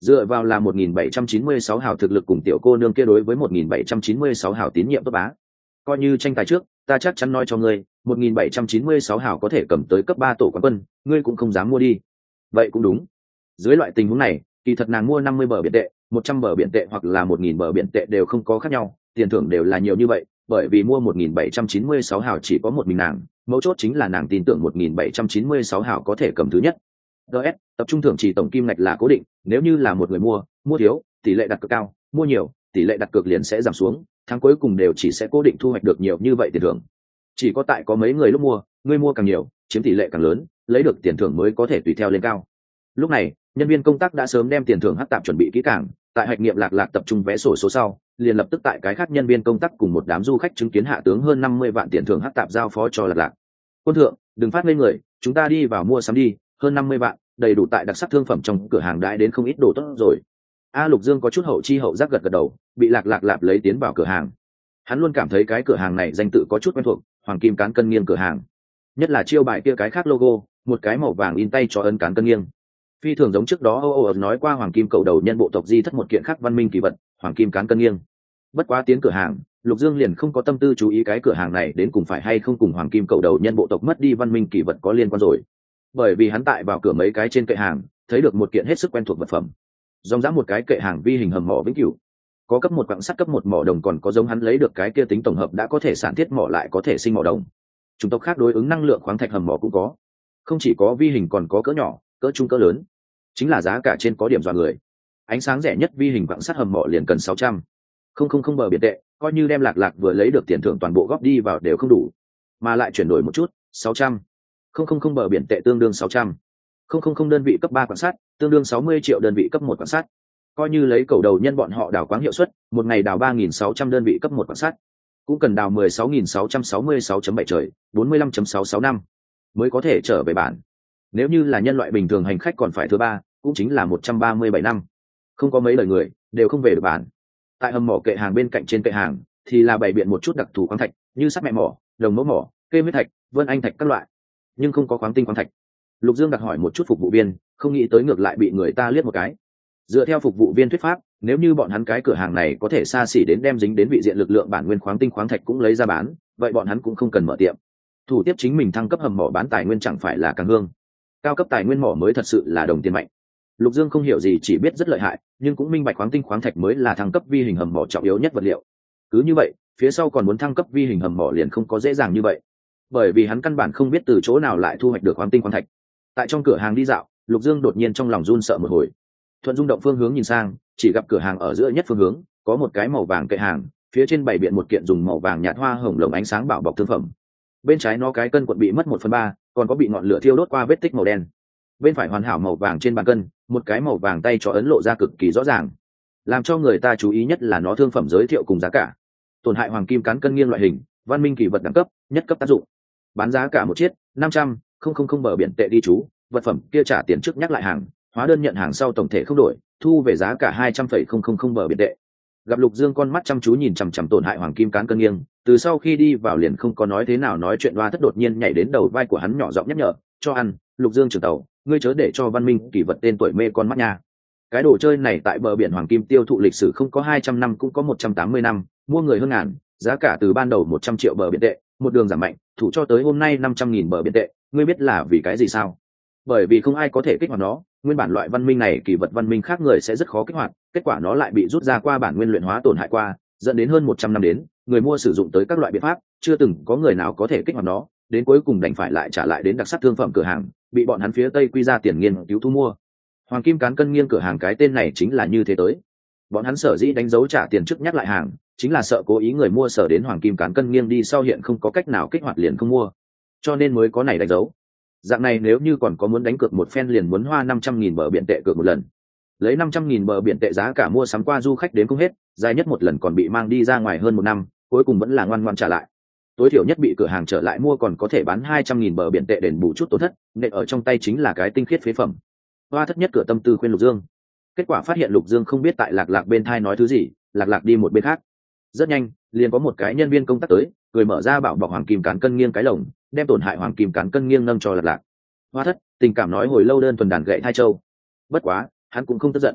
Dựa vào là một nghìn bảy trăm chín mươi sáu hào thực lực cùng tiểu cô nương kia đối với một nghìn bảy trăm chín mươi sáu hào tín nhiệm tốt bá. Coi như tranh tài trước, ta chắc chắn nói cho ngươi, một nghìn bảy trăm chín mươi sáu hào có thể cầm tới cấp ba tổ quán quân, ngươi cũng không dám mua đi. Vậy cũng đúng. Dưới loại tình huống này, kỳ thật nàng mua năm mươi bờ biển tệ, một trăm bờ biển tệ hoặc là một nghìn bờ biển tệ đều không có khác nhau, tiền thưởng đều là nhiều như vậy, bởi vì mua một nghìn bảy trăm chín mươi sáu hào chỉ có một mình nàng, mấu chốt chính là nàng tin tưởng một nghìn bảy trăm chín mươi sáu hào có thể cầm thứ nhất. đê ét, tập trung thưởng chỉ tổng kim ngạch là cố định, nếu như là một người mua, mua thiếu, tỷ lệ đặt cược cao, mua nhiều, tỷ lệ đặt cược liền sẽ giảm xuống, tháng cuối cùng đều chỉ sẽ cố định thu hoạch được nhiều như vậy tiền thưởng. Chỉ có tại có mấy người lúc mua, người mua càng nhiều, chiếm tỷ lệ càng lớn, lấy được tiền thưởng mới có thể tùy theo lên cao. Lúc này, nhân viên công tác đã sớm đem tiền thưởng hắc tạp chuẩn bị kỹ càng, tại hạch nghiệm lạc lạc tập trung vẽ sổ số sau, liền lập tức tại cái khác nhân viên công tác cùng một đám du khách chứng kiến hạ tướng hơn năm mươi vạn tiền thưởng hắc tạp giao phó cho lạc lạc. Quân thượng, đừng phát ngây người, chúng ta đi vào mua sắm đi, hơn năm mươi vạn, đầy đủ tại đặc sắc thương phẩm trong cửa hàng đãi đến không ít đồ tốt rồi. A Lục Dương có chút hậu chi hậu giác gật gật đầu, bị lạc lạc lạp lấy tiến vào cửa hàng. Hắn luôn cảm thấy cái cửa hàng này danh tự có chút quen thuộc, Hoàng Kim Cán Cân Nghiêng cửa hàng. Nhất là chiêu bài kia cái khác logo, một cái màu vàng in tay cho ấn cán cân nghiêng. Phi thường giống trước đó Âu Âu nói qua Hoàng Kim cầu đầu nhân bộ tộc di thất một kiện khác văn minh kỳ vật, Hoàng Kim Cán Cân Nghiêng. Bất quá tiến cửa hàng, Lục Dương liền không có tâm tư chú ý cái cửa hàng này đến cùng phải hay không cùng Hoàng Kim cầu đầu nhân bộ tộc mất đi văn minh kỳ vật có liên quan rồi. Bởi vì hắn tại vào cửa mấy cái trên kệ hàng, thấy được một kiện hết sức quen thuộc vật phẩm. Dòng dã một cái kệ hàng vi hình hầm mỏ vĩnh cửu. Có cấp một quặng sắt cấp một mỏ đồng, còn có giống hắn lấy được cái kia tính tổng hợp đã có thể sản thiết mỏ lại có thể sinh mỏ đồng. Chủng tộc khác đối ứng năng lượng khoáng thạch hầm mỏ cũng có. Không chỉ có vi hình còn có cỡ nhỏ, cỡ trung cỡ lớn. Chính là giá cả trên có điểm dọa người. Ánh sáng rẻ nhất vi hình quặng sắt hầm mỏ liền cần sáu trăm. Không không không bờ biển tệ, coi như đem lạc lạc vừa lấy được tiền thưởng toàn bộ góp đi vào đều không đủ. Mà lại chuyển đổi một chút, sáu trăm. Không không không bờ biển tệ tương đương sáu trăm. Không không không đơn vị cấp ba quặng sắt, tương đương sáu mươi triệu đơn vị cấp một quặng sắt. Coi như lấy cầu đầu nhân bọn họ đào quáng hiệu suất, một ngày đào ba nghìn sáu trăm đơn vị cấp một quặng sắt, cũng cần đào mười sáu nghìn sáu trăm sáu mươi sáu chấm bảy trời, bốn mươi lăm phẩy sáu sáu năm mới có thể trở về bản. Nếu như là nhân loại bình thường hành khách còn phải thứ ba, cũng chính là một trăm ba mươi bảy năm. Không có mấy lời người đều không về được bản. Tại hầm mỏ kệ hàng bên cạnh trên kệ hàng thì là bày biện một chút đặc thù khoáng thạch, như sắt mẹ mỏ, đồng mẫu mỏ, kê huyết thạch, vân anh thạch các loại, nhưng không có khoáng tinh khoáng thạch. Lục Dương đặt hỏi một chút phục vụ viên, không nghĩ tới ngược lại bị người ta liếc một cái. Dựa theo phục vụ viên thuyết pháp, nếu như bọn hắn cái cửa hàng này có thể xa xỉ đến đem dính đến vị diện lực lượng bản nguyên khoáng tinh khoáng thạch cũng lấy ra bán, vậy bọn hắn cũng không cần mở tiệm. Thủ tiếp chính mình thăng cấp hầm mỏ bán tài nguyên chẳng phải là càng hương. Cao cấp tài nguyên mỏ mới thật sự là đồng tiền mạnh. Lục Dương không hiểu gì, chỉ biết rất lợi hại, nhưng cũng minh bạch khoáng tinh khoáng thạch mới là thăng cấp vi hình hầm mỏ trọng yếu nhất vật liệu. Cứ như vậy, phía sau còn muốn thăng cấp vi hình hầm mỏ liền không có dễ dàng như vậy, bởi vì hắn căn bản không biết từ chỗ nào lại thu hoạch được khoáng tinh khoáng thạch. Tại trong cửa hàng đi dạo, Lục Dương đột nhiên trong lòng run sợ một hồi. Thuận rung động phương hướng nhìn sang, chỉ gặp cửa hàng ở giữa nhất phương hướng có một cái màu vàng kệ hàng, phía trên bày biện một kiện dùng màu vàng nhạt hoa hồng lồng ánh sáng bảo bọc thương phẩm. Bên trái nó cái cân quận bị mất một phần ba, còn có bị ngọn lửa thiêu đốt qua vết tích màu đen. Bên phải hoàn hảo màu vàng trên bàn cân, một cái màu vàng tay cho ấn lộ ra cực kỳ rõ ràng. Làm cho người ta chú ý nhất là nó thương phẩm giới thiệu cùng giá cả. Tổn hại hoàng kim cán cân nghiêng loại hình, văn minh kỳ vật đẳng cấp, nhất cấp tác dụng. Bán giá cả một chiết, năm trăm, không không không bờ biển tệ đi chú, vật phẩm kia trả tiền trước nhắc lại hàng, hóa đơn nhận hàng sau tổng thể không đổi, thu về giá cả hai trăm phẩy không không không bờ biển tệ. Gặp Lục Dương con mắt chăm chú nhìn chằm chằm tổn hại hoàng kim cán cân nghiêng, từ sau khi đi vào liền không có nói thế nào nói chuyện, đoa thất đột nhiên nhảy đến đầu vai của hắn nhỏ giọng nhắc nhở, cho ăn, Lục Dương trưởng tàu, ngươi chớ để cho văn minh kỳ vật tên tuổi mê con mắt nha. Cái đồ chơi này tại bờ biển hoàng kim tiêu thụ lịch sử không có hai trăm năm cũng có một trăm tám mươi năm, mua người hơn ngàn, giá cả từ ban đầu một trăm triệu bờ biển tệ, một đường giảm mạnh, thủ cho tới hôm nay năm trăm nghìn bờ biển tệ, ngươi biết là vì cái gì sao? Bởi vì không ai có thể kích hoạt nó, nguyên bản loại văn minh này kỳ vật văn minh khác người sẽ rất khó kích hoạt, kết quả nó lại bị rút ra qua bản nguyên luyện hóa tổn hại qua, dẫn đến hơn một trăm năm đến, người mua sử dụng tới các loại biện pháp, chưa từng có người nào có thể kích hoạt nó, đến cuối cùng đành phải lại trả lại đến đặc sắc thương phẩm cửa hàng, bị bọn hắn phía Tây quy ra tiền nghiên cứu thu mua. Hoàng kim cán cân nghiêng cửa hàng cái tên này chính là như thế tới. Bọn hắn sở dĩ đánh dấu trả tiền trước nhắc lại hàng, chính là sợ cố ý người mua sở đến hoàng kim cán cân nghiêng đi sau hiện không có cách nào kích hoạt liền không mua, cho nên mới có này đánh dấu. Dạng này nếu như còn có muốn đánh cược một phen liền muốn hoa năm trăm nghìn bờ biển tệ cược một lần. Lấy năm trăm nghìn bờ biển tệ giá cả mua sắm qua du khách đến không hết, dài nhất một lần còn bị mang đi ra ngoài hơn một năm, cuối cùng vẫn là ngoan ngoan trả lại. Tối thiểu nhất bị cửa hàng trở lại mua còn có thể bán hai trăm nghìn bờ biển tệ đền bù chút tổn thất, nệ ở trong tay chính là cái tinh khiết phế phẩm. Hoa thất nhất cửa tâm tư khuyên Lục Dương. Kết quả phát hiện Lục Dương không biết tại Lạc Lạc bên thai nói thứ gì, Lạc Lạc đi một bên khác. Rất nhanh, liền có một cái nhân viên công tác tới, người mở ra bảo bọc hoàng kim cán cân nghiêng cái lồng, đem tổn hại hoàng kim cán cân nghiêng nâng cho Lạc Lạc. Hoa thất tình cảm nói hồi lâu đơn thuần đàn gậy thai châu. Bất quá, hắn cũng không tức giận.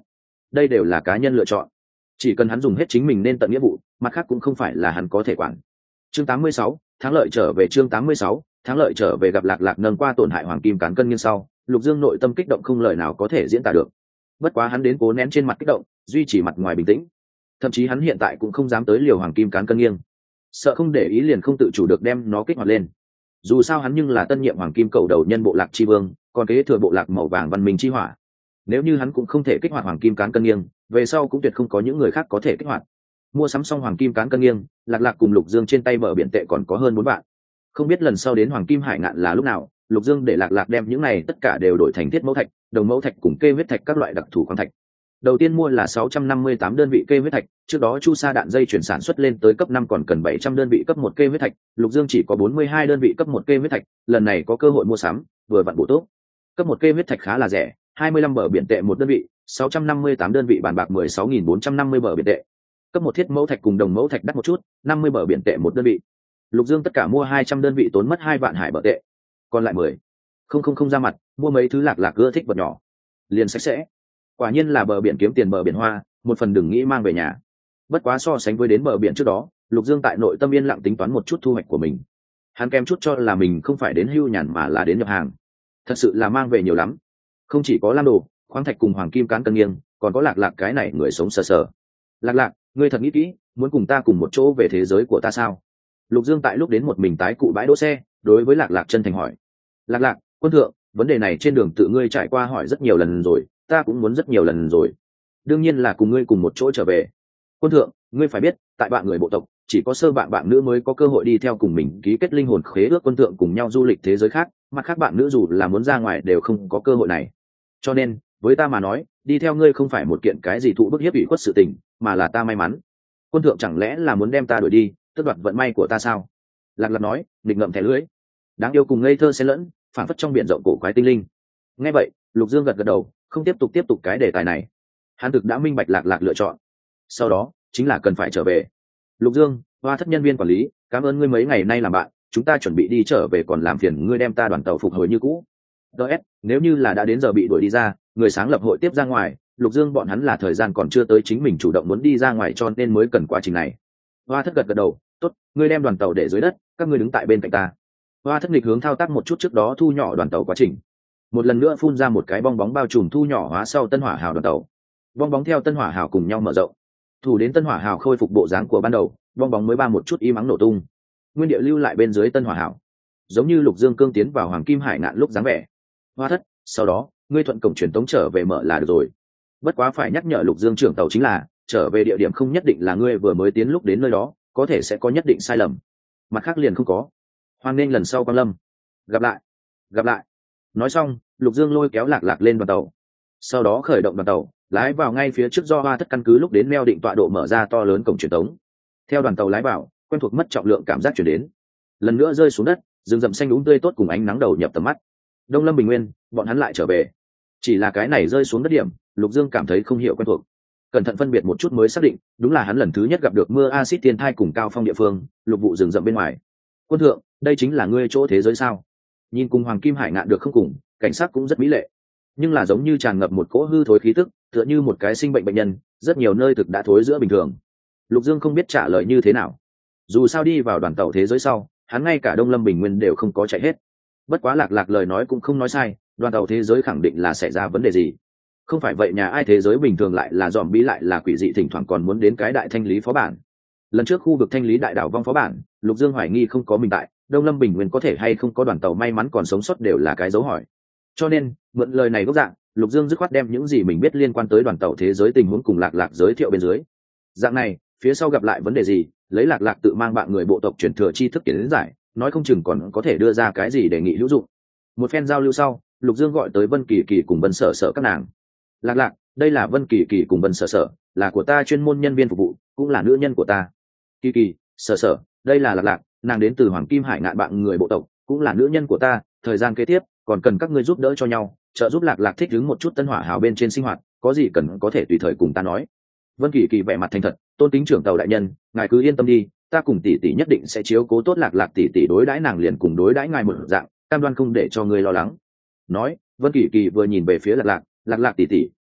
đây đều là cá nhân lựa chọn, chỉ cần hắn dùng hết chính mình nên tận nghĩa vụ, mặt khác cũng không phải là hắn có thể quản. Chương tám mươi sáu, thắng lợi trở về. Chương tám mươi sáu, thắng lợi trở về. Gặp Lạc Lạc nâng qua tổn hại hoàng kim cán cân nghiêng sau, Lục Dương nội tâm kích động không lời nào có thể diễn tả được. Bất quá hắn đến cố nén trên mặt kích động, duy trì mặt ngoài bình tĩnh. Thậm chí hắn hiện tại cũng không dám tới liều hoàng kim cán cân nghiêng, sợ không để ý liền không tự chủ được đem nó kích hoạt lên. Dù sao hắn nhưng là tân nhiệm hoàng kim cầu đầu nhân bộ lạc chi vương, còn kế thừa bộ lạc màu vàng văn minh chi hỏa. Nếu như hắn cũng không thể kích hoạt hoàng kim cán cân nghiêng, về sau cũng tuyệt không có những người khác có thể kích hoạt. Mua sắm xong hoàng kim cán cân nghiêng, Lạc Lạc cùng Lục Dương trên tay bờ biển tệ còn có hơn bốn vạn. Không biết lần sau đến hoàng kim hải ngạn là lúc nào, Lục Dương để Lạc Lạc đem những này tất cả đều đổi thành thiết mẫu thạch, đồng mẫu thạch cùng kê huyết thạch các loại đặc thù khoáng thạch. Đầu tiên mua là sáu trăm năm mươi tám đơn vị kê huyết thạch, trước đó chu sa đạn dây chuyển sản xuất lên tới cấp năm còn cần bảy trăm đơn vị cấp một kê huyết thạch, Lục Dương chỉ có bốn mươi hai đơn vị cấp một kê huyết thạch, lần này có cơ hội mua sắm, vừa vặn bổ tốt. Cấp một kê huyết thạch khá là rẻ, hai mươi lăm bờ biển tệ một đơn vị, sáu trăm năm mươi tám đơn vị bàn bạc mười sáu nghìn bốn trăm năm mươi bờ biển tệ. Cấp một thiết mẫu thạch cùng đồng mẫu thạch đắt một chút, năm mươi bờ biển tệ một đơn vị. Lục Dương tất cả mua hai trăm đơn vị tốn mất hai vạn hải bờ tệ, còn lại mười không không không ra mặt mua mấy thứ Lạc Lạc ưa thích vật nhỏ, liền sạch sẽ. Quả nhiên là bờ biển kiếm tiền bờ biển hoa, một phần đừng nghĩ mang về nhà. Bất quá so sánh với đến bờ biển trước đó, Lục Dương tại nội tâm yên lặng tính toán một chút thu hoạch của mình. Hắn kém chút cho là mình không phải đến hưu nhàn mà là đến nhập hàng, thật sự là mang về nhiều lắm. Không chỉ có lam đồ, khoáng thạch cùng hoàng kim cán cân nghiêng, còn có Lạc Lạc cái này người sống sờ sờ. Lạc Lạc, ngươi thật nghĩ kỹ, muốn cùng ta cùng một chỗ về thế giới của ta sao? Lục Dương tại lúc đến một mình tái cụ bãi đỗ xe, đối với Lạc Lạc chân thành hỏi. Lạc Lạc, quân thượng, vấn đề này trên đường tự ngươi trải qua hỏi rất nhiều lần rồi, ta cũng muốn rất nhiều lần rồi. Đương nhiên là cùng ngươi cùng một chỗ trở về. Quân thượng, ngươi phải biết, tại bạn người bộ tộc, chỉ có sơ bạn bạn nữ mới có cơ hội đi theo cùng mình ký kết linh hồn khế ước quân thượng cùng nhau du lịch thế giới khác, mặt khác bạn nữ dù là muốn ra ngoài đều không có cơ hội này. Cho nên, với ta mà nói, đi theo ngươi không phải một kiện cái gì thụ bức hiếp ủy khuất sự tình, mà là ta may mắn. Quân thượng chẳng lẽ là muốn đem ta đuổi đi, tước đoạt vận may của ta sao? Lạc Lạc nói, nghịch ngậm thẻ lưỡi. Đáng yêu cùng ngây thơ xen lẫn, phản phất trong biển rộng cổ quái tinh linh. Nghe vậy, Lục Dương gật gật đầu, không tiếp tục tiếp tục cái đề tài này. Hắn thực đã minh bạch Lạc Lạc lựa chọn. Sau đó, chính là cần phải trở về. Lục Dương, Hoa Thất nhân viên quản lý, cảm ơn ngươi mấy ngày nay làm bạn, chúng ta chuẩn bị đi trở về còn làm phiền ngươi đem ta đoàn tàu phục hồi như cũ. đê ét, nếu như là đã đến giờ bị đuổi đi ra, người sáng lập hội tiếp ra ngoài, Lục Dương bọn hắn là thời gian còn chưa tới chính mình chủ động muốn đi ra ngoài cho nên mới cần quá trình này. Hoa Thất gật gật đầu, tốt, ngươi đem đoàn tàu để dưới đất, các ngươi đứng tại bên cạnh ta. Hoa Thất nghịch hướng thao tác một chút trước đó thu nhỏ đoàn tàu quá trình, một lần nữa phun ra một cái bong bóng bao trùm thu nhỏ hóa sau tân hỏa hào đoàn tàu. Bong bóng theo tân hỏa hào cùng nhau mở rộng, thủ đến tân hỏa hào khôi phục bộ dáng của ban đầu, bong bóng mới ba một chút im ắng nổ tung, nguyên địa lưu lại bên dưới tân hỏa hào, giống như Lục Dương cương tiến vào hoàng kim hải ngạn lúc dáng vẻ. Hoa Thất, sau đó ngươi thuận cổng truyền tống trở về mở là được rồi. Bất quá phải nhắc nhở Lục Dương trưởng tàu chính là trở về địa điểm không nhất định là ngươi vừa mới tiến lúc đến nơi đó, có thể sẽ có nhất định sai lầm, mặt khác liền không có. Hoan nghênh lần sau quang lâm, gặp lại gặp lại. Nói xong, Lục Dương lôi kéo Lạc Lạc lên đoàn tàu, sau đó khởi động đoàn tàu lái vào ngay phía trước do Hoa Thất căn cứ lúc đến neo định tọa độ mở ra to lớn cổng truyền tống. Theo đoàn tàu lái vào, quen thuộc mất trọng lượng cảm giác chuyển đến, lần nữa rơi xuống đất, rừng rậm xanh úng tươi tốt cùng ánh nắng đầu nhập tầm mắt. Đông Lâm Bình Nguyên, bọn hắn lại trở về. Chỉ là cái này rơi xuống đất điểm, Lục Dương cảm thấy không hiểu quen thuộc. Cẩn thận phân biệt một chút mới xác định, đúng là hắn lần thứ nhất gặp được mưa axit thiên thai cùng cao phong địa phương, lục vụ rừng rậm bên ngoài. Quân thượng, đây chính là ngươi chỗ thế giới sao? Nhìn cùng hoàng kim hải ngạn được không cùng, cảnh sát cũng rất mỹ lệ, nhưng là giống như tràn ngập một cỗ hư thối khí tức, tựa như một cái sinh bệnh bệnh nhân, rất nhiều nơi thực đã thối giữa bình thường. Lục Dương không biết trả lời như thế nào. Dù sao đi vào đoàn tàu thế giới sau, hắn ngay cả Đông Lâm Bình Nguyên đều không có chạy hết. Bất quá Lạc Lạc lời nói cũng không nói sai, đoàn tàu thế giới khẳng định là xảy ra vấn đề gì. Không phải vậy nhà ai thế giới bình thường lại là dòm bí lại là quỷ dị, thỉnh thoảng còn muốn đến cái đại thanh lý phó bản. Lần trước khu vực thanh lý đại đảo vong phó bản, Lục Dương hoài nghi không có mình tại Đông Lâm Bình Nguyên có thể hay không có đoàn tàu may mắn còn sống sót đều là cái dấu hỏi. Cho nên mượn lời này gốc dạng, Lục Dương dứt khoát đem những gì mình biết liên quan tới đoàn tàu thế giới tình huống cùng Lạc Lạc giới thiệu bên dưới. Dạng này, phía sau gặp lại vấn đề gì, lấy Lạc Lạc tự mang bạn người bộ tộc truyền thừa tri thức kiến giải, nói không chừng còn có thể đưa ra cái gì đề nghị hữu dụng. Một phen giao lưu sau, Lục Dương gọi tới Vân Kỳ Kỳ cùng Vân Sở Sở các nàng. Lạc Lạc, đây là Vân Kỳ Kỳ cùng Vân Sở Sở, là của ta chuyên môn nhân viên phục vụ, cũng là nữ nhân của ta. Kỳ Kỳ, Sở Sở, đây là Lạc Lạc, nàng đến từ Hoàng Kim Hải ngạn bạn người bộ tộc, cũng là nữ nhân của ta. Thời gian kế tiếp còn cần các ngươi giúp đỡ cho nhau, trợ giúp Lạc Lạc thích ứng một chút tân hỏa hào bên trên sinh hoạt, có gì cần có thể tùy thời cùng ta nói. Vân Kỳ Kỳ vẻ mặt thành thật, tôn kính trưởng tàu đại nhân, ngài cứ yên tâm đi, ta cùng tỷ tỷ nhất định sẽ chiếu cố tốt Lạc Lạc tỷ tỷ đối đãi nàng liền cùng đối đãi ngài một dạng, cam đoan không để cho ngươi lo lắng. Nói, Vân Kỳ Kỳ vừa nhìn về phía Lạc Lạc, Lạc Lạc tỷ tỷ,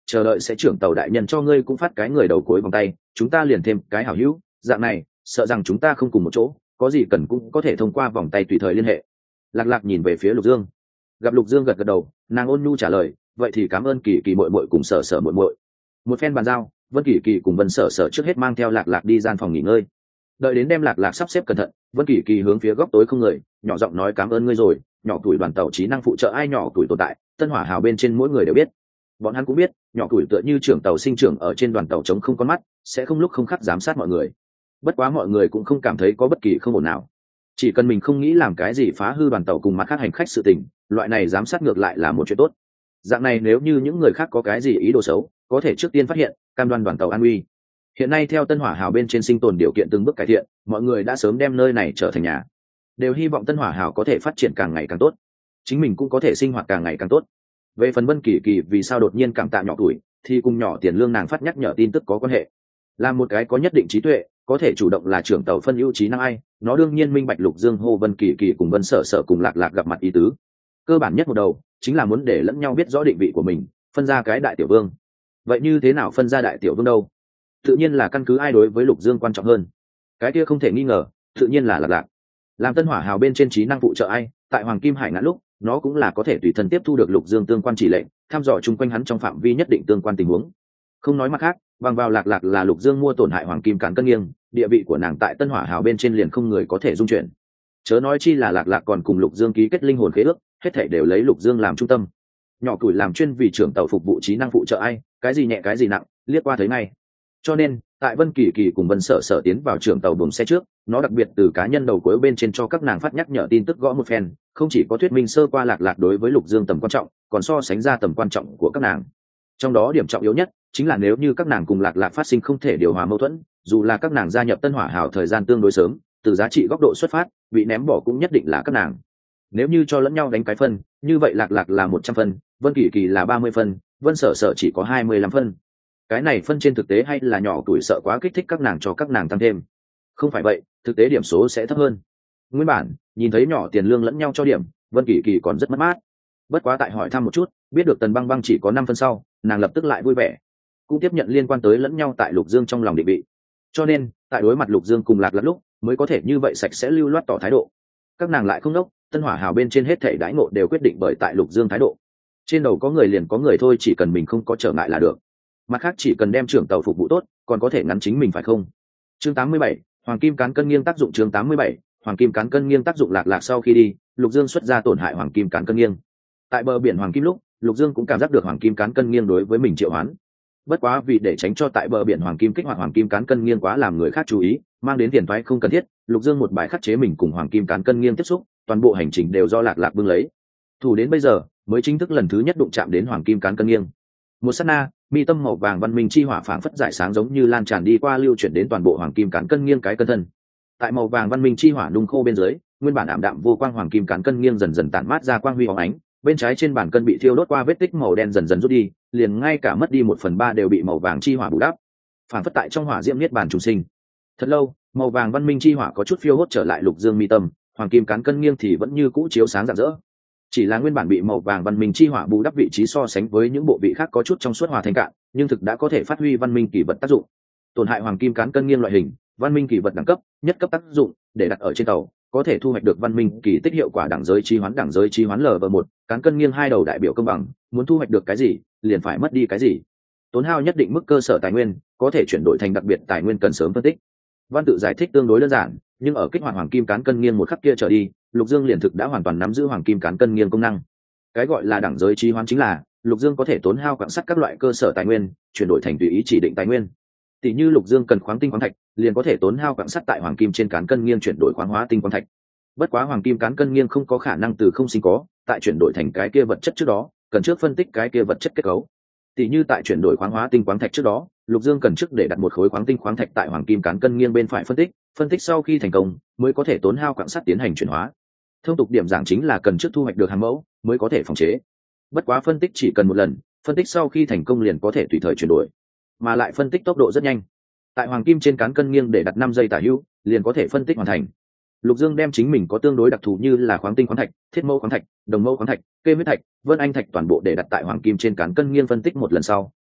chờ đợi sẽ trưởng tàu đại nhân cho ngươi cũng phát cái người đầu cuối vòng tay, chúng ta liền thêm cái hảo hữu, dạng này sợ rằng chúng ta không cùng một chỗ, có gì cần cũng có thể thông qua vòng tay tùy thời liên hệ. Lạc Lạc nhìn về phía Lục Dương, gặp Lục Dương gật gật đầu, nàng ôn nhu trả lời, vậy thì cảm ơn Kỳ Kỳ muội muội cùng Sở Sở muội muội. Một phen bàn giao, Vân Kỳ Kỳ cùng Vân Sở Sở trước hết mang theo Lạc Lạc đi gian phòng nghỉ ngơi. Đợi đến đem Lạc Lạc sắp xếp cẩn thận, Vân Kỳ Kỳ hướng phía góc tối không người, nhỏ giọng nói cảm ơn ngươi rồi, nhỏ tuổi đoàn tàu trí năng phụ trợ ai nhỏ tuổi tồn tại, Tân Hỏa Hào bên trên mỗi người đều biết. Bọn hắn cũng biết, nhỏ tuổi tựa như trưởng tàu sinh trưởng ở trên đoàn tàu trống không con mắt, sẽ không lúc không khắc giám sát mọi người. Bất quá mọi người cũng không cảm thấy có bất kỳ không ổn nào. Chỉ cần mình không nghĩ làm cái gì phá hư đoàn tàu cùng mặt khác hành khách sự tình, loại này giám sát ngược lại là một chuyện tốt. Dạng này nếu như những người khác có cái gì ý đồ xấu, có thể trước tiên phát hiện, cam đoan đoàn tàu an nguy. Hiện nay theo Tân Hỏa Hào bên trên sinh tồn điều kiện từng bước cải thiện, mọi người đã sớm đem nơi này trở thành nhà. Đều hy vọng Tân Hỏa Hào có thể phát triển càng ngày càng tốt, chính mình cũng có thể sinh hoạt càng ngày càng tốt. Về phần Vân Kỳ Kỳ vì sao đột nhiên cảm tạ nhỏ tuổi, thì cùng nhỏ tiền lương nàng phát nhắc nhở tin tức có quan hệ. Là một cái có nhất định trí tuệ, có thể chủ động là trưởng tàu phân ưu trí năng ai, nó đương nhiên minh bạch Lục Dương hô Vân Kỳ Kỳ cùng Vân Sở Sở cùng Lạc Lạc gặp mặt ý tứ. Cơ bản nhất một đầu chính là muốn để lẫn nhau biết rõ định vị của mình, phân ra cái đại tiểu vương. Vậy như thế nào phân ra đại tiểu vương đâu? Tự nhiên là căn cứ ai đối với Lục Dương quan trọng hơn. Cái kia không thể nghi ngờ, tự nhiên là Lạc Lạc. Làm Tân Hỏa Hào bên trên trí năng phụ trợ ai, tại Hoàng Kim Hải ngã lúc, nó cũng là có thể tùy thân tiếp thu được Lục Dương tương quan chỉ lệnh, thăm dò chung quanh hắn trong phạm vi nhất định tương quan tình huống. Không nói mặt khác, bằng vào Lạc Lạc là Lục Dương mua tổn hại Hoàng Kim cán cân nghiêng, địa vị của nàng tại Tân Hỏa Hào bên trên liền không người có thể dung chuyển. Chớ nói chi là Lạc Lạc còn cùng Lục Dương ký kết linh hồn khế ước, hết thảy đều lấy Lục Dương làm trung tâm. Nhỏ tuổi làm chuyên vì trưởng tàu phục vụ trí năng phụ trợ ai, cái gì nhẹ cái gì nặng, liếc qua thấy ngay. Cho nên, tại Vân Kỳ Kỳ cùng Vân Sở Sở tiến vào trưởng tàu buồng xe trước, nó đặc biệt từ cá nhân đầu cuối bên trên cho các nàng phát nhắc nhở tin tức gõ một phen, không chỉ có thuyết minh sơ qua Lạc Lạc đối với Lục Dương tầm quan trọng, còn so sánh ra tầm quan trọng của các nàng. Trong đó điểm trọng yếu nhất chính là nếu như các nàng cùng Lạc Lạc phát sinh không thể điều hòa mâu thuẫn, dù là các nàng gia nhập Tân Hỏa Hào thời gian tương đối sớm, từ giá trị góc độ xuất phát, bị ném bỏ cũng nhất định là các nàng. Nếu như cho lẫn nhau đánh cái phân, như vậy Lạc Lạc là một trăm phân, Vân Kỳ Kỳ là ba mươi phân, Vân Sở Sở chỉ có hai mươi lăm phân. Cái này phân trên thực tế hay là nhỏ tuổi sợ quá kích thích các nàng cho các nàng tăng thêm. Không phải vậy, thực tế điểm số sẽ thấp hơn. Nguyên bản, nhìn thấy nhỏ tiền lương lẫn nhau cho điểm, Vân Kỳ Kỳ còn rất mất mát. Bất quá tại hỏi thăm một chút, biết được Tần Băng Băng chỉ có năm phân sau, nàng lập tức lại vui vẻ. Cũng tiếp nhận liên quan tới lẫn nhau tại Lục Dương trong lòng định vị. Cho nên, tại đối mặt Lục Dương cùng Lạc Lạc lúc, mới có thể như vậy sạch sẽ lưu loát tỏ thái độ. Các nàng lại không đốc, Tân Hỏa Hào bên trên hết thảy đãi ngộ đều quyết định bởi tại Lục Dương thái độ. Trên đầu có người liền có người thôi, chỉ cần mình không có trở ngại là được. Mặt khác chỉ cần đem trưởng tàu phục vụ tốt, còn có thể ngắn chính mình phải không? Chương tám mươi bảy, Hoàng Kim cán cân nghiêng tác dụng. Chương tám mươi bảy, Hoàng Kim cán cân nghiêng tác dụng. Lạc Lạc sau khi đi, Lục Dương xuất ra tổn hại Hoàng Kim cán cân nghiêng. Tại bờ biển Hoàng Kim lúc, Lục Dương cũng cảm giác được Hoàng Kim cán cân nghiêng đối với mình triệu hoán. Bất quá vì để tránh cho tại bờ biển Hoàng Kim kích hoạt Hoàng Kim cán cân nghiêng quá làm người khác chú ý, mang đến tiền toái không cần thiết, Lục Dương một bài khắc chế mình cùng Hoàng Kim cán cân nghiêng tiếp xúc, toàn bộ hành trình đều do Lạc Lạc bưng lấy. Thủ đến bây giờ, mới chính thức lần thứ nhất đụng chạm đến Hoàng Kim cán cân nghiêng. Một sát na, mi tâm màu vàng văn minh chi hỏa phảng phất giải sáng giống như lan tràn đi qua, lưu chuyển đến toàn bộ Hoàng Kim cán cân nghiêng cái cân thân. Tại màu vàng văn minh chi hỏa nung khô bên dưới, nguyên bản ảm đạm vô quang Hoàng Kim cán cân nghiêng dần dần tản mát ra quang huy óng ánh, bên trái trên bàn cân bị thiêu đốt qua vết tích màu đen dần dần rút đi, liền ngay cả mất đi một phần ba đều bị màu vàng chi hỏa bù đắp, phảng phất tại trong hỏa diễm niết bàn trùng sinh. Thật lâu, màu vàng văn minh chi hỏa có chút phiêu hốt trở lại Lục Dương mi tâm, Hoàng Kim cán cân nghiêng thì vẫn như cũ chiếu sáng rạng rỡ. Chỉ là nguyên bản bị màu vàng văn minh chi hỏa bù đắp vị trí so sánh với những bộ vị khác có chút trong suốt hòa thành cạn, nhưng thực đã có thể phát huy văn minh kỳ vật tác dụng. Tổn hại Hoàng Kim cán cân nghiêng loại hình, văn minh kỳ vật đẳng cấp, nhất cấp tác dụng, để đặt ở trên tàu, có thể thu hoạch được văn minh kỳ tích hiệu quả đẳng giới chi hoán. Đẳng giới chi hoán L V một, cán cân nghiêng hai đầu đại biểu công bằng, muốn thu hoạch được cái gì, liền phải mất đi cái gì. Tốn hao nhất định mức cơ sở tài nguyên, có thể chuyển đổi thành đặc biệt tài nguyên cần sớm phân tích. Văn tự giải thích tương đối đơn giản, nhưng ở kích hoạt Hoàng Kim cán cân nghiêng một khắc kia trở đi, Lục Dương liền thực đã hoàn toàn nắm giữ Hoàng Kim cán cân nghiêng công năng. Cái gọi là đẳng giới chi hoán chính là Lục Dương có thể tốn hao quặng sắt các loại cơ sở tài nguyên, chuyển đổi thành tùy ý chỉ định tài nguyên. Tỷ như Lục Dương cần khoáng tinh khoáng thạch, liền có thể tốn hao quặng sắt tại Hoàng Kim trên cán cân nghiêng chuyển đổi khoáng hóa tinh khoáng thạch. Bất quá Hoàng Kim cán cân nghiêng không có khả năng từ không sinh có, tại chuyển đổi thành cái kia vật chất trước đó, cần trước phân tích cái kia vật chất kết cấu. Tỷ như tại chuyển đổi khoáng hóa tinh khoáng thạch trước đó, Lục Dương cần trước để đặt một khối khoáng tinh khoáng thạch tại Hoàng Kim cán cân nghiêng bên phải phân tích, phân tích sau khi thành công, mới có thể tốn hao quặng sắt tiến hành chuyển hóa. Thông tục điểm giảng chính là cần trước thu hoạch được hàng mẫu, mới có thể phòng chế. Bất quá phân tích chỉ cần một lần, phân tích sau khi thành công liền có thể tùy thời chuyển đổi, mà lại phân tích tốc độ rất nhanh. Tại Hoàng Kim trên cán cân nghiêng để đặt năm giây tả hữu, liền có thể phân tích hoàn thành. Lục Dương đem chính mình có tương đối đặc thù như là khoáng tinh khoáng thạch, thiết mẫu khoáng thạch, đồng mẫu khoáng thạch, kê huyết thạch, vân anh thạch toàn bộ để đặt tại Hoàng Kim trên cán cân nghiêng phân tích một lần sau,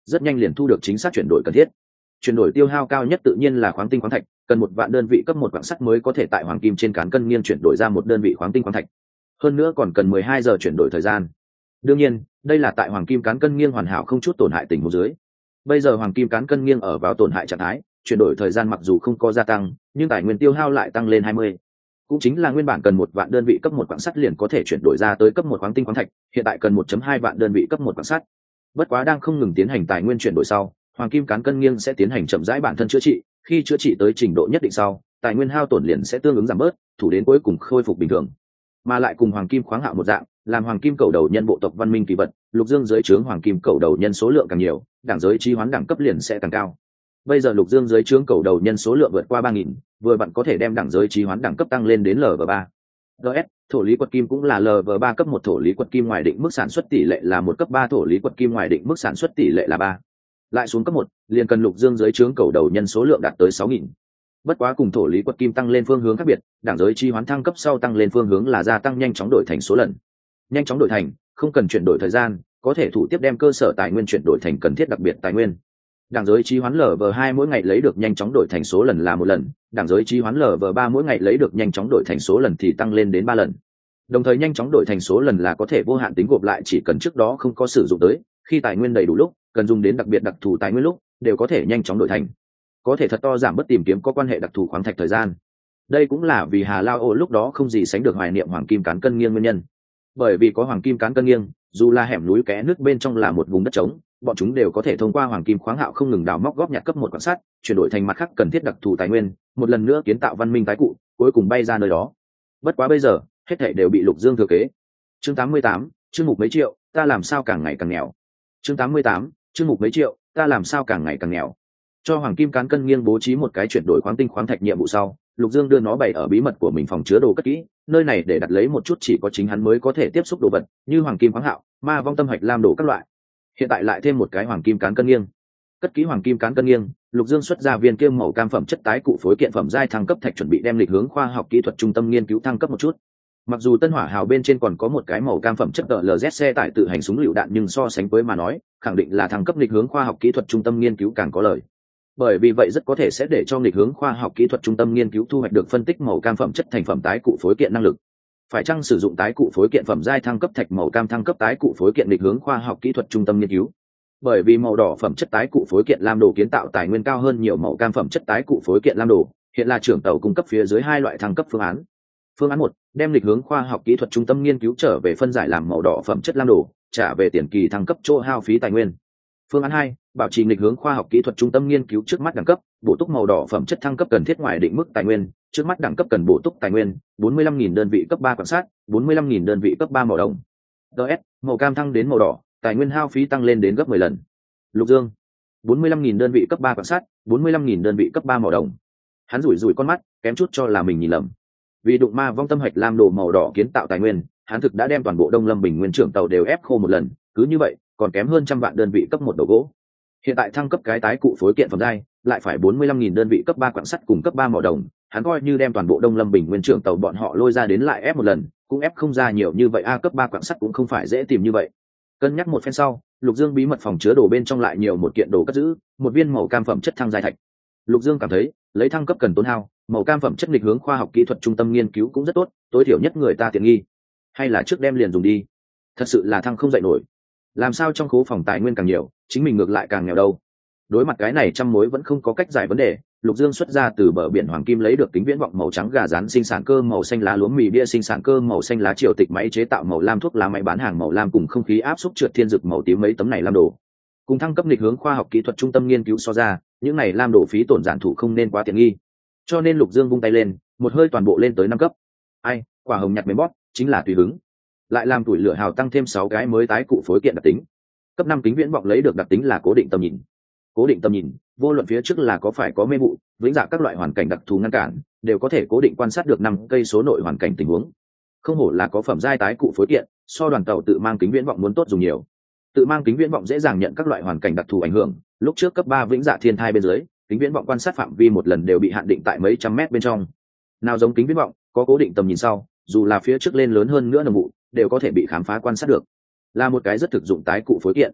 rất nhanh liền thu được chính xác chuyển đổi cần thiết. Chuyển đổi tiêu hao cao nhất tự nhiên là khoáng tinh khoáng thạch, cần một vạn đơn vị cấp một quặng sắt mới có thể tại hoàng kim trên cán cân nghiêng chuyển đổi ra một đơn vị khoáng tinh khoáng thạch. Hơn nữa còn cần mười hai giờ chuyển đổi thời gian. Đương nhiên, đây là tại hoàng kim cán cân nghiêng hoàn hảo không chút tổn hại tình huống dưới. Bây giờ hoàng kim cán cân nghiêng ở vào tổn hại trạng thái, chuyển đổi thời gian mặc dù không có gia tăng, nhưng tài nguyên tiêu hao lại tăng lên hai mươi. Cũng chính là nguyên bản cần một vạn đơn vị cấp một quặng sắt liền có thể chuyển đổi ra tới cấp một khoáng tinh khoáng thạch, hiện tại cần một phẩy hai vạn đơn vị cấp một quặng sắt. Bất quá đang không ngừng tiến hành tài nguyên chuyển đổi sau, hoàng kim cán cân nghiêng sẽ tiến hành chậm rãi bản thân chữa trị, khi chữa trị tới trình độ nhất định sau, tài nguyên hao tổn liền sẽ tương ứng giảm bớt, thủ đến cuối cùng khôi phục bình thường. Mà lại cùng hoàng kim khoáng hạo một dạng, làm hoàng kim cầu đầu nhân bộ tộc văn minh kỳ vật, lục dương dưới trướng hoàng kim cầu đầu nhân số lượng càng nhiều, đẳng giới chi hoán đẳng cấp liền sẽ càng cao. Bây giờ lục dương dưới trướng cầu đầu nhân số lượng vượt qua ba nghìn, vừa bạn có thể đem đẳng giới chi hoán đẳng cấp tăng lên đến lv ba. ds thổ lý quật kim cũng là lv ba cấp một, thổ lý quật kim ngoài định mức sản xuất tỷ lệ là một, cấp ba thổ lý quật kim ngoài định mức sản xuất tỷ lệ là ba. Lại xuống cấp một, liền cần lục dương dưới trướng cầu đầu nhân số lượng đạt tới sáu nghìn. Bất quá cùng thổ lý quật kim tăng lên phương hướng khác biệt, đẳng giới chi hoán thăng cấp sau tăng lên phương hướng là gia tăng nhanh chóng đổi thành số lần. Nhanh chóng đổi thành, không cần chuyển đổi thời gian, có thể thủ tiếp đem cơ sở tài nguyên chuyển đổi thành cần thiết đặc biệt tài nguyên. Đẳng giới chi hoán lv hai mỗi ngày lấy được nhanh chóng đổi thành số lần là một lần, đẳng giới chi hoán lv ba mỗi ngày lấy được nhanh chóng đổi thành số lần thì tăng lên đến ba lần. Đồng thời nhanh chóng đổi thành số lần là có thể vô hạn tính gộp lại, chỉ cần trước đó không có sử dụng tới, khi tài nguyên đầy đủ lúc, cần dùng đến đặc biệt đặc thù tài nguyên lúc, đều có thể nhanh chóng đổi thành. Có thể thật to giảm bớt tìm kiếm có quan hệ đặc thù khoáng thạch thời gian. Đây cũng là vì Hà Lao Ô lúc đó không gì sánh được hoài niệm hoàng kim cán cân nghiêng nguyên nhân. Bởi vì có hoàng kim cán cân nghiêng, dù là hẻm núi kẽ nước bên trong là một vùng đất trống, bọn chúng đều có thể thông qua hoàng kim khoáng hạo không ngừng đào móc góp nhặt cấp một quan sát, chuyển đổi thành mặt khác cần thiết đặc thù tài nguyên, một lần nữa kiến tạo văn minh tái cụ, cuối cùng bay ra nơi đó. Bất quá bây giờ, hết thảy đều bị Lục Dương thừa kế. Chương tám mươi tám, chương mục mấy triệu, ta làm sao càng ngày càng nghèo. Chương tám mươi tám, chương mục mấy triệu, ta làm sao càng ngày càng nghèo. Cho hoàng kim cán cân nghiêng bố trí một cái chuyển đổi khoáng tinh khoáng thạch nhiệm vụ sau, Lục Dương đưa nó bày ở bí mật của mình phòng chứa đồ cất kỹ, nơi này để đặt lấy một chút chỉ có chính hắn mới có thể tiếp xúc đồ vật, như hoàng kim khoáng hạo, ma vong tâm hạch lam đồ các loại. Hiện tại lại thêm một cái hoàng kim cán cân nghiêng. Cất kỹ hoàng kim cán cân nghiêng, Lục Dương xuất ra viên kim màu cam phẩm chất tái cụ phối kiện phẩm giai thăng cấp thạch, chuẩn bị đem lịch hướng khoa học kỹ thuật trung tâm nghiên cứu thăng cấp một chút. Mặc dù tân hỏa hào bên trên còn có một cái màu cam phẩm chất lờ dét xe tải tự hành súng lựu đạn, nhưng so sánh với mà nói, khẳng định là thăng cấp lịch hướng khoa học kỹ thuật trung tâm nghiên cứu càng có lợi. Bởi vì vậy rất có thể sẽ để cho lịch hướng khoa học kỹ thuật trung tâm nghiên cứu thu hoạch được phân tích màu cam phẩm chất thành phẩm tái cụ phối kiện năng lực. Phải chăng sử dụng tái cụ phối kiện phẩm giai thăng cấp thạch màu cam thăng cấp tái cụ phối kiện lịch hướng khoa học kỹ thuật trung tâm nghiên cứu? Bởi vì màu đỏ phẩm chất tái cụ phối kiện lam đồ kiến tạo tài nguyên cao hơn nhiều màu cam phẩm chất tái cụ phối kiện lam đồ, hiện là trưởng tàu cung cấp phía dưới hai loại thăng cấp phương án. Phương án một, đem lịch hướng khoa học kỹ thuật trung tâm nghiên cứu trở về phân giải làm màu đỏ phẩm chất lam đồ, trả về tiền kỳ thăng cấp chỗ hao phí tài nguyên. Phương án hai, bảo trì lịch hướng khoa học kỹ thuật trung tâm nghiên cứu trước mắt đẳng cấp, bổ túc màu đỏ phẩm chất thăng cấp cần thiết ngoài định mức tài nguyên, trước mắt đẳng cấp cần bổ túc tài nguyên bốn mươi lăm nghìn đơn vị cấp ba quan sát, bốn mươi lăm nghìn đơn vị cấp ba màu đồng. ds màu cam thăng đến màu đỏ, tài nguyên hao phí tăng lên đến gấp mười lần. Lục Dương, bốn mươi lăm nghìn đơn vị cấp ba quan sát, bốn mươi lăm nghìn đơn vị cấp ba màu đồng. Hắn rủi rủi con mắt, kém chút cho là mình nhìn lầm. Vì đụng ma vong tâm hạch lam đồ màu đỏ kiến tạo tài nguyên, hắn thực đã đem toàn bộ Đông Lâm Bình Nguyên trưởng tàu đều ép khô một lần, cứ như vậy, còn kém hơn trăm vạn đơn vị cấp một đầu gỗ. Hiện tại thăng cấp cái tái cụ phối kiện phẩm giai, lại phải bốn mươi lăm nghìn đơn vị cấp ba quặng sắt cùng cấp ba màu đồng, hắn coi như đem toàn bộ Đông Lâm Bình Nguyên trưởng tàu bọn họ lôi ra đến lại ép một lần, cũng ép không ra nhiều như vậy, a cấp ba quặng sắt cũng không phải dễ tìm như vậy. Cân nhắc một phen sau, Lục Dương bí mật phòng chứa đồ bên trong lại nhiều một kiện đồ cất giữ, một viên màu cam phẩm chất thăng giai thạch. Lục Dương cảm thấy, lấy thăng cấp cần tốn hao, màu cam phẩm chất lịch hướng khoa học kỹ thuật trung tâm nghiên cứu cũng rất tốt, tối thiểu nhất người ta tiện nghi. Hay là trước đem liền dùng đi. Thật sự là thăng không dậy nổi. Làm sao trong khố phòng tài nguyên càng nhiều, chính mình ngược lại càng nghèo đâu. Đối mặt cái này trăm mối vẫn không có cách giải vấn đề, Lục Dương xuất ra từ bờ biển hoàng kim lấy được kính viễn vọng màu trắng gà rán sinh sản cơ màu xanh lá lúa mì bia sinh sản cơ màu xanh lá triều tịch máy chế tạo màu lam thuốc lá máy bán hàng màu lam cùng không khí áp xúc trượt thiên dực màu tím, mấy tấm này lam đồ. Cùng thăng cấp lịch hướng khoa học kỹ thuật trung tâm nghiên cứu so ra, những này lam đồ phí tổn giản thủ không nên quá tiện nghi. Cho nên Lục Dương vung tay lên, một hơi toàn bộ lên tới năm cấp. Ai, quả hồng nhặt mềm bóp, chính là tùy hứng. Lại làm tuổi lửa hào tăng thêm sáu cái mới tái cụ phối kiện đặc tính. Cấp năm kính viễn vọng lấy được đặc tính là cố định tầm nhìn. Cố định tầm nhìn, vô luận phía trước là có phải có mê vụ, vĩnh dạ các loại hoàn cảnh đặc thù ngăn cản, đều có thể cố định quan sát được năm cây số nội hoàn cảnh tình huống. Không hổ là có phẩm giai tái cụ phối kiện, so đoàn tàu tự mang kính viễn vọng muốn tốt dùng nhiều. Tự mang kính viễn vọng dễ dàng nhận các loại hoàn cảnh đặc thù ảnh hưởng, lúc trước cấp ba vĩnh dạ thiên thai bên dưới, kính viễn vọng quan sát phạm vi một lần đều bị hạn định tại mấy trăm mét bên trong. Nào giống kính viễn vọng, có cố định tầm nhìn sau, dù là phía trước lên lớn hơn nữa nồng vụ, đều có thể bị khám phá quan sát được. Là một cái rất thực dụng tái cụ phối kiện.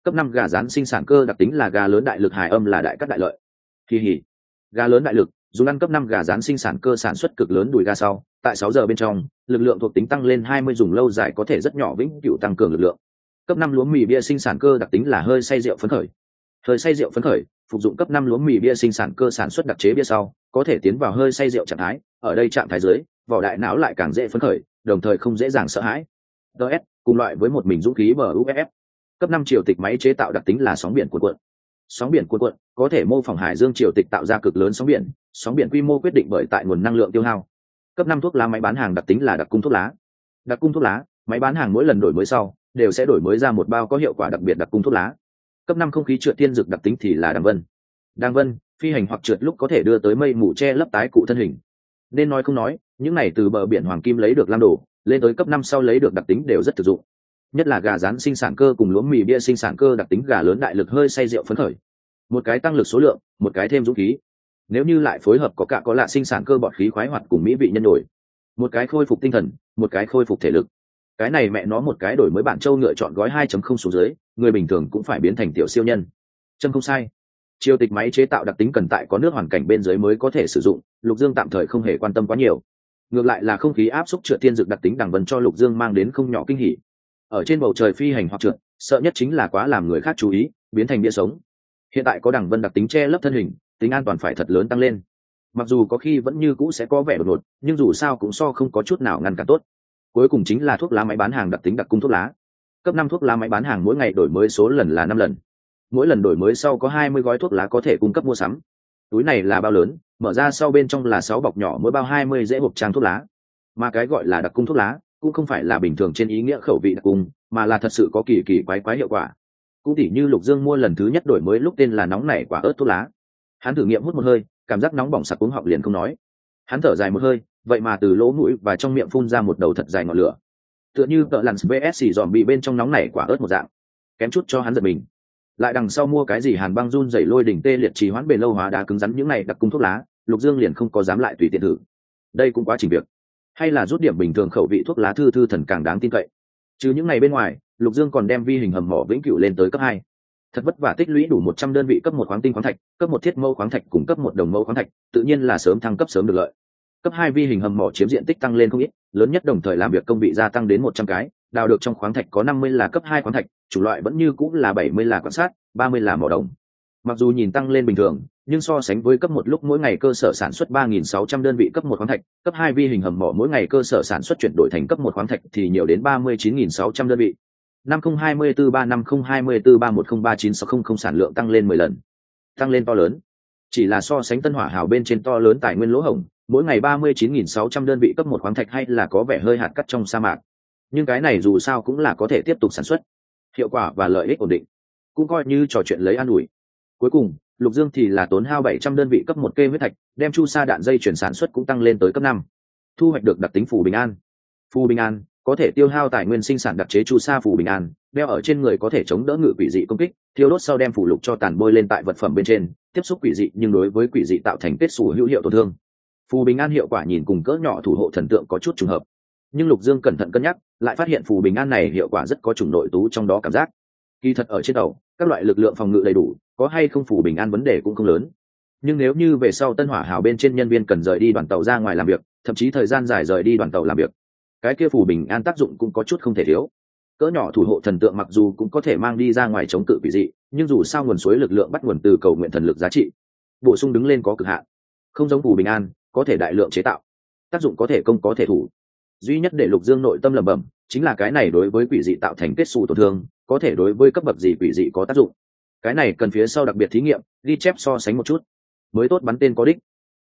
Cấp năm gà rán sinh sản cơ đặc tính là gà lớn đại lực, hài âm là đại cắt đại lợi. Kỳ hỉ. Gà lớn đại lực, dùng ăn cấp năm gà rán sinh sản cơ sản xuất cực lớn đùi gà sau, tại sáu giờ bên trong, lực lượng thuộc tính tăng lên hai mươi, dùng lâu dài có thể rất nhỏ vĩnh cửu tăng cường lực lượng. Cấp năm lúa mì bia sinh sản cơ đặc tính là hơi say rượu phấn khởi. Hơi say rượu phấn khởi, phục dụng cấp năm lúa mì bia sinh sản cơ sản xuất đặc chế bia sau, có thể tiến vào hơi say rượu trạng thái, ở đây trạng thái dưới, vỏ đại não lại càng dễ phấn khởi, đồng thời không dễ dàng sợ hãi. đê ét, cùng loại với một mình dũng khí bờ u ép ép. Cấp năm triều tịch máy chế tạo đặc tính là sóng biển cuộn cuộn. Sóng biển cuộn cuộn có thể mô phỏng hải dương triều tịch tạo ra cực lớn sóng biển, sóng biển quy mô quyết định bởi tại nguồn năng lượng tiêu hao. Cấp năm thuốc lá máy bán hàng đặc tính là đặc cung thuốc lá. Đặc cung thuốc lá, máy bán hàng mỗi lần đổi mới sau, đều sẽ đổi mới ra một bao có hiệu quả đặc biệt đặc cung thuốc lá. Cấp năm không khí trượt thiên dược đặc tính thì là đàng vân. Đàng vân, phi hành hoặc trượt lúc có thể đưa tới mây mù che lấp tái cụ thân hình. Nên nói không nói, những này từ bờ biển hoàng kim lấy được lam đồ, lên tới cấp năm sau lấy được đặc tính đều rất thực dụng. Nhất là gà rán sinh sản cơ cùng lúa mì bia sinh sản cơ đặc tính gà lớn đại lực, hơi say rượu phấn khởi. Một cái tăng lực số lượng, một cái thêm dũng khí. Nếu như lại phối hợp có cả có lạ sinh sản cơ bọt khí khoái hoạt cùng mỹ vị nhân đổi, một cái khôi phục tinh thần, một cái khôi phục thể lực. Cái này mẹ nó một cái đổi mới bản châu ngựa chọn gói hai chấm không xuống dưới, người bình thường cũng phải biến thành tiểu siêu nhân. Chân không sai. Triều tịch máy chế tạo đặc tính cần tại có nước hoàn cảnh bên dưới mới có thể sử dụng, Lục Dương tạm thời không hề quan tâm quá nhiều. Ngược lại là không khí áp xúc trượt thiên dược đặc tính đằng vân cho Lục Dương mang đến không nhỏ kinh hỉ. Ở trên bầu trời phi hành hoặc trượt, sợ nhất chính là quá làm người khác chú ý, biến thành bia sống. Hiện tại có đằng vân đặc tính che lấp thân hình, tính an toàn phải thật lớn tăng lên. Mặc dù có khi vẫn như cũ sẽ có vẻ đột ngột, nhưng dù sao cũng so không có chút nào ngăn cản tốt. Cuối cùng chính là thuốc lá máy bán hàng đặc tính đặc cung thuốc lá. Cấp năm thuốc lá máy bán hàng mỗi ngày đổi mới số lần là năm lần. Mỗi lần đổi mới sau có hai mươi gói thuốc lá có thể cung cấp mua sắm. Túi này là bao lớn, mở ra sau bên trong là sáu bọc nhỏ, mỗi bao hai mươi dễ hộp trang thuốc lá. Mà cái gọi là đặc cung thuốc lá cũng không phải là bình thường trên ý nghĩa khẩu vị đặc cung, mà là thật sự có kỳ kỳ quái quái hiệu quả. Cũng tỉ như Lục Dương mua lần thứ nhất đổi mới lúc tên là nóng nảy quả ớt thuốc lá. Hắn thử nghiệm hút một hơi, cảm giác nóng bỏng sặc cuống họng liền không nói. Hắn thở dài một hơi, vậy mà từ lỗ mũi và trong miệng phun ra một đầu thật dài ngọn lửa, tựa như tợ lặn vs dòm bị bên trong nóng nảy quả ớt một dạng, kém chút cho hắn giật mình. Lại đằng sau mua cái gì hàn băng run rẩy lôi đỉnh tê liệt trì hoãn bền lâu hóa đá cứng rắn những này đặc cung thuốc lá, Lục Dương liền không có dám lại tùy tiện thử. Đây cũng quá trình việc, hay là rút điểm bình thường khẩu vị thuốc lá thư thư thần càng đáng tin cậy. Chứ những ngày bên ngoài, Lục Dương còn đem vi hình hầm mỏ vĩnh cửu lên tới cấp hai. Thật vất vả tích lũy đủ một trăm đơn vị cấp một khoáng tinh khoáng thạch, cấp một thiết mâu khoáng thạch cùng cấp một đồng mâu khoáng thạch, tự nhiên là sớm thăng cấp sớm được lợi. Cấp hai vi hình hầm mỏ chiếm diện tích tăng lên không ít, lớn nhất đồng thời làm việc công vị gia tăng đến một trăm cái, đào được trong khoáng thạch có năm mươi là cấp hai khoáng thạch, chủ loại vẫn như cũng là bảy mươi là quan sát, ba mươi là mỏ đồng. Mặc dù nhìn tăng lên bình thường, nhưng so sánh với cấp một lúc mỗi ngày cơ sở sản xuất ba nghìn sáu trăm đơn vị cấp một khoáng thạch, cấp hai vi hình hầm mỏ mỗi ngày cơ sở sản xuất chuyển đổi thành cấp một khoáng thạch thì nhiều đến ba mươi chín nghìn sáu trăm đơn vị. năm không hai tư ba năm không hai tư ba một không ba chín sáu không không sản lượng tăng lên mười lần. Tăng lên to lớn. Chỉ là so sánh Tân Hỏa Hào bên trên to lớn tài nguyên lỗ hổng, mỗi ngày ba mươi chín nghìn sáu trăm đơn vị cấp một khoáng thạch hay là có vẻ hơi hạt cắt trong sa mạc. Nhưng cái này dù sao cũng là có thể tiếp tục sản xuất. Hiệu quả và lợi ích ổn định, cũng coi như trò chuyện lấy an ủi. Cuối cùng, Lục Dương thì là tốn hao bảy trăm đơn vị cấp một kê huyết thạch, đem chu sa đạn dây chuyển sản xuất cũng tăng lên tới cấp năm. Thu hoạch được đặc tính phù bình an. Phù bình an có thể tiêu hao tài nguyên sinh sản đặc chế chu sa phù bình an, đeo ở trên người có thể chống đỡ ngự quỷ dị công kích, thiêu đốt sau đem phù lục cho tàn bôi lên tại vật phẩm bên trên, tiếp xúc quỷ dị nhưng đối với quỷ dị tạo thành kết xù hữu hiệu tổn thương. Phù bình an hiệu quả nhìn cùng cỡ nhỏ thủ hộ thần tượng có chút trùng hợp, nhưng Lục Dương cẩn thận cân nhắc, lại phát hiện phù bình an này hiệu quả rất có chủng nội tú trong đó cảm giác. Kỳ thật ở trên tàu, các loại lực lượng phòng ngự đầy đủ, có hay không phù bình an vấn đề cũng không lớn. Nhưng nếu như về sau Tân Hỏa Hào bên trên nhân viên cần rời đi đoàn tàu ra ngoài làm việc, thậm chí thời gian dài rời đi đoàn tàu làm việc, cái kia phù bình an tác dụng cũng có chút không thể thiếu. Cỡ nhỏ thủ hộ thần tượng mặc dù cũng có thể mang đi ra ngoài chống cự quỷ dị, nhưng dù sao nguồn suối lực lượng bắt nguồn từ cầu nguyện thần lực giá trị, bổ sung đứng lên có cực hạn. Không giống phù bình an, có thể đại lượng chế tạo, tác dụng có thể công có thể thủ. Duy nhất để Lục Dương nội tâm lẩm bẩm chính là cái này đối với quỷ dị tạo thành kết xù tổn thương, có thể đối với cấp bậc gì quỷ dị có tác dụng. Cái này cần phía sau đặc biệt thí nghiệm, ghi chép so sánh một chút, mới tốt bắn tên có đích.